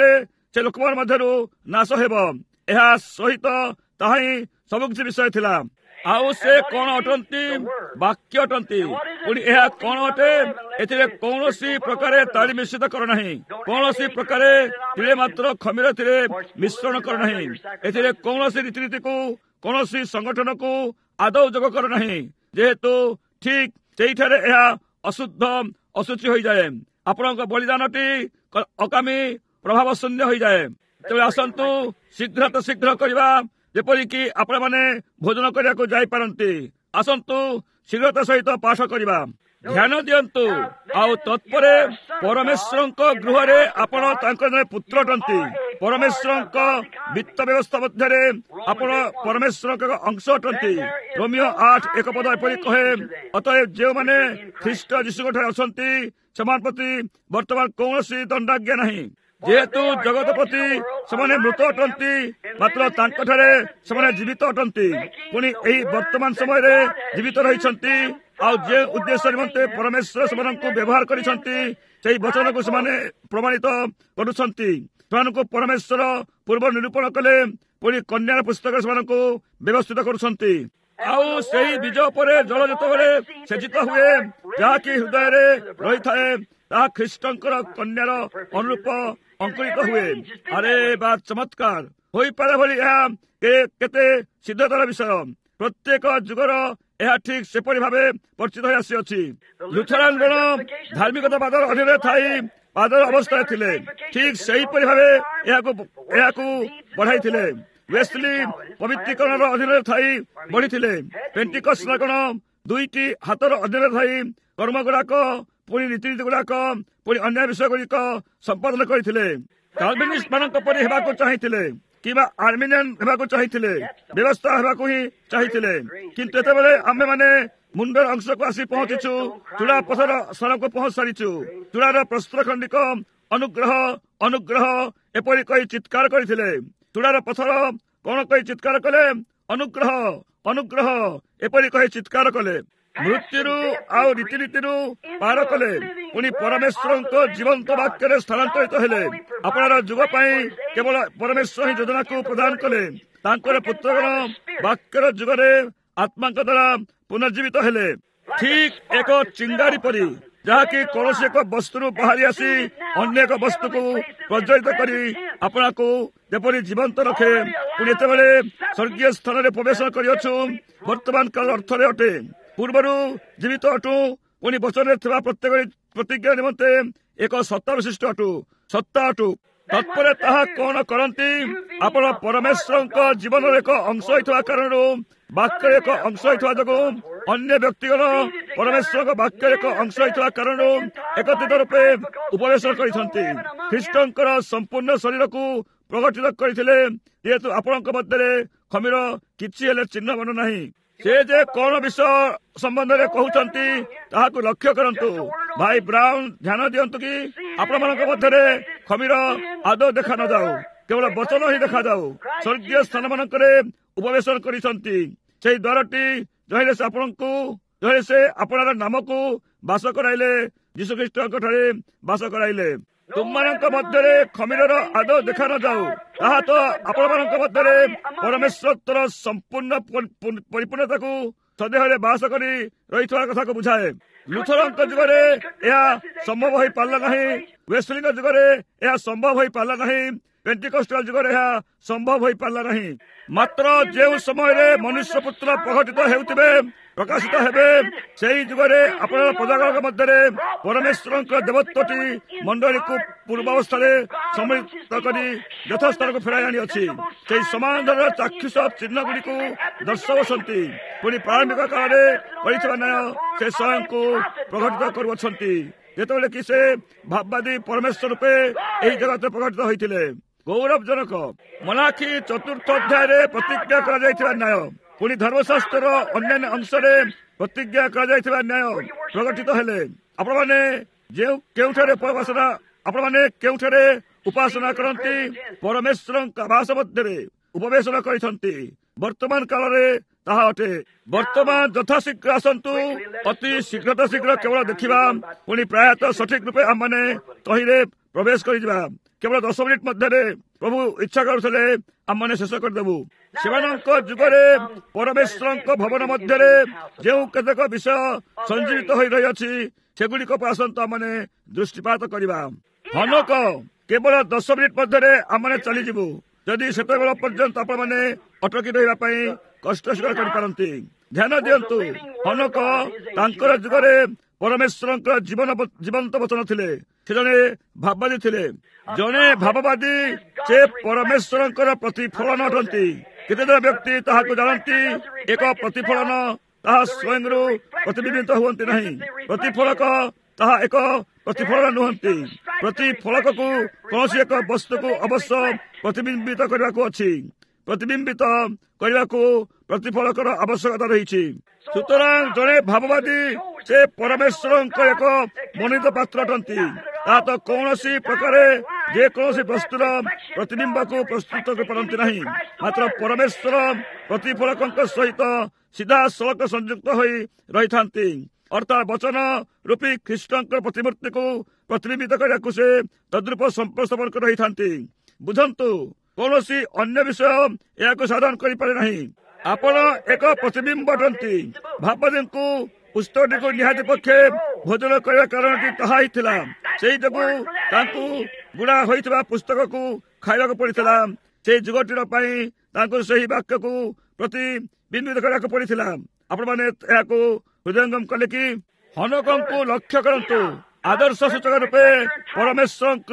ସେ ଲୋକମାନଙ୍କ ମଧ୍ୟରୁ ନାଶ ହେବ। ଏହା ସହିତ ତାହା ହିଁ ସବୁ କିଛି ବିଷୟ ଥିଲା। ଆଉ ସେ କଣ ଅଟନ୍ତି? ବାକ୍ୟ ଅଟନ୍ତି। ପୁଣି ଏହା କଣ ଅଟେ? ଏଥିରେ କୌଣସି ପ୍ରକାର ତାଳି ମିଶ୍ରିତ କର ନାହିଁ, କୌଣସି ପ୍ରକାର ତିଳେ ମାତ୍ର ଖମିର ଏଥିରେ ମିଶ୍ରଣ କର ନାହିଁ, ଏଥିରେ କୌଣସି ରୀତିନୀତିକୁ କୌଣସି ସଂଗଠନକୁ ଆଦୌ ଯୋଗ କର ନାହିଁ, ଯେହେତୁ ଠିକ୍ ସେଇଠାରେ ଏହା ଅଶୁଦ୍ଧ ଅଶୁଚି ହୋଇଯାଏ। ଆପଣଙ୍କ ବଳିଦାନଟି ଅକାମୀ ପ୍ରଭାବ ଶୂନ୍ୟ ହୋଇଯାଏ। ତେବେ ଆସନ୍ତୁ ଶୀଘ୍ର କରିବା, ଯେପରିକି ଆପଣମାନେ ଭୋଜନ କରିବାକୁ ଯାଇପାରନ୍ତି। ଆସନ୍ତୁ ଶୀଘ୍ରତା ସହିତ ପାଠ କରିବା। ଧ୍ୟାନ ଦିଅନ୍ତୁ। ଆଉ ତତ୍ପରେ ପରମେଶ୍ୱରଙ୍କ ଗୃହରେ ଆପଣ ତାଙ୍କ ଜଣେ ପୁତ୍ର ଅଟନ୍ତି। ପରମେଶ୍ୱରଙ୍କ ବିତ୍ତ ବ୍ୟବସ୍ଥା ମଧ୍ୟରେ ଆପଣ ପରମେଶ୍ୱରଙ୍କ ଅଂଶ ଅଟନ୍ତି। ରୋମିଓ 8:1 ଏପରି କହେ, ଅତଏବ ଯେଉଁମାନେ ଖ୍ରୀଷ୍ଟ ଯୀଶୁଙ୍କଠାରେ ଅଛନ୍ତି ସେମାନଙ୍କ ପ୍ରତି ବର୍ତ୍ତମାନ କୌଣସି ଦଣ୍ଡାଜ୍ଞା ନାହିଁ। ଯେହେତୁ ଜଗତ ପ୍ରତି ସେମାନେ ମୃତ ଅଟନ୍ତି, ମାତ୍ର ତାଙ୍କଠାରେ ସେମାନେ ଜୀବିତ ଅଟନ୍ତି। ପୁଣି ଏହି ବର୍ତ୍ତମାନ ସମୟରେ ଜୀବିତ ରହିଛନ୍ତି। ଆଉ ଯେଉଁ ଉଦ୍ଦେଶ୍ୟ ନିମନ୍ତେ ପରମେଶ୍ୱର ସେମାନଙ୍କୁ ବ୍ୟବହାର କରିଛନ୍ତି, ସେହି ବଚନକୁ ସେମାନେ ପ୍ରମାଣିତ କରୁଛନ୍ତି। ସେମାନଙ୍କୁ ପରମେଶ୍ୱର ପୂର୍ବ ନିରୂପଣ କଲେ, ପୁଣି କନ୍ୟାର ପୁସ୍ତକରେ ସେମାନଙ୍କୁ ବ୍ୟବସ୍ଥିତ କରୁଛନ୍ତି। ଆଉ ସେହି ବୀଜ ଉପରେ ଜଳ ଯେତେବେଳେ ସେଚିତ ହୁଏ, ଯାହାକି ହୃଦୟରେ ରହିଥାଏ, ତାହା ଖ୍ରୀଷ୍ଟଙ୍କର କନ୍ୟାର ଅନୁରୂପ ଅଙ୍କୁରିତ ହୁଏ। ଆରେ ବା ଚମତ୍କାର ହୋଇପାରେ ଭଳି ଏହା କେତେ ସିଦ୍ଧତାର ବିଷୟ। ପ୍ରତ୍ୟେକ ଯୁଗର ଏହା ଠିକ୍ ସେପରି ଭାବେ ପରିଚିତ ହୋଇ ଆସିଅଛି। ଲୁଥରାନ ଗଣ ଧାର୍ମିକତା ବାଦର ଅଧୀନରେ ଥାଇ ବାଦର ଅବସ୍ଥାରେ ଥିଲେ, ଠିକ୍ ସେହିପରି ଭାବେ ଏହାକୁ ବଢାଇଥିଲେ। ୱେସ୍ଲି ପବିତ୍ରୀକରଣର ଅଧୀନରେ ଥାଇ ବଢିଥିଲେ। ପେଣ୍ଟିକଷ୍ଟ ଗଣ ଦୁଇଟି ହାତର ଅଧୀନରେ ଥାଇ କର୍ମ ଗୁଡାକ, ପୁଣି ରୀତିନୀତି ଗୁଡାକ, ପୁଣି ଅନ୍ୟ ବିଷୟ ଗୁଡିକ ସମ୍ପାଦନ କରିଥିଲେ। କାଲଭିନିଷ୍ଟ ମାନଙ୍କ ପରି ହେବାକୁ ଚାହିଁଥିଲେ, କିମ୍ବା ଆର୍ମିନିଆନ ହେବାକୁ ଚାହିଁଥିଲେ, ବ୍ୟବସ୍ଥା ହେବାକୁ ହିଁ ଚାହିଁଥିଲେ। କିନ୍ତୁ ଯେତେବେଳେ ଆମେମାନେ ମୁଣ୍ଡର ଅଂଶକୁ ଆସି ପହଞ୍ଚିଛୁ, ଚୂଡା ପଥର ସ୍ଥାନକୁ ପହଞ୍ଚି ସାରିଛୁ, ଚୂଡାର ପ୍ରସ୍ତର ଖଣ୍ଡିକ ଅନୁଗ୍ରହ ଅନୁଗ୍ରହ ଏପରି କହି ଚିତ୍କାର କରିଥିଲେ। ଚୂଡାର ପଥର କଣ କହି ଚିତ୍କାର କଲେ? ଅନୁଗ୍ରହ ଅନୁଗ୍ରହ ଏପରି କହି ଚିତ୍କାର କଲେ। ମୃତ୍ୟୁରୁ ଆଉ ରୀତିନୀତିରୁ ପାର କଲେ, ପୁଣି ପରମେଶ୍ୱରଙ୍କ ଜୀବନ୍ତ ବାକ୍ୟରେ ସ୍ଥାନାନ୍ତରିତ ହେଲେ। ଆପଣର ଯୁଗ ପାଇଁ କେବଳ ପରମେଶ୍ୱର ହିଁ ଯୋଜନାକୁ ପ୍ରଦାନ କଲେ। ତାଙ୍କର ପୁତ୍ରଗଣ ବାକ୍ୟର ଯୁଗରେ ଆତ୍ମାଙ୍କ ଦ୍ୱାରା ପୁନର୍ଜୀବିତ ହେଲେ। ଠିକ୍ ଏକ ଚିଙ୍ଗାରି ପରି, ଯାହାକି କୌଣସି ଏକ ବସ୍ତୁରୁ ବାହାରି ଆସି ଅନ୍ୟ ଏକ ବସ୍ତୁକୁ ପ୍ରଜ୍ୱଳିତ କରି ଆପଣଙ୍କୁ ଯେପରି ଜୀବନ୍ତ ରଖେ। ପୁଣି ଯେତେବେଳେ ସ୍ୱର୍ଗୀୟ ସ୍ଥାନରେ ପ୍ରବେଶ କରିଅଛୁ, ବର୍ତ୍ତମାନ କାଳ ଅର୍ଥରେ ଅଟେ। ପୂର୍ବରୁ ଜୀବିତ ଅଟୁ, ପୁଣି ବଚନରେ ଥିବା ପ୍ରତ୍ୟେକ ପ୍ରତିଜ୍ଞା ନିମନ୍ତେ ଏକ ସତ୍ତା ବିଶିଷ୍ଟ ସତ୍ତା ଅଟୁ। ତତ୍ପରେ ତାହା କଣ କରନ୍ତି? ଆପଣ ପରମେଶ୍ୱରଙ୍କ ଜୀବନର ଏକ ଅଂଶ ହୋଇଥିବା କାରଣରୁ, ବାକ୍ୟର ଏକ ଅଂଶ ହୋଇଥିବା ଯୋଗୁଁ, ଅନ୍ୟ ବ୍ୟକ୍ତିଗଣ ପରମେଶ୍ୱରଙ୍କ ବାକ୍ୟର ଏକ ଅଂଶ ହୋଇଥିବା କାରଣରୁ ଏକତ୍ରିତ ରୂପେ ଉପବେଶନ କରିଛନ୍ତି। ଖ୍ରୀଷ୍ଟଙ୍କର ସମ୍ପୂର୍ଣ୍ଣ ଶରୀରକୁ ପ୍ରଗଠିତ କରିଥିଲେ। ଯେହେତୁ ଆପଣଙ୍କ ମଧ୍ୟରେ ଖମିର କିଛି ହେଲେ ଚିହ୍ନ ବନ ନାହିଁ। ସେ ଯେ କଣ ବିଷୟ ସମ୍ବନ୍ଧରେ କହୁଛନ୍ତି ତାହାକୁ ଲକ୍ଷ୍ୟ କରନ୍ତୁ। ଭାଇ ବ୍ରାଉନ, ଧ୍ୟାନ ଦିଅନ୍ତୁ କି ଆପଣମାନଙ୍କ ମଧ୍ୟରେ ଖମିର ଆଦୌ ଦେଖା ନଯାଉ, କେବଳ ବଚନ ହିଁ ଦେଖାଯାଉ। ସ୍ୱର୍ଗୀୟ ସ୍ଥାନ ମାନଙ୍କରେ ଉପବେଶନ କରିଛନ୍ତି। ସେହି ଦ୍ୱାରଟି ଯହିଁରେ ସେ ଆପଣର ନାମକୁ ବାସ କରାଇଲେ, ଯୀଶୁଖ୍ରୀଷ୍ଟଙ୍କ ଠାରେ ବାସ କରାଇଲେ। ତୁମମାନଙ୍କ ମଧ୍ୟରେ ଖମିରର ଆଦୌ ଦେଖା ନଯାଉ, ତାହା ତ ଆପଣମାନଙ୍କ ମଧ୍ୟରେ ପରମେଶ୍ୱରର ସମ୍ପୂର୍ଣ୍ଣ ପରିପୂର୍ଣ୍ଣତାକୁ ସଦେହରେ ବାସ କରି ରହିଥିବା କଥାକୁ ବୁଝାଏ। ଲୁଥରଙ୍କ ଯୁଗରେ ଏହା ସମ୍ଭବ ହୋଇପାରିଲା ନାହିଁ। ୱେସ୍ଲିଙ୍କ ଯୁଗରେ ଏହା ସମ୍ଭବ ହୋଇପାରିଲା ନାହିଁ। ପେଣ୍ଟିକଷ୍ଟାଲ ଯୁଗରେ ଏହା ସମ୍ଭବ ହୋଇପାରିଲା ନାହିଁ। ମାତ୍ର ଯେଉଁ ସମୟରେ ମନୁଷ୍ୟ ପୁତ୍ର ପ୍ରକଟିତ ହେଉଥିବେ, ପ୍ରକାଶିତ ହେବେ, ସେହି ଯୁଗରେ ଆପଣଙ୍କ ପ୍ରଜାମାନଙ୍କ ମଧ୍ୟରେ ପରମେଶ୍ୱରଙ୍କ ଦେବତ୍ୱଟି ମଣ୍ଡଳୀକୁ ପୂର୍ବାବସ୍ଥାରେ ସମ୍ମିଳିତ କରି ଯଥାସ୍ଥାନକୁ ଫେରାଇ ଆଣିଅଛି। ସେହି ସମାନ ଧରଣର ଚାକ୍ଷୁଷ ଚିହ୍ନ ଗୁଡ଼ିକୁ ଦର୍ଶାଉଛନ୍ତି। ପୁଣି ପ୍ରାରମ୍ଭିକ କାଳରେ କରିଥିବା ନ୍ୟାୟ ସେ ସ୍ୱୟଂକୁ ପ୍ରକଟିତ କରୁଅଛନ୍ତି, ଯେତେବେଳେ କି ସେ ଭାବବାଦୀ ପରମେଶ୍ୱର ରୂପେ ଏହି ଜଗତରେ ପ୍ରକଟିତ ହୋଇଥିଲେ। ଗୌରବଜନକ ମଲାଖି 4th ଅଧ୍ୟାୟରେ ପ୍ରତିଜ୍ଞା କରାଯାଇଥିବା ନ୍ୟାୟ, ପୁଣି ଧର୍ମଶାସ୍ତ୍ରର ଅନ୍ୟାନ୍ୟ ଅଂଶରେ ପ୍ରତିଜ୍ଞା କରାଯାଇଥିବା ନ୍ୟାୟ ପ୍ରକଟିତ ହେଲେ। ଆପଣମାନେ କେଉଁଠାରେ ଉପାସନା କରନ୍ତି? ପରମେଶ୍ୱରଙ୍କ ଆବାସ ମଧ୍ୟରେ ଉପବେଶନ କରିଛନ୍ତି। ବର୍ତ୍ତମାନ କାଳରେ ତାହା ଅଟେ। ବର୍ତ୍ତମାନ ଯଥାଶୀଘ୍ର ଆସନ୍ତୁ, ଅତି ଶୀଘ୍ର କେବଳ ଦେଖିବା, ପୁଣି ପ୍ରାୟତଃ ସଠିକ ରୂପେ ଆମମାନେ ତହିଁରେ ପ୍ରବେଶ କରିଯିବା। କେବଳ 10 ମିନିଟ୍ ମଧ୍ୟରେ ପ୍ରଭୁ ଇଚ୍ଛା କରୁଥିଲେ ଆମମାନେ ଶେଷ କରିଦେବୁ। ସେମାନଙ୍କ ଯୁଗରେ ପରମେଶ୍ୱରଙ୍କ ଭବନ ମଧ୍ୟରେ ଯେଉଁ କେତେକ ବିଷୟ ସଞ୍ଜୀବିତ ହୋଇ ରହିଅଛି ସେଗୁଡ଼ିକ ଆସନ୍ତୁ ଆମମାନେ ଦୃଷ୍ଟିପାତ କରିବା। ହନୋକ କେବଳ 10 ମିନିଟ୍ ମଧ୍ୟରେ ଆମମାନେ ଚାଲିଯିବୁ। ଯଦି ସେତେବେଳେ ପର୍ଯ୍ୟନ୍ତ ଆପଣମାନେ ଅଟକି ରହିବା ପାଇଁ କଷ୍ଟ ସ୍ୱୀକାର କରିପାରନ୍ତି। ଧ୍ୟାନ ଦିଅନ୍ତୁ, ହନୋକ ତାଙ୍କର ଯୁଗରେ ପରମେଶ୍ୱରଙ୍କର ଜୀବନ୍ତ ବଚନ ଥିଲେ। ସେ ଜଣେ ଭାବବାଦୀ ଥିଲେ। ଜଣେ ଭାବବାଦୀ ସେ ପରମେଶ୍ୱରଙ୍କର ପ୍ରତିଫଳନ ଅଟନ୍ତି। କେତେଜଣ ବ୍ୟକ୍ତି ତାହାକୁ ଜାଣନ୍ତି। ଏକ ପ୍ରତିଫଳନ ତାହା ସ୍ୱୟଂରୁ ପ୍ରତିବିମ୍ବିତ ହୁଅନ୍ତି ନାହିଁ। ପ୍ରତିଫଳକ ତାହା ଏକ ପ୍ରତିଫଳନ ନୁହନ୍ତି। ପ୍ରତିଫଳକକୁ କୌଣସି ଏକ ବସ୍ତୁକୁ ଅବଶ୍ୟ ପ୍ରତିବିମ୍ବିତ କରିବାକୁ ଅଛି। ପ୍ରତିବିମ୍ବିତ କରିବାକୁ ପ୍ରତିଫଳକର ଆବଶ୍ୟକତା ରହିଛି। ସୁତରାଂ ଜଣେ ଭାବବାଦୀ ସେ ପରମେଶ୍ୱରଙ୍କ ଏକ ମନୋନୀତ ପାତ୍ର ଅଟନ୍ତି। ତାହା ତ କୌଣସି ପ୍ରକାରେ ଯେକୌଣସି ବସ୍ତୁର ପ୍ରତିବିମ୍ବକୁ ପ୍ରସ୍ତୁତ କରିପାରନ୍ତି ନାହିଁ। ମାତ୍ର ପରମେଶ୍ୱର ପ୍ରତିଫଳକଙ୍କ ସହିତ ସିଧାସଳଖ ସଂଯୁକ୍ତ ହୋଇ ରହିଥାନ୍ତି। ଅର୍ଥାତ୍ ବଚନ ରୂପୀ ଖ୍ରୀଷ୍ଟଙ୍କର ପ୍ରତିମୂର୍ତ୍ତିକୁ ପ୍ରତିବିମ୍ବିତ କରିବାକୁ ସେ ତଦ୍ରୂପ ସମ୍ପର୍କ ରହିଥାନ୍ତି। ବୁଝନ୍ତୁ, କୌଣସି ଅନ୍ୟ ବିଷୟ ଏହାକୁ ସାଧନ କରିପାରେ ନାହିଁ। ଆପଣ ଏକ ପ୍ରତିବିମ୍ବ ଅଟନ୍ତି। ଭାବବାଦୀଙ୍କୁ ପୁସ୍ତକଟିକୁ ନିହାତି ପକ୍ଷେ ଭୋଜନ କରିବା କାରଣଟି ତାହା ହିଁ ଥିଲା। ସେହି ଯୋଗୁଁ ତାଙ୍କୁ ବୁଣା ହୋଇଥିବା ପୁସ୍ତକକୁ ଖାଇବାକୁ ପଡ଼ିଥିଲା। ସେହି ଯୁଗଟିର ପାଇଁ ତାଙ୍କୁ ସେହି ବାକ୍ୟକୁ ପ୍ରତିବିମ୍ବିତ କରିବାକୁ ପଡ଼ିଥିଲା। ଆପଣମାନେ ଏହାକୁ ହୃଦୟଙ୍ଗମ କଲେ କି? ହନୋକଙ୍କୁ ଲକ୍ଷ୍ୟ କରନ୍ତୁ। ଆଦର୍ଶ ସୂଚକ ରୂପେ ପରମେଶ୍ୱରଙ୍କ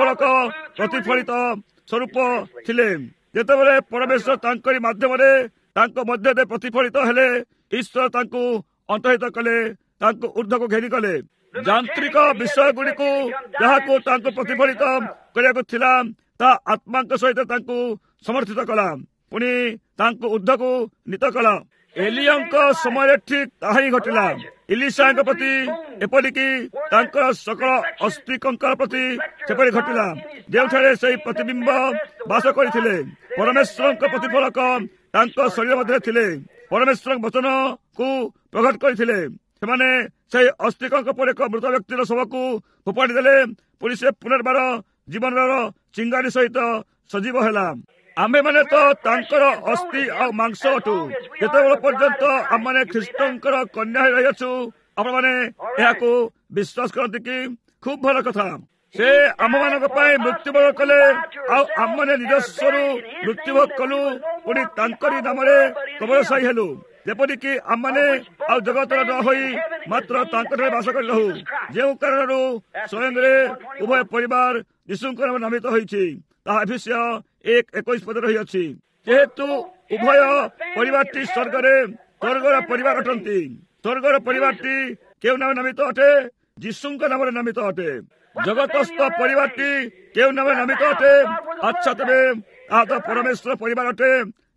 ପ୍ରତିଫଳିତ ସ୍ୱରୂପ ଥିଲେ। ଯେତେବେଳେ ପରମେଶ୍ୱର ତାଙ୍କରି ମାଧ୍ୟମରେ ତାଙ୍କ ମଧ୍ୟରେ ପ୍ରତିଫଳିତ ହେଲେ, ଈଶ୍ୱର ତାଙ୍କୁ ଅନ୍ତର୍ହିତ କଲେ, ତାଙ୍କୁ ଉର୍ଦ୍ଧ୍ୱକୁ ଘେରିଗଲେ। ଯାନ୍ତ୍ରିକ ବିଷୟ ଗୁଡ଼ିକୁ ଯାହାକୁ ତାଙ୍କୁ ପ୍ରତିଫଳିତ କରିବାକୁ ଥିଲା, ତାହା ଆତ୍ମାଙ୍କ ସହିତ ତାଙ୍କୁ ସମର୍ଥିତ କଲା, ପୁଣି ତାଙ୍କୁ ଉର୍ଦ୍ଧ୍ୱକୁ ନୀତ କଲା। ଏଲିୟଙ୍କ ସମୟରେ ଠିକ୍ ତାହା ହିଁ ଘଟିଲା। ଇଲିଶାଙ୍କ ପ୍ରତି ଏପରିକି ତାଙ୍କର ସକଳ ଅସ୍ଥି କଙ୍କାଳ ପ୍ରତି ସେପରି ଘଟିଲା। ଯେଉଁଠାରେ ସେହି ପ୍ରତିବିମ୍ବ ବାସ କରିଥିଲେ, ପରମେଶ୍ୱରଙ୍କ ପ୍ରତିଫଳକ ତାଙ୍କ ଶରୀର ମଧ୍ୟରେ ଥିଲେ। ପରମେଶ୍ୱରଙ୍କ ବଚନକୁ ପ୍ରକଟ କରିଥିଲେ। ସେମାନେ ସେହି ଅସ୍ଥିକଙ୍କ ପରେ ଏକ ମୃତ ବ୍ୟକ୍ତିର ଶବକୁ ଫୋପାଡ଼ି ଦେଲେ। ପୁଣି ସେ ପୁନର୍ବାର ଜୀବନର ଚିଙ୍ଗାରି ସହିତ ସଜୀବ ହେଲା। ଆମ୍ଭେମାନେ ତ ତାଙ୍କର ଅସ୍ଥି ଆଉ ମାଂସ ଅଟୁ। ଯେତେବେଳେ ପର୍ଯ୍ୟନ୍ତ ଆମମାନେ ଖ୍ରୀଷ୍ଟଙ୍କର କନ୍ୟା ହୋଇ ରହିଅଛୁ, ଆପଣମାନେ ଏହାକୁ ବିଶ୍ୱାସ କରନ୍ତି କି? ଖୁବ୍ ଭଲ କଥା। ସେ ଆମମାନଙ୍କ ପାଇଁ ମୃତ୍ୟୁବରଣ କଲେ, ଆଉ ଆମମାନେ ନିଜସ୍ୱରୁ ମୃତ୍ୟୁଭୋଗ କଲୁ, ପୁଣି ତାଙ୍କରି ନାମରେ କବରଶାୟୀ ହେଲୁ। ଯେପରିକି ଆମମାନେ ଆଉ ଜଗତର ନ ହୋଇ ମାତ୍ର ତାଙ୍କଠାରେ ବାସ କରି ରହୁ। ଯେଉଁ କାରଣରୁ ସ୍ୱୟଂରେ ଉଭୟ ପରିବାର ଯୀଶୁଙ୍କ ନାମରେ ନାମିତ ହୋଇଛି, ତାହା ଏଫେସୀୟ 1:21 ରହିଅଛି। ଯେହେତୁ ଉଭୟ ପରିବାରଟି ସ୍ୱର୍ଗର ପରିବାର ଅଟନ୍ତି। ସ୍ୱର୍ଗର ପରିବାରଟି କେଉଁ ନାମରେ ନାମିତ ଅଟେ? ଯୀଶୁଙ୍କ ନାମରେ ନାମିତ ଅଟେ। ଜଗତସ୍ଥ ପରିବାରଟି କେଉଁ ନାମରେ ନାମିତ ଅଟେ? ଆଚ୍ଛା, ତେବେ ତାହା ତ ପରମେଶ୍ୱର ପରିବାର ଅଟେ।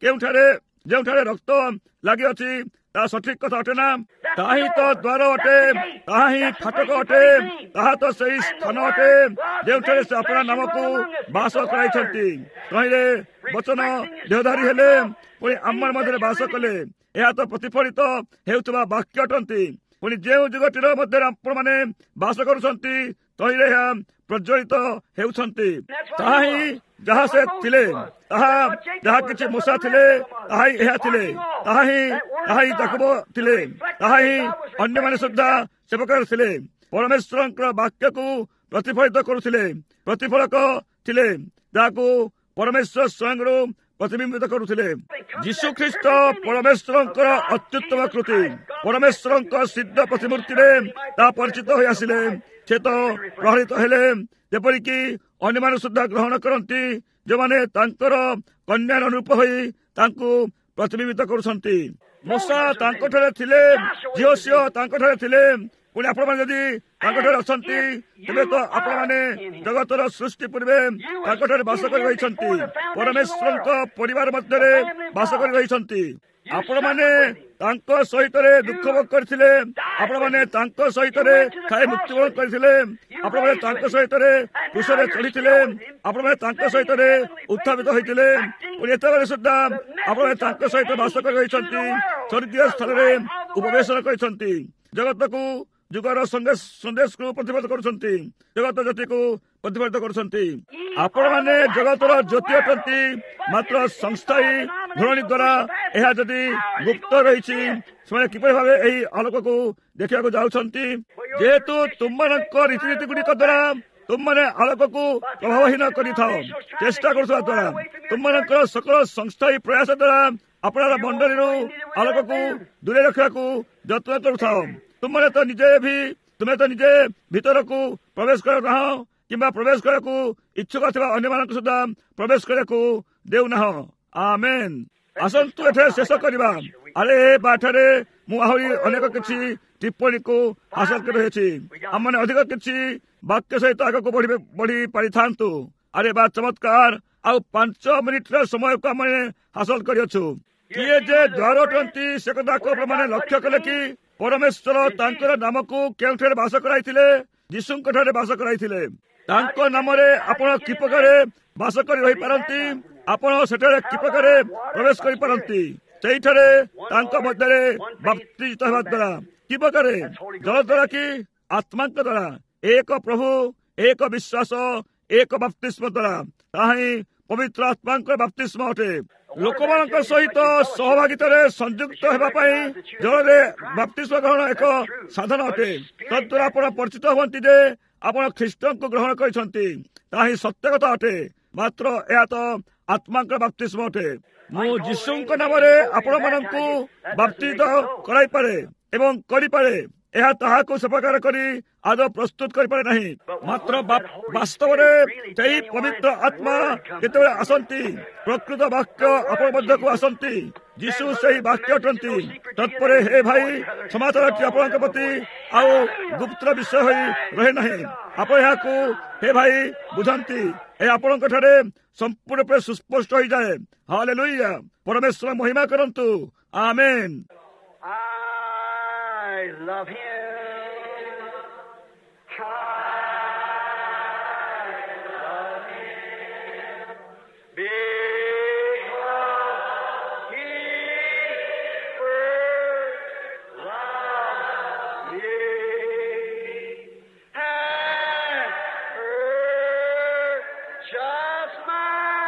ଯେଉଁଠାରେ ରକ୍ତ ଲାଗିଅଛି ତାହା ସଠିକ କଥା ଅଟେ ନା? ତାହା ହିଁ ତ ଦ୍ୱାର ଅଟେ, ତାହା ହିଁ ଫାଟକ ଅଟେ, ତାହା ତ ସେହି ସ୍ଥାନ ଅଟେ ଯେଉଁଠାରେ ସେ ଆପଣା ନାମକୁ ବାସ କରାଇଛନ୍ତି। ତହିଁରେ ବଚନ ଦେହଧାରୀ ହେଲେ, ପୁଣି ଆମ ମଧ୍ୟରେ ବାସ କଲେ। ଏହା ତ ପ୍ରତିଫଳିତ ହେଉଥିବା ବାକ୍ୟ ଅଟନ୍ତି। ପୁଣି ଯେଉଁ ଯୁଗଟିର ମଧ୍ୟରେ ଆପଣମାନେ ବାସ କରୁଛନ୍ତି, ତହିଁରେ ଏହା ପ୍ରଜ୍ୱଳିତ ହେଉଛନ୍ତି। ତାହା ହିଁ ଯାହା ସେ ଥିଲେ, ଯାହା କିଛି ମୂଷା ଥିଲେ, ତାହା ହିଁ ଏହା ଥିଲେ। ତାହା ହିଁ ଯାକୋବ ଥିଲେ, ତାହା ହିଁ ଅନ୍ୟମାନେ ସୁଦ୍ଧା ସେ ପ୍ରକାର ଥିଲେ। ପରମେଶ୍ୱରଙ୍କର ବାକ୍ୟକୁ ପ୍ରତିଫଳିତ କରୁଥିଲେ। ପ୍ରତିଫଳକ ଥିଲେ, ଯାହାକୁ ପରମେଶ୍ୱର ସ୍ୱୟଂରୁ ପ୍ରତିବିମ୍ବିତ କରୁଥିଲେ। ଯୀଶୁ ଖ୍ରୀଷ୍ଟ ପରମେଶ୍ୱରଙ୍କର ଅତ୍ୟୁତ୍ତମ କୃତି। ପରମେଶ୍ୱରଙ୍କ ସିଦ୍ଧ ପ୍ରତିମୂର୍ତ୍ତିରେ ତାହା ପରିଚିତ ହୋଇ ଆସିଲେ। ସେ ତ ପ୍ରହରିତ ହେଲେ, ଯେପରିକି ଅନ୍ୟମାନେ ସୁଦ୍ଧା ଗ୍ରହଣ କରନ୍ତି, ଯେଉଁମାନେ ତାଙ୍କର କନ୍ୟାର ରୂପ ହୋଇ ତାଙ୍କୁ ପ୍ରତିବିମ୍ବିତ କରୁଛନ୍ତି। ମୂଷା ତାଙ୍କଠାରେ ଥିଲେ, ଝିଅ ତାଙ୍କଠାରେ ଥିଲେ। ପୁଣି ଆପଣମାନେ ଯଦି ତାଙ୍କଠାରେ ଅଛନ୍ତି, ତେବେ ତ ଆପଣମାନେ ଜଗତର ସୃଷ୍ଟି ପୂର୍ବେ ତାଙ୍କଠାରେ ବାସ କରି ରହିଛନ୍ତି। ପରମେଶ୍ୱରଙ୍କ ପରିବାର ମଧ୍ୟରେ ବାସ କରି ରହିଛନ୍ତି। ଆପଣମାନେ ତାଙ୍କ ସହିତରେ ଦୁଃଖ ଭୋଗ କରିଥିଲେ। ଆପଣମାନେ ତାଙ୍କ ସହିତରେ ଖାଇ ମୃତ୍ୟୁବରଣ କରିଥିଲେ। ଆପଣମାନେ ତାଙ୍କ ସହିତରେ କୃଷରେ ଚଢ଼ିଥିଲେ। ଆପଣମାନେ ତାଙ୍କ ସହିତରେ ଉତ୍ଥାପିତ ହୋଇଥିଲେ। ପୁଣି ଏତେବେଳେ ସୁଦ୍ଧା ଆପଣମାନେ ତାଙ୍କ ସହିତ ବାସ କରି ରହିଛନ୍ତି। ସ୍ୱର୍ଗୀୟ ସ୍ଥଳରେ ଉପବେଶନ କରିଛନ୍ତି। ଜଗତକୁ ଯୁଗର ସନ୍ଦେଶକୁ ପ୍ରତିବାଦ କରୁଛନ୍ତି, ଜଗତ ଜ୍ୟୋତିକୁ ପ୍ରତିବାଦ କରୁଛନ୍ତି। ଆପଣମାନେ ଜଗତର ଜ୍ୟୋତି ଅଟନ୍ତି, ମାତ୍ର ସଂସ୍ଥାୟୀ ଘୂର୍ଣ୍ଣୀ ଦ୍ୱାରା ଏହା ଯଦି ଗୁପ୍ତ ରହିଛି, ସେମାନେ କିପରି ଭାବେ ଏହି ଆଲୋକକୁ ଦେଖିବାକୁ ଯାଉଛନ୍ତି? ଯେହେତୁ ତୁମମାନଙ୍କ ରୀତିନୀତି ଗୁଡ଼ିକ ଦ୍ୱାରା ତୁମମାନେ ଆଲୋକକୁ ପ୍ରଭାବହୀନ କରିଥାଅ, ଚେଷ୍ଟା କରୁଥିବା ଦ୍ୱାରା ତୁମମାନଙ୍କର ସକଳ ସଂସ୍ଥାୟୀ ପ୍ରୟାସ ଦ୍ୱାରା ଆପଣଙ୍କ ମଣ୍ଡଳୀରୁ ଆଲୋକକୁ ଦୂରେଇ ରଖିବାକୁ ଯତ୍ନ କରୁଥାଅ। ତୁମେ ତ ନିଜେ ଭିତରକୁ ପ୍ରବେଶ କର ନାହ, କିମ୍ବା ପ୍ରବେଶ କରିବାକୁ ଇଚ୍ଛୁକ ଥିବା ଅନ୍ୟମାନଙ୍କୁ ସୁଦ୍ଧା ପ୍ରବେଶ କରିବାକୁ ଦେଉନାହ। ଆମେନ୍। ଆସନ୍ତୁ ଏଠାରେ ଶେଷ କରିବା। ଆରେ ବାଠାରେ ମୁଁ ଆହୁରି ଅନେକ କିଛି ଟିପ୍ପଣୀକୁ ହାସଲ କରି ରହିଛି। ଆମମାନେ ଅଧିକ କିଛି ବାକ୍ୟ ସହିତ ଆଗକୁ ବଢି ପାରିଥାନ୍ତୁ। ଆରେ ବା ଚମତ୍କାର! ଆଉ 5 ମିନିଟର ସମୟକୁ ଆମେ ହାସଲ କରିଅଛୁ। କିଏ ଯେ ଦ୍ୱାର ଅଟନ୍ତି ସେ କଥାକୁ ଆପଣମାନେ ଲକ୍ଷ୍ୟ କଲେ କି? ପରମେଶ୍ୱର ତାଙ୍କର ନାମକୁ କେଉଁଠାରେ ବାସ କରାଇଥିଲେ? ଯୀଶୁଙ୍କଠାରେ ବାସ କରାଇଥିଲେ। ତାଙ୍କ ନାମରେ ଆପଣ କି ପ୍ରକାରେ ବାସ କରି ରହିପାରନ୍ତି? ଆପଣ ସେଠାରେ କି ପ୍ରକାରେ ପ୍ରବେଶ କରିପାରନ୍ତି? ସେଇଠାରେ ତାଙ୍କ ମଧ୍ୟରେ ବାପ୍ତିଜିତ ହେବା ଦ୍ୱାରା। କି ପ୍ରକାରେ? ଜଳ ଦ୍ୱାରା କି ଆତ୍ମାଙ୍କ ଦ୍ୱାରା? ଏକ ପ୍ରଭୁ, ଏକ ବିଶ୍ୱାସ, ଏକ ବାପ୍ତିସ୍ମ ଦ୍ୱାରା। ତାହା ହିଁ ପବିତ୍ର ଆତ୍ମାଙ୍କର ବାପ୍ତିସ୍ମ ଅଟେ। ଲୋକମାନଙ୍କ ସହିତ ସହଭାଗିତାରେ ସଂଯୁକ୍ତ ହେବା ପାଇଁ ଜଳରେ ବାପ୍ତିସ୍ମ ଗ୍ରହଣ ଏକ ସାଧନ ଅଟେ। ତଦ୍ୱାରା ଆପଣ ପରିଚିତ ହୁଅନ୍ତି ଯେ ଆପଣ ଖ୍ରୀଷ୍ଟଙ୍କୁ ଗ୍ରହଣ କରିଛନ୍ତି। ତାହା ହିଁ ସତ୍ୟ କଥା ଅଟେ। ମାତ୍ର ଏହା ତ ଆତ୍ମାଙ୍କର ବାପ୍ତିସ୍ମ ଅଟେ। ମୁଁ ଯୀଶୁଙ୍କ ନାମରେ ଆପଣମାନଙ୍କୁ ବାପ୍ତିତ କରାଇପାରେ ଏବଂ କରିପାରେ। ଏହା ତାହାକୁ ସେପ୍ରକାର କରି ଆଦୌ ପ୍ରସ୍ତୁତ କରିପାରେ ନାହିଁ। ମାତ୍ର ବାସ୍ତବରେ ସେହି ପବିତ୍ର ଆତ୍ମା ଯେତେବେଳେ ଆସନ୍ତି, ପ୍ରକୃତ ବାକ୍ୟ ଆପଣ ମଧ୍ୟକୁ ଆସନ୍ତି, ଯୀଶୁ ସେହି ବାକ୍ୟ ଅଟନ୍ତି। ତତ୍ପରେ ହେ ଭାଇ, ସମାଚାରଟି ଆପଣଙ୍କ ପ୍ରତି ଆଉ ଗୁପ୍ତ ବିଷୟ ହୋଇ ରହେ ନାହିଁ। ଆପଣ ଏହାକୁ ହେ ଭାଇ ବୁଝନ୍ତି। ଏହା ଆପଣଙ୍କ ଠାରେ ସମ୍ପୂର୍ଣ୍ଣ ରୂପେ ସୁସ୍ପଷ୍ଟ ହୋଇଯାଏ। ହାଲେଲୁୟା! ପରମେଶ୍ୱର ମହିମା କରନ୍ତୁ। ଆମେନ୍। I love him. I love him. Because he first loved me and purchased my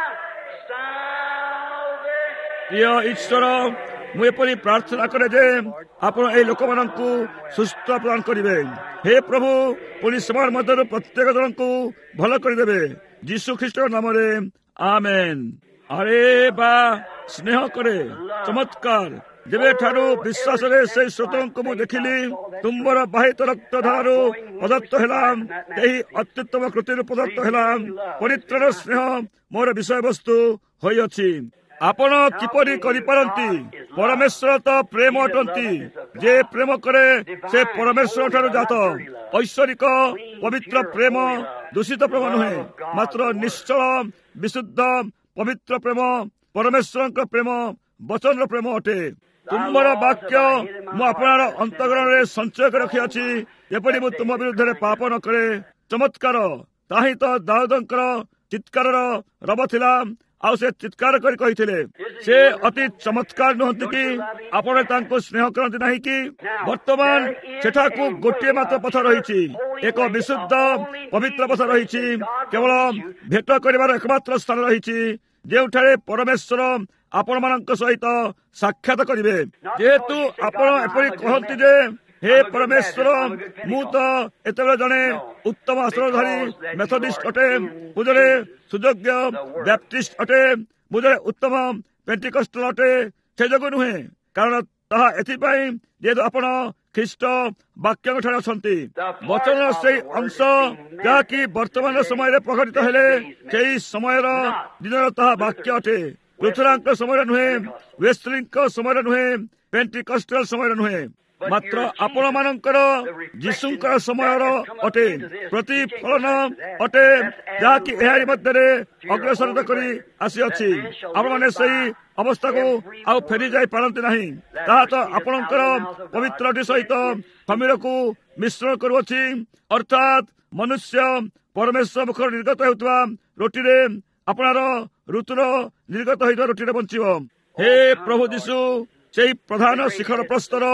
salvation. ପ୍ରିୟ ଈଶ୍ୱର, ମୁଁ ଏପରି ପ୍ରାର୍ଥନା କରେ ଯେ ଆପଣ ଏହି ଲୋକମାନଙ୍କୁ ସୁସ୍ଥ ପ୍ରଦାନ କରିବେ। ହେ ପ୍ରଭୁ, ପୁଣି ସେମାନଙ୍କ ମଧ୍ୟରୁ ପ୍ରତ୍ୟେକ ଜଣଙ୍କୁ ଭଲ କରିଦେବେ। ଯୀଶୁ ଖ୍ରୀଷ୍ଟଙ୍କ ନାମରେ ଆମେନ୍। ଆରେ ବା ସ୍ନେହ କରେ, ଚମତ୍କାର! ଯେବେଠାରୁ ବିଶ୍ୱାସରେ ସେହି ସ୍ରୋତଙ୍କୁ ମୁଁ ଦେଖିଲି, ତୁମର ବାହିତ ରକ୍ତ ଧାରାରୁ ପ୍ରଦତ୍ତ ହେଲା, ଏହି ଅତ୍ୟୁତ୍ତମ କୃତିରୁ ପ୍ରଦତ୍ତ ହେଲା ପବିତ୍ରର ସ୍ନେହ ମୋର ବିଷୟବସ୍ତୁ ହୋଇଅଛି। ଆପଣ କିପରି କରିପାରନ୍ତି? ପରମେଶ୍ୱର ତ ପ୍ରେମ ଅଟନ୍ତି। ଯେ ପ୍ରେମ କରେ ସେ ପରମେଶ୍ୱର ଠାରୁ ଜାତ। ଐଶ୍ୱରିକ ପବିତ୍ର ପ୍ରେମ ଦୂଷିତ ପ୍ରେମ ନୁହେଁ, ମାତ୍ର ନିଶ୍ଚଳ ବିଶୁଦ୍ଧ ପବିତ୍ର ପ୍ରେମ ପରମେଶ୍ୱରଙ୍କ ପ୍ରେମ, ବଚନର ପ୍ରେମ ଅଟେ। ତୁମର ବାକ୍ୟ ମୁଁ ଆପଣର ଅନ୍ତଃକରଣରେ ସଞ୍ଚୟ କରି ରଖିଅଛି, ଯେପରି ମୁଁ ତୁମ ବିରୁଦ୍ଧରେ ପାପ ନ କରେ। ଚମତ୍କାର! ତାହିଁ ତ ଦାଉଦଙ୍କର ଚିତ୍କାରର ରବ ଥିଲା। ଆଉ ସେ ଚିତ୍କାର କରି କହିଥିଲେ, ସେ ଅତି ଚମତ୍କାର ନୁହନ୍ତି କି? ଆପଣ ତାଙ୍କୁ ସ୍ନେହ କରନ୍ତି ନାହିଁ କି? ବର୍ତ୍ତମାନ ସେଠାକୁ ଗୋଟିଏ ମାତ୍ର ପଥ ରହିଛି, ଏକ ବିଶୁଦ୍ଧ ପବିତ୍ର ପଥ ରହିଛି। କେବଳ ଭେଟ କରିବାର ଏକମାତ୍ର ସ୍ଥାନ ରହିଛି, ଯେଉଁଠାରେ ପରମେଶ୍ୱର ଆପଣମାନଙ୍କ ସହିତ ସାକ୍ଷାତ କରିବେ। ଯେହେତୁ ଆପଣ ଏପରି କହନ୍ତି ଯେ ହେ ପରମେଶ୍ୱର, ମୁଁ ତ ଏତେବେଳେ ଜଣେ ଉତ୍ତମ ଆଶ୍ରୟଧାରୀ ମେଥୋଡିଷ୍ଟ ଅଟେ, ମୁଁ ଜଣେ ସୁଯୋଗ୍ୟ ବ୍ୟାପ୍ଟିଷ୍ଟ ଅଟେ, ମୁଁ ଜଣେ ଉତ୍ତମ ପେଣ୍ଟିକଷ୍ଟଲ ଅଟେ। ସେ ଯୋଗୁଁ ନୁହେଁ, କାରଣ ତାହା ଏଥିପାଇଁ ଯେହେତୁ ଆପଣ ଖ୍ରୀଷ୍ଟ ବାକ୍ୟଙ୍କଠାରେ ଅଛନ୍ତି। ବଚନର ସେହି ଅଂଶ ଯାହାକି ବର୍ତ୍ତମାନର ସମୟରେ ପ୍ରକଟିତ ହେଲେ, ସେହି ସମୟର ଦିନର ତାହା ବାକ୍ୟ ଅଟେ। ପୃଥୁରାଙ୍କ ସମୟରେ ନୁହେଁ, ୱେସ୍ଲିଙ୍କ ସମୟରେ ନୁହେଁ, ପେଣ୍ଟିକଷ୍ଟଲ ସମୟରେ ନୁହେଁ, ମାତ୍ର ଆପଣମାନଙ୍କର ଯୀଶୁଙ୍କର ସମୟର ଅଟେ, ପ୍ରତିଫଳନ ଅଟେ, ଯାହାକି ଏହାରି ମଧ୍ୟରେ ଅଗ୍ରସର କରି ଆସିଅଛି। ଆପଣମାନେ ସେହି ଅବସ୍ଥାକୁ ଆଉ ଫେରି ଯାଇ ପାରନ୍ତି ନାହିଁ। ତାହା ତ ଆପଣଙ୍କର ପବିତ୍ରଟି ସହିତ ଖମୀରକୁ ମିଶ୍ରଣ କରୁଅଛି, ଅର୍ଥାତ୍ ମନୁଷ୍ୟ ପରମେଶ୍ୱର ମୁଖରୁ ନିର୍ଗତ ହେଉଥିବା ରୋଟିରେ, ଆପଣର ଋତୁର ନିର୍ଗତ ହେଉଥିବା ରୋଟିରେ ବଞ୍ଚିବ। ହେ ପ୍ରଭୁ ଯୀଶୁ, ସେହି ପ୍ରଧାନ ଶିଖର ପ୍ରସ୍ତର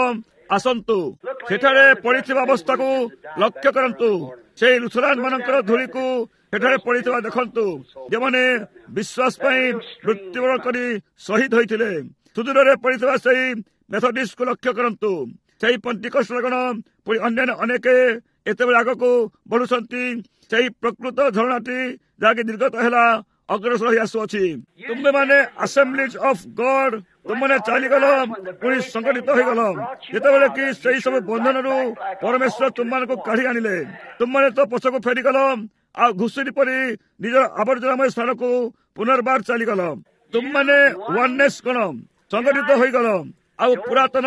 ଆସନ୍ତୁ ସେଠାରେ ପଡ଼ିଥିବା ଅବସ୍ଥାକୁ ଲକ୍ଷ୍ୟ କରନ୍ତୁ। ସେହି ଲୁଥରାନ ମାନଙ୍କର ଧୂଳିକୁ ସେଠାରେ ପଡ଼ିଥିବା ଦେଖନ୍ତୁ, ଯେଉଁମାନେ ବିଶ୍ୱାସ ପାଇଁ ମୃତ୍ୟୁବରଣ କରି ଶହୀଦ ହୋଇଥିଲେ। ସୁଦୂରରେ ପଡ଼ିଥିବା ସେହି ମେଥୋଡିଷ୍ଟକୁ ଲକ୍ଷ୍ୟ କରନ୍ତୁ। ସେହି ପେଣ୍ଟିକୋଷ୍ଟଲଗଣ ପୁଣି ଅନ୍ୟାନ୍ୟ ଅନେକ ଏତେବେଳେ ଆଗକୁ ବଢୁଛନ୍ତି। ସେହି ପ୍ରକୃତ ଝରଣାଟି ଯାହାକି ନିର୍ଗତ ହେଲା ଅଗ୍ରସର ହୋଇ ଆସୁଅଛି। ତୁମେମାନେ ଆସେମ୍ବଲିଜ୍ ଅଫ୍ ଗଡ୍, ତୁମମାନେ ଚାଲିଗଲ, ପୁଣି ସଂଗଠିତ ହୋଇଗଲ। ଯେତେବେଳେ କି ସେହି ସବୁ ବନ୍ଧନରୁ ପରମେଶ୍ୱର ତୁମମାନଙ୍କୁ କାଢି ଆଣିଲେ, ତୁମମାନେ ତ ପଛକୁ ଫେରିଗଲ ଆଉ ଘୁଷୁରୀ ପରି ନିଜର ଆବର୍ଜନାମୟ ସ୍ଥାନକୁ ପୁନର୍ବାର ଚାଲିଗଲ। ତୁମମାନେ ୱାନନେସ୍ ଗଣ ସଂଗଠିତ ହୋଇଗଲ ଆଉ ପୁରାତନ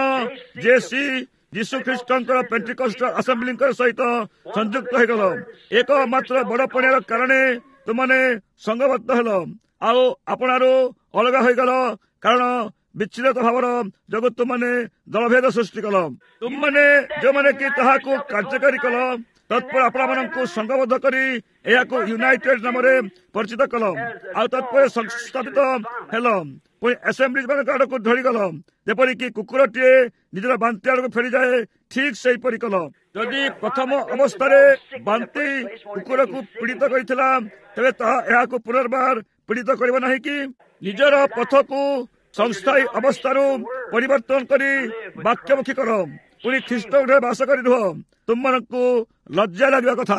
ଯୀଶୁ ଖ୍ରୀଷ୍ଟଙ୍କର ପେଣ୍ଟିକୋଷ୍ଟ ଆସେମ୍ବଲିଙ୍କ ସହିତ ସଂଯୁକ୍ତ ହୋଇଗଲ। ଏକମାତ୍ର ବଡ ପଣିଆର କାରଣେ ତୁମମାନେ ସଂଘବଦ୍ଧ ହେଲ ଆଉ ଆପଣାରୁ ଅଲଗା ହୋଇଗଲ, କାରଣ ବିଚ୍ଛିନ୍ନତା ଭାବର ଯୋଗୁଁ ତୁମମାନେ ଦଳଭେଦ ସୃଷ୍ଟି କଲ। ତୁମମାନେ ଯେଉଁମାନେ କି ତାହାକୁ କାର୍ଯ୍ୟକାରୀ କଲ, ତତ୍ପରେ ଆପଣମାନଙ୍କୁ ସଂଘବଦ୍ଧ କରି ଏହାକୁ ୟୁନାଇଟେଡ୍ ନାମରେ ପରିଚିତ କଲ ଆଉ ତତ୍ପରେ ସଂସ୍ଥାପିତ ହେଲ। ପୁଣି ଆସେମ୍ବଲିଜ୍ ମାନଙ୍କ ଆଡକୁ ଢଳିଗଲ, ଯେପରିକି କୁକୁରଟିଏ ନିଜର ବାନ୍ତି ଆଡକୁ ଫେରିଯାଏ, ଠିକ୍ ସେହିପରି କଲ। ଯଦି ପ୍ରଥମ ଅବସ୍ଥାରେ ବାନ୍ତି କୁକୁରକୁ ପୀଡ଼ିତ କରିଥିଲା, ତେବେ ତାହା ଏହାକୁ ପୁନର୍ବାର ପୀଡ଼ିତ କରିବ ନାହିଁ କି? ନିଜର ପଥକୁ ସଂସ୍ଥାୟୀ ଅବସ୍ଥାରୁ ପରିବର୍ତ୍ତନ କରି ବାକ୍ୟମୁଖୀ କର, ପୁଣି ଖ୍ରୀଷ୍ଟଠାରେ ବାସ କରି ରୁହ। ତୁମମାନଙ୍କୁ ଲଜ୍ଜା ଲାଗିବା କଥା।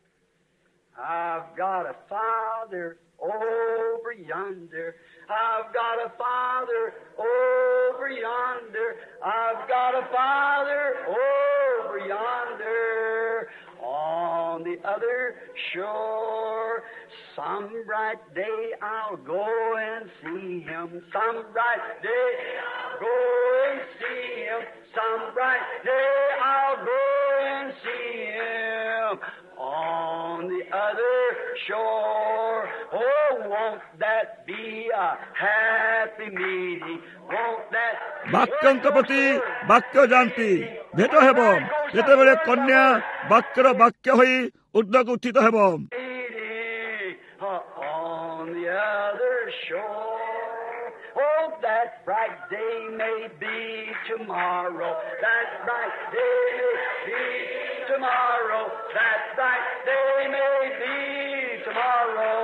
I've got a Father over yonder. I've got a Father over yonder. I've got a Father over yonder. On the other shore, some bright day I'll go and see Him. Some bright day I'll go and see Him. Some bright day I'll go and see Him. On the other shore, oh, won't that be a happy meeting? Won't that ବାକ୍ୟଙ୍କ ପ୍ରତି ବାକ୍ୟ ଯାଆନ୍ତି, ଭେଟ ହେବ, ଯେତେବେଳେ କନ୍ୟା ବାକ୍ୟର ବାକ୍ୟ ହୋଇ ଉର୍ଦ୍ଧ୍ୱକୁ ଉତ୍ଥିତ ହେବ। meeting on the other shore? Oh, that bright day may be tomorrow. That bright day may be tomorrow. That bright day may be tomorrow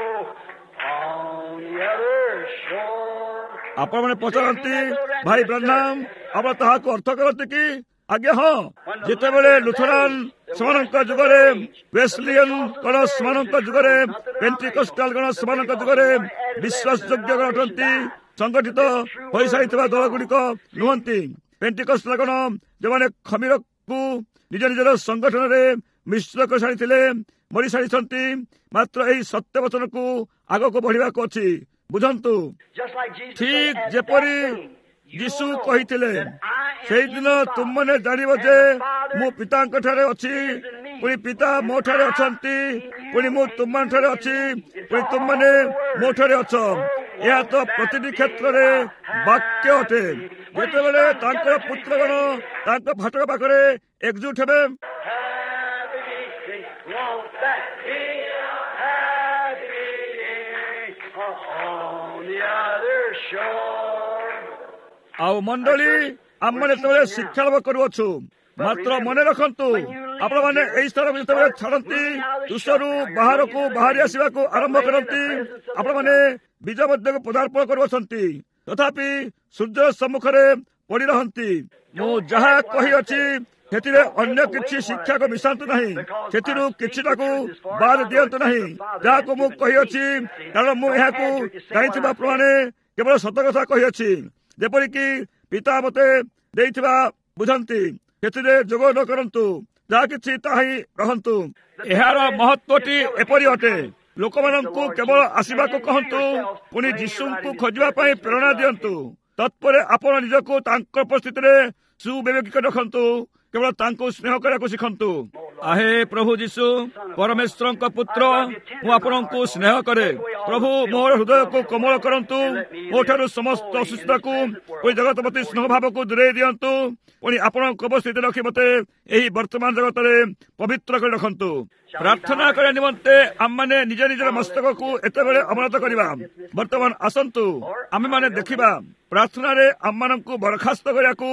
on the other shore. ଆପଣମାନେ ପଚାରନ୍ତି, ଭାଇ ବ୍ରାହ୍ମଣ, ଆପଣ ତାହାକୁ ଅର୍ଥ କରନ୍ତି କି? ଆଜ୍ଞା ହଁ। ଯେତେବେଳେ ଲୁଥରାନ ସେମାନଙ୍କ ଯୁଗରେ, ୱେସ୍ଲିୟନ ଗଣ ସେମାନଙ୍କ ଯୁଗରେ, ପେଣ୍ଟିକୋଷ୍ଟାଲ ଗଣ ସେମାନଙ୍କ ଯୁଗରେ ବିଶ୍ୱାସଯୋଗ୍ୟ ଗଣ ଅଟନ୍ତି, ସଂଗଠିତ ହୋଇସାରିଥିବା ଦଳଗୁଡ଼ିକ ନୁହନ୍ତି। ପେଣ୍ଟିକୋଷ୍ଟାଲ ଗଣ ଯେଉଁମାନେ ଖମୀରକୁ ନିଜ ନିଜର ସଂଗଠନରେ ମିଶ୍ର କରିସାରିଥିଲେ, ମରିସାରିଛନ୍ତି, ମାତ୍ର ଏହି ସତ୍ୟ ବଚନକୁ ଆଗକୁ ବଢିବାକୁ ଅଛି। ବୁଝନ୍ତୁ, ଠିକ୍ ଯେପରି ଯୀଶୁ କହିଥିଲେ, ସେଇଦିନ ତୁମମାନେ ଜାଣିବ ଯେ ମୁଁ ପିତାଙ୍କ ଠାରେ ଅଛି, ପୁଣି ପିତା ମୋ ଠାରେ ଅଛନ୍ତି, ପୁଣି ମୁଁ ତୁମଠାରେ ଅଛି, ପୁଣି ତୁମମାନେ ମୋ ଠାରେ ଅଛ। ଏହା ତ ପ୍ରତିଟି କ୍ଷେତ୍ରରେ ବାକ୍ୟ ଅଟେ। ଯେତେବେଳେ ତାଙ୍କର ପୁତ୍ରଗଣ ତାଙ୍କ ଫାଟକ ପାଖରେ ଏକଜୁଟ ହେବେ, Happy meeting, won't that be a happy meeting on the other shore? ଆଉ ମଣ୍ଡଳୀ, ଆମମାନେ ଯେତେବେଳେ ଶିକ୍ଷା ଲାଭ କରୁଅଛୁ, ମାତ୍ର ମନେ ରଖନ୍ତୁ, ଆପଣମାନେ ଏହି ସ୍ଥାନ ଯେତେବେଳେ ଛାଡ଼ନ୍ତି, ତୁଷରୁ ବାହାରକୁ ବାହାରି ଆସିବାକୁ ଆରମ୍ଭ କରନ୍ତି, ଆପଣମାନେ ବୀଜ ମଧ୍ୟକୁ ପଦାର୍ପଣ କରୁଅଛନ୍ତି, ତଥାପି ସୂର୍ଯ୍ୟ ସମ୍ମୁଖରେ ପଡ଼ି ରହନ୍ତି। ମୁଁ ଯାହା କହିଅଛି ସେଥିରେ ଅନ୍ୟ କିଛି ଶିକ୍ଷାକୁ ମିଶାନ୍ତୁ ନାହିଁ, ସେଥିରୁ କିଛିଟାକୁ ବାଦ ଦିଅନ୍ତୁ ନାହିଁ। ଯାହାକୁ ମୁଁ କହିଅଛି, କାରଣ ମୁଁ ଏହାକୁ ଜାଣିଥିବା ପ୍ରମାଣେ କେବଳ ସତ କଥା କହିଅଛି, ଯେପରିକି ପିତା ମୋତେ ଦେଇଥିବା ବୁଝନ୍ତି, ସେଥିରେ ଯୋଗ ନ କରନ୍ତୁ, ଯାହା କିଛି ତାହା ହିଁ ରହନ୍ତୁ। ଏହାର ମହତ୍ଵଟି ଏପରି ଅଟେ, ଲୋକମାନଙ୍କୁ କେବଳ ଆସିବାକୁ କହନ୍ତୁ, ପୁଣି ଯୀଶୁଙ୍କୁ ଖୋଜିବା ପାଇଁ ପ୍ରେରଣା ଦିଅନ୍ତୁ। ତତ୍ପରେ ଆପଣ ନିଜକୁ ତାଙ୍କ ପରିସ୍ଥିତିରେ ସୁବିବେକ ରଖନ୍ତୁ, କେବଳ ତାଙ୍କୁ ସ୍ନେହ କରିବାକୁ ଶିଖନ୍ତୁ। ଆହେ ପ୍ରଭୁ ଯୀଶୁ, ପରମେଶ୍ୱରଙ୍କ ପୁତ୍ର, ମୁଁ ଆପଣଙ୍କୁ ସ୍ନେହ କରେ। ପ୍ରଭୁ, ମୋର ହୃଦୟକୁ କୋମଳ କରନ୍ତୁ, ମୋଠାରୁ ସମସ୍ତ ଅସୁସ୍ଥତାକୁ, ପୁଣି ଜଗତ ପ୍ରତି ସ୍ନେହ ଭାବକୁ ଦୂରେଇ ଦିଅନ୍ତୁ, ପୁଣି ଆପଣଙ୍କ ଉପସ୍ଥିତି ରଖି ମୋତେ ଏହି ବର୍ତ୍ତମାନ ଜଗତରେ ପବିତ୍ର କରି ରଖନ୍ତୁ। ପ୍ରାର୍ଥନା କରିବା ନିମନ୍ତେ ଆମମାନେ ନିଜ ନିଜର ମସ୍ତକକୁ ଏତେବେଳେ ଅବନତ କରିବା। ବର୍ତ୍ତମାନ ଆସନ୍ତୁ ଆମେମାନେ ଦେଖିବା, ପ୍ରାର୍ଥନାରେ ଆମମାନଙ୍କୁ ବରଖାସ୍ତ କରିବାକୁ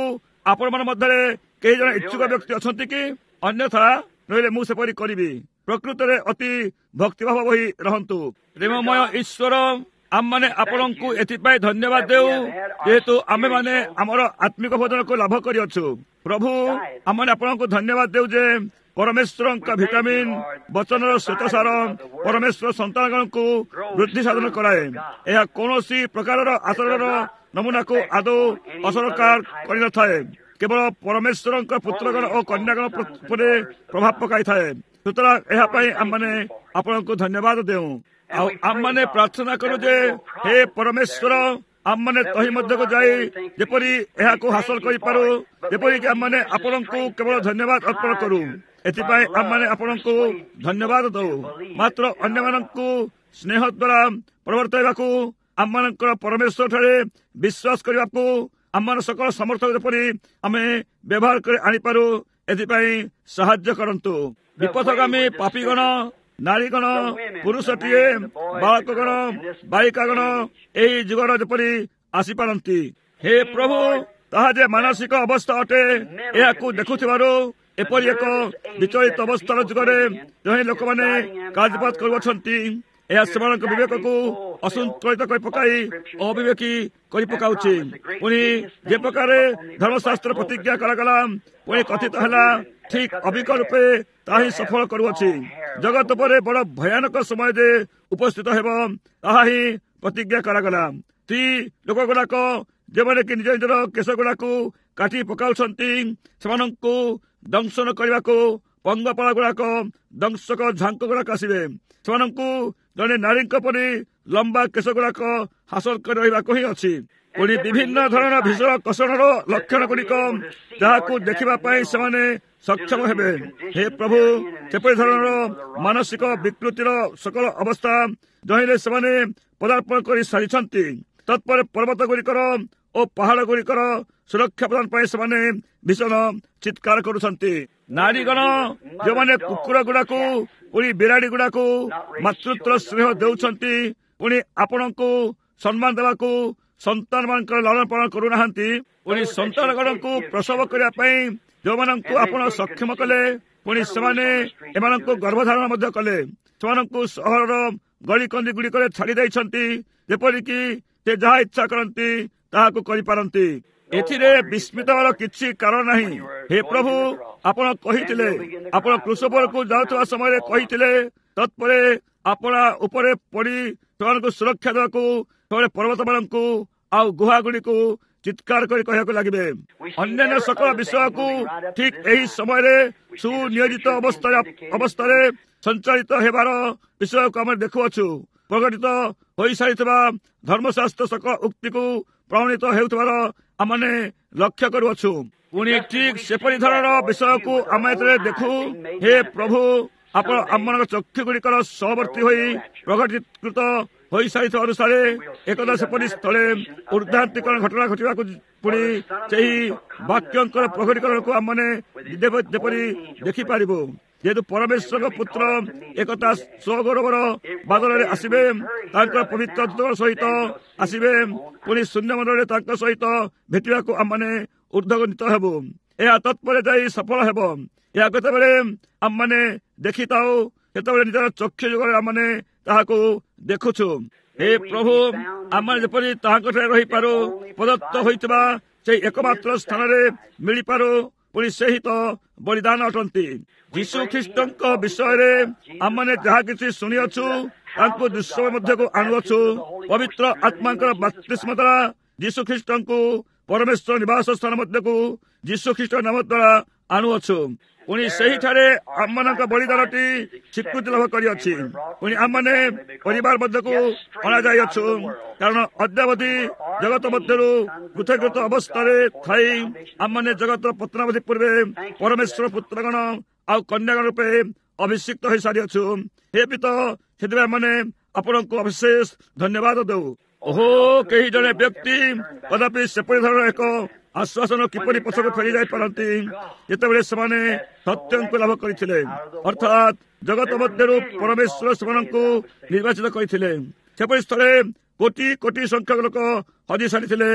ଆପଣମାନଙ୍କ ମଧ୍ୟରେ କେହି ଜଣେ ଇଚ୍ଛୁକ ବ୍ୟକ୍ତି ଅଛନ୍ତି କି? ଅନ୍ୟଥା ନହେଲେ ମୁଁ ସେପରି କରିବି। ପ୍ରକୃତରେ ଅତି ଭକ୍ତିଭାବ ହୋଇ ରହନ୍ତୁ। ପ୍ରେମମୟ ଈଶ୍ୱର, ଆମମାନେ ଆପଣଙ୍କୁ ଏଥିପାଇଁ ଧନ୍ୟବାଦ ଦେଉ ଯେହେତୁ ଆମେମାନେ ଆମର ଆତ୍ମିକ ଭୋଜନକୁ ଲାଭ କରିଅଛୁ। ପ୍ରଭୁ, ଆମମାନେ ଆପଣଙ୍କୁ ଧନ୍ୟବାଦ ଦେଉ ଯେ ପରମେଶ୍ୱରଙ୍କ ଭିଟାମିନ୍ ବଚନର ଶ୍ୱେତସାର ପରମେଶ୍ୱର ସନ୍ତାନମାନଙ୍କୁ ବୃଦ୍ଧି ସାଧନ କରାଏ। ଏହା କୌଣସି ପ୍ରକାରର ଆଚରଣର ନମୁନାକୁ ଆଦୌ ଅସରକାର କରିନଥାଏ, କେବଳ ପରମେଶ୍ୱରଙ୍କ ପୁତ୍ରଗଣ ଓ କନ୍ୟାଗଣ ଉପରେ ପ୍ରଭାବ ପକାଇଥାଏ। ସୁତରାଂ ଏହା ପାଇଁ ଆମମାନେ ଆପଣଙ୍କୁ ଧନ୍ୟବାଦ ଦେଉ। ଆଉ ଆମମାନେ ପ୍ରାର୍ଥନା କରୁ ଯେ ହେ ପରମେଶ୍ୱର, ଆମମାନେ ତହିଁ ମଧ୍ୟକୁ ଯାଇ ଯେପରି ଏହାକୁ ହାସଲ କରିପାରୁ, ଯେପରିକି ଆମମାନେ ଆପଣଙ୍କୁ କେବଳ ଧନ୍ୟବାଦ ଅର୍ପଣ କରୁ। ଏଥିପାଇଁ ଆମମାନେ ଆପଣଙ୍କୁ ଧନ୍ୟବାଦ ଦଉ। ମାତ୍ର ଅନ୍ୟମାନଙ୍କୁ ସ୍ନେହ ଦ୍ୱାରା ପ୍ରବର୍ତ୍ତାଇବାକୁ, ଆମମାନଙ୍କର ପରମେଶ୍ୱର ଠାରେ ବିଶ୍ୱାସ କରିବାକୁ ଆମର ସକଳ ସମର୍ଥ ଯେପରି ଆମେ ବ୍ୟବହାର କରି ଆଣିପାରୁ, ଏଥିପାଇଁ ସାହାଯ୍ୟ କରନ୍ତୁ। ବିପଥଗାମୀ ପାପୀଗଣ, ନାରୀଗଣ, ପୁରୁଷଟିଏ, ବାଳକଗଣ, ବାଳିକାଗଣ ଏହି ଯୁଗର ଯେପରି ଆସିପାରନ୍ତି। ହେ ପ୍ରଭୁ, ତାହା ଯେ ମାନସିକ ଅବସ୍ଥା ଅଟେ, ଏହାକୁ ଦେଖୁଥିବାରୁ ଏପରି ଏକ ବିଚଳିତ ଅବସ୍ଥାର ଯୁଗରେ ଯେଉଁ ଲୋକମାନେ କାର୍ଯ୍ୟପାତ କରୁଅଛନ୍ତି, ଏହା ସେମାନଙ୍କ ବିବେକକୁ ଅସନ୍ତୁଳିତ କରି ପକାଇ ଅବିବେକୀ କରି ପକାଉଛି। ପୁଣି ଯେ ପ୍ରକାର ଧର୍ମଶାସ୍ତ୍ର ପ୍ରତିଜ୍ଞା କରାଗଲା, ପୁଣି କଥିତ ହେଲା, ଠିକ ଅବିକଳ ରୂପେ ତାହା ହିଁ ସଫଳ କରୁଅଛି। ଜଗତ ଉପରେ ବଡ଼ ଭୟାନକ ସମୟ ଯେ ଉପସ୍ଥିତ ହେବ, ତାହା ହିଁ ପ୍ରତିଜ୍ଞା କରାଗଲା। ସ୍ତ୍ରୀ ଲୋକ ଗୁଡାକ ଯେଉଁମାନେ କି ନିଜ ନିଜର କେଶ ଗୁଡାକୁ କାଟି ପକାଉଛନ୍ତି, ସେମାନଙ୍କୁ ଦଂଶନ କରିବାକୁ ପଙ୍ଗପାଳ ଗୁଡାକ, ଦଂଶକ ଝାଙ୍କ ଗୁଡାକ ଆସିବେ। ସେମାନଙ୍କୁ ଜଣେ ନାରୀଙ୍କ ପରି ଲମ୍ବା କେଶ ଗୁଡାକ ହାସଲ କରି ରହିବାକୁ ହିଁ ଅଛି। ପୁଣି ବିଭିନ୍ନ ଧରଣର ଭୀଷଣ କଷଣର ଲକ୍ଷଣ ଗୁଡିକ, ଯାହାକୁ ଦେଖିବା ପାଇଁ ସେମାନେ ସକ୍ଷମ ହେବେ। ହେ ପ୍ରଭୁ, ସେପରି ଧରଣର ମାନସିକ ବିକୃତିର ସକଳ ଅବସ୍ଥା ଯହିଁରେ ସେମାନେ ପଦାର୍ପଣ କରି ସାରିଛନ୍ତି, ତତ୍ପରେ ପର୍ବତ ଗୁଡିକର ଓ ପାହାଡ ଗୁଡିକର ସୁରକ୍ଷା ପ୍ରଦାନ ପାଇଁ ସେମାନେ ଭୀଷଣ ଚିତ୍କାର କରୁଛନ୍ତି। ନାରୀଗଣ ଯେଉଁମାନେ କୁକୁର ଗୁଡାକୁ, ପୁଣି ବିରାଡି ଗୁଡାକୁ ମାତୃତ୍ୱ ସ୍ନେହ ଦେଉଛନ୍ତି, ପୁଣି ଆପଣଙ୍କୁ ସମ୍ମାନ ଦେବାକୁ ସନ୍ତାନ ମାନଙ୍କର ଲାଳନ ପାଳନ କରୁନାହାନ୍ତି, ପୁଣି ସନ୍ତାନଗଣଙ୍କୁ ପ୍ରସବ କରିବା ପାଇଁ ଯେଉଁମାନଙ୍କୁ ଆପଣ ସକ୍ଷମ କଲେ, ପୁଣି ସେମାନେ ଏମାନଙ୍କୁ ଗର୍ଭଧାରଣ ମଧ୍ୟ କଲେ, ସେମାନଙ୍କୁ ସହରର ଗଳିକନ୍ଦି ଗୁଡିକରେ ଛାଡି ଦେଇଛନ୍ତି, ଯେପରିକି ସେ ଯାହା ଇଚ୍ଛା କରନ୍ତି ତାହାକୁ କରିପାରନ୍ତି। ଏଥିରେ ବିସ୍ମିତ ହେବାର କିଛି କାରଣ ନାହିଁ। ହେ ପ୍ରଭୁ, ଆପଣ କହିଥିଲେ, ଆପଣ କୃଷକକୁ ଯାଉଥିବା ସମୟରେ କହିଥିଲେ, ତତ୍ପରେ ଆପଣ ଉପରେ ପଡ଼ି ସେମାନଙ୍କୁ ସୁରକ୍ଷା ଦେବାକୁ ସେମାନେ ପର୍ବତମାନଙ୍କୁ ଆଉ ଗୁହା ଗୁଡିକୁ ଚିତ୍କାର କରି କହିବାକୁ ଲାଗିବେ। ଅନ୍ୟାନ୍ୟ ସକଳ ବିଷୟକୁ ଠିକ ଏହି ସମୟରେ ସୁନିୟୋଜିତ ଅବସ୍ଥାରେ ସଞ୍ଚାଳିତ ହେବାର ବିଷୟକୁ ଆମେ ଦେଖୁଅଛୁ। ପ୍ରକଟିତ ହୋଇସାରିଥିବା ଧର୍ମଶାସ୍ତ୍ର ସକଳ ଉକ୍ତିକୁ ପ୍ରମାଣିତ ହେଉଥିବାର ଆମେ ଲକ୍ଷ୍ୟ କରୁଅଛୁ। ପୁଣି ଠିକ ସେପରି ଧରଣର ବିଷୟକୁ ଆମେ ଏଥିରେ ଦେଖୁ। ହେ ପ୍ରଭୁ, ଆପଣ ଆମମାନଙ୍କ ଚକ୍ଷୁ ଗୁଡିକର ସହବର୍ତ୍ତୀ ହୋଇ ପ୍ରକଟିକୃତ ହୋଇସାରିଥିବା ଅନୁସାରେ ଏକଦା ସେପରି ସ୍ଥଳେ ଉର୍ଦ୍ଧାନ୍ତିକରଣ ଘଟଣା ଘଟିବାକୁ, ପୁଣି ସେହି ବାକ୍ୟଙ୍କର ପ୍ରକଟୀକରଣକୁ ଆମେ ଯେପରି ଦେଖିପାରିବୁ। ଯେହେତୁ ପରମେଶ୍ୱରଙ୍କ ପୁତ୍ର ଏକତା ସ୍ୱଗୌରବର ବାଦଲରେ ଆସିବେ, ତାଙ୍କର ପବିତ୍ର ଦୂତଙ୍କ ସହିତ ଆସିବେ, ପୁଣି ଶୂନ୍ୟମଣ୍ଡଳରେ ତାଙ୍କ ସହିତ ଭେଟିବାକୁ ଆମମାନେ ଉର୍ଦ୍ଧ୍ୱଗମିତ ହେବୁ। ଏହା ତତ୍ପରେ ଯାଇ ସଫଳ ହେବ। ଏହା କେତେବେଳେ ଆମମାନେ ଦେଖିଥାଉ, ସେତେବେଳେ ନିଜର ଚକ୍ଷୁ ଯୁଗରେ ଆମମାନେ ତାହାକୁ ଦେଖୁଛୁ। ହେ ପ୍ରଭୁ, ଆମେ ଯେପରି ତାହାଙ୍କଠାରେ ରହିପାରୁ, ପ୍ରଦତ୍ତ ହୋଇଥିବା ସେହି ଏକମାତ୍ର ସ୍ଥାନରେ ମିଳିପାରୁ, ପୁଣି ସେହି ତ ବଳିଦାନ ଅଟନ୍ତି। ଯୀଶୁ ଖ୍ରୀଷ୍ଟଙ୍କ ବିଷୟରେ ଆମମାନେ ଯାହା କିଛି ଶୁଣିଅଛୁ, ତାଙ୍କୁ ଦୃଶ୍ୟ ମଧ୍ୟକୁ ଆଣୁଅଛୁ। ପବିତ୍ର ଆତ୍ମାଙ୍କର ବାପ୍ତିସ୍ମ ଦ୍ୱାରା ଯୀଶୁ ଖ୍ରୀଷ୍ଟଙ୍କୁ ପରମେଶ୍ୱର ନିବାସ ସ୍ଥାନ ମଧ୍ୟକୁ ଯୀଶୁ ଖ୍ରୀଷ୍ଟ ନାମ ଦ୍ୱାରା ଆଣୁଅଛୁ। ପୁଣି ସେହିଠାରେ ଆମମାନଙ୍କ ବଳିଦାନଟି ସ୍ୱୀକୃତି ଲାଭ କରିଅଛି। ପୁଣି ଆମମାନେ ପରିବାର ମଧ୍ୟକୁ ଅଣାଯାଇଅଛୁ, କାରଣ ଅଦ୍ୟାବଧି ଜଗତ ମଧ୍ୟରୁ ପୃଥକୀକୃତ ଅବସ୍ଥାରେ ଥାଇ ଆମମାନେ ଜଗତର ପତନାବଧି ପୂର୍ବେ ପରମେଶ୍ୱର ପୁତ୍ରଗଣ ଆଉ କନ୍ୟାଗଣ ରୂପେ ଅଭିଷିକ୍ତ ହୋଇସାରିଅଛୁ। ହେ ପିତ, ସେଥିପାଇଁ ଆମେ ଆପଣଙ୍କୁ ଅବିଶେଷ ଧନ୍ୟବାଦ ଦେଉ। ଓହୋ, କେହି ଜଣେ ବ୍ୟକ୍ତି କଦାପି ସେପରି ଧରଣର ଏକ ଆଶ୍ୱାସନ କିପରି ପଛକୁ ଫେରି ଯାଇପାରନ୍ତି, ଯେତେବେଳେ ସେମାନେ ସତ୍ୟଙ୍କୁ ଲାଭ କରିଥିଲେ, ଅର୍ଥାତ୍ ଜଗତ ମଧ୍ୟରୁ ପରମେଶ୍ୱର ସେମାନଙ୍କୁ ନିର୍ବାଚିତ କରିଥିଲେ। ସେପରି ସ୍ଥଳେ କୋଟି କୋଟି ସଂଖ୍ୟକ ଲୋକ ହଜି ସାରିଥିଲେ,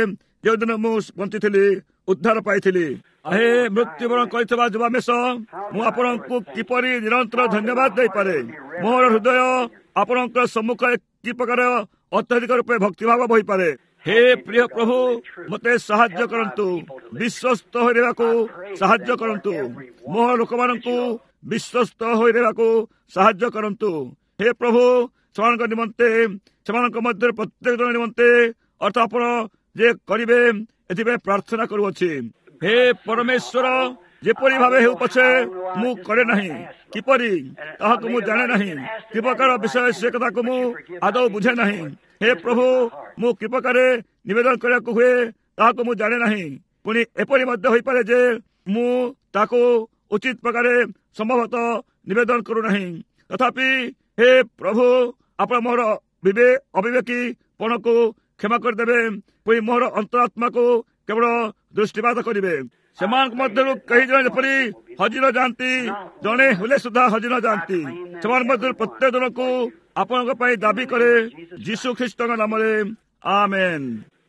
ଯେଉଁଦିନ ମୁଁ ବଞ୍ଚିଥିଲି, ଉଦ୍ଧାର ପାଇଥିଲି। ହେ ମୃତ୍ୟୁବରଣ କରିଥିବା ଯୁବାମେଷ, ମୁଁ ଆପଣଙ୍କୁ କିପରି ନିରନ୍ତର ଧନ୍ୟବାଦ ଦେଇପାରେ। ମୋର ହୃଦୟ ଆପଣଙ୍କ ସମ୍ମୁଖରେ କି ପ୍ରକାର ଅତ୍ୟଧିକ ରୂପେ ଭକ୍ତିଭାବ ବହିପାରେ। ହେ ପ୍ରିୟ ପ୍ରଭୁ, ମୋତେ ସାହାଯ୍ୟ କରନ୍ତୁ, ବିଶ୍ୱସ୍ତ ହୋଇ ରହିବାକୁ ସାହାଯ୍ୟ କରନ୍ତୁ। ମୋ ଲୋକମାନଙ୍କୁ ବିଶ୍ୱସ୍ତ ହୋଇ ରହିବାକୁ ସାହାଯ୍ୟ କରନ୍ତୁ। ହେ ପ୍ରଭୁ, ସେମାନଙ୍କ ନିମନ୍ତେ, ସେମାନଙ୍କ ମଧ୍ୟରେ ପ୍ରତ୍ୟେକ ଜଣ ନିମନ୍ତେ ଅର୍ଥ ଆପଣ ଯେ କରିବେ, ଏଥିପାଇଁ ପ୍ରାର୍ଥନା କରୁଅଛି। ହେ ପରମେଶ୍ୱର, ଯେପରି ଭାବେ ହେଉ ପଛେ ମୁଁ କରେ ନାହିଁ, କିପରି ତାହାକୁ ମୁଁ ଜାଣେ ନାହିଁ। କି ପ୍ରକାର ବିଷୟ ସେ କଥାକୁ ମୁଁ ଆଦୌ ବୁଝେ ନାହିଁ। ହେ ପ୍ରଭୁ, ମୁଁ କି ପ୍ରକାର ନିବେଦନ କରିବାକୁ ହୁଏ ତାହାକୁ ମୁଁ ଜାଣେ ନାହିଁ। ପୁଣି ଏପରି ମଧ୍ୟ ହୋଇପାରେ ଯେ ମୁଁ ତାକୁ ଉଚିତ ପ୍ରକାରେ ସମ୍ଭବତଃ ନିବେଦନ କରୁନାହିଁ। ତଥାପି ହେ ପ୍ରଭୁ, ଆପଣ ମୋର ଅବିବେକୀ ପଣକୁ କ୍ଷମା କରିଦେବେ। ପୁଣି ମୋର ଅନ୍ତରାତ୍ମାକୁ କେବଳ ଦୃଷ୍ଟିପାତ କରିବେ। ସେମାନଙ୍କ ମଧ୍ୟରୁ କେହି ଜଣେ ଯେପରି ହଜି ନ ଯାଆନ୍ତି, ଜଣେ ହେଲେ ସୁଦ୍ଧା ହଜି ନ ଯାଆନ୍ତି। ସେମାନଙ୍କ ମଧ୍ୟରୁ ପ୍ରତ୍ୟେକ ଜଣକୁ ଆପଣଙ୍କ ପାଇଁ ଦାବି କରେ, ଯୀଶୁ ଖ୍ରୀଷ୍ଟଙ୍କ ନାମରେ, ଆମେନ୍।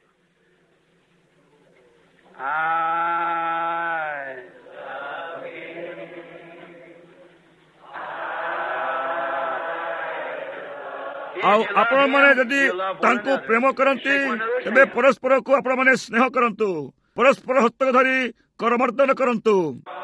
ଆଉ ଆପଣମାନେ ଯଦି ତାଙ୍କୁ ପ୍ରେମ କରନ୍ତି, ତେବେ ପରସ୍ପରକୁ ଆପଣମାନେ ସ୍ନେହ କରନ୍ତୁ, ପରସ୍ପର ହସ୍ତକ ଧରି କରମର୍ଦ୍ଦନ କରନ୍ତୁ।